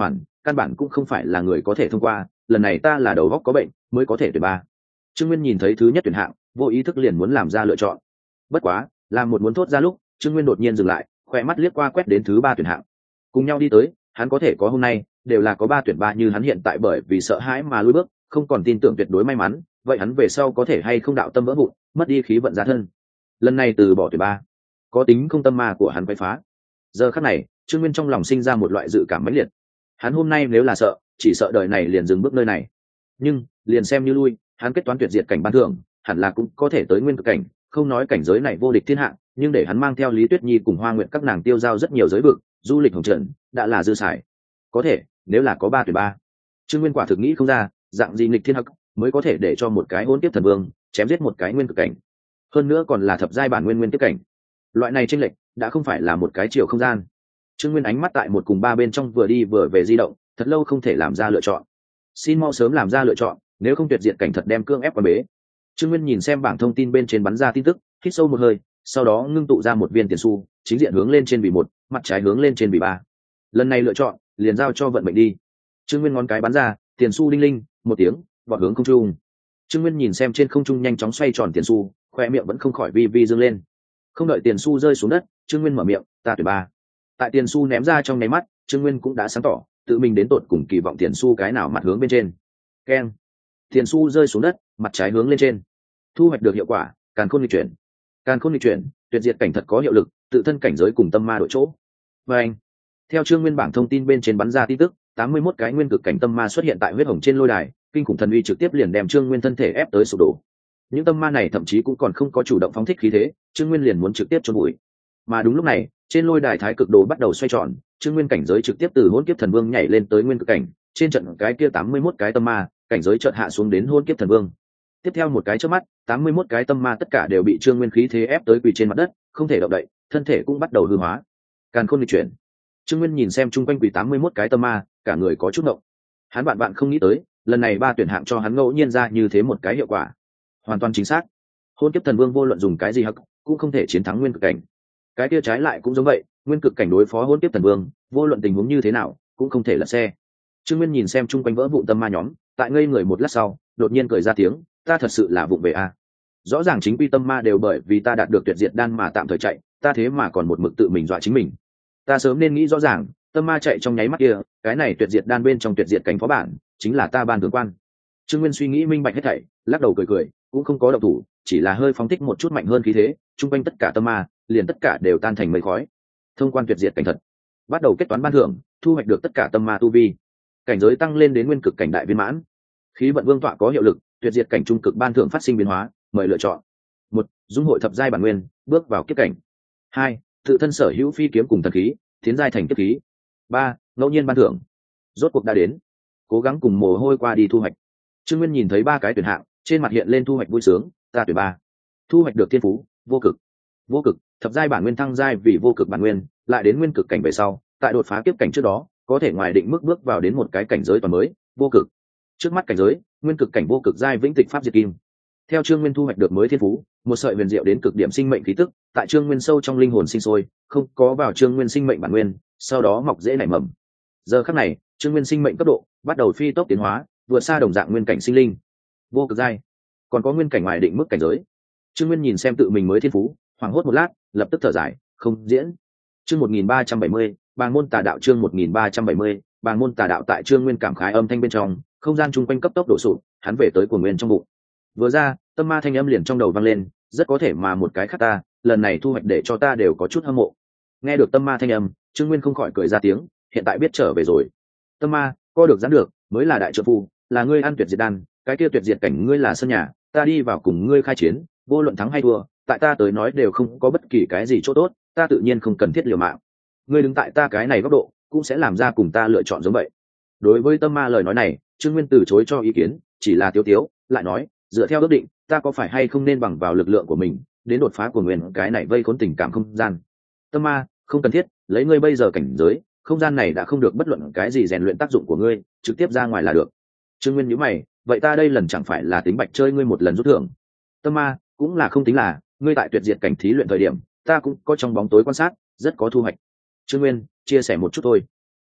S1: căn bản cũng không phải là người có thể thông qua, lần này ta là đầu óc có bệnh mới có thể tuyển ba. Trương Nguyên nhìn thấy thứ nhất tuyển hạng, vô ý thức liền muốn làm ra lựa chọn. Bất quá, làm một muốn thốt ra lúc, Trương Nguyên đột nhiên dừng lại, khỏe mắt liếc qua quét đến thứ ba tuyển hạng. Cùng nhau đi tới, hắn có thể có hôm nay, đều là có ba tuyển ba như hắn hiện tại bởi vì sợ hãi mà lùi bước, không còn tin tưởng tuyệt đối may mắn, vậy hắn về sau có thể hay không đạo tâm vỡ vụn, mất đi khí vận giá thân. Lần này từ bỏ tuyển ba, có tính không tâm ma của hắn quay phá. Giờ khắc này, Trương Nguyên trong lòng sinh ra một loại dự cảm mãnh liệt. Hắn hôm nay nếu là sợ, chỉ sợ đời này liền dừng bước nơi này. Nhưng, liền xem như lui, hắn kết toán tuyệt diệt cảnh ban thưởng, hẳn là cũng có thể tới nguyên cực cảnh, không nói cảnh giới này vô địch thiên hạ, nhưng để hắn mang theo Lý Tuyết Nhi cùng Hoa Nguyệt các nàng tiêu giao rất nhiều giới vực, du lịch hồng trần, đã là dư xài. Có thể, nếu là có ba tuyển ba, Trương Nguyên quả thực nghĩ không ra, dạng gì nghịch thiên hắc mới có thể để cho một cái hôn tiếp thần vương chém giết một cái nguyên cực cảnh, hơn nữa còn là thập giai bản nguyên nguyên tiếp cảnh. Loại này chênh lệch đã không phải là một cái chiều không gian. Trương Nguyên ánh mắt tại một cùng ba bên trong vừa đi vừa về di động, thật lâu không thể làm ra lựa chọn. Xin mau sớm làm ra lựa chọn, nếu không tuyệt diệt cảnh thật đem cương ép qua bế. Trương Nguyên nhìn xem bảng thông tin bên trên bắn ra tin tức, hít sâu một hơi, sau đó ngưng tụ ra một viên tiền xu, chính diện hướng lên trên bì một, mặt trái hướng lên trên bì ba. Lần này lựa chọn, liền giao cho vận mệnh đi. Trương Nguyên ngón cái bắn ra, tiền xu đinh linh một tiếng, vọt hướng không trung. Trương Nguyên nhìn xem trên không trung nhanh chóng xoay tròn tiền xu, khoe miệng vẫn không khỏi vi vi dương lên. Không đợi tiền xu rơi xuống đất, Trương Nguyên mở miệng, ta tuyển ba. Tại tiền xu ném ra trong nháy mắt, Trương Nguyên cũng đã sáng tỏ, tự mình đến tột cùng kỳ vọng tiền xu cái nào mặt hướng bên trên. Keng. Tiền xu rơi xuống đất, mặt trái hướng lên trên. Thu hoạch được hiệu quả, càn khôn nghịch chuyển. Càn khôn nghịch chuyển, tuyệt diệt cảnh thật có hiệu lực, tự thân cảnh giới cùng tâm ma đổi chỗ. Và anh. Theo Trương Nguyên bảng thông tin bên trên bắn ra tin tức, tám mươi mốt cái nguyên cực cảnh tâm ma xuất hiện tại huyết hồng trên lôi đài, kinh khủng thần uy trực tiếp liền đem Trương Nguyên thân thể ép tới sụp đổ. Những tâm ma này thậm chí cũng còn không có chủ động phóng thích khí thế, Trương Nguyên liền muốn trực tiếp chôn bụi. Mà đúng lúc này, trên lôi đài thái cực đồ bắt đầu xoay tròn, Trương Nguyên cảnh giới trực tiếp từ hỗn kiếp thần vương nhảy lên tới nguyên cực cảnh, trên trận cái kia tám mươi mốt cái tâm ma, cảnh giới chợt hạ xuống đến hỗn kiếp thần vương. Tiếp theo một cái chớp mắt, tám mươi mốt cái tâm ma tất cả đều bị Trương Nguyên khí thế ép tới quỳ trên mặt đất, không thể động đậy, thân thể cũng bắt đầu hư hóa. Càn khôn nghịch chuyển. Trương Nguyên nhìn xem chung quanh quỳ tám mươi mốt cái tâm ma, cả người có chút ngộng. Hắn bạn bạn không nghĩ tới, lần này ba tuyển hạng cho hắn ngẫu nhiên ra như thế một cái hiệu quả. Hoàn toàn chính xác. Hôn kiếp thần vương vô luận dùng cái gì hắc, cũng không thể chiến thắng nguyên cực cảnh. Cái kia trái lại cũng giống vậy, nguyên cực cảnh đối phó hôn kiếp thần vương, vô luận tình huống như thế nào, cũng không thể lật xe. Trương Nguyên nhìn xem chung quanh vỡ vụn tâm ma nhóm, tại ngây người một lát sau, đột nhiên cười ra tiếng, ta thật sự là vụng về a. Rõ ràng chính quy tâm ma đều bởi vì ta đạt được tuyệt diệt đan mà tạm thời chạy, ta thế mà còn một mực tự mình dọa chính mình. Ta sớm nên nghĩ rõ ràng, tâm ma chạy trong nháy mắt kia, cái này tuyệt diệt đan bên trong tuyệt diệt cảnh phó bản, chính là ta ban tướng quan. Trương Nguyên suy nghĩ minh bạch hết thảy, lắc đầu cười cười, cũng không có động thủ, chỉ là hơi phóng thích một chút mạnh hơn khí thế, chung quanh tất cả tâm ma, liền tất cả đều tan thành mây khói. Thông quan tuyệt diệt cảnh thật, bắt đầu kết toán ban thưởng, thu hoạch được tất cả tâm ma tu vi, cảnh giới tăng lên đến nguyên cực cảnh đại viên mãn. Khí vận vương tọa có hiệu lực, tuyệt diệt cảnh trung cực ban thưởng phát sinh biến hóa, mời lựa chọn. Một, dung hội thập giai bản nguyên, bước vào kiếp cảnh. Hai, tự thân sở hữu phi kiếm cùng thần khí, tiến giai thành kiếp khí. Ba, ngẫu nhiên ban thưởng. Rốt cuộc đã đến, cố gắng cùng mồ hôi qua đi thu hoạch. Trương Nguyên nhìn thấy ba cái tuyển hạng, trên mặt hiện lên thu hoạch vui sướng, ta tuyển ba. Thu hoạch được thiên phú, vô cực. Vô cực, thập giai bản nguyên thăng giai vì vô cực bản nguyên, lại đến nguyên cực cảnh về sau, tại đột phá kiếp cảnh trước đó, có thể ngoài định mức bước vào đến một cái cảnh giới toàn mới, vô cực. Trước mắt cảnh giới, nguyên cực cảnh vô cực giai vĩnh tịch pháp diệt kim. Theo Trương Nguyên thu hoạch được mới thiên phú, một sợi huyền diệu đến cực điểm sinh mệnh khí tức, tại Trương Nguyên sâu trong linh hồn sinh sôi, không có vào Trương Nguyên sinh mệnh bản nguyên, sau đó mọc dễ nảy mầm. Giờ khắc này, Trương Nguyên sinh mệnh cấp độ bắt đầu phi tốc tiến hóa, vượt xa đồng dạng nguyên cảnh sinh linh. Vô cực giai, còn có nguyên cảnh ngoài định mức cảnh giới. Trương Nguyên nhìn xem tự mình mới thiên phú, hoảng hốt một lát, lập tức thở dài, không diễn. Chương một nghìn ba trăm bảy mươi, Bàng môn tà đạo chương một nghìn ba trăm bảy mươi, Bàng môn tà đạo tại Trương Nguyên cảm khái âm thanh bên trong, không gian chung quanh cấp tốc đổ sụp, hắn về tới của nguyên trong bụng. Vừa ra, tâm ma thanh âm liền trong đầu vang lên, rất có thể mà một cái khác ta, lần này thu hoạch để cho ta đều có chút hâm mộ. Nghe được tâm ma thanh âm, Trương Nguyên không khỏi cười ra tiếng, hiện tại biết trở về rồi. Tâm ma, co được giãn được, mới là đại trợ phu, là ngươi ăn tuyệt diệt đan, cái kia tuyệt diệt cảnh ngươi là sân nhà, ta đi vào cùng ngươi khai chiến, vô luận thắng hay thua, tại ta tới nói đều không có bất kỳ cái gì chỗ tốt, ta tự nhiên không cần thiết liều mạng. Ngươi đứng tại ta cái này góc độ, cũng sẽ làm ra cùng ta lựa chọn giống vậy. Đối với tâm ma lời nói này, Trương Nguyên từ chối cho ý kiến, chỉ là tiếu tiếu, lại nói, dựa theo ước định, ta có phải hay không nên bằng vào lực lượng của mình, đến đột phá của nguyên cái này vây khốn tình cảm không gian. Tâm ma, không cần thiết, lấy ngươi bây giờ cảnh giới, không gian này đã không được bất luận cái gì rèn luyện tác dụng của ngươi, trực tiếp ra ngoài là được. Trương Nguyên nhíu mày, vậy ta đây lần chẳng phải là tính bạch chơi ngươi một lần rút thưởng. Tâm ma, cũng là không tính là, ngươi tại tuyệt diệt cảnh thí luyện thời điểm, ta cũng có trong bóng tối quan sát, rất có thu hoạch. Trương Nguyên, chia sẻ một chút thôi.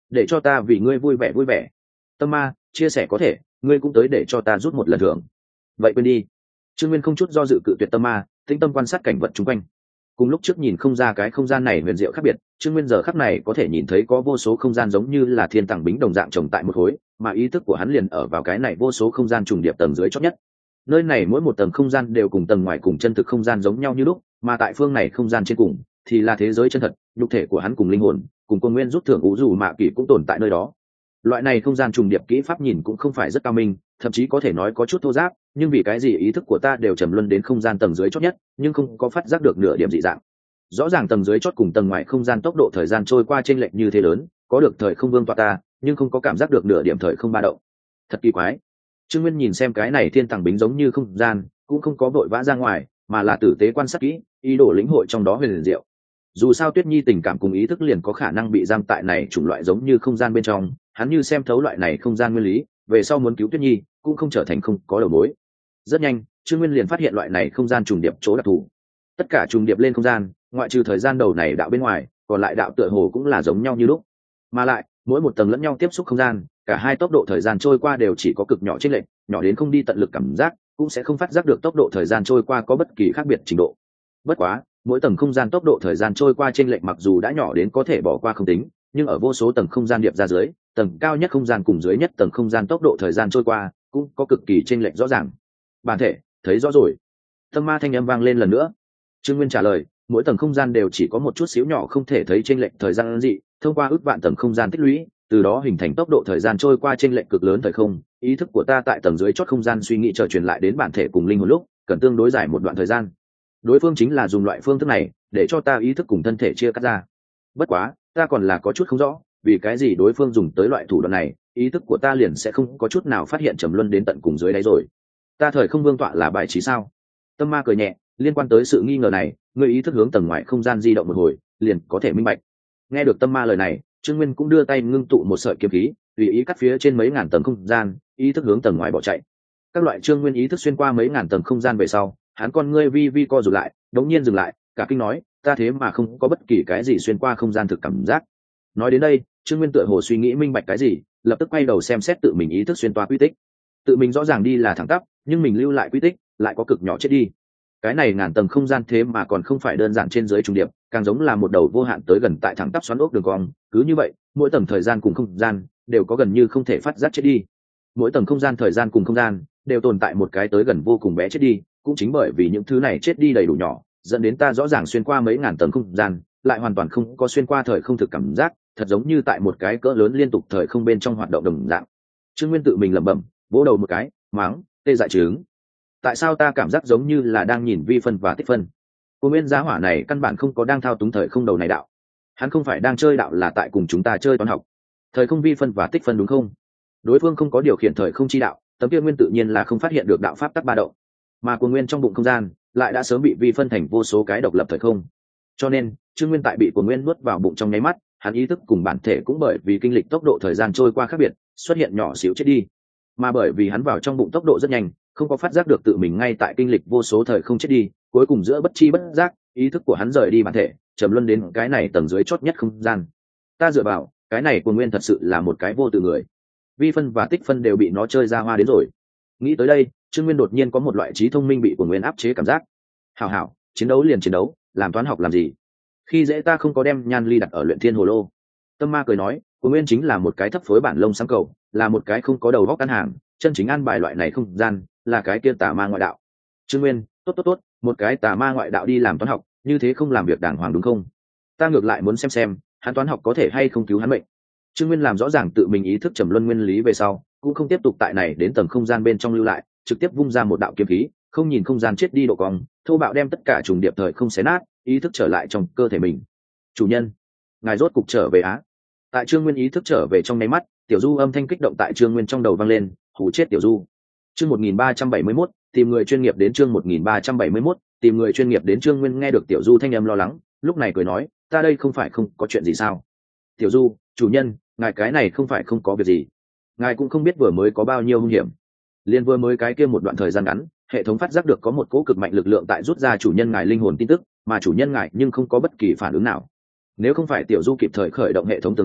S1: để cho ta vì ngươi vui vẻ vui vẻ. Tâm ma, chia sẻ có thể, ngươi cũng tới để cho ta rút một lần thưởng. Vậy quên đi. Trương Nguyên không chút do dự cự tuyệt Tâm ma, tĩnh tâm quan sát cảnh vật xung quanh. Cùng lúc trước nhìn không ra cái không gian này huyền diệu khác biệt, Trương Nguyên giờ khắc này có thể nhìn thấy có vô số không gian giống như là thiên tàng bính đồng dạng trồng tại một khối, mà ý thức của hắn liền ở vào cái này vô số không gian trùng điệp tầng dưới chót nhất. Nơi này mỗi một tầng không gian đều cùng tầng ngoài cùng chân thực không gian giống nhau như lúc, mà tại phương này không gian trên cùng thì là thế giới chân thật, nhục thể của hắn cùng linh hồn, cùng Quân Nguyên rút thưởng vũ dù mạ kỳ cũng tồn tại nơi đó. Loại này không gian trùng điệp kỹ pháp nhìn cũng không phải rất cao minh, thậm chí có thể nói có chút thô ráp, nhưng vì cái gì ý thức của ta đều trầm luân đến không gian tầng dưới chót nhất, nhưng không có phát giác được nửa điểm dị dạng. Rõ ràng tầng dưới chót cùng tầng ngoài không gian tốc độ thời gian trôi qua chênh lệch như thế lớn, có được thời không vương tọa ta, nhưng không có cảm giác được nửa điểm thời không ba động. Thật kỳ quái. Trương Nguyên nhìn xem cái này thiên tàng bính giống như không gian, cũng không có vội vã ra ngoài, mà là tử tế quan sát kỹ, ý đồ lĩnh hội trong đó huyền diệu. Dù sao Tuyết Nhi tình cảm cùng ý thức liền có khả năng bị giam tại này chủng loại giống như không gian bên trong, hắn như xem thấu loại này không gian nguyên lý, về sau muốn cứu Tuyết Nhi cũng không trở thành không có đầu mối. Rất nhanh, Trương Nguyên liền phát hiện loại này không gian trùng điệp chỗ đặc thù. Tất cả trùng điệp lên không gian, ngoại trừ thời gian đầu này đạo bên ngoài, còn lại đạo tựa hồ cũng là giống nhau như lúc. Mà lại, mỗi một tầng lẫn nhau tiếp xúc không gian, cả hai tốc độ thời gian trôi qua đều chỉ có cực nhỏ chênh lệch, nhỏ đến không đi tận lực cảm giác, cũng sẽ không phát giác được tốc độ thời gian trôi qua có bất kỳ khác biệt trình độ. Bất quá, mỗi tầng không gian tốc độ thời gian trôi qua chênh lệch mặc dù đã nhỏ đến có thể bỏ qua không tính, nhưng ở vô số tầng không gian điệp ra dưới, tầng cao nhất không gian cùng dưới nhất tầng không gian tốc độ thời gian trôi qua cũng có cực kỳ chênh lệch rõ ràng. Bản thể, thấy rõ rồi. Tâm ma thanh âm vang lên lần nữa. Trương Nguyên trả lời, mỗi tầng không gian đều chỉ có một chút xíu nhỏ không thể thấy chênh lệch thời gian dị, thông qua ước vạn tầng không gian tích lũy, từ đó hình thành tốc độ thời gian trôi qua chênh lệch cực lớn thời không, ý thức của ta tại tầng dưới chót không gian suy nghĩ chờ truyền lại đến bản thể cùng linh hồn lúc, cần tương đối dài một đoạn thời gian. Đối phương chính là dùng loại phương thức này để cho ta ý thức cùng thân thể chia cắt ra. Bất quá, ta còn là có chút không rõ, vì cái gì đối phương dùng tới loại thủ đoạn này, ý thức của ta liền sẽ không có chút nào phát hiện trầm luân đến tận cùng dưới đáy rồi. Ta thời không vương tọa là bài trí sao? Tâm ma cười nhẹ, liên quan tới sự nghi ngờ này, người ý thức hướng tầng ngoài không gian di động một hồi, liền có thể minh bạch. Nghe được Tâm ma lời này, Trương Nguyên cũng đưa tay ngưng tụ một sợi kiếm khí, tùy ý cắt phía trên mấy ngàn tầng không gian, ý thức hướng tầng ngoài bỏ chạy. Các loại Trương Nguyên ý thức xuyên qua mấy ngàn tầng không gian về sau, hắn con ngươi vi vi co rụt lại, đống nhiên dừng lại, cả kinh nói, ta thế mà không có bất kỳ cái gì xuyên qua không gian thực cảm giác. Nói đến đây, Trương Nguyên tựa hồ suy nghĩ minh bạch cái gì, lập tức quay đầu xem xét tự mình ý thức xuyên qua quy tích. Tự mình rõ ràng đi là thẳng tắp, nhưng mình lưu lại quy tích lại có cực nhỏ chết đi. Cái này ngàn tầng không gian thế mà còn không phải đơn giản trên dưới trùng điệp, càng giống là một đầu vô hạn tới gần tại thẳng tắp xoắn ốc đường cong, cứ như vậy, mỗi tầng thời gian cùng không gian đều có gần như không thể phát giác chết đi. Mỗi tầng không gian thời gian cùng không gian đều tồn tại một cái tới gần vô cùng bé chết đi, cũng chính bởi vì những thứ này chết đi đầy đủ nhỏ, dẫn đến ta rõ ràng xuyên qua mấy ngàn tầng không gian, lại hoàn toàn không có xuyên qua thời không thực cảm giác, thật giống như tại một cái cỡ lớn liên tục thời không bên trong hoạt động đồng dạng. Trương Nguyên tự mình lẩm bẩm, vỗ đầu một cái, mắng, tê dại trứng. Tại sao ta cảm giác giống như là đang nhìn vi phân và tích phân? Cô Nguyên giá hỏa này căn bản không có đang thao túng thời không đầu này đạo. Hắn không phải đang chơi đạo là tại cùng chúng ta chơi toán học. Thời không vi phân và tích phân đúng không? Đối phương không có điều khiển thời không chi đạo, tấm kia Nguyên tự nhiên là không phát hiện được đạo pháp tắc ba động. Mà Quân Nguyên trong bụng không gian lại đã sớm bị vi phân thành vô số cái độc lập thời không. Cho nên, Trương Nguyên tại bị Quân Nguyên nuốt vào bụng trong nháy mắt, hắn ý thức cùng bản thể cũng bởi vì kinh lịch tốc độ thời gian trôi qua khác biệt, xuất hiện nhỏ xíu chết đi. Mà bởi vì hắn vào trong bụng tốc độ rất nhanh, không có phát giác được tự mình ngay tại kinh lịch vô số thời không chết đi, cuối cùng giữa bất chi bất giác, ý thức của hắn rời đi bản thể, trầm luân đến cái này tầng dưới chót nhất không gian. Ta dựa vào, cái này Quân Nguyên thật sự là một cái vô tự người. Vi phân và tích phân đều bị nó chơi ra hoa đến rồi. Nghĩ tới đây, Trương Nguyên đột nhiên có một loại trí thông minh bị Quân Nguyên áp chế cảm giác. Hảo hảo, chiến đấu liền chiến đấu, làm toán học làm gì? Khi dễ ta không có đem Nhan Ly đặt ở Luyện Thiên Hồ Lô. Tâm ma cười nói, Quân Nguyên chính là một cái thấp phối bản lông sáng cầu, là một cái không có đầu góc căn hàng, chân chính an bài loại này không gian, là cái kia tà ma ngoại đạo. Trương Nguyên, tốt tốt tốt, một cái tà ma ngoại đạo đi làm toán học, như thế không làm việc đàng hoàng đúng không? Ta ngược lại muốn xem xem, hắn toán học có thể hay không cứu hắn mệnh. Trương Nguyên làm rõ ràng tự mình ý thức trầm luân nguyên lý về sau, cũng không tiếp tục tại này đến tầng không gian bên trong lưu lại, trực tiếp vung ra một đạo kiếm khí, không nhìn không gian chết đi độ cong, thô bạo đem tất cả trùng điệp thời không xé nát, ý thức trở lại trong cơ thể mình. Chủ nhân, ngài rốt cục trở về á. Tại Trương Nguyên ý thức trở về trong nháy mắt, Tiểu Du âm thanh kích động tại Trương Nguyên trong đầu vang lên, hù chết Tiểu Du. Chương một nghìn ba trăm bảy mươi mốt, tìm người chuyên nghiệp đến chương một nghìn ba trăm bảy mươi mốt, tìm người chuyên nghiệp đến. Trương Nguyên nghe được Tiểu Du thanh âm lo lắng, lúc này cười nói, ta đây không phải không có chuyện gì sao? Tiểu Du, chủ nhân, ngài cái này không phải không có việc gì. Ngài cũng không biết vừa mới có bao nhiêu hung hiểm. Liên vừa mới cái kia một đoạn thời gian ngắn, hệ thống phát giác được có một cỗ cực mạnh lực lượng tại rút ra chủ nhân ngài linh hồn tin tức, mà chủ nhân ngài nhưng không có bất kỳ phản ứng nào. Nếu không phải Tiểu Du kịp thời khởi động hệ thống tường lửa,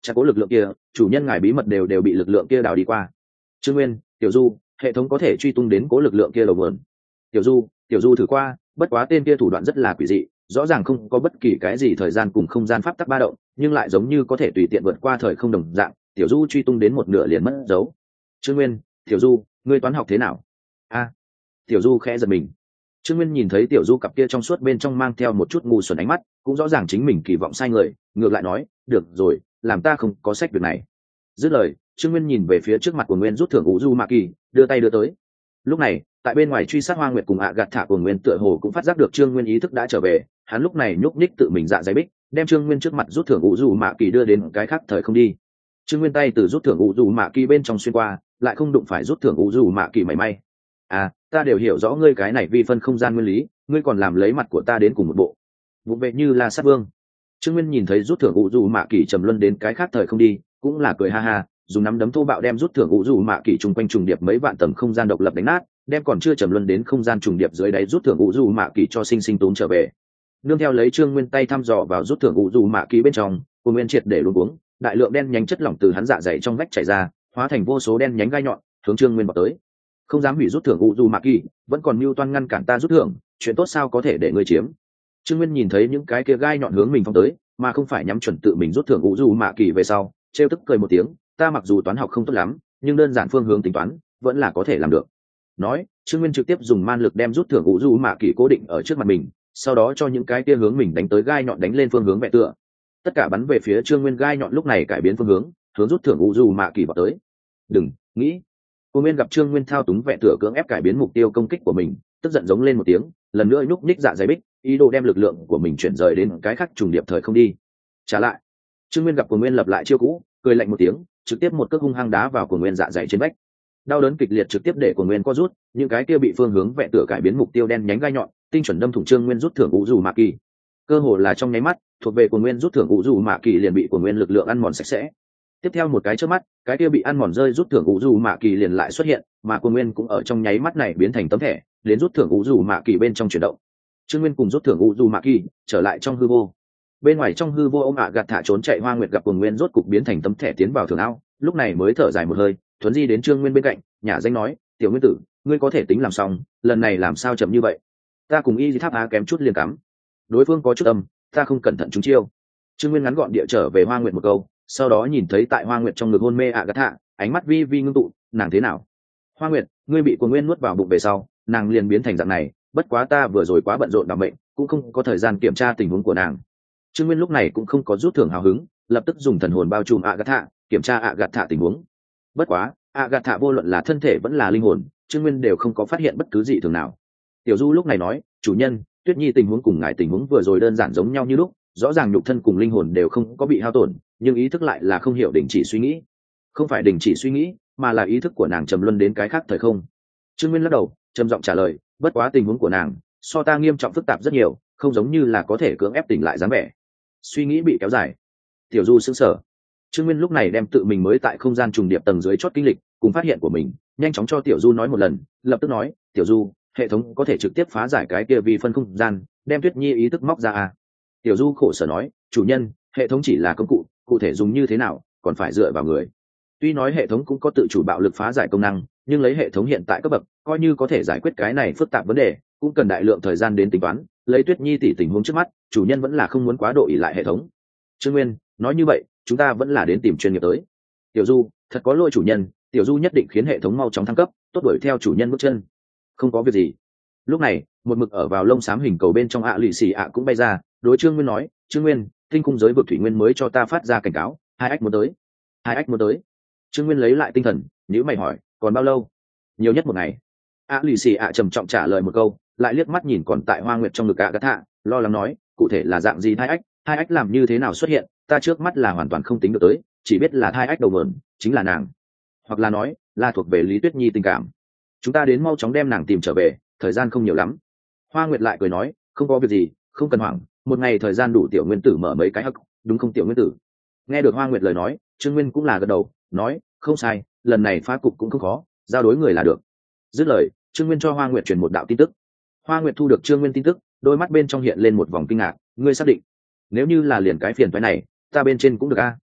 S1: chắc cố lực lượng kia chủ nhân ngài bí mật đều đều bị lực lượng kia đào đi qua. Trương Nguyên, Tiểu Du, hệ thống có thể truy tung đến cố lực lượng kia đầu nguồn. Tiểu Du, Tiểu Du thử qua, bất quá tên kia thủ đoạn rất là quỷ dị, rõ ràng không có bất kỳ cái gì thời gian cùng không gian pháp tắc ba động, nhưng lại giống như có thể tùy tiện vượt qua thời không đồng dạng. Tiểu Du truy tung đến một nửa liền mất dấu. Trương Nguyên, Tiểu Du, ngươi toán học thế nào? A. Tiểu Du khẽ giật mình. Trương Nguyên nhìn thấy Tiểu Du cặp kia trong suốt bên trong mang theo một chút ngu xuẩn ánh mắt, cũng rõ ràng chính mình kỳ vọng sai người, ngược lại nói, được rồi, làm ta không có sách việc này. Dứt lời, Trương Nguyên nhìn về phía trước mặt của Nguyên rút thưởng Uju Mạ Kỳ, đưa tay đưa tới. Lúc này, tại bên ngoài truy sát Hoa Nguyệt cùng ạ gạt thả của Nguyên tựa hồ cũng phát giác được Trương Nguyên ý thức đã trở về, hắn lúc này nhúc nhích tự mình dạ dày bích, đem Trương Nguyên trước mặt rút thưởng Uju Mạ Kỳ đưa đến cái khác thời không đi. Trương Nguyên tay từ rút thưởng Uju Mạ Kỳ bên trong xuyên qua, lại không đụng phải rút thưởng Uju Mạ Kỳ mảy may. À, ta đều hiểu rõ ngươi cái này vi phân không gian nguyên lý, ngươi còn làm lấy mặt của ta đến cùng một bộ. Vụ vệ như là sát vương. Trương Nguyên nhìn thấy rút thưởng Uju Mạ Kỳ trầm luân đến cái khác thời không đi, cũng là cười ha ha, dùng nắm đấm thô bạo đem rút thưởng Uju Mạ Kỳ trùng quanh trùng điệp mấy vạn tầng không gian độc lập đánh nát, đem còn chưa trầm luân đến không gian trùng điệp dưới đáy rút thưởng Uju Mạ Kỳ cho sinh sinh tốn trở về. Nương theo lấy Trương Nguyên tay thăm dò vào rút thưởng Uju Mạ Kỳ bên trong, Cổ Nguyên triệt để luống cuống, đại lượng đen nhánh chất lỏng từ hắn dạ dày trong vách chảy ra, hóa thành vô số đen nhánh gai nhọn, hướng Trương Nguyên vọt tới. Không dám hủy rút thưởng Uju Mạ Kỳ, vẫn còn mưu toan ngăn cản ta rút thưởng, chuyện tốt sao có thể để ngươi chiếm. Trương Nguyên nhìn thấy những cái kia gai nhọn hướng mình phóng tới, mà không phải nhắm chuẩn tự mình rút thưởng Uju Mạ Kỳ về sau, trêu tức cười một tiếng, ta mặc dù toán học không tốt lắm, nhưng đơn giản phương hướng tính toán vẫn là có thể làm được. Nói, Trương Nguyên trực tiếp dùng man lực đem rút thưởng Uju Mạ Kỳ cố định ở trước mặt mình, sau đó cho những cái kia hướng mình đánh tới gai nhọn đánh lên phương hướng vẽ tựa. Tất cả bắn về phía Trương Nguyên gai nhọn lúc này cải biến phương hướng, hướng rút thưởng Uju Mạ Kỳ vào tới. Đừng nghĩ. Cô Nguyên gặp Trương Nguyên thao túng vẽ tựa cưỡng ép cải biến mục tiêu công kích của mình, tức giận giống lên một tiếng, lần nữa nhúc nhích dạ dày bích, ý đồ đem lực lượng của mình chuyển rời đến cái khác trùng điệp thời không đi. Trả lại, Trương Nguyên gặp Cô Nguyên lập lại chiêu cũ, cười lạnh một tiếng, trực tiếp một cước hung hăng đá vào Cô Nguyên dạ dày trên vách. Đau đớn kịch liệt trực tiếp để Cô Nguyên co rút, những cái kia bị phương hướng vẽ tựa cải biến mục tiêu đen nhánh gai nhọn, tinh chuẩn đâm thủng Trương Nguyên rút thưởng Uju Mạ Kỳ. Cơ hồ là trong nháy mắt, thuộc về Cô Nguyên rút thưởng Uju Mạ Kỳ liền bị Cô Nguyên lực lượng ăn mòn sạch sẽ. Tiếp theo một cái chớp mắt, cái kia bị ăn mòn rơi rút thưởng Uju Mạ Kỳ liền lại xuất hiện, mà Cô Nguyên cũng ở trong nháy mắt này biến thành tấm thẻ, đến rút thưởng Uju Mạ Kỳ bên trong chuyển động. Trương Nguyên cùng rút thưởng Uju Mạ Kỳ trở lại trong hư vô. Bên ngoài trong hư vô ông ạ gạt thả trốn chạy Hoa Nguyệt gặp Cô Nguyên rốt cục biến thành tấm thẻ tiến vào thường ao, lúc này mới thở dài một hơi, thuấn di đến Trương Nguyên bên cạnh, nhả danh nói, "Tiểu Nguyên tử, ngươi có thể tính làm xong, lần này làm sao chậm như vậy? Ta cùng Y Tháp Á kém chút liền cắm." Đối phương có chút âm, ta không cẩn thận trúng chiêu. Trương Nguyên ngắn gọn địa trở về Hoa Nguyệt một câu, sau đó nhìn thấy tại Hoa Nguyệt trong ngực hôn mê ạ gạt thả, ánh mắt vi vi ngưng tụ, nàng thế nào? Hoa Nguyệt, ngươi bị Cô Nguyên nuốt vào bụng về sau, nàng liền biến thành dạng này, bất quá ta vừa rồi quá bận rộn đảm mệnh, cũng không có thời gian kiểm tra tình huống của nàng. Trương Nguyên lúc này cũng không có rút thưởng hào hứng, lập tức dùng thần hồn bao trùm ạ gạt thả, kiểm tra ạ gạt thả tình huống. Bất quá, ạ gạt thả vô luận là thân thể vẫn là linh hồn, Trương Nguyên đều không có phát hiện bất cứ gì thường nào. Tiểu Du lúc này nói, chủ nhân, Tuyết Nhi tình huống cùng ngài tình huống vừa rồi đơn giản giống nhau như lúc, rõ ràng nhục thân cùng linh hồn đều không có bị hao tổn, nhưng ý thức lại là không hiểu đình chỉ suy nghĩ. Không phải đình chỉ suy nghĩ, mà là ý thức của nàng trầm luân đến cái khác thời không. Trương Nguyên lắc đầu, trầm giọng trả lời, bất quá tình huống của nàng so ta nghiêm trọng phức tạp rất nhiều, không giống như là có thể cưỡng ép tỉnh lại dáng vẻ. Suy nghĩ bị kéo dài. Tiểu Du sững sờ. Trương Nguyên lúc này đem tự mình mới tại không gian trùng điệp tầng dưới chót kinh lịch cùng phát hiện của mình nhanh chóng cho Tiểu Du nói một lần, lập tức nói, Tiểu Du, hệ thống có thể trực tiếp phá giải cái kia vi phân không gian, đem Tuyết Nhi ý thức móc ra à? Tiểu Du khổ sở nói, chủ nhân, hệ thống chỉ là công cụ, cụ thể dùng như thế nào còn phải dựa vào người. Tuy nói hệ thống cũng có tự chủ bạo lực phá giải công năng, nhưng lấy hệ thống hiện tại cấp bậc, coi như có thể giải quyết cái này phức tạp vấn đề, cũng cần đại lượng thời gian đến tính toán. Lấy Tuyết Nhi tỷ tình huống trước mắt, chủ nhân vẫn là không muốn quá độ ỷ lại hệ thống. Trương Nguyên nói như vậy, chúng ta vẫn là đến tìm chuyên nghiệp tới. Tiểu Du, thật có lỗi chủ nhân, Tiểu Du nhất định khiến hệ thống mau chóng thăng cấp, tốt đuổi theo chủ nhân bước chân. Không có việc gì. Lúc này, một mực ở vào lông xám hình cầu bên trong ạ lì xì ạ cũng bay ra, đối Trương Nguyên nói, Trương Nguyên, tinh cung giới vực thủy nguyên mới cho ta phát ra cảnh cáo, hai ách muốn tới. Hai ách muốn tới. Trương Nguyên lấy lại tinh thần, nhíu mày hỏi, còn bao lâu? Nhiều nhất một ngày. ạ lì xì ạ trầm trọng trả lời một câu, lại liếc mắt nhìn còn tại Hoa Nguyệt trong ngực ạ gạt thạ, lo lắng nói, cụ thể là dạng gì hai ách, hai ách làm như thế nào xuất hiện, ta trước mắt là hoàn toàn không tính được tới, chỉ biết là hai ách đầu nguồn chính là nàng, hoặc là nói là thuộc về Lý Tuyết Nhi tình cảm. Chúng ta đến mau chóng đem nàng tìm trở về, thời gian không nhiều lắm. Hoa Nguyệt lại cười nói, không có việc gì, không cần hoảng, một ngày thời gian đủ Tiểu Nguyên tử mở mấy cái hắc, đúng không Tiểu Nguyên tử? Nghe được Hoa Nguyệt lời nói, Trương Nguyên cũng là gật đầu, nói, không sai, lần này phá cục cũng không khó, giao đối người là được. Dứt lời, Trương Nguyên cho Hoa Nguyệt truyền một đạo tin tức. Hoa Nguyệt thu được Trương Nguyên tin tức, đôi mắt bên trong hiện lên một vòng kinh ngạc, ngươi xác định? Nếu như là liền cái phiền toái này, ta bên trên cũng được a.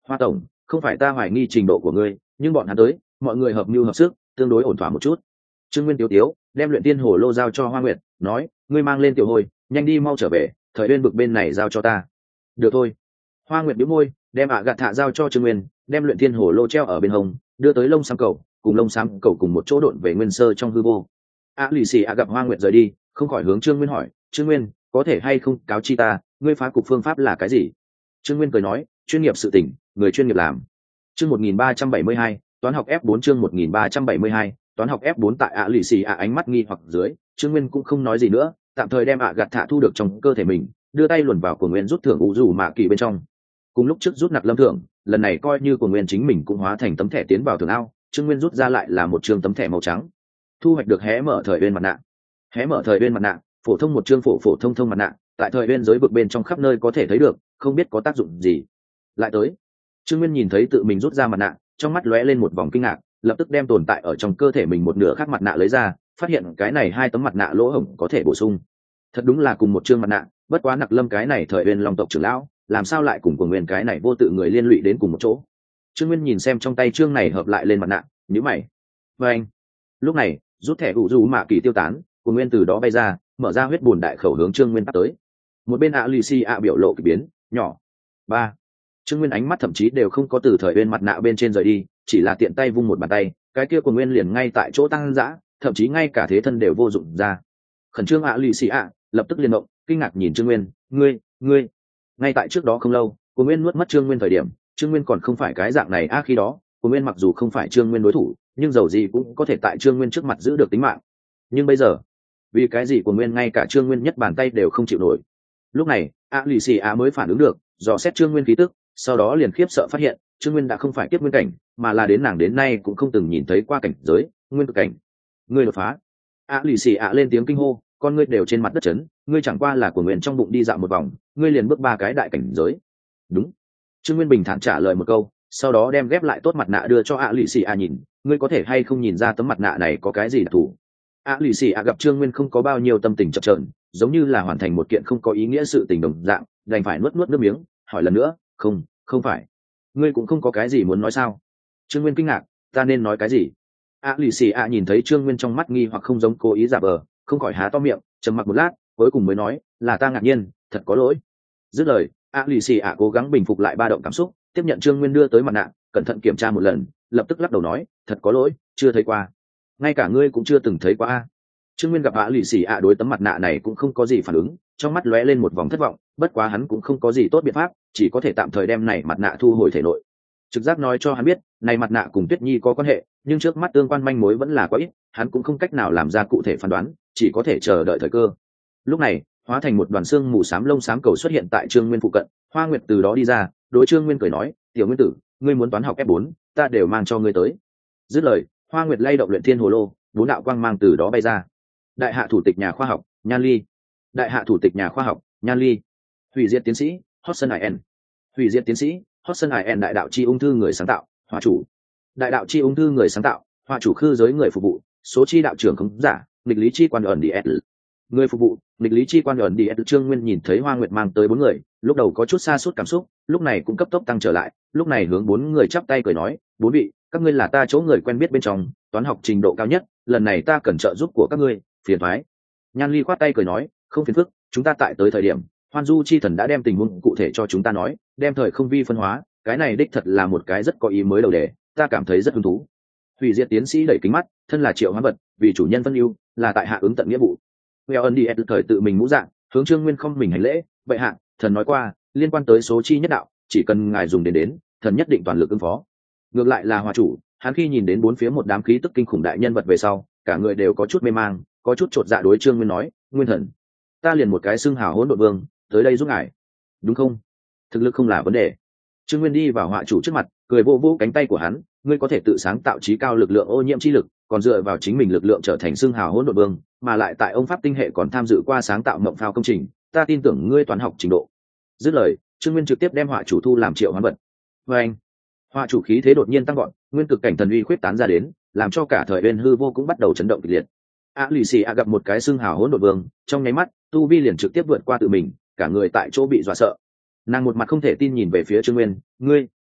S1: Hoa tổng, không phải ta hoài nghi trình độ của ngươi, nhưng bọn hắn tới, mọi người hợp mưu hợp sức, tương đối ổn thỏa một chút. Trương Nguyên tiếu tiếu đem luyện tiên hồ lô giao cho Hoa Nguyệt, nói, ngươi mang lên tiểu hồi, nhanh đi mau trở về, thời uyên vực bên này giao cho ta. Được thôi. Hoa Nguyệt bĩu môi, đem ạ gạt thạ giao cho Trương Nguyên, đem luyện tiên hồ lô treo ở bên hông, đưa tới lông xám cầu, cùng lông xám cầu cùng một chỗ độn về nguyên sơ trong hư vô. A lì xì ạ gặp Hoa Nguyệt rời đi, không khỏi hướng Trương Nguyên hỏi, Trương Nguyên, có thể hay không cáo chi ta, ngươi phá cục phương pháp là cái gì? Trương Nguyên cười nói, chuyên nghiệp sự tỉnh, người chuyên nghiệp làm. Chương một nghìn ba trăm bảy mươi hai, toán học F bốn chương một nghìn ba trăm bảy mươi hai, toán học F bốn tại ạ lì xì ạ ánh mắt nghi hoặc dưới, Trương Nguyên cũng không nói gì nữa, tạm thời đem ạ gạt thạ thu được trong cơ thể mình, đưa tay luồn vào của Nguyên rút thưởng u dù mạ kỳ bên trong. Cùng lúc trước rút nặc lâm thưởng, lần này coi như của Nguyên chính mình cũng hóa thành tấm thẻ tiến vào thưởng ao, Trương Nguyên rút ra lại là một chương tấm thẻ màu trắng. Thu hoạch được hé mở thời uyên mặt nạ. Hé mở thời uyên mặt nạ, phổ thông một chương phổ phổ thông thông mặt nạ, tại thời uyên giới vực bên trong khắp nơi có thể thấy được, không biết có tác dụng gì. Lại tới, Trương Nguyên nhìn thấy tự mình rút ra mặt nạ, trong mắt lóe lên một vòng kinh ngạc, lập tức đem tồn tại ở trong cơ thể mình một nửa khác mặt nạ lấy ra, phát hiện cái này hai tấm mặt nạ lỗ hổng có thể bổ sung. Thật đúng là cùng một chương mặt nạ, bất quá nặc lâm cái này thời uyên long tộc trưởng lão, làm sao lại cùng của Nguyên cái này vô tự người liên lụy đến cùng một chỗ. Trương Nguyên nhìn xem trong tay chương này hợp lại lên mặt nạ, nhíu mày. Và anh, lúc này rút thẻ ủ dù mạ kỳ tiêu tán, của Nguyên từ đó bay ra, mở ra huyết bùn đại khẩu hướng Trương Nguyên bắt tới. Một bên ạ lì xì ạ biểu lộ kỳ biến nhỏ. Ba, Trương Nguyên ánh mắt thậm chí đều không có từ thời bên mặt nạ bên trên rời đi, chỉ là tiện tay vung một bàn tay, cái kia của Nguyên liền ngay tại chỗ tăng dã, thậm chí ngay cả thế thân đều vô dụng ra. Khẩn trương ạ lì xì ạ lập tức liền động, kinh ngạc nhìn Trương Nguyên, ngươi ngươi ngay tại trước đó không lâu, của Nguyên nuốt mất Trương Nguyên thời điểm, Trương Nguyên còn không phải cái dạng này a à, khi đó của Nguyên mặc dù không phải Trương Nguyên đối thủ, nhưng dầu gì cũng có thể tại Trương Nguyên trước mặt giữ được tính mạng. Nhưng bây giờ, vì cái gì của Nguyên ngay cả Trương Nguyên nhất bàn tay đều không chịu nổi. Lúc này a lì xì a mới phản ứng được, dò xét Trương Nguyên khí tức, sau đó liền khiếp sợ phát hiện Trương Nguyên đã không phải kiếp nguyên cảnh, mà là đến nàng đến nay cũng không từng nhìn thấy qua cảnh giới nguyên cực cảnh. Ngươi đột phá. A lì xì a lên tiếng kinh hô, con ngươi đều trên mặt đất chấn, ngươi chẳng qua là của Nguyên trong bụng đi dạo một vòng, ngươi liền bước ba cái đại cảnh giới. Đúng. Trương Nguyên bình thản trả lời một câu, sau đó đem ghép lại tốt mặt nạ đưa cho a lì xì a nhìn, ngươi có thể hay không nhìn ra tấm mặt nạ này có cái gì đặc thù. A lì xì a gặp Trương Nguyên không có bao nhiêu tâm tình chập chờn, giống như là hoàn thành một kiện không có ý nghĩa sự tình đồng dạng, đành phải nuốt nuốt nước miếng, hỏi lần nữa, không không phải, ngươi cũng không có cái gì muốn nói sao? Trương Nguyên kinh ngạc, ta nên nói cái gì? A lì xì a nhìn thấy Trương Nguyên trong mắt nghi hoặc không giống cố ý giả vờ, không khỏi há to miệng, trầm mặc một lát, cuối cùng mới nói, là ta ngạc nhiên, thật có lỗi. Dứt lời, A lì xì a cố gắng bình phục lại ba động cảm xúc, tiếp nhận Trương Nguyên đưa tới mặt nạ, cẩn thận kiểm tra một lần, lập tức lắc đầu nói, thật có lỗi, chưa thấy qua. Ngay cả ngươi cũng chưa từng thấy qua a. Trương Nguyên gặp A lì xì a đối tấm mặt nạ này cũng không có gì phản ứng, trong mắt lóe lên một vòng thất vọng, bất quá hắn cũng không có gì tốt biện pháp, chỉ có thể tạm thời đem này mặt nạ thu hồi thể nội. Trực giác nói cho hắn biết, này mặt nạ cùng Tuyết Nhi có quan hệ, nhưng trước mắt tương quan manh mối vẫn là quá ít, hắn cũng không cách nào làm ra cụ thể phán đoán, chỉ có thể chờ đợi thời cơ. Lúc này, hóa thành một đoàn xương mù xám lông xám cầu xuất hiện tại Trương Nguyên phụ cận, Hoa Nguyệt từ đó đi ra, đối Trương Nguyên cười nói, "Tiểu Nguyên tử, ngươi muốn toán học F bốn, ta đều mang cho ngươi tới." Dứt lời, Hoa Nguyệt lay động luyện thiên hồ lô, bốn đạo quang mang từ đó bay ra. Đại hạ thủ tịch nhà khoa học, Nhan Ly. Đại hạ thủ tịch nhà khoa học, Nhan Ly. Hủy diệt tiến sĩ, Hotson i en. Hủy diệt tiến sĩ, Hotson i en đại đạo chi ung thư người sáng tạo, hỏa chủ. Đại đạo chi ung thư người sáng tạo, hỏa chủ khư giới người phục vụ, số chi đạo trưởng không giả, nghịch lý chi quan ẩn đi s. Người phục vụ, nghịch lý chi quan ẩn đi s. Trương Nguyên nhìn thấy Hoa Nguyệt mang tới bốn người, lúc đầu có chút xa suốt cảm xúc, lúc này cũng cấp tốc tăng trở lại, lúc này hướng bốn người chắp tay cười nói, bốn vị, các ngươi là ta chỗ người quen biết bên trong, toán học trình độ cao nhất, lần này ta cần trợ giúp của các ngươi, phiền toái. Nhan Ly khoát tay cười nói, không phiền phức, chúng ta tại tới thời điểm, Hoan Du chi thần đã đem tình huống cụ thể cho chúng ta nói, đem thời không vi phân hóa, cái này đích thật là một cái rất có ý mới đầu đề, ta cảm thấy rất hứng thú. Hủy diệt tiến sĩ đẩy kính mắt, thân là Triệu Hoán vật, vì chủ nhân phân ưu, là tại hạ ứng tận nghĩa vụ. Well ân đi thời tự mình mũ dạng, hướng Trương Nguyên không mình hành lễ, vậy hạ, thần nói qua, liên quan tới số chi nhất đạo, chỉ cần ngài dùng đến đến, thần nhất định toàn lực ứng phó. Ngược lại là Hoa chủ, hắn khi nhìn đến bốn phía một đám khí tức kinh khủng đại nhân vật về sau, cả người đều có chút mê mang, có chút chột dạ đối Trương Nguyên nói, Nguyên thần, ta liền một cái xưng hào hỗn độn vương, tới đây giúp ngài, đúng không? Thực lực không là vấn đề. Trương Nguyên đi vào Họa chủ trước mặt, cười vô vô cánh tay của hắn, ngươi có thể tự sáng tạo trí cao lực lượng ô nhiễm chi lực, còn dựa vào chính mình lực lượng trở thành xưng hào hỗn độn vương, mà lại tại ông pháp tinh hệ còn tham dự qua sáng tạo mộng phao công trình, ta tin tưởng ngươi toán học trình độ. Dứt lời, Trương Nguyên trực tiếp đem Họa chủ thu làm Triệu Hoán vật. Và anh, Họa chủ khí thế đột nhiên tăng gọn, nguyên cực cảnh thần uy khuyết tán ra đến, làm cho cả thời bên hư vô cũng bắt đầu chấn động kịch liệt. A lì xì a gặp một cái xương hào hỗn độn vương, trong nháy mắt tu vi liền trực tiếp vượt qua tự mình, cả người tại chỗ bị dọa sợ. Nàng một mặt không thể tin nhìn về phía Trương Nguyên, ngươi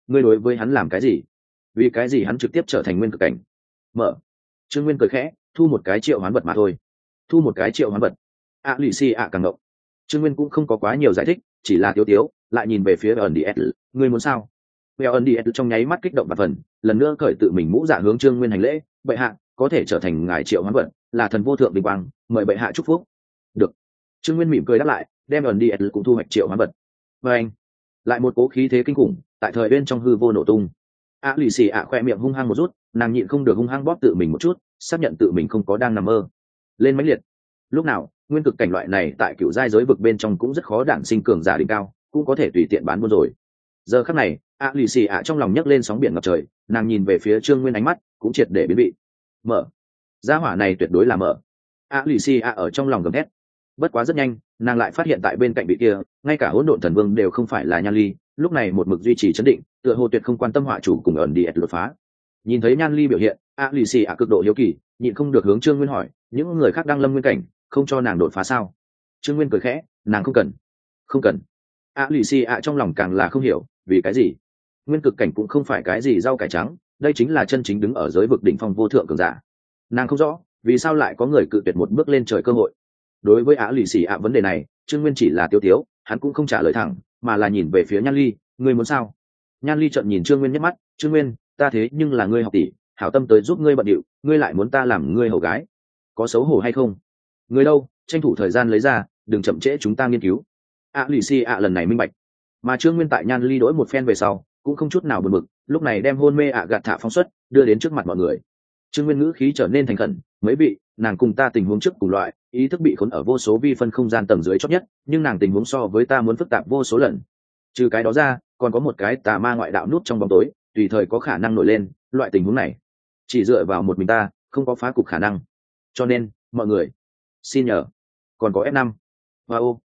S1: ngươi đối với hắn làm cái gì? Vì cái gì hắn trực tiếp trở thành nguyên cực cảnh? Mở. Trương Nguyên cười khẽ, thu một cái triệu hoán vật mà thôi. Thu một cái triệu hoán vật. A lì xì ạ càng ngộng. Trương Nguyên cũng không có quá nhiều giải thích, chỉ là tiếu tiếu, lại nhìn về phía ẩn đi s, ngươi muốn sao? Bèo ẩn đi s trong nháy mắt kích động và phần, lần nữa cởi tự mình mũ dạ hướng Trương Nguyên hành lễ, bệ hạ có thể trở thành ngài triệu hoán vật, là thần vô thượng vinh quang, mời bệ hạ chúc phúc. Được. Trương Nguyên mỉm cười đáp lại, đem ẩn đi s cũng thu hoạch triệu hoán vật. Và anh, lại một cố khí thế kinh khủng, tại thời bên trong hư vô nổ tung. A lì xì ạ khoe miệng hung hăng một rút, nàng nhịn không được hung hăng bóp tự mình một chút, xác nhận tự mình không có đang nằm mơ. Lên mãnh liệt. Lúc nào nguyên cực cảnh loại này tại cựu giai giới vực bên trong cũng rất khó đản sinh cường giả đỉnh cao, cũng có thể tùy tiện bán buôn rồi. Giờ khắc này a lì xì ạ trong lòng nhấc lên sóng biển ngập trời, nàng nhìn về phía Trương Nguyên, ánh mắt cũng triệt để biến vị. Mở. Gia hỏa này tuyệt đối là mở. a lì xì ạ ở trong lòng gầm thét. Bất quá rất nhanh nàng lại phát hiện tại bên cạnh vị kia, ngay cả hỗn độn thần vương đều không phải là Nhan Ly, lúc này một mực duy trì chấn định, tựa hồ tuyệt không quan tâm họa chủ cùng ẩn đi đột phá. Nhìn thấy Nhan Ly biểu hiện, a lì xì ạ cực độ hiếu kỳ, nhịn không được hướng Trương Nguyên hỏi, những người khác đang lâm nguyên cảnh, không cho nàng đột phá sao? Trương Nguyên cười khẽ, nàng không cần. Không cần. a lì xì ạ trong lòng càng là không hiểu, vì cái gì? Nguyên cực cảnh cũng không phải cái gì rau cải trắng, đây chính là chân chính đứng ở giới vực đỉnh phong vô thượng cường giả. Nàng không rõ vì sao lại có người cự tuyệt một bước lên trời cơ hội. Đối với á lì xì ạ vấn đề này, Trương Nguyên chỉ là tiêu tiếu, hắn cũng không trả lời thẳng, mà là nhìn về phía Nhan Ly, ngươi muốn sao? Nhan Ly trợn nhìn Trương Nguyên nhất mắt, Trương Nguyên, ta thế nhưng là ngươi học tỷ, hảo tâm tới giúp ngươi bận điệu, ngươi lại muốn ta làm ngươi hầu gái, có xấu hổ hay không? Người đâu, tranh thủ thời gian lấy ra, đừng chậm trễ chúng ta nghiên cứu. A lì xì ạ lần này minh bạch, mà Trương Nguyên tại Nhan Ly đổi một phen về sau, cũng không chút nào buồn bực, lúc này đem hôn mê ạ gạt thả phóng xuất, đưa đến trước mặt mọi người. Trương Nguyên ngữ khí trở nên thành khẩn, mấy vị, nàng cùng ta tình huống trước cùng loại, ý thức bị khốn ở vô số vi phân không gian tầng dưới chót nhất, nhưng nàng tình huống so với ta muốn phức tạp vô số lần. Trừ cái đó ra, còn có một cái tà ma ngoại đạo nút trong bóng tối, tùy thời có khả năng nổi lên, loại tình huống này chỉ dựa vào một mình ta không có phá cục khả năng, cho nên mọi người xin nhờ. Còn có ép năm. Wow,